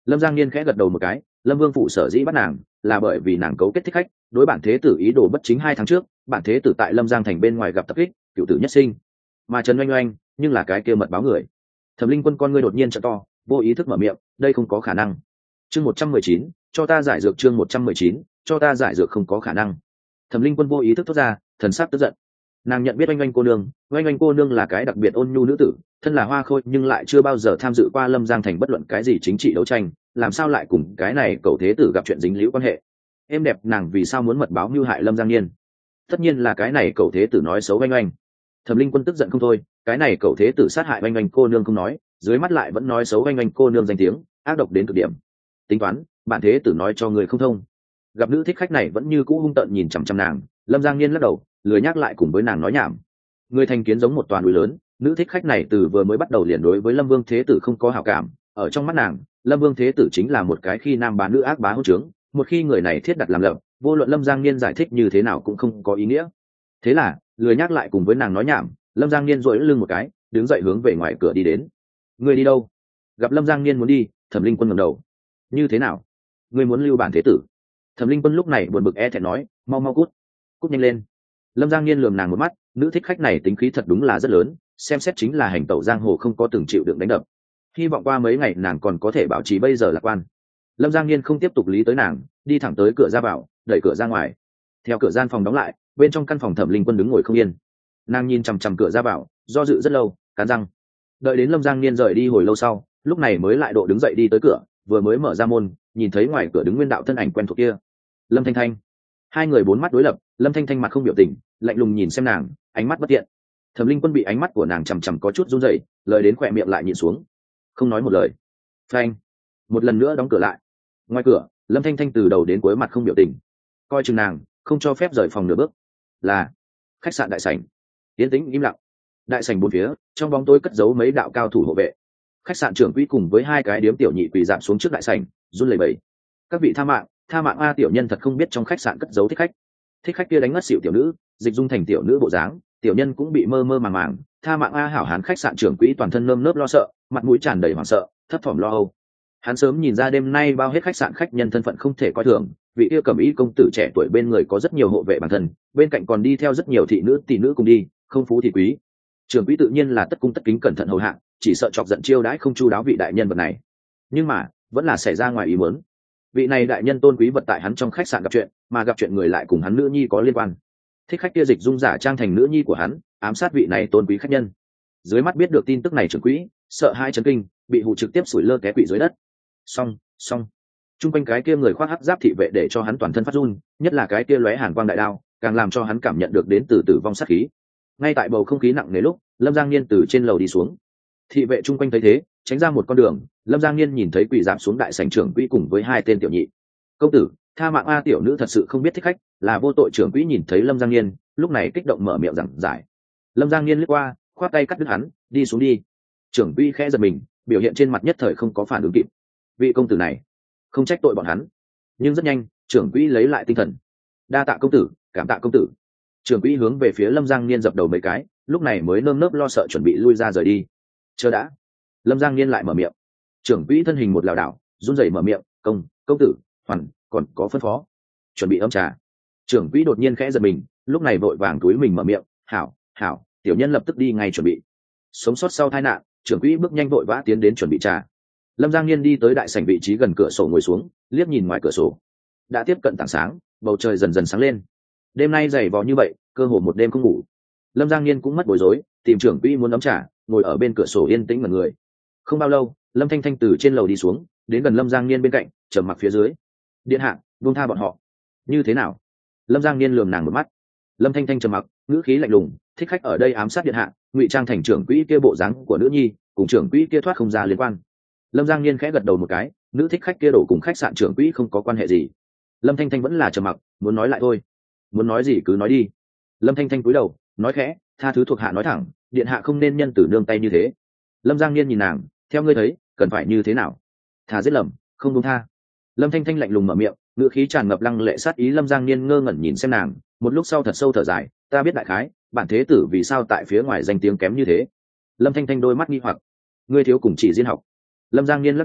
Speaker 1: Lâm Giang Niên khẽ gật đầu một cái, Lâm Vương phủ sở dĩ bắt nàng là bởi vì nàng cấu kết thích khách, đối bản thế tử ý đồ bất chính 2 tháng trước, bản thế tử tại Lâm Giang thành bên ngoài gặp tập kích, cựu tử nhất sinh. Mà Trần Oanh Oanh nhưng là cái kia mật báo người. Thẩm Linh Quân con ngươi đột nhiên trợ to, vô ý thức mở miệng, đây không có khả năng. Chương 119, cho ta giải dược. Chương 119, cho ta giải dược không có khả năng. Thẩm Linh Quân vô ý thức thốt ra, thần sắc tức giận. Nàng nhận biết Oanh Oanh cô nương, Oanh Oanh cô nương là cái đặc biệt ôn nhu nữ tử, thân là hoa khôi nhưng lại chưa bao giờ tham dự qua Lâm Giang thành bất luận cái gì chính trị đấu tranh, làm sao lại cùng cái này cậu thế tử gặp chuyện dính líu quan hệ. Em đẹp nàng vì sao muốn mật báo mưu hại Lâm Giang Niên? Tất nhiên là cái này cậu thế tử nói xấu Oanh Oanh. Thẩm Linh Quân tức giận không thôi, cái này cậu thế tử sát hại Oanh Oanh cô nương không nói, dưới mắt lại vẫn nói xấu Oanh Oanh cô nương danh tiếng, ác độc đến cực điểm. Tính toán, bản thế tử nói cho người không thông. Gặp nữ thích khách này vẫn như cũ hung tợn nhìn chằm chằm nàng, Lâm Giang Niên lắc đầu, lười nhắc lại cùng với nàng nói nhảm. Người thành kiến giống một toàn núi lớn, nữ thích khách này từ vừa mới bắt đầu liền đối với Lâm Vương thế tử không có hảo cảm, ở trong mắt nàng, Lâm Vương thế tử chính là một cái khi nam bá nữ ác bá hỗn trướng, một khi người này thiết đặt làm lập, vô luận Lâm Giang Niên giải thích như thế nào cũng không có ý nghĩa. Thế là, lười nhắc lại cùng với nàng nói nhảm, Lâm Giang Niên duỗi lưng một cái, đứng dậy hướng về ngoài cửa đi đến. Người đi đâu? Gặp Lâm Giang Niên muốn đi, Thẩm Linh Quân ngẩng đầu. Như thế nào? Người muốn lưu bản thế tử? Thẩm Linh Quân lúc này buồn bực e thẹn nói, mau mau cút, cút nhanh lên. Lâm Giang Niên lườm nàng một mắt, nữ thích khách này tính khí thật đúng là rất lớn, xem xét chính là hành tẩu giang hồ không có từng chịu đựng đánh đập. Hy vọng qua mấy ngày nàng còn có thể bảo trì bây giờ lạc quan. Lâm Giang Niên không tiếp tục lý tới nàng, đi thẳng tới cửa ra vào, đẩy cửa ra ngoài. Theo cửa gian phòng đóng lại, bên trong căn phòng Thẩm Linh Quân đứng ngồi không yên. Nàng nhìn chằm chằm cửa ra vào, do dự rất lâu, cắn răng. Đợi đến Lâm Giang Niên rời đi hồi lâu sau, lúc này mới lại độ đứng dậy đi tới cửa, vừa mới mở ra môn, nhìn thấy ngoài cửa đứng nguyên đạo thân ảnh quen thuộc kia, Lâm Thanh Thanh. Hai người bốn mắt đối lập, Lâm Thanh Thanh mặt không biểu tình, lạnh lùng nhìn xem nàng, ánh mắt bất thiện. Thẩm Linh Quân bị ánh mắt của nàng chằm chằm có chút run rẩy, lời đến khỏe miệng lại nhịn xuống, không nói một lời. Phanh, một lần nữa đóng cửa lại. Ngoài cửa, Lâm Thanh Thanh từ đầu đến cuối mặt không biểu tình, coi chừng nàng, không cho phép rời phòng nửa bước. Là khách sạn đại sảnh, yên tĩnh im lặng. Đại sảnh bốn phía, trong bóng tối cất giấu mấy đạo cao thủ hộ vệ. Khách sạn trưởng quỹ cùng với hai cái điếm tiểu nhị quỳ rạp xuống trước đại sảnh, run lẩy bẩy. Các vị tha mạng a, tiểu nhân thật không biết trong khách sạn cất giấu thích khách. Thích khách kia đánh ngất xỉu tiểu nữ, dịch dung thành tiểu nữ bộ dáng, tiểu nhân cũng bị mơ mơ màng màng. Tha mạng a, hảo hán khách sạn trưởng quỹ toàn thân nơm nớp lo sợ, mặt mũi tràn đầy hoảng sợ, thấp thỏm lo âu. Hắn sớm nhìn ra đêm nay bao hết khách sạn khách nhân thân phận không thể coi thường, vị yêu cẩm y công tử trẻ tuổi bên người có rất nhiều hộ vệ bản thân, bên cạnh còn đi theo rất nhiều thị nữ tỷ nữ cùng đi, không phú thì quý. Trưởng quỹ tự nhiên là tất cung tất kính cẩn thận hầu hạ, chỉ sợ chọc giận chiêu đãi không chu đáo vị đại nhân vật này. Nhưng mà vẫn là xảy ra ngoài ý muốn. Vị này đại nhân tôn quý vật tại hắn trong khách sạn gặp chuyện, mà gặp chuyện người lại cùng hắn nữ nhi có liên quan. Thích khách kia dịch dung giả trang thành nữ nhi của hắn, ám sát vị này tôn quý khách nhân. Dưới mắt biết được tin tức này trưởng quỹ sợ hai chấn kinh, bị hù trực tiếp sủi lơ té quỵ dưới đất. Xong chung quanh cái kia người khoác hắc giáp thị vệ để cho hắn toàn thân phát run, nhất là cái kia lóe hàn quang đại đao, càng làm cho hắn cảm nhận được đến từ tử vong sát khí. Ngay tại bầu không khí nặng nề lúc, Lâm Giang Niên từ trên lầu đi xuống. Thị vệ chung quanh thấy thế, tránh ra một con đường. Lâm Giang Niên nhìn thấy quỳ rạp xuống đại sảnh trưởng quỹ cùng với hai tên tiểu nhị. Công tử, tha mạng a, tiểu nữ thật sự không biết thích khách, là vô tội. Trưởng quỹ nhìn thấy Lâm Giang Niên, lúc này kích động mở miệng giảng giải. Lâm Giang Niên lướt qua, khoát tay cắt đứt hắn, đi xuống đi. Trưởng quỹ khẽ giật mình, biểu hiện trên mặt nhất thời không có phản ứng kịp. Vị công tử này không trách tội bọn hắn, nhưng rất nhanh trưởng quỹ lấy lại tinh thần. Đa tạ công tử, cảm tạ công tử. Trưởng quỹ hướng về phía Lâm Giang Niên dập đầu mấy cái, lúc này mới nơm nớp lo sợ chuẩn bị lui ra rời đi. Chờ đã. Lâm Giang Niên lại mở miệng. Trưởng quỹ thân hình một lảo đảo, run rẩy mở miệng, công tử, hoàn còn có phân phó. Chuẩn bị ấm trà. Trưởng quỹ đột nhiên khẽ giật mình, lúc này vội vàng túi mình mở miệng, hảo, tiểu nhân lập tức đi ngay chuẩn bị. Sống sót sau tai nạn, trưởng quỹ bước nhanh vội vã tiến đến chuẩn bị trà. Lâm Giang Niên đi tới đại sảnh vị trí gần cửa sổ ngồi xuống, liếc nhìn ngoài cửa sổ. Đã tiếp cận tảng sáng, bầu trời dần dần sáng lên. Đêm nay dày vò như vậy, cơ hồ một đêm không ngủ. Lâm Giang Niên cũng mất bối rối, tìm trưởng quỹ muốn ấm trà, ngồi ở bên cửa sổ yên tĩnh ngẩn người. Không bao lâu, Lâm Thanh Thanh từ trên lầu đi xuống, đến gần Lâm Giang Niên bên cạnh, trầm mặc phía dưới. Điện hạ, buông tha bọn họ. Như thế nào? Lâm Giang Niên lườm nàng một mắt. Lâm Thanh Thanh trầm mặc, ngữ khí lạnh lùng, thích khách ở đây ám sát điện hạ, ngụy trang thành trưởng quỹ kia bộ dáng của nữ nhi, cùng trưởng quỹ kia thoát không ra liên quan. Lâm Giang Niên khẽ gật đầu một cái, nữ thích khách kia đổ cùng khách sạn trưởng quỹ không có quan hệ gì. Lâm Thanh Thanh vẫn là trầm mặc, muốn nói lại thôi. Muốn nói gì cứ nói đi. Lâm Thanh Thanh cúi đầu, nói khẽ, tha thứ thuộc hạ nói thẳng, điện hạ không nên nhân tử nương tay như thế. Lâm Giang Niên nhìn nàng, theo ngươi thấy, cần phải như thế nào? Thà giết lầm, không buông tha. Lâm Thanh Thanh lạnh lùng mở miệng, ngữ khí tràn ngập lăng lệ sát ý. Lâm Giang Niên ngơ ngẩn nhìn xem nàng, một lúc sau thật sâu thở dài, ta biết đại khái, bản thế tử vì sao tại phía ngoài danh tiếng kém như thế. Lâm Thanh Thanh đôi mắt nghi hoặc, ngươi thiếu cùng chỉ diễn học. Lâm Giang Niên lắc đầu,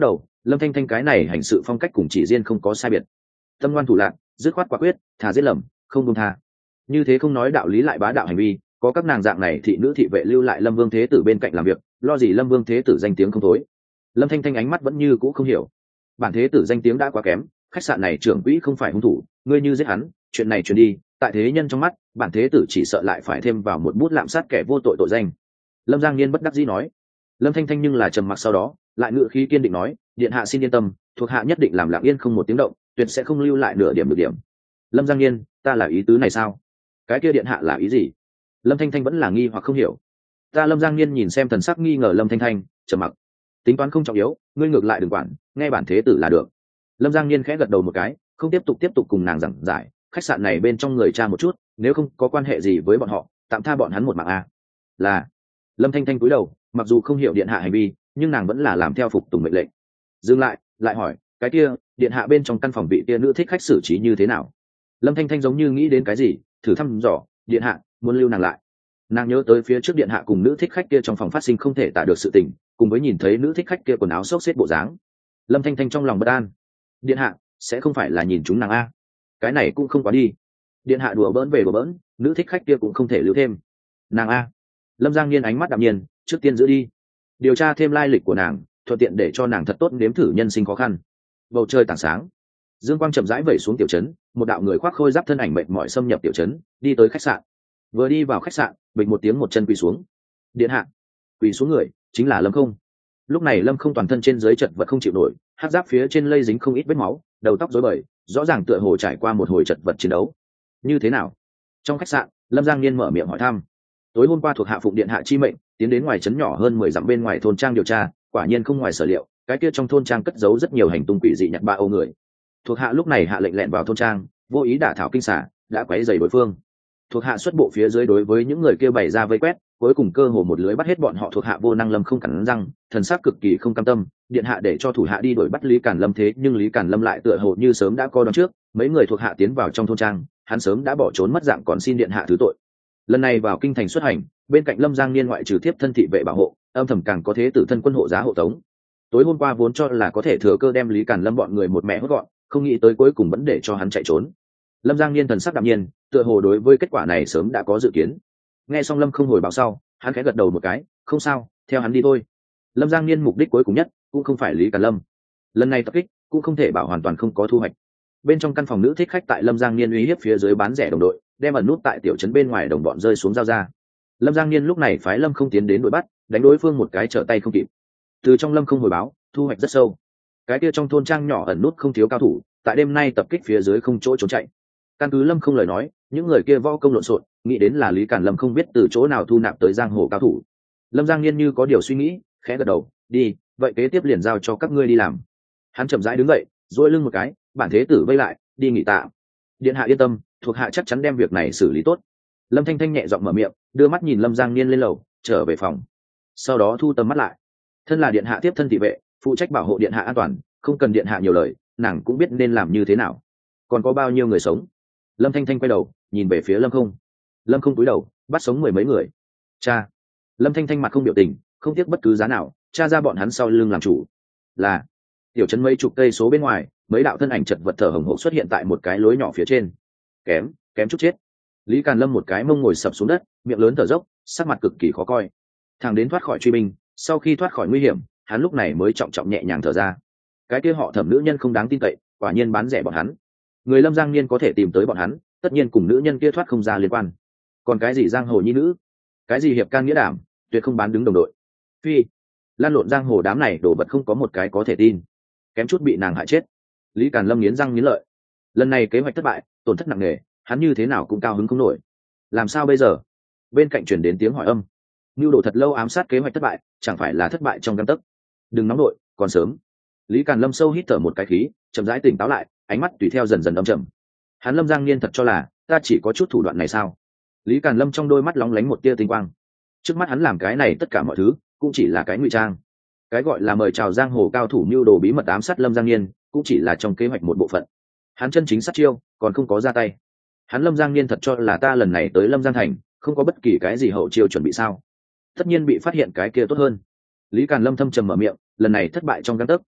Speaker 1: Lâm Thanh Thanh cái này hành sự phong cách cùng Chỉ Diên không có sai biệt, tâm ngoan thủ lạc, dứt khoát quả quyết, thà giết lầm không buông tha. Như thế không nói đạo lý lại bá đạo hành vi, có các nàng dạng này thị nữ thị vệ lưu lại Lâm Vương Thế Tử bên cạnh làm việc, lo gì Lâm Vương Thế Tử danh tiếng không thối. Lâm Thanh Thanh ánh mắt vẫn như cũ không hiểu, bản Thế Tử danh tiếng đã quá kém, khách sạn này trưởng quỹ không phải hung thủ, ngươi như giết hắn, chuyện này truyền đi, tại thế nhân trong mắt, bản Thế Tử chỉ sợ lại phải thêm vào một bút lạm sát kẻ vô tội tội danh. Lâm Giang Niên bất đắc dĩ nói. Lâm Thanh Thanh nhưng là trầm mặc, sau đó lại ngự khí kiên định nói, điện hạ xin yên tâm, thuộc hạ nhất định làm lặng yên không một tiếng động, tuyệt sẽ không lưu lại nửa điểm được điểm. Lâm Giang Niên, ta là ý tứ này sao? Cái kia điện hạ là ý gì? Lâm Thanh Thanh vẫn là nghi hoặc không hiểu. Ta Lâm Giang Niên nhìn xem thần sắc nghi ngờ Lâm Thanh Thanh, trầm mặc. Tính toán không trọng yếu, ngươi ngược lại đừng quản, nghe bản Thế Tử là được. Lâm Giang Niên khẽ gật đầu một cái, không tiếp tục cùng nàng giảng giải, khách sạn này bên trong người tra một chút, nếu không có quan hệ gì với bọn họ, tạm tha bọn hắn một mạng a. Là. Lâm Thanh Thanh cúi đầu, mặc dù không hiểu điện hạ hành vi, nhưng nàng vẫn là làm theo phục tùng mệnh lệnh. Dừng lại hỏi, cái kia điện hạ bên trong căn phòng vị kia nữ thích khách xử trí như thế nào? Lâm Thanh Thanh giống như nghĩ đến cái gì, thử thăm dò, điện hạ muốn lưu nàng lại. Nàng nhớ tới phía trước điện hạ cùng nữ thích khách kia trong phòng phát sinh không thể tả được sự tình, cùng với nhìn thấy nữ thích khách kia quần áo xốc xếp bộ dáng. Lâm Thanh Thanh trong lòng bất an. Điện hạ sẽ không phải là nhìn chúng nàng a? Cái này cũng không quá đi. Điện hạ đùa bỡn về đùa bỡn, nữ thích khách kia cũng không thể lưu thêm. Nàng a. Lâm Giang Niên ánh mắt đạm nhiên, trước tiên giữ đi, điều tra thêm lai lịch của nàng, thuận tiện để cho nàng thật tốt nếm thử nhân sinh khó khăn. Bầu trời tảng sáng, dương quang chậm rãi vẩy xuống tiểu trấn, một đạo người khoác khôi giáp thân ảnh mệt mỏi xâm nhập tiểu trấn, đi tới khách sạn. Vừa đi vào khách sạn, bịch một tiếng một chân quỳ xuống. Điện hạ. Quỳ xuống người chính là Lâm Không. Lúc này Lâm Không toàn thân trên dưới chật vật không chịu nổi, hắc giáp phía trên lây dính không ít vết máu, đầu tóc rối bời, rõ ràng tựa hồ trải qua một hồi chật vật chiến đấu. Như thế nào? Trong khách sạn, Lâm Giang Niên mở miệng hỏi thăm. Tối hôm qua thuộc hạ phụng điện hạ chi mệnh, tiến đến ngoài trấn nhỏ hơn 10 dặm bên ngoài thôn trang điều tra, quả nhiên không ngoài sở liệu, cái kia trong thôn trang cất giấu rất nhiều hành tung quỷ dị nhặt ba ô người. Thuộc hạ lúc này hạ lệnh lẹn vào thôn trang, vô ý đả thảo kinh xả, đã quấy rầy đối phương. Thuộc hạ xuất bộ phía dưới đối với những người kia bày ra vây quét, cuối cùng cơ hồ một lưới bắt hết bọn họ. Thuộc hạ vô năng Lâm không cắn răng, thần sắc cực kỳ không cam tâm, điện hạ để cho thủ hạ đi đuổi bắt Lý Càn Lâm, thế nhưng Lý Càn Lâm lại tựa hồ như sớm đã có đón trước, mấy người thuộc hạ tiến vào trong thôn trang, hắn sớm đã bỏ trốn mất dạng, còn xin điện hạ thứ tội. Lần này vào kinh thành xuất hành, bên cạnh Lâm Giang Niên ngoại trừ tiếp thân thị vệ bảo hộ, âm thầm càng có thế tử thân quân hộ giá hộ tống. Tối hôm qua vốn cho là có thể thừa cơ đem Lý Càn Lâm bọn người một mẹ hốt gọn, không nghĩ tới cuối cùng vẫn để cho hắn chạy trốn. Lâm Giang Niên thần sắc đạm nhiên, tựa hồ đối với kết quả này sớm đã có dự kiến. Nghe xong Lâm không hồi báo sau, hắn khẽ gật đầu một cái, không sao, theo hắn đi thôi. Lâm Giang Niên mục đích cuối cùng nhất cũng không phải Lý Càn Lâm. Lần này tập kích cũng không thể bảo hoàn toàn không có thu hoạch. Bên trong căn phòng nữ thích khách tại Lâm Giang Niên uy hiếp phía dưới bán rẻ đồng đội, đem ẩn nút tại tiểu trấn bên ngoài đồng bọn rơi xuống giao ra. Lâm Giang Niên lúc này phái Lâm không tiến đến đuổi bắt, đánh đối phương một cái trở tay không kịp. Từ trong Lâm không hồi báo, thu hoạch rất sâu. Cái kia trong thôn trang nhỏ ẩn nút không thiếu cao thủ, tại đêm nay tập kích phía dưới không chỗ trốn chạy. Căn cứ Lâm không lời nói, những người kia võ công lộn xộn, nghĩ đến là Lý Càn Lâm không biết từ chỗ nào thu nạp tới giang hồ cao thủ. Lâm Giang Niên như có điều suy nghĩ, khẽ gật đầu, đi, vậy kế tiếp liền giao cho các ngươi đi làm. Hắn chậm rãi đứng dậy, duỗi lưng một cái, bản thế tử vây lại, đi nghỉ tạm. Điện hạ yên tâm, thuộc hạ chắc chắn đem việc này xử lý tốt. Lâm Thanh Thanh nhẹ giọng mở miệng, đưa mắt nhìn Lâm Giang Niên lên lầu, trở về phòng. Sau đó thu tầm mắt lại. Thân là điện hạ tiếp thân thị vệ, phụ trách bảo hộ điện hạ an toàn, không cần điện hạ nhiều lời, nàng cũng biết nên làm như thế nào. Còn có bao nhiêu người sống? Lâm Thanh Thanh quay đầu, nhìn về phía Lâm Không. Lâm Không cúi đầu, bắt sống 10 mấy người. Cha. Lâm Thanh Thanh mặt không biểu tình, không tiếc bất cứ giá nào, cha ra bọn hắn sau lưng làm chủ. Là. Tiểu trấn mấy chục cây số bên ngoài, mấy đạo thân ảnh chật vật thở hổn hển xuất hiện tại một cái lối nhỏ phía trên. Kém chút chết. Lý Càn Lâm một cái mông ngồi sập xuống đất, miệng lớn thở dốc, sắc mặt cực kỳ khó coi. Thằng đến thoát khỏi truy binh, sau khi thoát khỏi nguy hiểm, hắn lúc này mới trọng trọng nhẹ nhàng thở ra. Cái kia họ Thẩm nữ nhân không đáng tin cậy, quả nhiên bán rẻ bọn hắn. Người Lâm Giang Niên có thể tìm tới bọn hắn, tất nhiên cùng nữ nhân kia thoát không ra liên quan. Còn cái gì giang hồ nhi nữ, cái gì hiệp can nghĩa đảm, tuyệt không bán đứng đồng đội. Phi, lan lộn giang hồ đám này đổ vật không có một cái có thể tin. Kém chút bị nàng hại chết. Lý Càn Lâm nghiến răng nghiến lợi. Lần này kế hoạch thất bại, tổn thất nặng nề, hắn như thế nào cũng cao hứng không nổi. Làm sao bây giờ? Bên cạnh truyền đến tiếng hỏi âm. Nưu đồ thật lâu ám sát kế hoạch thất bại, chẳng phải là thất bại trong gang tấc. Đừng nóng nổi, còn sớm. Lý Càn Lâm sâu hít thở một cái khí, chậm rãi tỉnh táo lại, ánh mắt tùy theo dần dần âm trầm. Hắn Lâm Giang Niên thật cho là ta chỉ có chút thủ đoạn này sao? Lý Càn Lâm trong đôi mắt lóng lánh một tia tinh quang. Trước mắt hắn làm cái này tất cả mọi thứ cũng chỉ là cái ngụy trang. Cái gọi là mời chào giang hồ cao thủ mưu đồ bí mật ám sát Lâm Giang Niên cũng chỉ là trong kế hoạch một bộ phận. Hắn chân chính sát chiêu còn không có ra tay. Hắn Lâm Giang Niên thật cho là ta lần này tới Lâm Giang thành không có bất kỳ cái gì hậu chiêu chuẩn bị sao? Tất nhiên bị phát hiện cái kia tốt hơn. Lý Càn Lâm thâm trầm mở miệng, lần này thất bại trong gang tấc,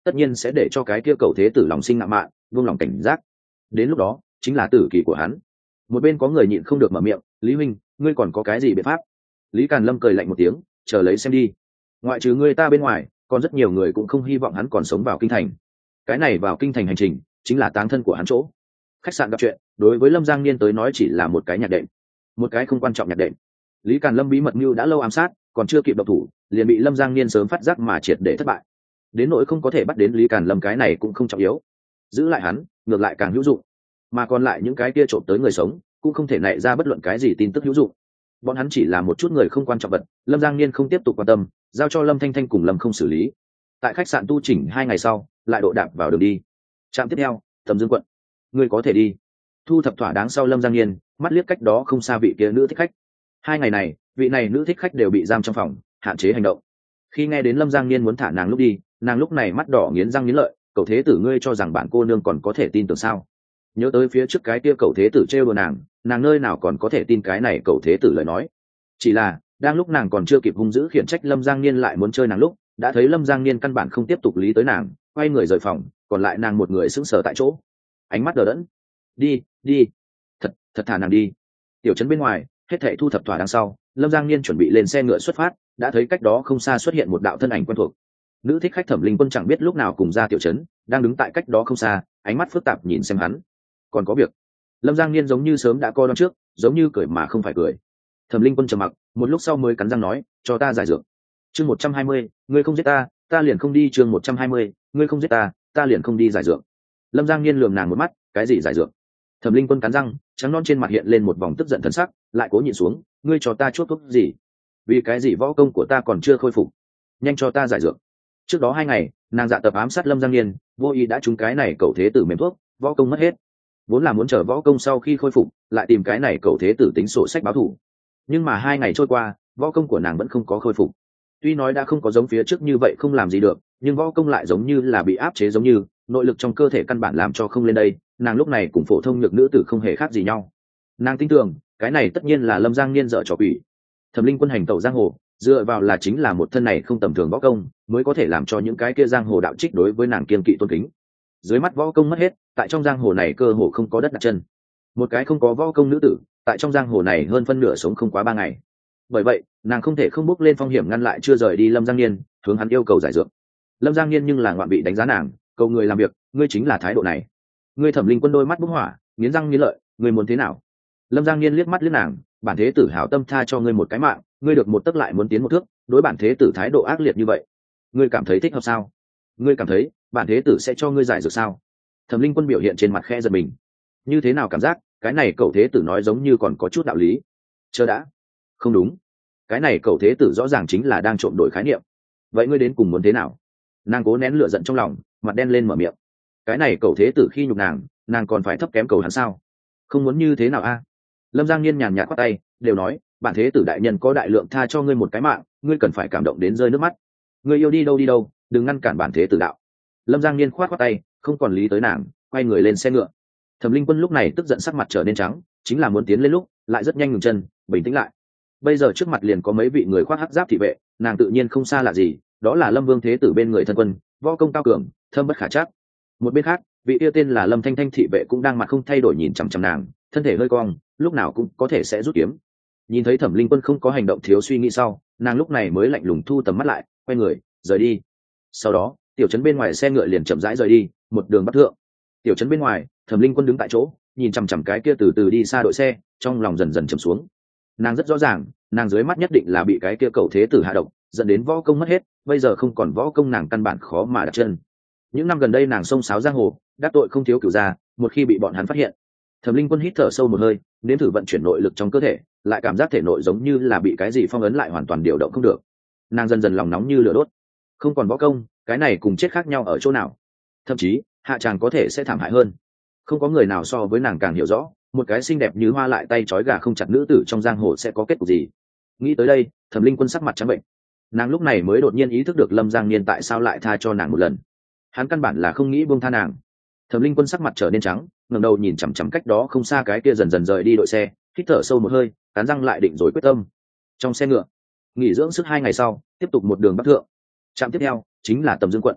Speaker 1: tất nhiên sẽ để cho cái kia cầu thế tử lòng sinh ngạo mạn, vương lòng cảnh giác. Đến lúc đó chính là tử kỳ của hắn. Một bên có người nhịn không được mở miệng, Lý huynh, ngươi còn có cái gì biện pháp? Lý Càn Lâm cười lạnh một tiếng, chờ lấy xem đi. Ngoại trừ ngươi ta bên ngoài, còn rất nhiều người cũng không hy vọng hắn còn sống vào kinh thành. Cái này vào kinh thành hành trình chính là táng thân của hắn chỗ. Khách sạn gặp chuyện, đối với Lâm Giang Niên tới nói chỉ là một cái nhạc đệm, một cái không quan trọng nhạc đệm. Lý Càn Lâm bí mật mưu đã lâu ám sát, còn chưa kịp độc thủ, liền bị Lâm Giang Niên sớm phát giác mà triệt để thất bại. Đến nỗi không có thể bắt đến Lý Càn Lâm, cái này cũng không trọng yếu, giữ lại hắn ngược lại càng hữu dụng, mà còn lại những cái kia trộm tới người sống cũng không thể nảy ra bất luận cái gì tin tức hữu dụng. Bọn hắn chỉ là một chút người không quan trọng vật, Lâm Giang Niên không tiếp tục quan tâm, giao cho Lâm Thanh Thanh cùng Lâm không xử lý. Tại khách sạn tu chỉnh 2 ngày sau, lại độ đạp vào đường đi. Trạm tiếp theo, Thẩm Dương quận. Ngươi có thể đi. Thu thập thỏa đáng sau, Lâm Giang Niên mắt liếc cách đó không xa vị kia nữ thích khách. 2 ngày này, vị này nữ thích khách đều bị giam trong phòng, hạn chế hành động. Khi nghe đến Lâm Giang Niên muốn thả nàng lúc đi, nàng lúc này mắt đỏ nghiến răng nghiến lợi, cậu thế tử ngươi cho rằng bạn cô nương còn có thể tin tưởng sao? Nhớ tới phía trước cái kia cậu thế tử trêu đùa nàng nơi nào còn có thể tin cái này cậu thế tử lời nói. Chỉ là đang lúc nàng còn chưa kịp hung dữ khiển trách Lâm Giang Niên lại muốn chơi nàng lúc, đã thấy Lâm Giang Niên căn bản không tiếp tục lý tới nàng, quay người rời phòng, còn lại nàng một người sững sờ tại chỗ, ánh mắt đờ đẫn. Đi đi, thật thả nàng đi. Tiểu trấn bên ngoài hết thảy thu thập thỏa đằng sau, Lâm Giang Niên chuẩn bị lên xe ngựa xuất phát, đã thấy cách đó không xa xuất hiện một đạo thân ảnh quen thuộc. Nữ thích khách Thẩm Linh Quân chẳng biết lúc nào cùng ra tiểu trấn, đang đứng tại cách đó không xa, ánh mắt phức tạp nhìn xem hắn. Còn có việc. Lâm Giang Niên giống như sớm đã coi đoán trước, giống như cười mà không phải cười. Thẩm Linh Quân trầm mặc, một lúc sau mới cắn răng nói, cho ta giải dược. Chương 120, ngươi không giết ta, ta liền không đi. Chương 120, ngươi không giết ta, ta liền không đi giải dược. Lâm Giang Niên lườm nàng một mắt, cái gì giải dược? Thẩm Linh Quân cắn răng, trắng non trên mặt hiện lên một vòng tức giận thần sắc, lại cố nhịn xuống, ngươi cho ta chuốc thuốc gì? Vì cái gì võ công của ta còn chưa khôi phục? Nhanh cho ta giải dược. Trước đó 2 ngày, nàng dạ tập ám sát Lâm Giang Niên, vô ý đã trúng cái này cậu thế tử mềm thuốc, võ công mất hết. Vốn là muốn chờ võ công sau khi khôi phục, lại tìm cái này cậu thế tử tính sổ sách báo thù. Nhưng mà 2 ngày trôi qua, võ công của nàng vẫn không có khôi phục. Tuy nói đã không có giống phía trước như vậy không làm gì được, nhưng võ công lại giống như là bị áp chế, giống như nội lực trong cơ thể căn bản làm cho không lên đây. Nàng lúc này cùng phổ thông nhược nữ tử không hề khác gì nhau. Nàng tin tưởng cái này tất nhiên là Lâm Giang Niên dở trò quỷ. Thẩm Linh Quân hành tẩu giang hồ, dựa vào là chính là một thân này không tầm thường võ công, mới có thể làm cho những cái kia giang hồ đạo trích đối với nàng kiên kỵ tôn kính. Dưới mắt võ công mất hết, tại trong giang hồ này cơ hồ không có đất đặt chân. Một cái không có võ công nữ tử, tại trong giang hồ này hơn phân nửa sống không quá 3 ngày. Bởi vậy, nàng không thể không bước lên phong hiểm ngăn lại chưa rời đi Lâm Giang Niên, hướng hắn yêu cầu giải dược. Lâm Giang Niên nhưng là ngoạn vị đánh giá nàng, cầu người làm việc, ngươi chính là thái độ này. Ngươi Thẩm Linh Quân đôi mắt bốc hỏa, nghiến răng nghiến lợi, ngươi muốn thế nào? Lâm Giang Niên liếc mắt liếc nàng, bản thế tử hảo tâm tha cho ngươi một cái mạng, ngươi được một tấc lại muốn tiến một thước, đối bản thế tử thái độ ác liệt như vậy, ngươi cảm thấy thích hợp sao? Ngươi cảm thấy bản thế tử sẽ cho ngươi giải dược sao? Thẩm Linh Quân biểu hiện trên mặt khẽ giật mình. Như thế nào cảm giác cái này cậu thế tử nói giống như còn có chút đạo lý. Chờ đã, không đúng, cái này cậu thế tử rõ ràng chính là đang trộm đổi khái niệm. Vậy ngươi đến cùng muốn thế nào? Nàng cố nén lửa giận trong lòng, mặt đen lên mở miệng. Cái này cậu thế tử khi nhục nàng còn phải thấp kém cầu hắn sao? Không muốn như thế nào a? Lâm Giang Niên nhàn nhạt quát tay, đều nói bản thế tử đại nhân có đại lượng tha cho ngươi một cái mạng, ngươi cần phải cảm động đến rơi nước mắt. Ngươi yêu đi đâu, đừng ngăn cản bản thế tử đạo. Lâm Giang Niên khoát tay, không còn lý tới nàng, quay người lên xe ngựa. Thẩm Linh Quân lúc này tức giận sắc mặt trở nên trắng, chính là muốn tiến lên lúc lại rất nhanh ngừng chân, bình tĩnh lại. Bây giờ trước mặt liền có mấy vị người khoác hắc giáp thị vệ, nàng tự nhiên không xa lạ gì, đó là Lâm Vương thế tử bên người thân quân, võ công cao cường, thâm bất khả trắc. Một bên khác, vị yêu tên là Lâm Thanh Thanh thị vệ cũng đang mặt không thay đổi nhìn chằm chằm nàng, thân thể hơi cong, lúc nào cũng có thể sẽ rút kiếm. Nhìn thấy Thẩm Linh Quân không có hành động thiếu suy nghĩ sau, nàng lúc này mới lạnh lùng thu tầm mắt lại, quay người rời đi. Sau đó, tiểu trấn bên ngoài xe ngựa liền chậm rãi rời đi, một đường bắc thượng. Tiểu trấn bên ngoài, Thẩm Linh Quân đứng tại chỗ, nhìn chằm chằm cái kia từ từ đi xa đội xe, trong lòng dần dần trầm xuống. Nàng rất rõ ràng, nàng dưới mắt nhất định là bị cái kia cậu thế tử hạ độc, dẫn đến võ công mất hết, bây giờ không còn võ công nàng căn bản khó mà đặt chân. Những năm gần đây nàng xông xáo giang hồ, đắc tội không thiếu cửu gia, một khi bị bọn hắn phát hiện. Thẩm Linh Quân hít thở sâu một hơi, nếm thử vận chuyển nội lực trong cơ thể, lại cảm giác thể nội giống như là bị cái gì phong ấn lại, hoàn toàn điều động không được. Nàng dần dần lòng nóng như lửa đốt. Không còn võ công, cái này cùng chết khác nhau ở chỗ nào? Thậm chí, hạ tràng có thể sẽ thảm hại hơn. Không có người nào so với nàng càng hiểu rõ, một cái xinh đẹp như hoa lại tay trói gà không chặt nữ tử trong giang hồ sẽ có kết cục gì. Nghĩ tới đây, Thẩm Linh Quân sắc mặt trắng bệnh. Nàng lúc này mới đột nhiên ý thức được Lâm Giang Niên tại sao lại tha cho nàng một lần. Hắn căn bản là không nghĩ buông tha nàng. Thẩm Linh Quân sắc mặt trở nên trắng, ngẩng đầu nhìn chằm chằm cách đó không xa cái kia dần dần rời đi đội xe, hít thở sâu một hơi, cắn răng lại định rồi quyết tâm. Trong xe ngựa, nghỉ dưỡng sức 2 ngày sau, tiếp tục một đường bắc thượng. Trạm tiếp theo chính là Tầm Dương quận.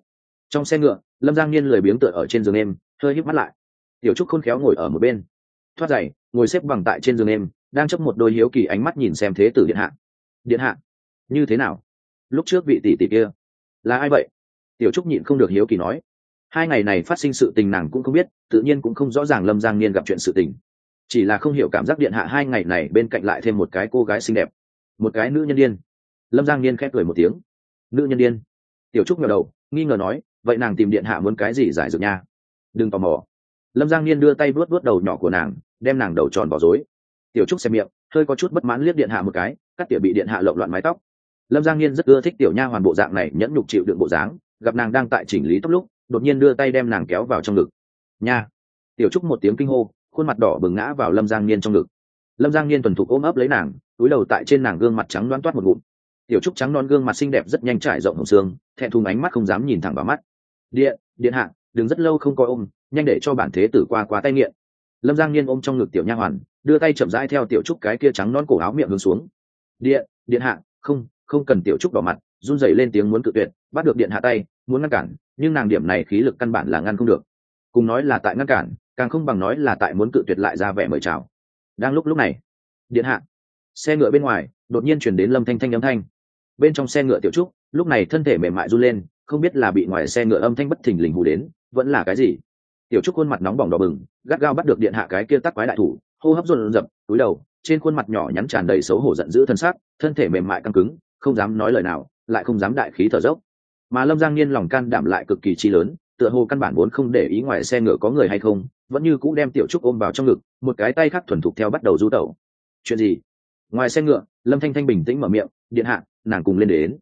Speaker 1: Trong xe ngựa, Lâm Giang Niên lười biếng tựa ở trên giường em, hơi híp mắt lại. Tiểu Trúc khôn khéo ngồi ở một bên, thoát giày, ngồi xếp bằng tại trên giường em, đang chấp một đôi hiếu kỳ ánh mắt nhìn xem thế tử điện hạ. Điện hạ, như thế nào? Lúc trước vị tỷ tỷ kia là ai vậy? Tiểu Trúc nhịn không được hiếu kỳ nói. 2 ngày này phát sinh sự tình nàng cũng không biết, tự nhiên cũng không rõ ràng Lâm Giang Niên gặp chuyện sự tình, chỉ là không hiểu cảm giác điện hạ 2 ngày này bên cạnh lại thêm một cái cô gái xinh đẹp, một cái nữ nhân điên. Lâm Giang Niên khẽ cười một tiếng. Nữ nhân điên? Tiểu Trúc ngẩng đầu nghi ngờ nói, vậy nàng tìm điện hạ muốn cái gì giải dược nha? Đừng tò mò. Lâm Giang Niên đưa tay vuốt vuốt đầu nhỏ của nàng, đem nàng đầu tròn vào rối. Tiểu Trúc xem miệng, hơi có chút bất mãn liếc điện hạ một cái, cắt tỉa bị điện hạ lộn loạn mái tóc. Lâm Giang Niên rất ưa thích tiểu nha hoàn bộ dạng này nhẫn nhục chịu đựng bộ dáng, gặp nàng đang tại chỉnh lý tóc lúc, đột nhiên đưa tay đem nàng kéo vào trong ngực. Nha! Tiểu Trúc một tiếng kinh hô, khuôn mặt đỏ bừng ngã vào Lâm Giang Niên trong ngực. Lâm Giang Niên thuần thục ôm ấp lấy nàng, cúi đầu tại trên nàng gương mặt trắng loáng toát một ngụm. Tiểu Trúc trắng non gương mặt xinh đẹp rất nhanh trải rộng hồng xương, thẹn thùng ánh mắt không dám nhìn thẳng vào mắt. Điện hạ, đừng rất lâu không coi ôm, nhanh để cho bản thế tử qua tay nghiện. Lâm Giang Niên ôm trong ngực tiểu nha hoàn, đưa tay chậm rãi theo Tiểu Trúc cái kia trắng non cổ áo miệng hướng xuống. Điện hạ, không cần. Tiểu Trúc đỏ mặt, run rẩy lên tiếng muốn cự tuyệt, bắt được điện hạ tay, muốn ngăn cản, nhưng nàng điểm này khí lực căn bản là ngăn không được. Cùng nói là tại ngăn cản, càng không bằng nói là tại muốn cự tuyệt lại ra vẻ mời chào. Đang lúc này, điện hạ, xe ngựa bên ngoài đột nhiên chuyển đến Lâm Thanh Thanh âm thanh. Bên trong xe ngựa Tiểu Trúc lúc này thân thể mềm mại run lên, không biết là bị ngoài xe ngựa âm thanh bất thình lình hù đến, vẫn là cái gì. Tiểu Trúc khuôn mặt nóng bỏng đỏ bừng, gắt gao bắt được điện hạ cái kia tắc quái đại thủ, hô hấp dồn dập, cúi đầu, trên khuôn mặt nhỏ nhắn tràn đầy xấu hổ giận dữ thân xác, thân thể mềm mại căng cứng, không dám nói lời nào, lại không dám đại khí thở dốc. Mà Lâm Giang Niên lòng can đảm lại cực kỳ chi lớn, tựa hồ căn bản vốn không để ý ngoài xe ngựa có người hay không, vẫn như cũ đem Tiểu Trúc ôm vào trong ngực, một cái tay khác thuần thục theo bắt đầu du tẩu. Chuyện gì? Ngoài xe ngựa, Lâm Thanh Thanh bình tĩnh mở miệng, điện hạ, nàng cùng lên đến.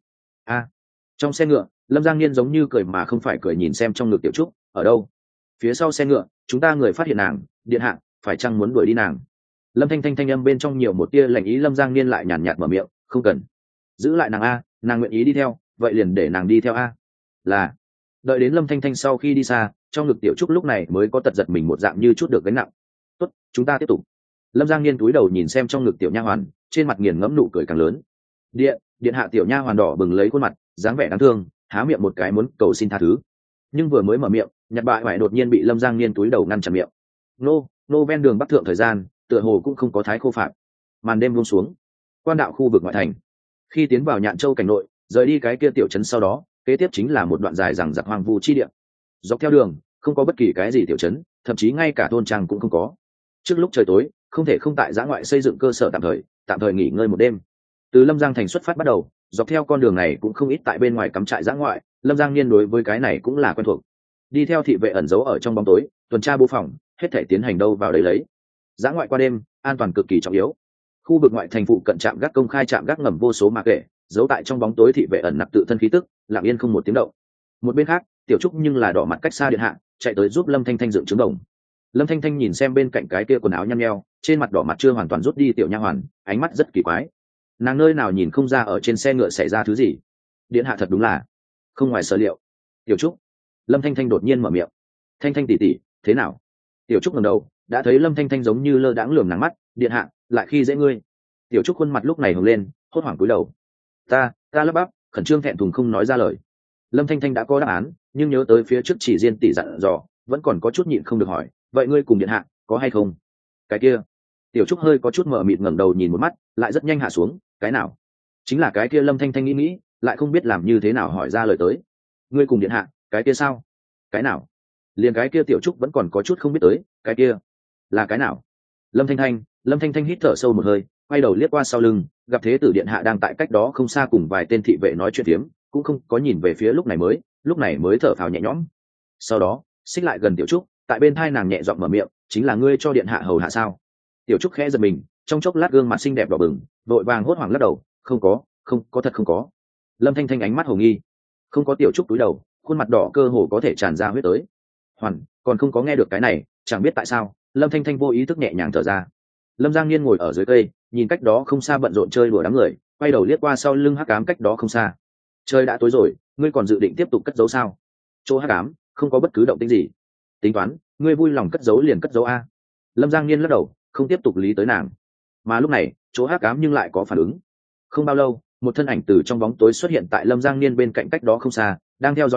Speaker 1: Trong xe ngựa, Lâm Giang Niên giống như cười mà không phải cười nhìn xem trong ngực Tiểu Trúc, ở đâu? Phía sau xe ngựa, chúng ta người phát hiện nàng, điện hạ, phải chăng muốn đuổi đi nàng? Lâm Thanh Thanh thanh âm bên trong nhiều một tia lạnh ý. Lâm Giang Niên lại nhàn nhạt mở miệng, không cần. Giữ lại nàng a, nàng nguyện ý đi theo, vậy liền để nàng đi theo a. Là. Đợi đến Lâm Thanh Thanh sau khi đi xa, trong ngực Tiểu Trúc lúc này mới có tật giật mình một dạng như chút được gánh nặng. Tốt, chúng ta tiếp tục. Lâm Giang Niên cúi đầu nhìn xem trong ngực tiểu nha hoàn, trên mặt nghiền ngẫm nụ cười càng lớn. Điện hạ. Tiểu nha hoàn đỏ bừng lấy khuôn mặt, dáng vẻ đáng thương, há miệng một cái muốn cầu xin tha thứ, nhưng vừa mới mở miệng, nhặt bại hoại đột nhiên bị Lâm Giang Niên cúi đầu ngăn chặn miệng. Nô ven đường bắc thượng thời gian, tựa hồ cũng không có thái khô phạm. Màn đêm buông xuống, quan đạo khu vực ngoại thành. Khi tiến vào Nhạn Châu cảnh nội, rời đi cái kia tiểu trấn sau đó, kế tiếp chính là một đoạn dài rằng giặc hoang vu chi địa. Dọc theo đường, không có bất kỳ cái gì tiểu trấn, thậm chí ngay cả thôn trang cũng không có. Trước lúc trời tối, không thể không tại giã ngoại xây dựng cơ sở tạm thời nghỉ ngơi một đêm. Từ Lâm Giang thành xuất phát bắt đầu, dọc theo con đường này cũng không ít tại bên ngoài cắm trại giã ngoại. Lâm Giang Niên đối với cái này cũng là quen thuộc. Đi theo thị vệ ẩn giấu ở trong bóng tối, tuần tra bố phòng, hết thể tiến hành đâu vào đấy lấy. Giã ngoại qua đêm, an toàn cực kỳ trọng yếu. Khu vực ngoại thành phụ cận trạm gác công khai trạm gác ngầm vô số mà kệ, giấu tại trong bóng tối thị vệ ẩn nặc tự thân khí tức, lặng yên không một tiếng động. Một bên khác, Tiểu Trúc nhưng là đỏ mặt cách xa điện hạ, chạy tới giúp Lâm Thanh Thanh dựng trứng đồng. Lâm Thanh Thanh nhìn xem bên cạnh cái kia quần áo nhăn nheo, trên mặt đỏ mặt chưa hoàn toàn rút đi tiểu nha hoàn, ánh mắt rất kỳ quái. Nàng nơi nào nhìn không ra ở trên xe ngựa xảy ra thứ gì. Điện hạ thật đúng là không ngoài sở liệu. Tiểu Trúc. Lâm Thanh Thanh đột nhiên mở miệng. Thanh Thanh tỷ tỷ, thế nào? Tiểu Trúc ngẩng đầu, đã thấy Lâm Thanh Thanh giống như lơ đãng lườm nàng mắt, điện hạ, lại khi dễ ngươi. Tiểu Trúc khuôn mặt lúc này hồng lên, hốt hoảng cúi đầu. Ta lắp bắp, khẩn trương thẹn thùng không nói ra lời. Lâm Thanh Thanh đã có đáp án, nhưng nhớ tới phía trước chỉ riêng tỷ dặn dò, vẫn còn có chút nhịn không được hỏi, vậy ngươi cùng điện hạ có hay không? Cái kia. Tiểu Trúc hơi có chút mờ mịt ngẩng đầu nhìn một mắt, lại rất nhanh hạ xuống, cái nào? Chính là cái kia. Lâm Thanh Thanh nghĩ, lại không biết làm như thế nào hỏi ra lời tới. Ngươi cùng điện hạ, cái kia sao? Cái nào? Liền cái kia. Tiểu Trúc vẫn còn có chút không biết tới, cái kia là cái nào? Lâm Thanh Thanh hít thở sâu một hơi, quay đầu liếc qua sau lưng, gặp thế tử điện hạ đang tại cách đó không xa cùng vài tên thị vệ nói chuyện phiếm, cũng không có nhìn về phía lúc này mới thở phào nhẹ nhõm. Sau đó xích lại gần Tiểu Trúc, tại bên thai nàng nhẹ giọng mở miệng, chính là ngươi cho điện hạ hầu hạ sao? Tiểu Trúc khẽ giật mình, trong chốc lát gương mặt xinh đẹp đỏ bừng, vội vàng hốt hoảng lắc đầu, không có thật không có. Lâm Thanh Thanh ánh mắt hồ nghi, không có. Tiểu Trúc cúi đầu, khuôn mặt đỏ cơ hồ có thể tràn ra huyết tới. Còn không có nghe được cái này, chẳng biết tại sao Lâm Thanh Thanh vô ý thức nhẹ nhàng thở ra. Lâm Giang Niên ngồi ở dưới cây, nhìn cách đó không xa bận rộn chơi đùa đám người, quay đầu liếc qua sau lưng Hắc Ám cách đó không xa. Trời đã tối rồi, ngươi còn dự định tiếp tục cất giấu sao? Chỗ Hắc Ám không có bất cứ động tĩnh gì. Tính toán, ngươi vui lòng cất giấu liền cất giấu a. Lâm Giang Niên lắc đầu, không tiếp tục lý tới nàng. Mà lúc này, chỗ Hắc Ám nhưng lại có phản ứng. Không bao lâu, một thân ảnh từ trong bóng tối xuất hiện tại Lâm Giang Niên bên cạnh cách đó không xa, đang theo dõi hắn,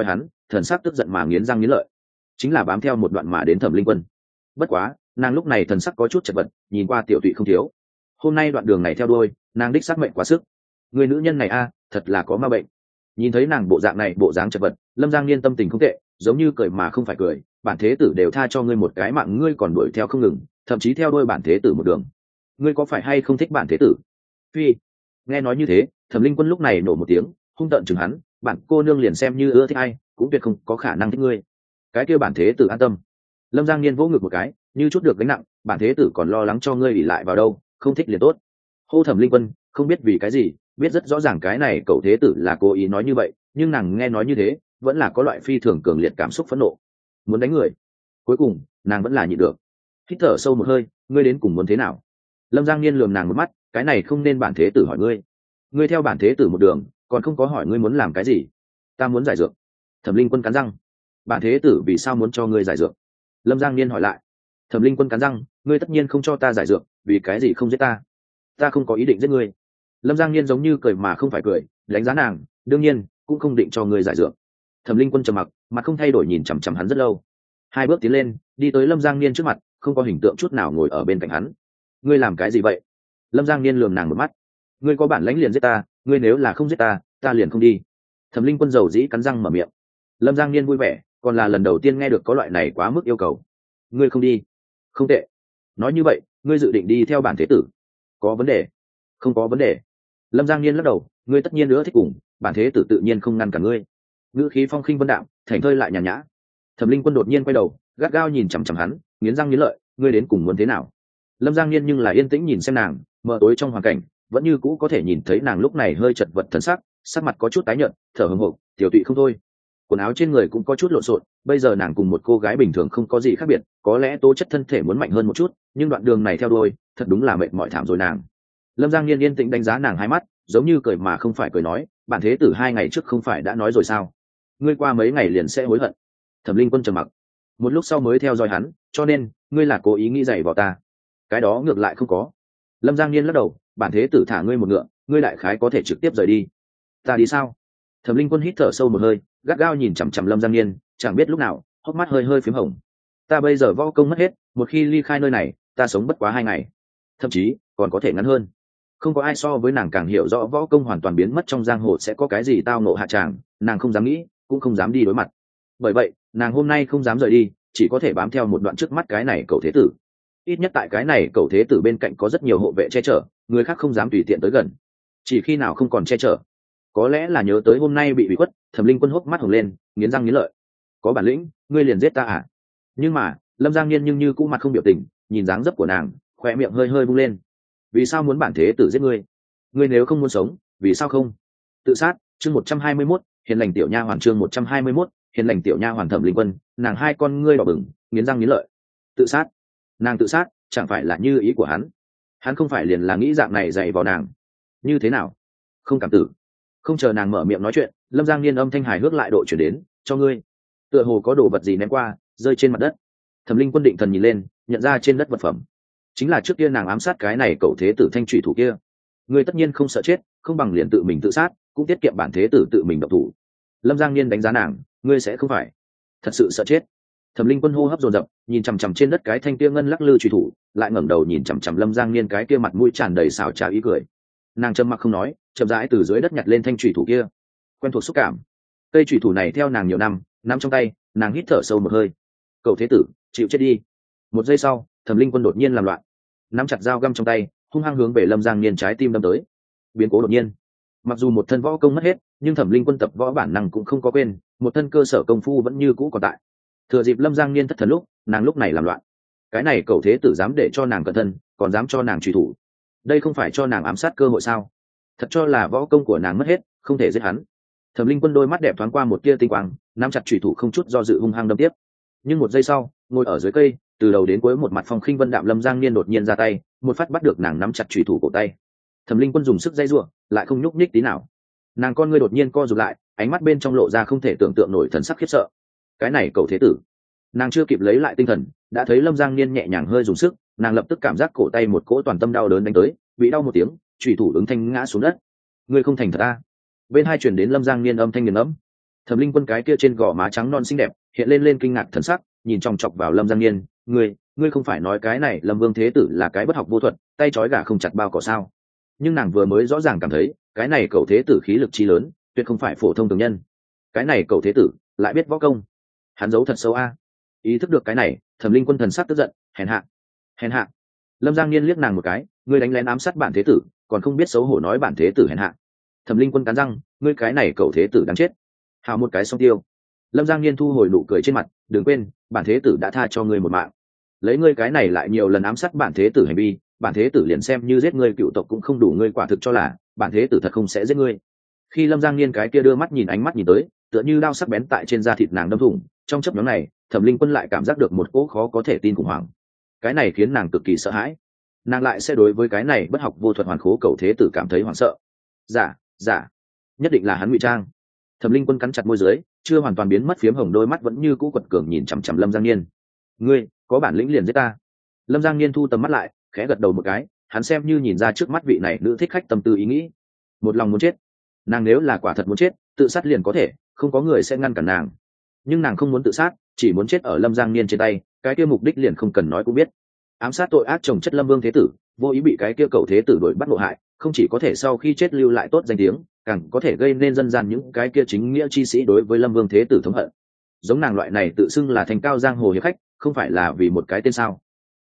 Speaker 1: thần sắc tức giận mà nghiến răng nghiến lợi, chính là bám theo một đoạn mà đến Thẩm Linh Quân. Bất quá nàng lúc này thần sắc có chút chật vật, nhìn qua tiểu tụy không thiếu. Hôm nay đoạn đường này theo đuôi nàng đích xác mệnh quá sức. Người nữ nhân này a thật là có ma bệnh. Nhìn thấy nàng bộ dạng này, bộ dáng chật vật, Lâm Giang Niên tâm tình không tệ, giống như cười mà không phải cười. Bản thế tử đều tha cho ngươi một cái mạng, ngươi còn đuổi theo không ngừng, thậm chí theo đuôi bản thế tử một đường. Ngươi có phải hay không thích bản thế tử? Phi. Nghe nói như thế, Thẩm Linh Quân lúc này nổ một tiếng, hung tợn chừng hắn. Bản cô nương liền xem như ưa thích ai, cũng tuyệt không có khả năng thích ngươi. Cái kia bản thế tử an tâm. Lâm Giang Niên vỗ ngực một cái, như chút được gánh nặng. Bản thế tử còn lo lắng cho ngươi ỉ lại vào đâu, không thích liền tốt. Hô Thẩm Linh Quân không biết vì cái gì, biết rất rõ ràng cái này cậu thế tử là cố ý nói như vậy, nhưng nàng nghe nói như thế vẫn là có loại phi thường cường liệt cảm xúc phẫn nộ, muốn đánh người. Cuối cùng nàng vẫn là nhịn được, hít thở sâu một hơi. Ngươi đến cùng muốn thế nào? Lâm Giang Niên lườm nàng một mắt, cái này không nên bản thế tử hỏi ngươi. Ngươi theo bản thế tử một đường, còn không có hỏi ngươi muốn làm cái gì. Ta muốn giải dược. Thẩm Linh Quân cắn răng. Bản thế tử vì sao muốn cho ngươi giải dược? Lâm Giang Niên hỏi lại. Thẩm Linh Quân cắn răng, ngươi tất nhiên không cho ta giải dược, vì cái gì không giết ta? Ta không có ý định giết ngươi. Lâm Giang Niên giống như cười mà không phải cười, đánh giá nàng, đương nhiên cũng không định cho ngươi giải dược. Thẩm Linh Quân trầm mặc, mặt không thay đổi nhìn chằm chằm hắn rất lâu. Hai bước tiến lên, đi tới Lâm Giang Niên trước mặt, không có hình tượng chút nào ngồi ở bên cạnh hắn. Ngươi làm cái gì vậy? Lâm Giang Niên lườm nàng một mắt. Ngươi có bản lãnh liền giết ta, ngươi nếu là không giết ta, ta liền không đi. Thẩm Linh Quân dầu dĩ cắn răng mở miệng. Lâm Giang Niên vui vẻ, còn là lần đầu tiên nghe được có loại này quá mức yêu cầu. Ngươi không đi? Không tệ. Nói như vậy, ngươi dự định đi theo bản thế tử? Có vấn đề? Không có vấn đề. Lâm Giang Niên lắc đầu, ngươi tất nhiên nữa thích cùng, bản thế tử tự nhiên không ngăn cả ngươi. Ngữ khí phong khinh vân đạm, thành thơi lại nhàn nhã. Thẩm Linh Quân đột nhiên quay đầu, gắt gao nhìn chằm chằm hắn, nghiến răng nghiến lợi, ngươi đến cùng muốn thế nào? Lâm Giang Niên nhưng là yên tĩnh nhìn xem nàng, mờ tối trong hoàn cảnh vẫn như cũ có thể nhìn thấy nàng lúc này hơi chật vật thần sắc, sắc mặt có chút tái nhợt, thở hổn hộc, tiểu tụy không thôi. Quần áo trên người cũng có chút lộn xộn, bây giờ nàng cùng một cô gái bình thường không có gì khác biệt, có lẽ tố chất thân thể muốn mạnh hơn một chút, nhưng đoạn đường này theo đuôi, thật đúng là mệt mỏi thảm rồi nàng. Lâm Giang Niên yên tĩnh đánh giá nàng hai mắt, giống như cười mà không phải cười nói, bản thế tử 2 ngày trước không phải đã nói rồi sao? Ngươi qua mấy ngày liền sẽ hối hận. Thẩm Linh Quân trầm mặc, một lúc sau mới theo dõi hắn, cho nên ngươi là cố ý nghĩ giày vào ta? Cái đó ngược lại không có. Lâm Giang Niên lắc đầu, bản thế tử thả ngươi một ngựa, ngươi đại khái có thể trực tiếp rời đi. Ta đi sao? Thẩm Linh Quân hít thở sâu một hơi, gắt gao nhìn chằm chằm Lâm Giang Niên, chẳng biết lúc nào hốc mắt hơi hơi phím hồng. Ta bây giờ võ công mất hết, một khi ly khai nơi này, ta sống bất quá 2 ngày, thậm chí còn có thể ngắn hơn. Không có ai so với nàng càng hiểu rõ võ công hoàn toàn biến mất trong giang hồ sẽ có cái gì tao nộ hạ tràng, nàng không dám nghĩ, cũng không dám đi đối mặt. Bởi vậy nàng hôm nay không dám rời đi, chỉ có thể bám theo một đoạn trước mắt cái này cậu thế tử. Ít nhất tại cái này cậu thế tử bên cạnh có rất nhiều hộ vệ che chở, người khác không dám tùy tiện tới gần. Chỉ khi nào không còn che chở, có lẽ là nhớ tới hôm nay bị khuất, Thẩm Linh Quân hốc mắt hồng lên, nghiến răng nghiến lợi. Có bản lĩnh ngươi liền giết ta à? Nhưng mà Lâm Giang Niên nhưng như cũ mặt không biểu tình, nhìn dáng dấp của nàng, khóe miệng hơi hơi bung lên. Vì sao muốn bản thế tử giết ngươi? Ngươi nếu không muốn sống, vì sao không tự sát? Chương 121, hiền lành tiểu nha hoàn. Chương 121, hiền lành tiểu nha hoàn. Thẩm Linh Quân, nàng hai con ngươi đỏ bừng, nghiến răng nghiến lợi. Tự sát? Nàng tự sát, chẳng phải là như ý của hắn? Hắn không phải liền là nghĩ dạng này dạy vào nàng? Như thế nào? Không cảm tử. Không chờ nàng mở miệng nói chuyện, Lâm Giang Niên âm thanh hài hước lại độ chuyển đến, cho ngươi. Tựa hồ có đồ vật gì ném qua, rơi trên mặt đất. Thẩm Linh Quân định thần nhìn lên, nhận ra trên đất vật phẩm chính là trước kia nàng ám sát cái này cậu thế tử thanh trùy thủ kia. Ngươi tất nhiên không sợ chết, không bằng liền tự mình tự sát, cũng tiết kiệm bản thế tử tự mình độc thủ. Lâm Giang Niên đánh giá nàng, ngươi sẽ không phải thật sự sợ chết? Thẩm Linh Quân hô hấp dồn dập, nhìn chằm chằm trên đất cái thanh kia ngân lắc lư trùy thủ, lại ngẩng đầu nhìn chằm chằm Lâm Giang Niên cái kia mặt mũi tràn đầy xảo trá ý cười. Nàng trầm mặc không nói, chậm rãi từ dưới đất nhặt lên thanh trùy thủ kia. Quen thuộc xúc cảm, cây trùy thủ này theo nàng nhiều năm, nắm trong tay, nàng hít thở sâu một hơi. Cậu thế tử, chịu chết đi. Một giây sau, Thẩm Linh Quân đột nhiên làm loạn, nắm chặt dao găm trong tay, hung hăng hướng về Lâm Giang Niên trái tim đâm tới. Biến cố đột nhiên, mặc dù một thân võ công mất hết, nhưng Thẩm Linh Quân tập võ bản năng cũng không có quên, một thân cơ sở công phu vẫn như cũ còn tại. Thừa dịp Lâm Giang Niên thất thần lúc, nàng lúc này làm loạn. Cái này cậu thế tử dám để cho nàng cẩn thân, còn dám cho nàng truy thủ, đây không phải cho nàng ám sát cơ hội sao? Thật cho là võ công của nàng mất hết, không thể giết hắn. Thẩm Linh Quân đôi mắt đẹp thoáng qua một tia tinh quang, nắm chặt chủy thủ không chút do dự hung hăng đâm tiếp. Nhưng một giây sau, ngồi ở dưới cây, từ đầu đến cuối một mặt phong khinh vân đạm Lâm Giang Niên đột nhiên ra tay, một phát bắt được nàng nắm chặt chủy thủ cổ tay. Thẩm Linh Quân dùng sức dây giụa, lại không nhúc nhích tí nào. Nàng con ngươi đột nhiên co rụt lại, ánh mắt bên trong lộ ra không thể tưởng tượng nổi thần sắc khiếp sợ. Cái này cậu thế tử. Nàng chưa kịp lấy lại tinh thần, đã thấy Lâm Giang Niên nhẹ nhàng hơi dùng sức, nàng lập tức cảm giác cổ tay một cỗ toàn tâm đau đớn đánh tới, bị đau một tiếng, chủy thủ ứng thanh ngã xuống đất. Ngươi không thành thật a? Bên hai truyền đến Lâm Giang Niên âm thanh nghiền ngẫm. Thẩm Linh Quân cái kia trên gò má trắng non xinh đẹp hiện lên kinh ngạc thần sắc, nhìn chòng chọc vào Lâm Giang Niên. Ngươi không phải nói cái này Lâm Vương Thế Tử là cái bất học vô thuật, tay trói gà không chặt bao cỏ sao? Nhưng nàng vừa mới rõ ràng cảm thấy cái này cậu Thế Tử khí lực chi lớn, tuyệt không phải phổ thông thường nhân. Cái này cậu Thế Tử lại biết võ công, hắn giấu thật sâu a. Ý thức được cái này, Thẩm Linh Quân thần sắc tức giận, hèn hạ. Lâm Giang Niên liếc nàng một cái, ngươi đánh lén ám sát bản Thế Tử, còn không biết xấu hổ nói bản Thế Tử hèn hạ. Thẩm Linh Quân cắn răng, ngươi cái này cậu Thế Tử đáng chết. Hào một cái xong tiêu. Lâm Giang Niên thu hồi nụ cười trên mặt, đừng quên bản Thế Tử đã tha cho ngươi một mạng, lấy ngươi cái này lại nhiều lần ám sát bản Thế Tử hành vi, bản Thế Tử liền xem như giết ngươi cựu tộc cũng không đủ, ngươi quả thực cho là bản Thế Tử thật không sẽ giết ngươi. Khi Lâm Giang Niên cái kia đưa mắt nhìn ánh mắt nhìn tới, tựa như đao sắc bén tại trên da thịt nàng đâm thủng, trong chớp nhoáng này Thẩm Linh Quân lại cảm giác được một cỗ khó có thể tin khủng hoảng. Cái này khiến nàng cực kỳ sợ hãi, nàng lại sẽ đối với cái này bất học vô thuật hoàn khố cầu Thế Tử cảm thấy hoảng sợ. Giả, nhất định là hắn ngụy trang. Thẩm Linh Quân cắn chặt môi dưới, chưa hoàn toàn biến mất phiếm hồng đôi mắt vẫn như cũ quật cường nhìn chằm chằm Lâm Giang Niên. Ngươi có bản lĩnh liền giết ta. Lâm Giang Niên thu tầm mắt lại, khẽ gật đầu một cái, hắn xem như nhìn ra trước mắt vị này nữ thích khách tâm tư ý nghĩ, một lòng muốn chết. Nàng nếu là quả thật muốn chết, tự sát liền có thể, không có người sẽ ngăn cản nàng. Nhưng nàng không muốn tự sát, chỉ muốn chết ở Lâm Giang Niên trên tay, cái kia mục đích liền không cần nói cũng biết. Ám sát tội ác chồng chất Lâm Vương Thế Tử, vô ý bị cái kia cậu Thế Tử đuổi bắt ngộ hại, không chỉ có thể sau khi chết lưu lại tốt danh tiếng, càng có thể gây nên dân gian những cái kia chính nghĩa chi sĩ đối với Lâm Vương Thế Tử thống hận. Giống nàng loại này tự xưng là thành cao giang hồ hiệp khách, không phải là vì một cái tên sao?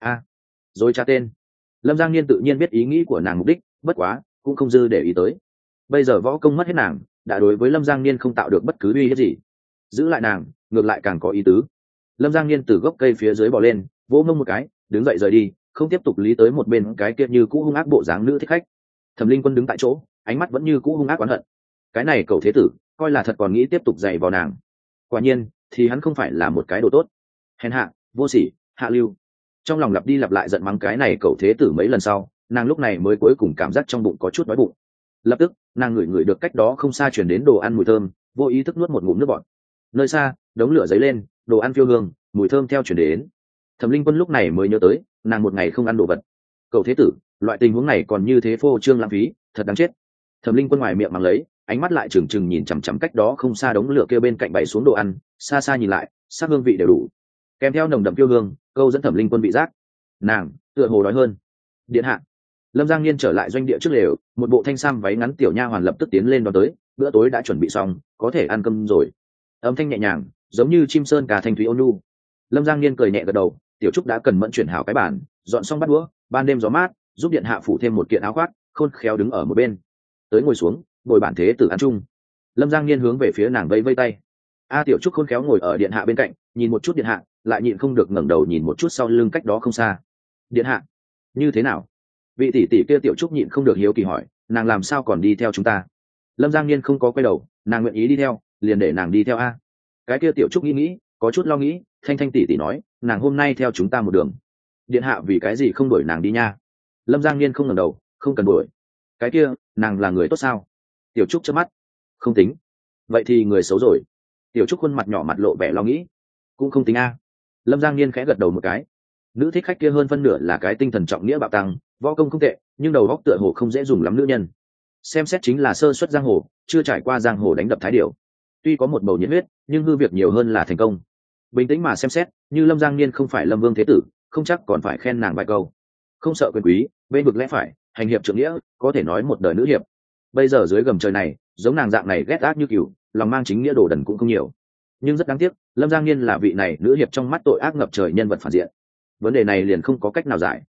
Speaker 1: Rồi tra tên. Lâm Giang Niên tự nhiên biết ý nghĩ của nàng mục đích, bất quá cũng không dư để ý tới. Bây giờ võ công mất hết nàng, đã đối với Lâm Giang Niên không tạo được bất cứ uy hiếp gì. Giữ lại nàng, ngược lại càng có ý tứ. Lâm Giang Niên từ gốc cây phía dưới bò lên, vỗ mông một cái, đứng dậy rời đi, không tiếp tục lý tới một bên cái kia như cũ hung ác bộ dáng nữ thích khách. Thẩm Linh Quân đứng tại chỗ, ánh mắt vẫn như cũ hung ác oán hận. Cái này cậu Thế Tử, coi là thật còn nghĩ tiếp tục dạy vào nàng. Quả nhiên, thì hắn không phải là một cái đồ tốt. Hèn hạ, vô sỉ, hạ lưu. Trong lòng lặp đi lặp lại giận mắng cái này cậu Thế Tử mấy lần sau, nàng lúc này mới cuối cùng cảm giác trong bụng có chút đói bụng. Lập tức, nàng ngửi được cách đó không xa chuyển đến đồ ăn mùi thơm, vô ý thức nuốt một ngụm nước bọt. Nơi xa, đống lửa dấy lên, đồ ăn phiêu hương, mùi thơm theo chuyển đến. Thẩm Linh Quân lúc này mới nhớ tới, nàng một ngày không ăn đồ vật. Cậu Thế Tử, loại tình huống này còn như thế phô trương lãng phí, thật đáng chết. Thẩm Linh Quân ngoài miệng mắng lấy, ánh mắt lại trừng trừng nhìn chằm chằm cách đó không xa đống lửa kia bên cạnh bày xuống đồ ăn, xa xa nhìn lại, sắc hương vị đều đủ, kèm theo nồng đậm phiêu hương, câu dẫn Thẩm Linh Quân bị giác. Nàng tựa hồ đói hơn. Điện hạ. Lâm Giang Niên trở lại doanh địa trước lều, một bộ thanh sam váy ngắn tiểu nha hoàn lập tức tiến lên đón tới, bữa tối đã chuẩn bị xong, có thể ăn cơm rồi. Âm thanh nhẹ nhàng, giống như chim sơn cà thanh thúy ôn nhu. Lâm Giang Niên cười nhẹ gật đầu, tiểu trúc đã cần mẫn chuyển hảo cái bàn, dọn xong bát đũa, ban đêm gió mát, giúp điện hạ phủ thêm một kiện áo khoác, khôn khéo đứng ở một bên. Tới ngồi xuống, ngồi bản Thế Tử ăn chung. Lâm Giang Niên hướng về phía nàng vẫy vẫy tay. Tiểu trúc khôn khéo ngồi ở điện hạ bên cạnh, nhìn một chút điện hạ, lại nhịn không được ngẩng đầu nhìn một chút sau lưng cách đó không xa. Điện hạ, như thế nào? Vị tỷ tỷ kia tiểu trúc nhịn không được hiếu kỳ hỏi, nàng làm sao còn đi theo chúng ta? Lâm Giang Niên không có quay đầu, nàng nguyện ý đi theo, liền để nàng đi theo a. Cái kia tiểu trúc nghĩ, có chút lo nghĩ, thanh tỷ tỷ nói, nàng hôm nay theo chúng ta một đường. Điện hạ vì cái gì không đuổi nàng đi nha? Lâm Giang Niên không ngẩng đầu, không cần đuổi. Cái kia, nàng là người tốt sao? Tiểu trúc chớp mắt, không tính. Vậy thì người xấu rồi. Tiểu trúc khuôn mặt nhỏ mặt lộ vẻ lo nghĩ, cũng không tính a. Lâm Giang Niên khẽ gật đầu một cái. Nữ thích khách kia hơn phân nửa là cái tinh thần trọng nghĩa bạo tăng, võ công không tệ, nhưng đầu óc tựa hồ không dễ dùng lắm nữ nhân. Xem xét chính là sơ suất giang hồ, chưa trải qua giang hồ đánh đập thái điểu. Tuy có một bầu nhiệt huyết, nhưng hư việc nhiều hơn là thành công. Bình tĩnh mà xem xét, như Lâm Giang Niên không phải Lâm Vương Thế Tử, không chắc còn phải khen nàng vài câu. Không sợ quyền quý, bên vực lẽ phải, hành hiệp trượng nghĩa, có thể nói một đời nữ hiệp. Bây giờ dưới gầm trời này, giống nàng dạng này ghét ác như cừu, lòng mang chính nghĩa đồ đần cũng không nhiều. Nhưng rất đáng tiếc, Lâm Giang Niên là vị này nữ hiệp trong mắt tội ác ngập trời nhân vật phản diện. Vấn đề này liền không có cách nào giải.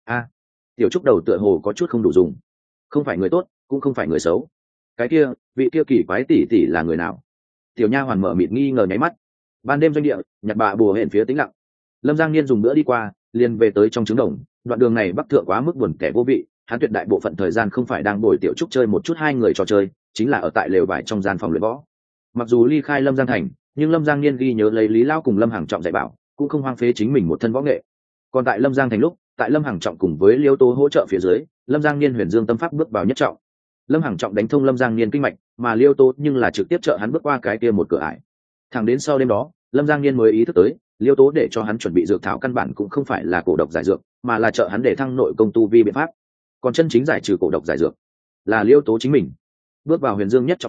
Speaker 1: Tiểu trúc đầu tựa hồ có chút không đủ dùng, không phải người tốt, cũng không phải người xấu. Cái kia, vị kia kỳ quái tỷ tỷ là người nào? Tiểu nha hoàn mở mịt nghi ngờ nháy mắt. Ban đêm doanh địa, nhặt bạ bùa hẹn phía tĩnh lặng. Lâm Giang Niên dùng bữa đi qua, liền về tới trong trứng đồng. Đoạn đường này bắc thượng quá mức buồn kẻ vô vị, hắn tuyệt đại bộ phận thời gian không phải đang bồi tiểu trúc chơi một chút hai người trò chơi, chính là ở tại lều vải trong gian phòng luyện võ. Mặc dù ly khai Lâm Giang thành, nhưng Lâm Giang Niên ghi nhớ lấy Lý Lao cùng Lâm Hằng Trọng dạy bảo, cũng không hoang phế chính mình một thân võ nghệ. Còn tại Lâm Giang thành lúc, tại Lâm Hằng Trọng cùng với Liêu Tố hỗ trợ phía dưới, Lâm Giang Niên huyền dương tâm pháp bước vào nhất trọng. Lâm Hằng Trọng đánh thông Lâm Giang Niên kinh mạch, mà Liêu Tố nhưng là trực tiếp trợ hắn bước qua cái kia một cửa ải. Thẳng đến sau đêm đó, Lâm Giang Niên mới ý thức tới, Liêu Tố để cho hắn chuẩn bị dược thảo căn bản cũng không phải là cổ độc giải dược, mà là trợ hắn để thăng nội công tu vi biện pháp. Còn chân chính giải trừ cổ độc giải dược là Liêu Tố chính mình. Bước vào huyền dương nhất trọng sau,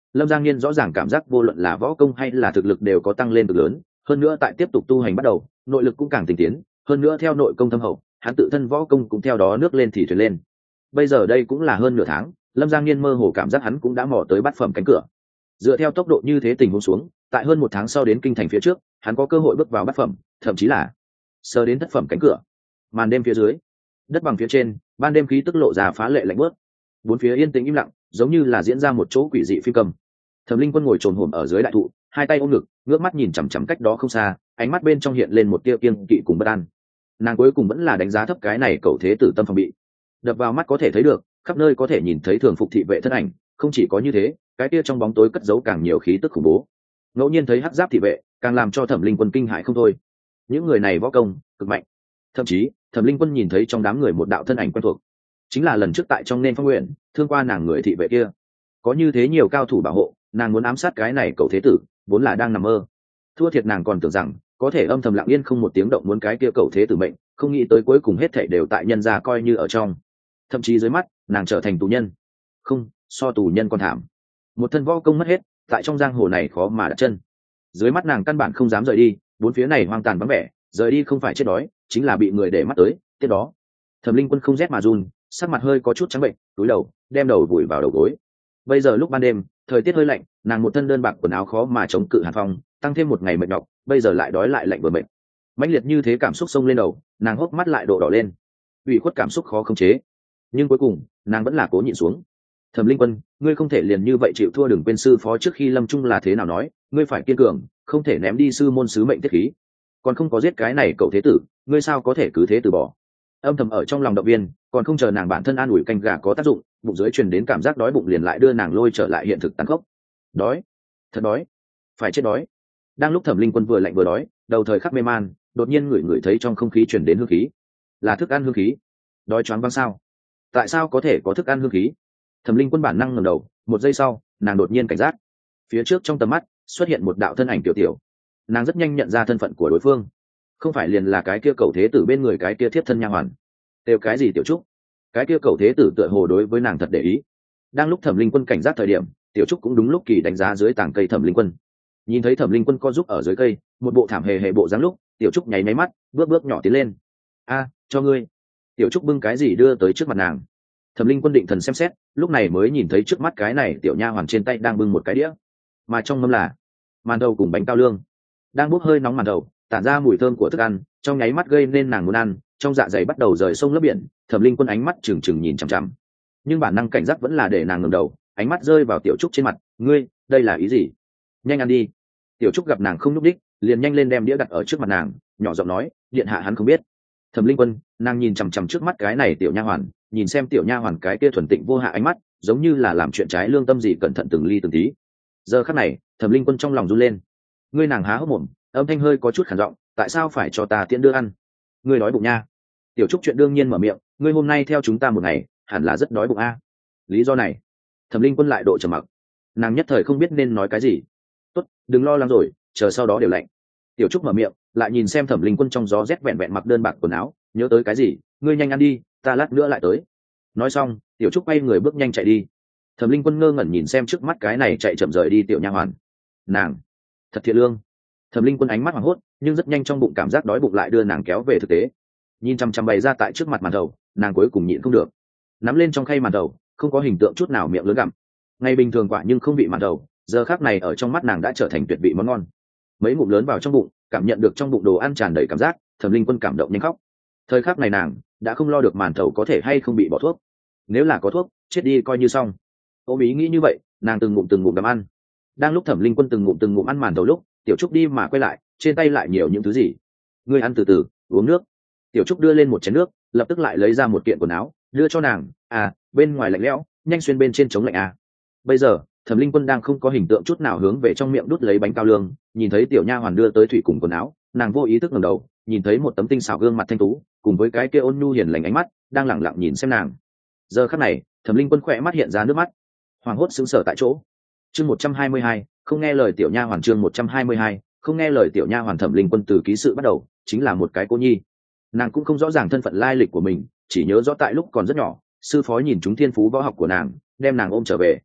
Speaker 1: Lâm Giang Niên rõ ràng cảm giác vô luận là võ công hay là thực lực đều có tăng lên cực lớn, hơn nữa tại tiếp tục tu hành bắt đầu, nội lực cũng càng tinh tiến, hơn nữa theo nội công thâm hậu, hắn tự thân võ công cũng theo đó nước lên thì thuyền lên. Bây giờ đây cũng là hơn nửa tháng, Lâm Giang Niên mơ hồ cảm giác hắn cũng đã mò tới bát phẩm cánh cửa. Dựa theo tốc độ như thế tình huống xuống, tại hơn một tháng sau đến kinh thành phía trước, hắn có cơ hội bước vào bát phẩm, thậm chí là sờ đến thất phẩm cánh cửa. Màn đêm phía dưới, đất bằng phía trên, ban đêm khí tức lộ ra phá lệ lạnh bớt. Bốn phía yên tĩnh im lặng, giống như là diễn ra một chỗ quỷ dị phi cầm. Thẩm Linh Quân ngồi chồm hổm ở dưới đại thụ, hai tay ôm ngực, ngước mắt nhìn chằm chằm cách đó không xa, ánh mắt bên trong hiện lên một tia kiêng kỵ cùng bất an. Nàng cuối cùng vẫn là đánh giá thấp cái này cậu thế tử tâm phòng bị. Đập vào mắt có thể thấy được, khắp nơi có thể nhìn thấy thường phục thị vệ thân ảnh, không chỉ có như thế, cái tia trong bóng tối cất giấu càng nhiều khí tức khủng bố. Ngẫu nhiên thấy hắc giáp thị vệ, càng làm cho Thẩm Linh Quân kinh hãi không thôi. Những người này võ công cực mạnh. Thậm chí, Thẩm Linh Quân nhìn thấy trong đám người một đạo thân ảnh quen thuộc, chính là lần trước tại trong nên phong nguyện thương qua nàng người thị vệ kia. Có như thế nhiều cao thủ bảo hộ, nàng muốn ám sát cái này cậu thế tử vốn là đang nằm mơ. Thua thiệt nàng còn tưởng rằng có thể âm thầm lặng yên không một tiếng động muốn cái kia cậu thế tử mệnh, không nghĩ tới cuối cùng hết thảy đều tại nhân gia coi như ở trong. Thậm chí dưới mắt nàng trở thành tù nhân, không, so tù nhân còn thảm. Một thân võ công mất hết, tại trong giang hồ này khó mà đặt chân. Dưới mắt nàng căn bản không dám rời đi, bốn phía này hoang tàn vắng vẻ, rời đi không phải chết đói, chính là bị người để mắt tới. Tiếp đó Thẩm Linh Quân không rét mà run, sắc mặt hơi có chút trắng bệnh, cúi đầu đem đầu vùi vào đầu gối. Bây giờ lúc ban đêm, thời tiết hơi lạnh, nàng một thân đơn bạc quần áo khó mà chống cự hàn phong, tăng thêm một ngày mệt nhọc, bây giờ lại đói lại lạnh vừa mệt. Mãnh liệt như thế cảm xúc xông lên đầu, nàng hốc mắt lại độ đỏ lên. Ủy khuất cảm xúc khó khống chế, nhưng cuối cùng nàng vẫn là cố nhịn xuống. Thẩm Linh Quân, ngươi không thể liền như vậy chịu thua, đừng quên sư phó trước khi lâm chung là thế nào nói, ngươi phải kiên cường, không thể ném đi sư môn sứ mệnh tiết khí. Còn không có giết cái này cậu thế tử, ngươi sao có thể cứ thế từ bỏ? Âm thầm ở trong lòng động viên, còn không chờ nàng bản thân an ủi canh gà có tác dụng, bụng dưới truyền đến cảm giác đói bụng liền lại đưa nàng lôi trở lại hiện thực tàn khốc. Đói, thật đói, phải chết đói. Đang lúc Thẩm Linh Quân vừa lạnh vừa đói, đầu thời khắc mê man, đột nhiên ngửi thấy trong không khí truyền đến hương khí, là thức ăn hương khí. Đói choáng váng sao? Tại sao có thể có thức ăn hương khí? Thẩm Linh Quân bản năng ngẩng đầu, một giây sau, nàng đột nhiên cảnh giác. Phía trước trong tầm mắt xuất hiện một đạo thân ảnh tiểu tiểu. Nàng rất nhanh nhận ra thân phận của đối phương, không phải liền là cái kia cậu thế tử bên người cái kia thiếp thân nha hoàn. Đều cái gì tiểu trúc? Cái kia cậu thế tử tựa hồ đối với nàng thật để ý. Đang lúc Thẩm Linh Quân cảnh giác thời điểm, tiểu trúc cũng đúng lúc kỳ đánh giá dưới tảng cây Thẩm Linh Quân. Nhìn thấy Thẩm Linh Quân co giúp ở dưới cây, một bộ thảm hề bộ dáng lúc, tiểu trúc nháy máy mắt, bước nhỏ tiến lên. A, cho ngươi. Tiểu trúc bưng cái gì đưa tới trước mặt nàng. Thẩm Linh Quân định thần xem xét, lúc này mới nhìn thấy trước mắt cái này tiểu nha hoàn trên tay đang bưng một cái đĩa, mà trong mâm là màn đầu cùng bánh cao lương. Đang bốc hơi nóng màn đầu, tản ra mùi thơm của thức ăn, trong nháy mắt gây nên nàng muốn ăn, trong dạ dày bắt đầu rời sông lấp biển. Thẩm Linh Quân ánh mắt trừng trừng nhìn chằm chằm, nhưng bản năng cảnh giác vẫn là để nàng ngẩng đầu, ánh mắt rơi vào tiểu trúc trên mặt. Ngươi, đây là ý gì? Nhanh ăn đi. Tiểu trúc gặp nàng không nhúc đích, liền nhanh lên đem đĩa đặt ở trước mặt nàng, nhỏ giọng nói, điện hạ hắn không biết. Thẩm Linh Quân, nàng nhìn chằm chằm trước mắt cái này tiểu nha hoàn, nhìn xem tiểu nha hoàn cái kia thuần tịnh vô hạ ánh mắt, giống như là làm chuyện trái lương tâm gì, cẩn thận từng ly từng tí. Giờ khắc này, Thẩm Linh Quân trong lòng run lên. Ngươi, nàng há hốc mồm, âm thanh hơi có chút khản giọng, tại sao phải cho ta tiễn đưa ăn? Ngươi đói bụng nha. Tiểu trúc chuyện đương nhiên mở miệng, ngươi hôm nay theo chúng ta một ngày, hẳn là rất đói bụng a. Lý do này, Thẩm Linh Quân lại độ trầm mặc, nàng nhất thời không biết nên nói cái gì. Tốt, đừng lo lắng rồi, chờ sau đó đều lạnh. Tiểu trúc mở miệng, lại nhìn xem Thẩm Linh Quân trong gió rét vẹn vẹn mặc đơn bạc quần áo, nhớ tới cái gì, ngươi nhanh ăn đi, ta lát nữa lại tới. Nói xong, tiểu trúc quay người bước nhanh chạy đi. Thẩm Linh Quân ngơ ngẩn nhìn xem trước mắt cái này chạy chậm rời đi tiểu nha hoàn, nàng thật thiện lương. Thẩm Linh Quân ánh mắt hoảng hốt, nhưng rất nhanh trong bụng cảm giác đói bụng lại đưa nàng kéo về thực tế. Nhìn chăm chăm bày ra tại trước mặt màn thầu, nàng cuối cùng nhịn không được, nắm lên trong khay màn thầu, không có hình tượng chút nào miệng lớn gặm. Ngày bình thường quả nhưng không vị màn thầu, giờ khắc này ở trong mắt nàng đã trở thành tuyệt vị món ngon. Mấy ngụm lớn vào trong bụng, cảm nhận được trong bụng đồ ăn tràn đầy cảm giác, Thẩm Linh Quân cảm động nhanh khóc. Thời khắc này nàng đã không lo được màn thầu có thể hay không bị bỏ thuốc, nếu là có thuốc, chết đi coi như xong. Ôm ý nghĩ như vậy, nàng từng ngụm đắm ăn. Đang lúc Thẩm Linh Quân từng ngụm ăn màn thầu lúc, tiểu trúc đi mà quay lại, trên tay lại nhiều những thứ gì. Ngươi ăn từ từ, uống nước. Tiểu trúc đưa lên một chén nước, lập tức lại lấy ra một kiện quần áo đưa cho nàng. À, bên ngoài lạnh lẽo, nhanh xuyên bên trên chống lạnh à. Bây giờ Thẩm Linh Quân đang không có hình tượng chút nào hướng về trong miệng đút lấy bánh cao lương, nhìn thấy tiểu nha hoàn đưa tới thủy cùng quần áo, nàng vô ý thức ngẩng đầu, nhìn thấy một tấm tinh xảo gương mặt thanh tú, cùng với cái kia ôn nhu hiền lành ánh mắt, đang lẳng lặng nhìn xem nàng. Giờ khắc này, Thẩm Linh Quân khỏe mắt hiện ra nước mắt, hoàng hốt sững sờ tại chỗ. Chương 122, không nghe lời tiểu nha hoàn. Chương 122, không nghe lời tiểu nha hoàn. Thẩm Linh Quân từ ký sự bắt đầu chính là một cái cô nhi, nàng cũng không rõ ràng thân phận lai lịch của mình, chỉ nhớ rõ tại lúc còn rất nhỏ, sư phó nhìn chúng thiên phú võ học của nàng, đem nàng ôm trở về.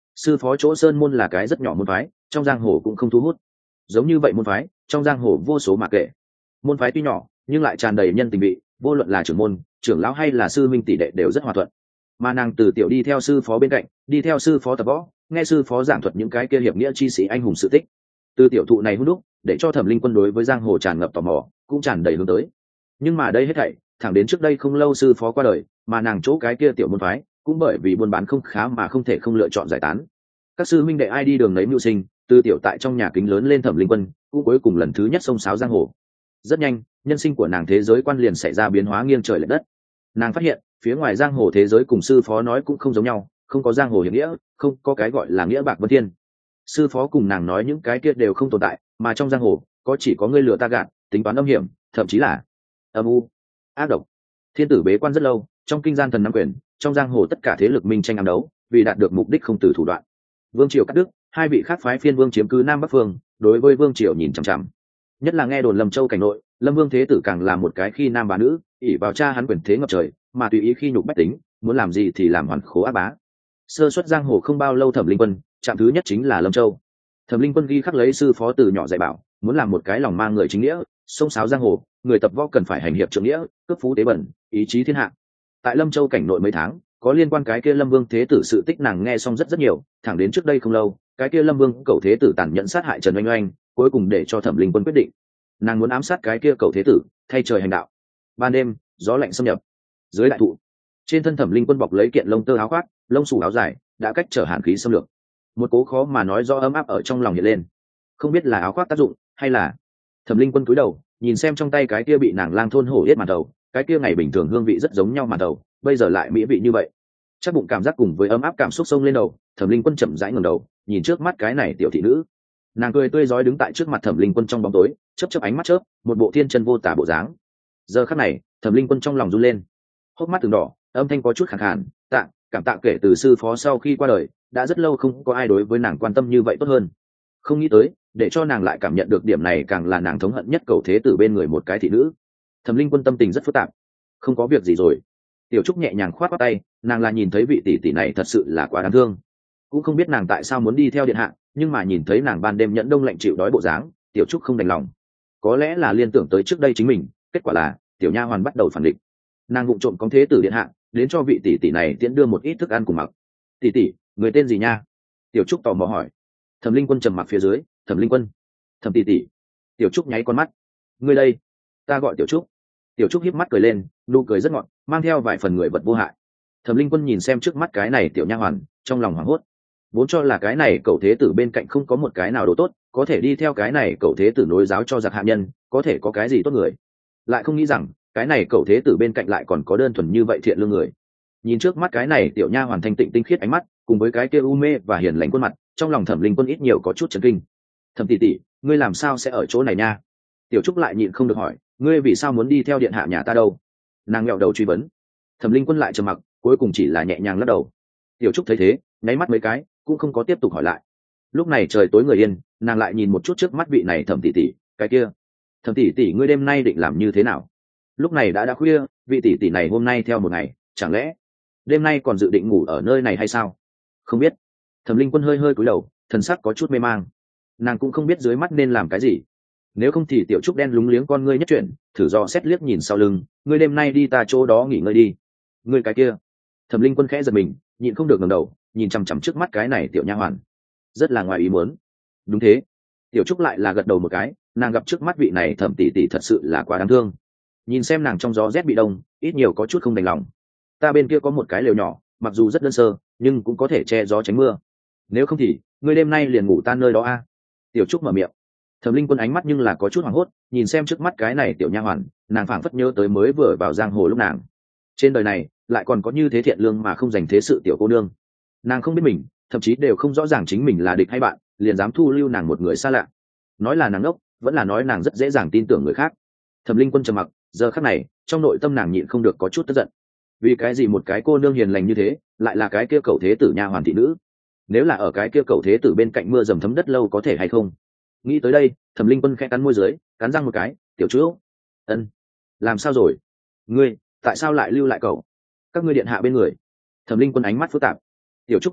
Speaker 1: sư phó chỗ sơn môn là cái rất nhỏ môn phái, trong giang hồ cũng không thu hút. Giống như vậy môn phái trong giang hồ vô số mà kể. Môn phái tuy nhỏ nhưng lại tràn đầy nhân tình vị, vô luận là trưởng môn, trưởng lão hay là sư minh tỷ đệ đều rất hòa thuận. Mà nàng từ tiểu đi theo sư phó bên cạnh, đi theo sư phó tập võ, nghe sư phó giảng thuật những cái kia hiệp nghĩa chi sĩ anh hùng sự tích. Từ tiểu thụ này hút đúc để cho Thẩm Linh Quân đối với giang hồ tràn ngập tò mò, cũng tràn đầy hướng tới. Nhưng mà đây hết thảy thẳng đến trước đây không lâu sư phó qua đời, mà nàng chỗ cái kia tiểu môn phái cũng bởi vì buôn bán không khá mà không thể không lựa chọn giải tán. Các sư minh đệ ai đi đường lấy mưu sinh, từ tiểu tại trong nhà kính lớn lên Thẩm Linh Quân cũng cuối cùng lần thứ nhất xông xáo giang hồ. Rất nhanh nhân sinh của nàng thế giới quan liền xảy ra biến hóa nghiêng trời lệch đất. Nàng phát hiện phía ngoài giang hồ thế giới cùng sư phó nói cũng không giống nhau, không có giang hồ hiệp nghĩa, không có cái gọi là nghĩa bạc vân thiên. Sư phó cùng nàng nói những cái kia đều không tồn tại, mà trong giang hồ có chỉ có ngươi lừa ta gạt, tính toán âm hiểm, thậm chí là âm u, ác độc. Thiên tử bế quan rất lâu, trong kinh gian thần nắm quyền, trong giang hồ tất cả thế lực minh tranh ám đấu, vì đạt được mục đích không từ thủ đoạn. Vương triều cắt đứt, hai vị khác phái phiên vương chiếm cứ nam bắc phương, đối với vương triều nhìn chằm chằm. Nhất là nghe đồn Lâm Châu cảnh nội, Lâm Vương thế tử càng là một cái khi nam bà nữ, ỷ vào cha hắn quyền thế ngập trời, mà tùy ý khi nhục bách tính, muốn làm gì thì làm hoàn khố ác bá. Sơ xuất giang hồ không bao lâu Thẩm Linh Quân, chạm thứ nhất chính là Lâm Châu. Thẩm Linh Quân ghi khắc lấy sư phó từ nhỏ dạy bảo, muốn làm một cái lòng mang người chính nghĩa, sông sáo giang hồ, người tập võ cần phải hành hiệp trượng nghĩa, cướp phú tế bẩn, ý chí thiên hạ. Tại Lâm Châu cảnh nội mấy tháng, có liên quan cái kia Lâm Vương thế tử sự tích nàng nghe xong rất nhiều, thẳng đến trước đây không lâu, cái kia Lâm Vương cậu thế tử tàn nhẫn sát hại Trần Oanh Oanh, cuối cùng để cho Thẩm Linh Quân quyết định, nàng muốn ám sát cái kia cậu thế tử, thay trời hành đạo. Ban đêm, gió lạnh xâm nhập. Dưới đại thụ, trên thân Thẩm Linh Quân bọc lấy kiện lông tơ áo khoác, lông xù áo dài, đã cách trở hàn khí xâm lược. Một cố khó mà nói do ấm áp ở trong lòng hiện lên. Không biết là áo khoác tác dụng, hay là Thẩm Linh Quân cúi đầu, nhìn xem trong tay cái kia bị nàng lang thôn hổ yết màn đầu, cái kia ngày bình thường hương vị rất giống nhau màn đầu, bây giờ lại mỹ vị như vậy. Chắc bụng cảm giác cùng với ấm áp cảm xúc sông lên đầu, Thẩm Linh Quân chậm rãi ngẩng đầu, nhìn trước mắt cái này tiểu thị nữ. Nàng cười tươi rói đứng tại trước mặt Thẩm Linh Quân trong bóng tối, chớp chớp ánh mắt chớp, một bộ thiên chân vô tả bộ dáng. Giờ khắc này, Thẩm Linh Quân trong lòng run lên, hốc mắt từng đỏ, âm thanh có chút khàn khàn, cảm tạ kể từ sư phó sau khi qua đời, đã rất lâu không có ai đối với nàng quan tâm như vậy tốt hơn. Không nghĩ tới, để cho nàng lại cảm nhận được điểm này càng là nàng thống hận nhất cầu thế tử bên người một cái thị nữ. Thẩm Linh Quân tâm tình rất phức tạp. Không có việc gì rồi. Tiểu Trúc nhẹ nhàng khoát tay, nàng là nhìn thấy vị tỷ tỷ này thật sự là quá đáng thương. Cũng không biết nàng tại sao muốn đi theo điện hạ, nhưng mà nhìn thấy nàng ban đêm nhẫn đông lạnh chịu đói bộ dáng, Tiểu Trúc không đành lòng. Có lẽ là liên tưởng tới trước đây chính mình, kết quả là tiểu nha hoàn bắt đầu phản định. Nàng vụng trộm cống thế tử điện hạ, đến cho vị tỷ tỷ này tiễn đưa một ít thức ăn cùng mặc. Tỷ tỷ, người tên gì nha? Tiểu Trúc tò mò hỏi. Thẩm Linh Quân trầm mặc phía dưới. Thẩm Linh Quân. Thẩm tỷ tỷ. Tiểu Trúc nháy con mắt. Ngươi đây? Ta gọi Tiểu Trúc. Tiểu Trúc híp mắt cười lên, nụ cười rất ngọt, mang theo vài phần người vật vô hại. Thẩm Linh Quân nhìn xem trước mắt cái này tiểu nha hoàn, trong lòng hoảng hốt. Vốn cho là cái này cậu thế tử bên cạnh không có một cái nào đồ tốt, có thể đi theo cái này cậu thế tử nối giáo cho giặc hạ nhân, có thể có cái gì tốt người. Lại không nghĩ rằng, cái này cậu thế tử bên cạnh lại còn có đơn thuần như vậy thiện lương người. Nhìn trước mắt cái này tiểu nha hoàn thanh tịnh tinh khiết ánh mắt, cùng với cái kia u mê và hiền lành khuôn mặt, trong lòng Thẩm Linh Quân ít nhiều có chút chấn kinh. Thẩm tỷ tỷ, ngươi làm sao sẽ ở chỗ này nha? Tiểu Trúc lại nhịn không được hỏi, ngươi vì sao muốn đi theo điện hạ nhà ta đâu? Nàng nghẹo đầu truy vấn. Thẩm Linh Quân lại trầm mặc, cuối cùng chỉ là nhẹ nhàng lắc đầu. Tiểu Trúc thấy thế, nháy mắt mấy cái, cũng không có tiếp tục hỏi lại. Lúc này trời tối người yên, nàng lại nhìn một chút trước mắt vị này Thẩm tỷ tỷ, cái kia. Thẩm tỷ tỷ, ngươi đêm nay định làm như thế nào? Lúc này đã khuya, vị tỷ tỷ này hôm nay theo một ngày, chẳng lẽ đêm nay còn dự định ngủ ở nơi này hay sao? Không biết. Thẩm Linh Quân hơi hơi cúi đầu, thần sắc có chút mê mang. Nàng cũng không biết dưới mắt nên làm cái gì. Nếu không thì Tiểu Trúc đen lúng liếng con ngươi nhất chuyển, thử dò xét liếc nhìn sau lưng, ngươi đêm nay đi ta chỗ đó nghỉ ngơi đi. Ngươi cái kia. Thẩm Linh Quân khẽ giật mình, nhịn không được ngẩng đầu, nhìn chằm chằm trước mắt cái này tiểu nha hoàn, rất là ngoài ý muốn. Đúng thế. Tiểu Trúc lại là gật đầu một cái, nàng gặp trước mắt vị này Thẩm tỷ tỷ thật sự là quá đáng thương. Nhìn xem nàng trong gió rét bị đông, ít nhiều có chút không đành lòng. Ta bên kia có một cái lều nhỏ, mặc dù rất đơn sơ, nhưng cũng có thể che gió tránh mưa. Nếu không thì, ngươi đêm nay liền ngủ ta nơi đó a. Tiểu Trúc mở miệng. Thẩm Linh Quân ánh mắt nhưng là có chút hoảng hốt, nhìn xem trước mắt cái này tiểu nha hoàn, nàng phảng phất nhớ tới mới vừa vào giang hồ lúc nàng. Trên đời này, lại còn có như thế thiện lương mà không dành thế sự tiểu cô nương. Nàng không biết mình, thậm chí đều không rõ ràng chính mình là địch hay bạn, liền dám thu lưu nàng một người xa lạ. Nói là nàng ngốc, vẫn là nói nàng rất dễ dàng tin tưởng người khác. Thẩm Linh Quân trầm mặc, giờ khắc này, trong nội tâm nàng nhịn không được có chút tức giận. Vì cái gì một cái cô nương hiền lành như thế, lại là cái kia cậu thế tử nha hoàn thị nữ? Nếu là ở cái kia cậu thế tử bên cạnh mưa dầm thấm đất lâu có thể hay không? Nghĩ tới đây, Thẩm Linh Quân khẽ cắn môi dưới, cắn răng một cái, Tiểu Trúc. Ân, làm sao rồi? Ngươi, tại sao lại lưu lại cậu? Các ngươi điện hạ bên người. Thẩm Linh Quân ánh mắt phức tạp. Tiểu Trúc chớp mắt,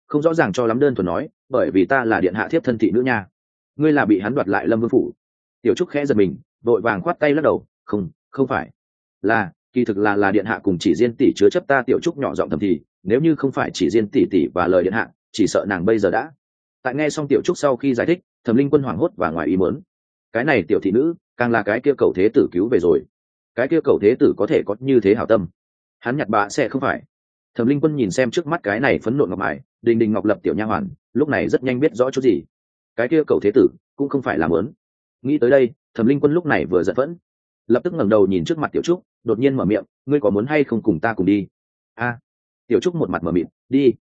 Speaker 1: không rõ ràng cho lắm, đơn thuần nói bởi vì ta là điện hạ thiếp thân thị nữ nha. Ngươi là bị hắn đoạt lại Lâm Vương phủ? Tiểu Trúc khẽ giật mình, vội vàng khoát tay lắc đầu, không phải, là kỳ thực là điện hạ cùng Chỉ Diên tỷ chứa chấp ta. Tiểu Trúc nhỏ giọng thầm thì, nếu như không phải Chỉ Diên tỷ và lời điện hạ, chỉ sợ nàng bây giờ đã. Tại nghe xong Tiểu Trúc sau khi giải thích, Thẩm Linh Quân hoảng hốt và ngoài ý muốn. Cái này tiểu thị nữ càng là cái kia cậu thế tử cứu về rồi. Cái kia cậu thế tử có thể có như thế hảo tâm? Hắn nhặt bạ sẽ không phải? Thẩm Linh Quân nhìn xem trước mắt cái này phấn nộ ngọc mài đình đình ngọc lập tiểu nha hoàn, lúc này rất nhanh biết rõ chút gì. Cái kia cậu thế tử cũng không phải là mớn. Nghĩ tới đây, Thẩm Linh Quân lúc này vừa giận phẫn, lập tức ngẩng đầu nhìn trước mặt Tiểu Trúc, đột nhiên mở miệng, ngươi có muốn hay không cùng ta cùng đi? A. Tiểu Trúc một mặt mở miệng,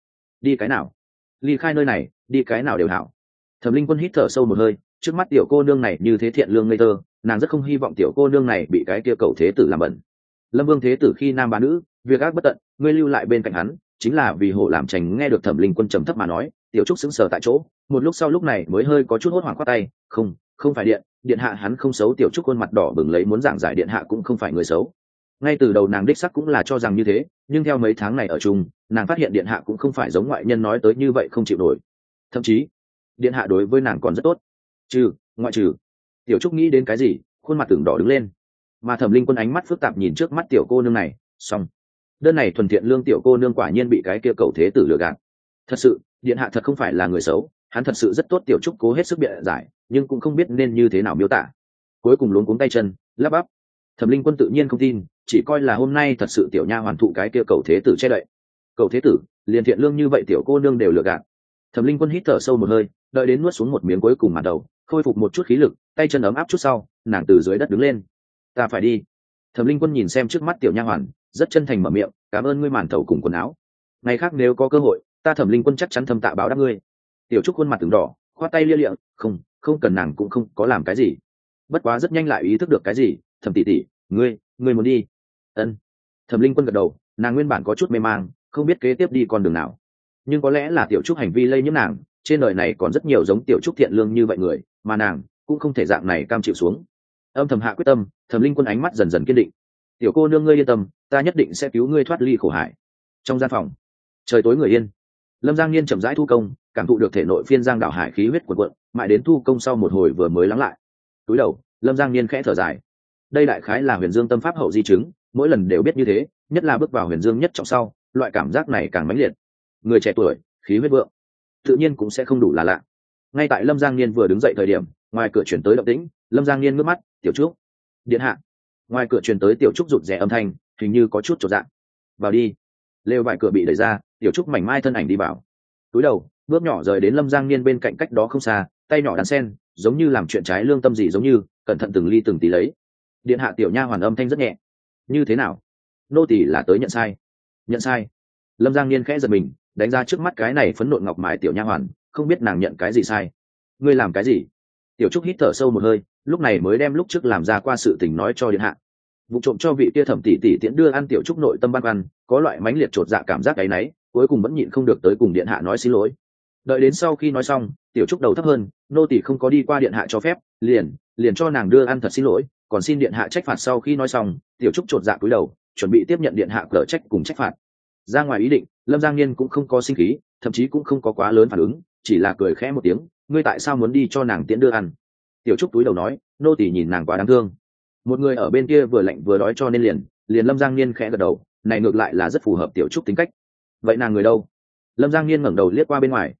Speaker 1: đi cái nào? Ly khai nơi này, đi cái nào đều hảo. Thẩm Linh Quân hít thở sâu một hơi, trước mắt tiểu cô nương này như thế thiện lương ngây thơ, nàng rất không hy vọng tiểu cô nương này bị cái kia cậu thế tử làm bẩn. Lâm Vương thế tử khi nam bá nữ, việc ác bất tận, ngươi lưu lại bên cạnh hắn chính là vì hổ làm trành. Nghe được Thẩm Linh Quân trầm thấp mà nói, Tiểu Trúc sững sờ tại chỗ, một lúc sau lúc này mới hơi có chút hốt hoảng quát tay, không phải điện hạ hắn không xấu. Tiểu Trúc khuôn mặt đỏ bừng lấy muốn giảng giải điện hạ cũng không phải người xấu. Ngay từ đầu nàng đích sắc cũng là cho rằng như thế, nhưng theo mấy tháng này ở chung, nàng phát hiện điện hạ cũng không phải giống ngoại nhân nói tới như vậy không chịu nổi. Thậm chí điện hạ đối với nàng còn rất tốt, ngoại trừ. Tiểu Trúc nghĩ đến cái gì, khuôn mặt tưởng đỏ đứng lên. Mà Thẩm Linh Quân ánh mắt phức tạp nhìn trước mắt tiểu cô nương này, xong đơn này thuần thiện lương tiểu cô nương quả nhiên bị cái kia cậu thế tử lừa gạt. Thật sự điện hạ thật không phải là người xấu, hắn thật sự rất tốt. Tiểu Trúc cố hết sức biện giải, nhưng cũng không biết nên như thế nào miêu tả, cuối cùng luống cuống tay chân lắp bắp. Thẩm Linh Quân tự nhiên không tin, chỉ coi là hôm nay thật sự tiểu nha hoàn thụ cái kia cậu thế tử che đậy. Cậu thế tử liền thiện lương như vậy tiểu cô nương đều lừa gạt. Thẩm Linh Quân hít thở sâu một hơi, đợi đến nuốt xuống một miếng cuối cùng màn đầu, khôi phục một chút khí lực, tay chân ấm áp chút sau, nàng từ dưới đất đứng lên. Ta phải đi. Thẩm Linh Quân nhìn xem trước mắt tiểu nha hoàn, rất chân thành mở miệng, cảm ơn ngươi màn thầu cùng quần áo. Ngày khác nếu có cơ hội, ta Thẩm Linh Quân chắc chắn thâm tạ báo đáp ngươi. Tiểu Trúc khuôn mặt từng đỏ, khoát tay lia lịa, không cần. Nàng cũng không có làm cái gì, bất quá rất nhanh lại ý thức được cái gì. Thẩm tỷ tỷ, ngươi muốn đi? Ân. Thẩm Linh Quân gật đầu, nàng nguyên bản có chút mê mang, không biết kế tiếp đi con đường nào, nhưng có lẽ là Tiểu Trúc hành vi lây nhiễm nàng. Trên đời này còn rất nhiều giống Tiểu Trúc thiện lương như vậy người, mà nàng cũng không thể dạng này cam chịu xuống. Âm thầm hạ quyết tâm, Thẩm Linh Quân ánh mắt dần dần kiên định. Tiểu cô nương ngươi yên tâm, ta nhất định sẽ cứu ngươi thoát ly khổ hải. Trong gian phòng, trời tối người yên. Lâm Giang Niên chậm rãi thu công, cảm thụ được thể nội phiên giang đảo hải khí huyết cuộn cuộn, mãi đến thu công sau một hồi vừa mới lắng lại. Túi đầu, Lâm Giang Niên khẽ thở dài. Đây đại khái là Huyền Dương tâm pháp hậu di chứng, mỗi lần đều biết như thế, nhất là bước vào Huyền Dương nhất trọng sau, loại cảm giác này càng mãnh liệt. Người trẻ tuổi, khí huyết vượng, tự nhiên cũng sẽ không đủ là lạ. Ngay tại Lâm Giang Niên vừa đứng dậy thời điểm, ngoài cửa chuyển tới động tĩnh. Lâm Giang Niên ngước mắt, Tiểu Trúc. Điện hạ. Ngoài cửa truyền tới Tiểu Trúc rụt rè âm thanh, hình như có chút chột dạ. Vào đi. Lều vải cửa bị đẩy ra, Tiểu Trúc mảnh mai thân ảnh đi vào. Túi đầu, bước nhỏ rời đến Lâm Giang Niên bên cạnh cách đó không xa, tay nhỏ đan sen, giống như làm chuyện trái lương tâm gì giống như, cẩn thận từng ly từng tí lấy. Điện hạ. Tiểu nha hoàn âm thanh rất nhẹ. Như thế nào? Nô tỳ là tới nhận sai. Nhận sai? Lâm Giang Niên khẽ giật mình, đánh ra trước mắt cái này phấn nộn ngọc mài tiểu nha hoàn, không biết nàng nhận cái gì sai. Ngươi làm cái gì? Tiểu Trúc hít thở sâu một hơi, lúc này mới đem lúc trước làm ra qua sự tình nói cho điện hạ. Vụ trộm cho vị kia Thẩm tỷ tỷ tiễn đưa ăn. Tiểu Trúc nội tâm băn khoăn, có loại mãnh liệt chột dạ cảm giác áy náy, cuối cùng vẫn nhịn không được tới cùng điện hạ nói xin lỗi. Đợi đến sau khi nói xong, Tiểu Trúc đầu thấp hơn, nô tỳ không có đi qua điện hạ cho phép, liền cho nàng đưa ăn, thật xin lỗi, còn xin điện hạ trách phạt. Sau khi nói xong, Tiểu Trúc chột dạ cúi đầu, chuẩn bị tiếp nhận điện hạ cở trách cùng trách phạt. Ra ngoài ý định, Lâm Giang Niên cũng không có sinh khí, thậm chí cũng không có quá lớn phản ứng, chỉ là cười khẽ một tiếng, ngươi tại sao muốn đi cho nàng tiễn đưa ăn? Tiểu Trúc túi đầu nói, nô tỳ nhìn nàng quá đáng thương. Một người ở bên kia vừa lạnh vừa đói cho nên liền Lâm Giang Niên khẽ gật đầu, này ngược lại là rất phù hợp Tiểu Trúc tính cách. Vậy nàng người đâu? Lâm Giang Niên ngẩng đầu liếc qua bên ngoài.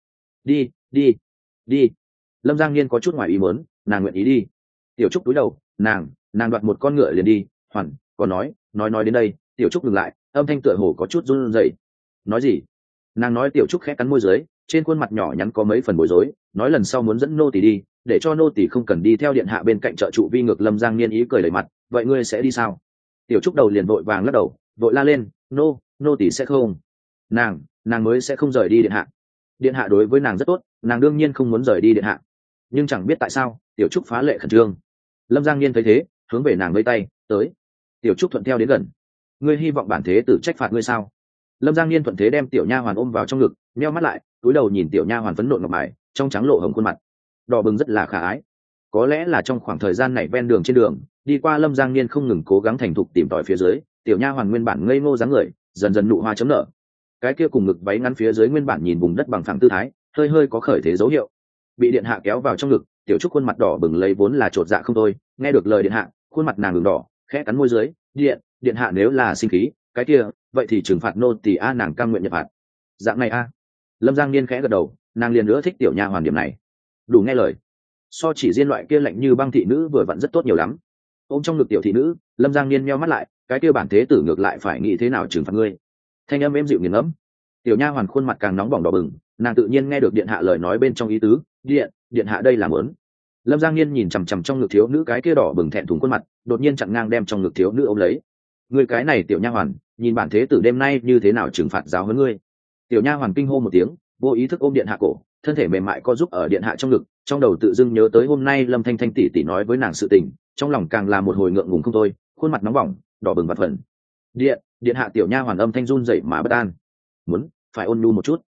Speaker 1: Đi. Lâm Giang Niên có chút ngoài ý muốn, nàng nguyện ý đi. Tiểu Trúc túi đầu, nàng đoạt một con ngựa liền đi, còn nói đến đây, Tiểu Trúc dừng lại, âm thanh tựa hồ có chút run rẩy. Nói gì? Nàng nói. Tiểu Trúc khẽ cắn môi dưới, trên khuôn mặt nhỏ nhắn có mấy phần bối rối, nói lần sau muốn dẫn nô tỳ đi, để cho nô tỳ không cần đi theo điện hạ bên cạnh trợ trụ vi ngược. Lâm Giang Niên ý cười đầy mặt, vậy ngươi sẽ đi sao? Tiểu Trúc đầu liền vội vàng lắc đầu, vội la lên, nô tỳ sẽ không. Nàng mới sẽ không rời đi điện hạ. Điện hạ đối với nàng rất tốt, nàng đương nhiên không muốn rời đi điện hạ. Nhưng chẳng biết tại sao, Tiểu Trúc phá lệ khẩn trương. Lâm Giang Niên thấy thế, hướng về nàng vẫy tay, tới. Tiểu Trúc thuận theo đến gần. Ngươi hy vọng bản thế tử trách phạt ngươi sao? Lâm Giang Niên thuận thế đem tiểu nha hoàn ôm vào trong ngực, nheo mắt lại, cúi đầu nhìn tiểu nha hoàn phấn nộn ngọc mài, trong trắng lộ hồng khuôn mặt, đỏ bừng rất là khả ái. Có lẽ là trong khoảng thời gian này ven đường trên đường đi qua, Lâm Giang Niên không ngừng cố gắng thành thục tìm tòi phía dưới, tiểu nha hoàn nguyên bản ngây ngô dáng người dần dần nụ hoa chấm nở. cái kia cùng ngực váy ngắn phía dưới nguyên bản nhìn vùng đất bằng phẳng tư thái hơi hơi có khởi thế dấu hiệu. Bị điện hạ kéo vào trong ngực, tiểu trúc khuôn mặt đỏ bừng lấy vốn là chột dạ không thôi, nghe được lời điện hạ, khuôn mặt nàng ửng đỏ, khẽ cắn môi dưới. Điện hạ nếu là sinh khí, cái kia vậy thì trừng phạt nô tỳ a, nàng cam nguyện nhập phạt. Dạng này a. Lâm Giang Niên khẽ gật đầu, nàng liền nữa thích tiểu nha hoàn điểm này, đủ nghe lời. So chỉ riêng loại kia lạnh như băng thị nữ vừa vặn rất tốt nhiều lắm. Ôm trong ngực tiểu thị nữ, Lâm Giang Niên nheo mắt lại, cái kia bản thế tử ngược lại phải nghĩ thế nào trừng phạt ngươi. Thanh âm êm dịu nghiền ngẫm. Tiểu nha hoàn khuôn mặt càng nóng bỏng đỏ bừng, nàng tự nhiên nghe được điện hạ lời nói bên trong ý tứ. Điện hạ đây là muốn. Lâm Giang Niên nhìn chằm chằm trong ngực thiếu nữ cái kia đỏ bừng thẹn thùng khuôn mặt, đột nhiên chặn ngang đem trong ngực thiếu nữ ôm lấy. Ngươi cái này tiểu nha hoàn, nhìn bản thế tử đêm nay như thế nào trừng phạt giáo huấn ngươi. Tiểu nha hoàn kinh hô một tiếng, vô ý thức ôm điện hạ cổ, thân thể mềm mại co giúp ở điện hạ trong ngực, trong đầu tự dưng nhớ tới hôm nay Lâm Thanh Thanh tỷ tỷ nói với nàng sự tình, trong lòng càng là một hồi ngượng ngùng không thôi, khuôn mặt nóng bỏng đỏ bừng vặt phần. Điện hạ, tiểu nha hoàn âm thanh run rẩy mà bất an. Muốn phải ôn nhu một chút.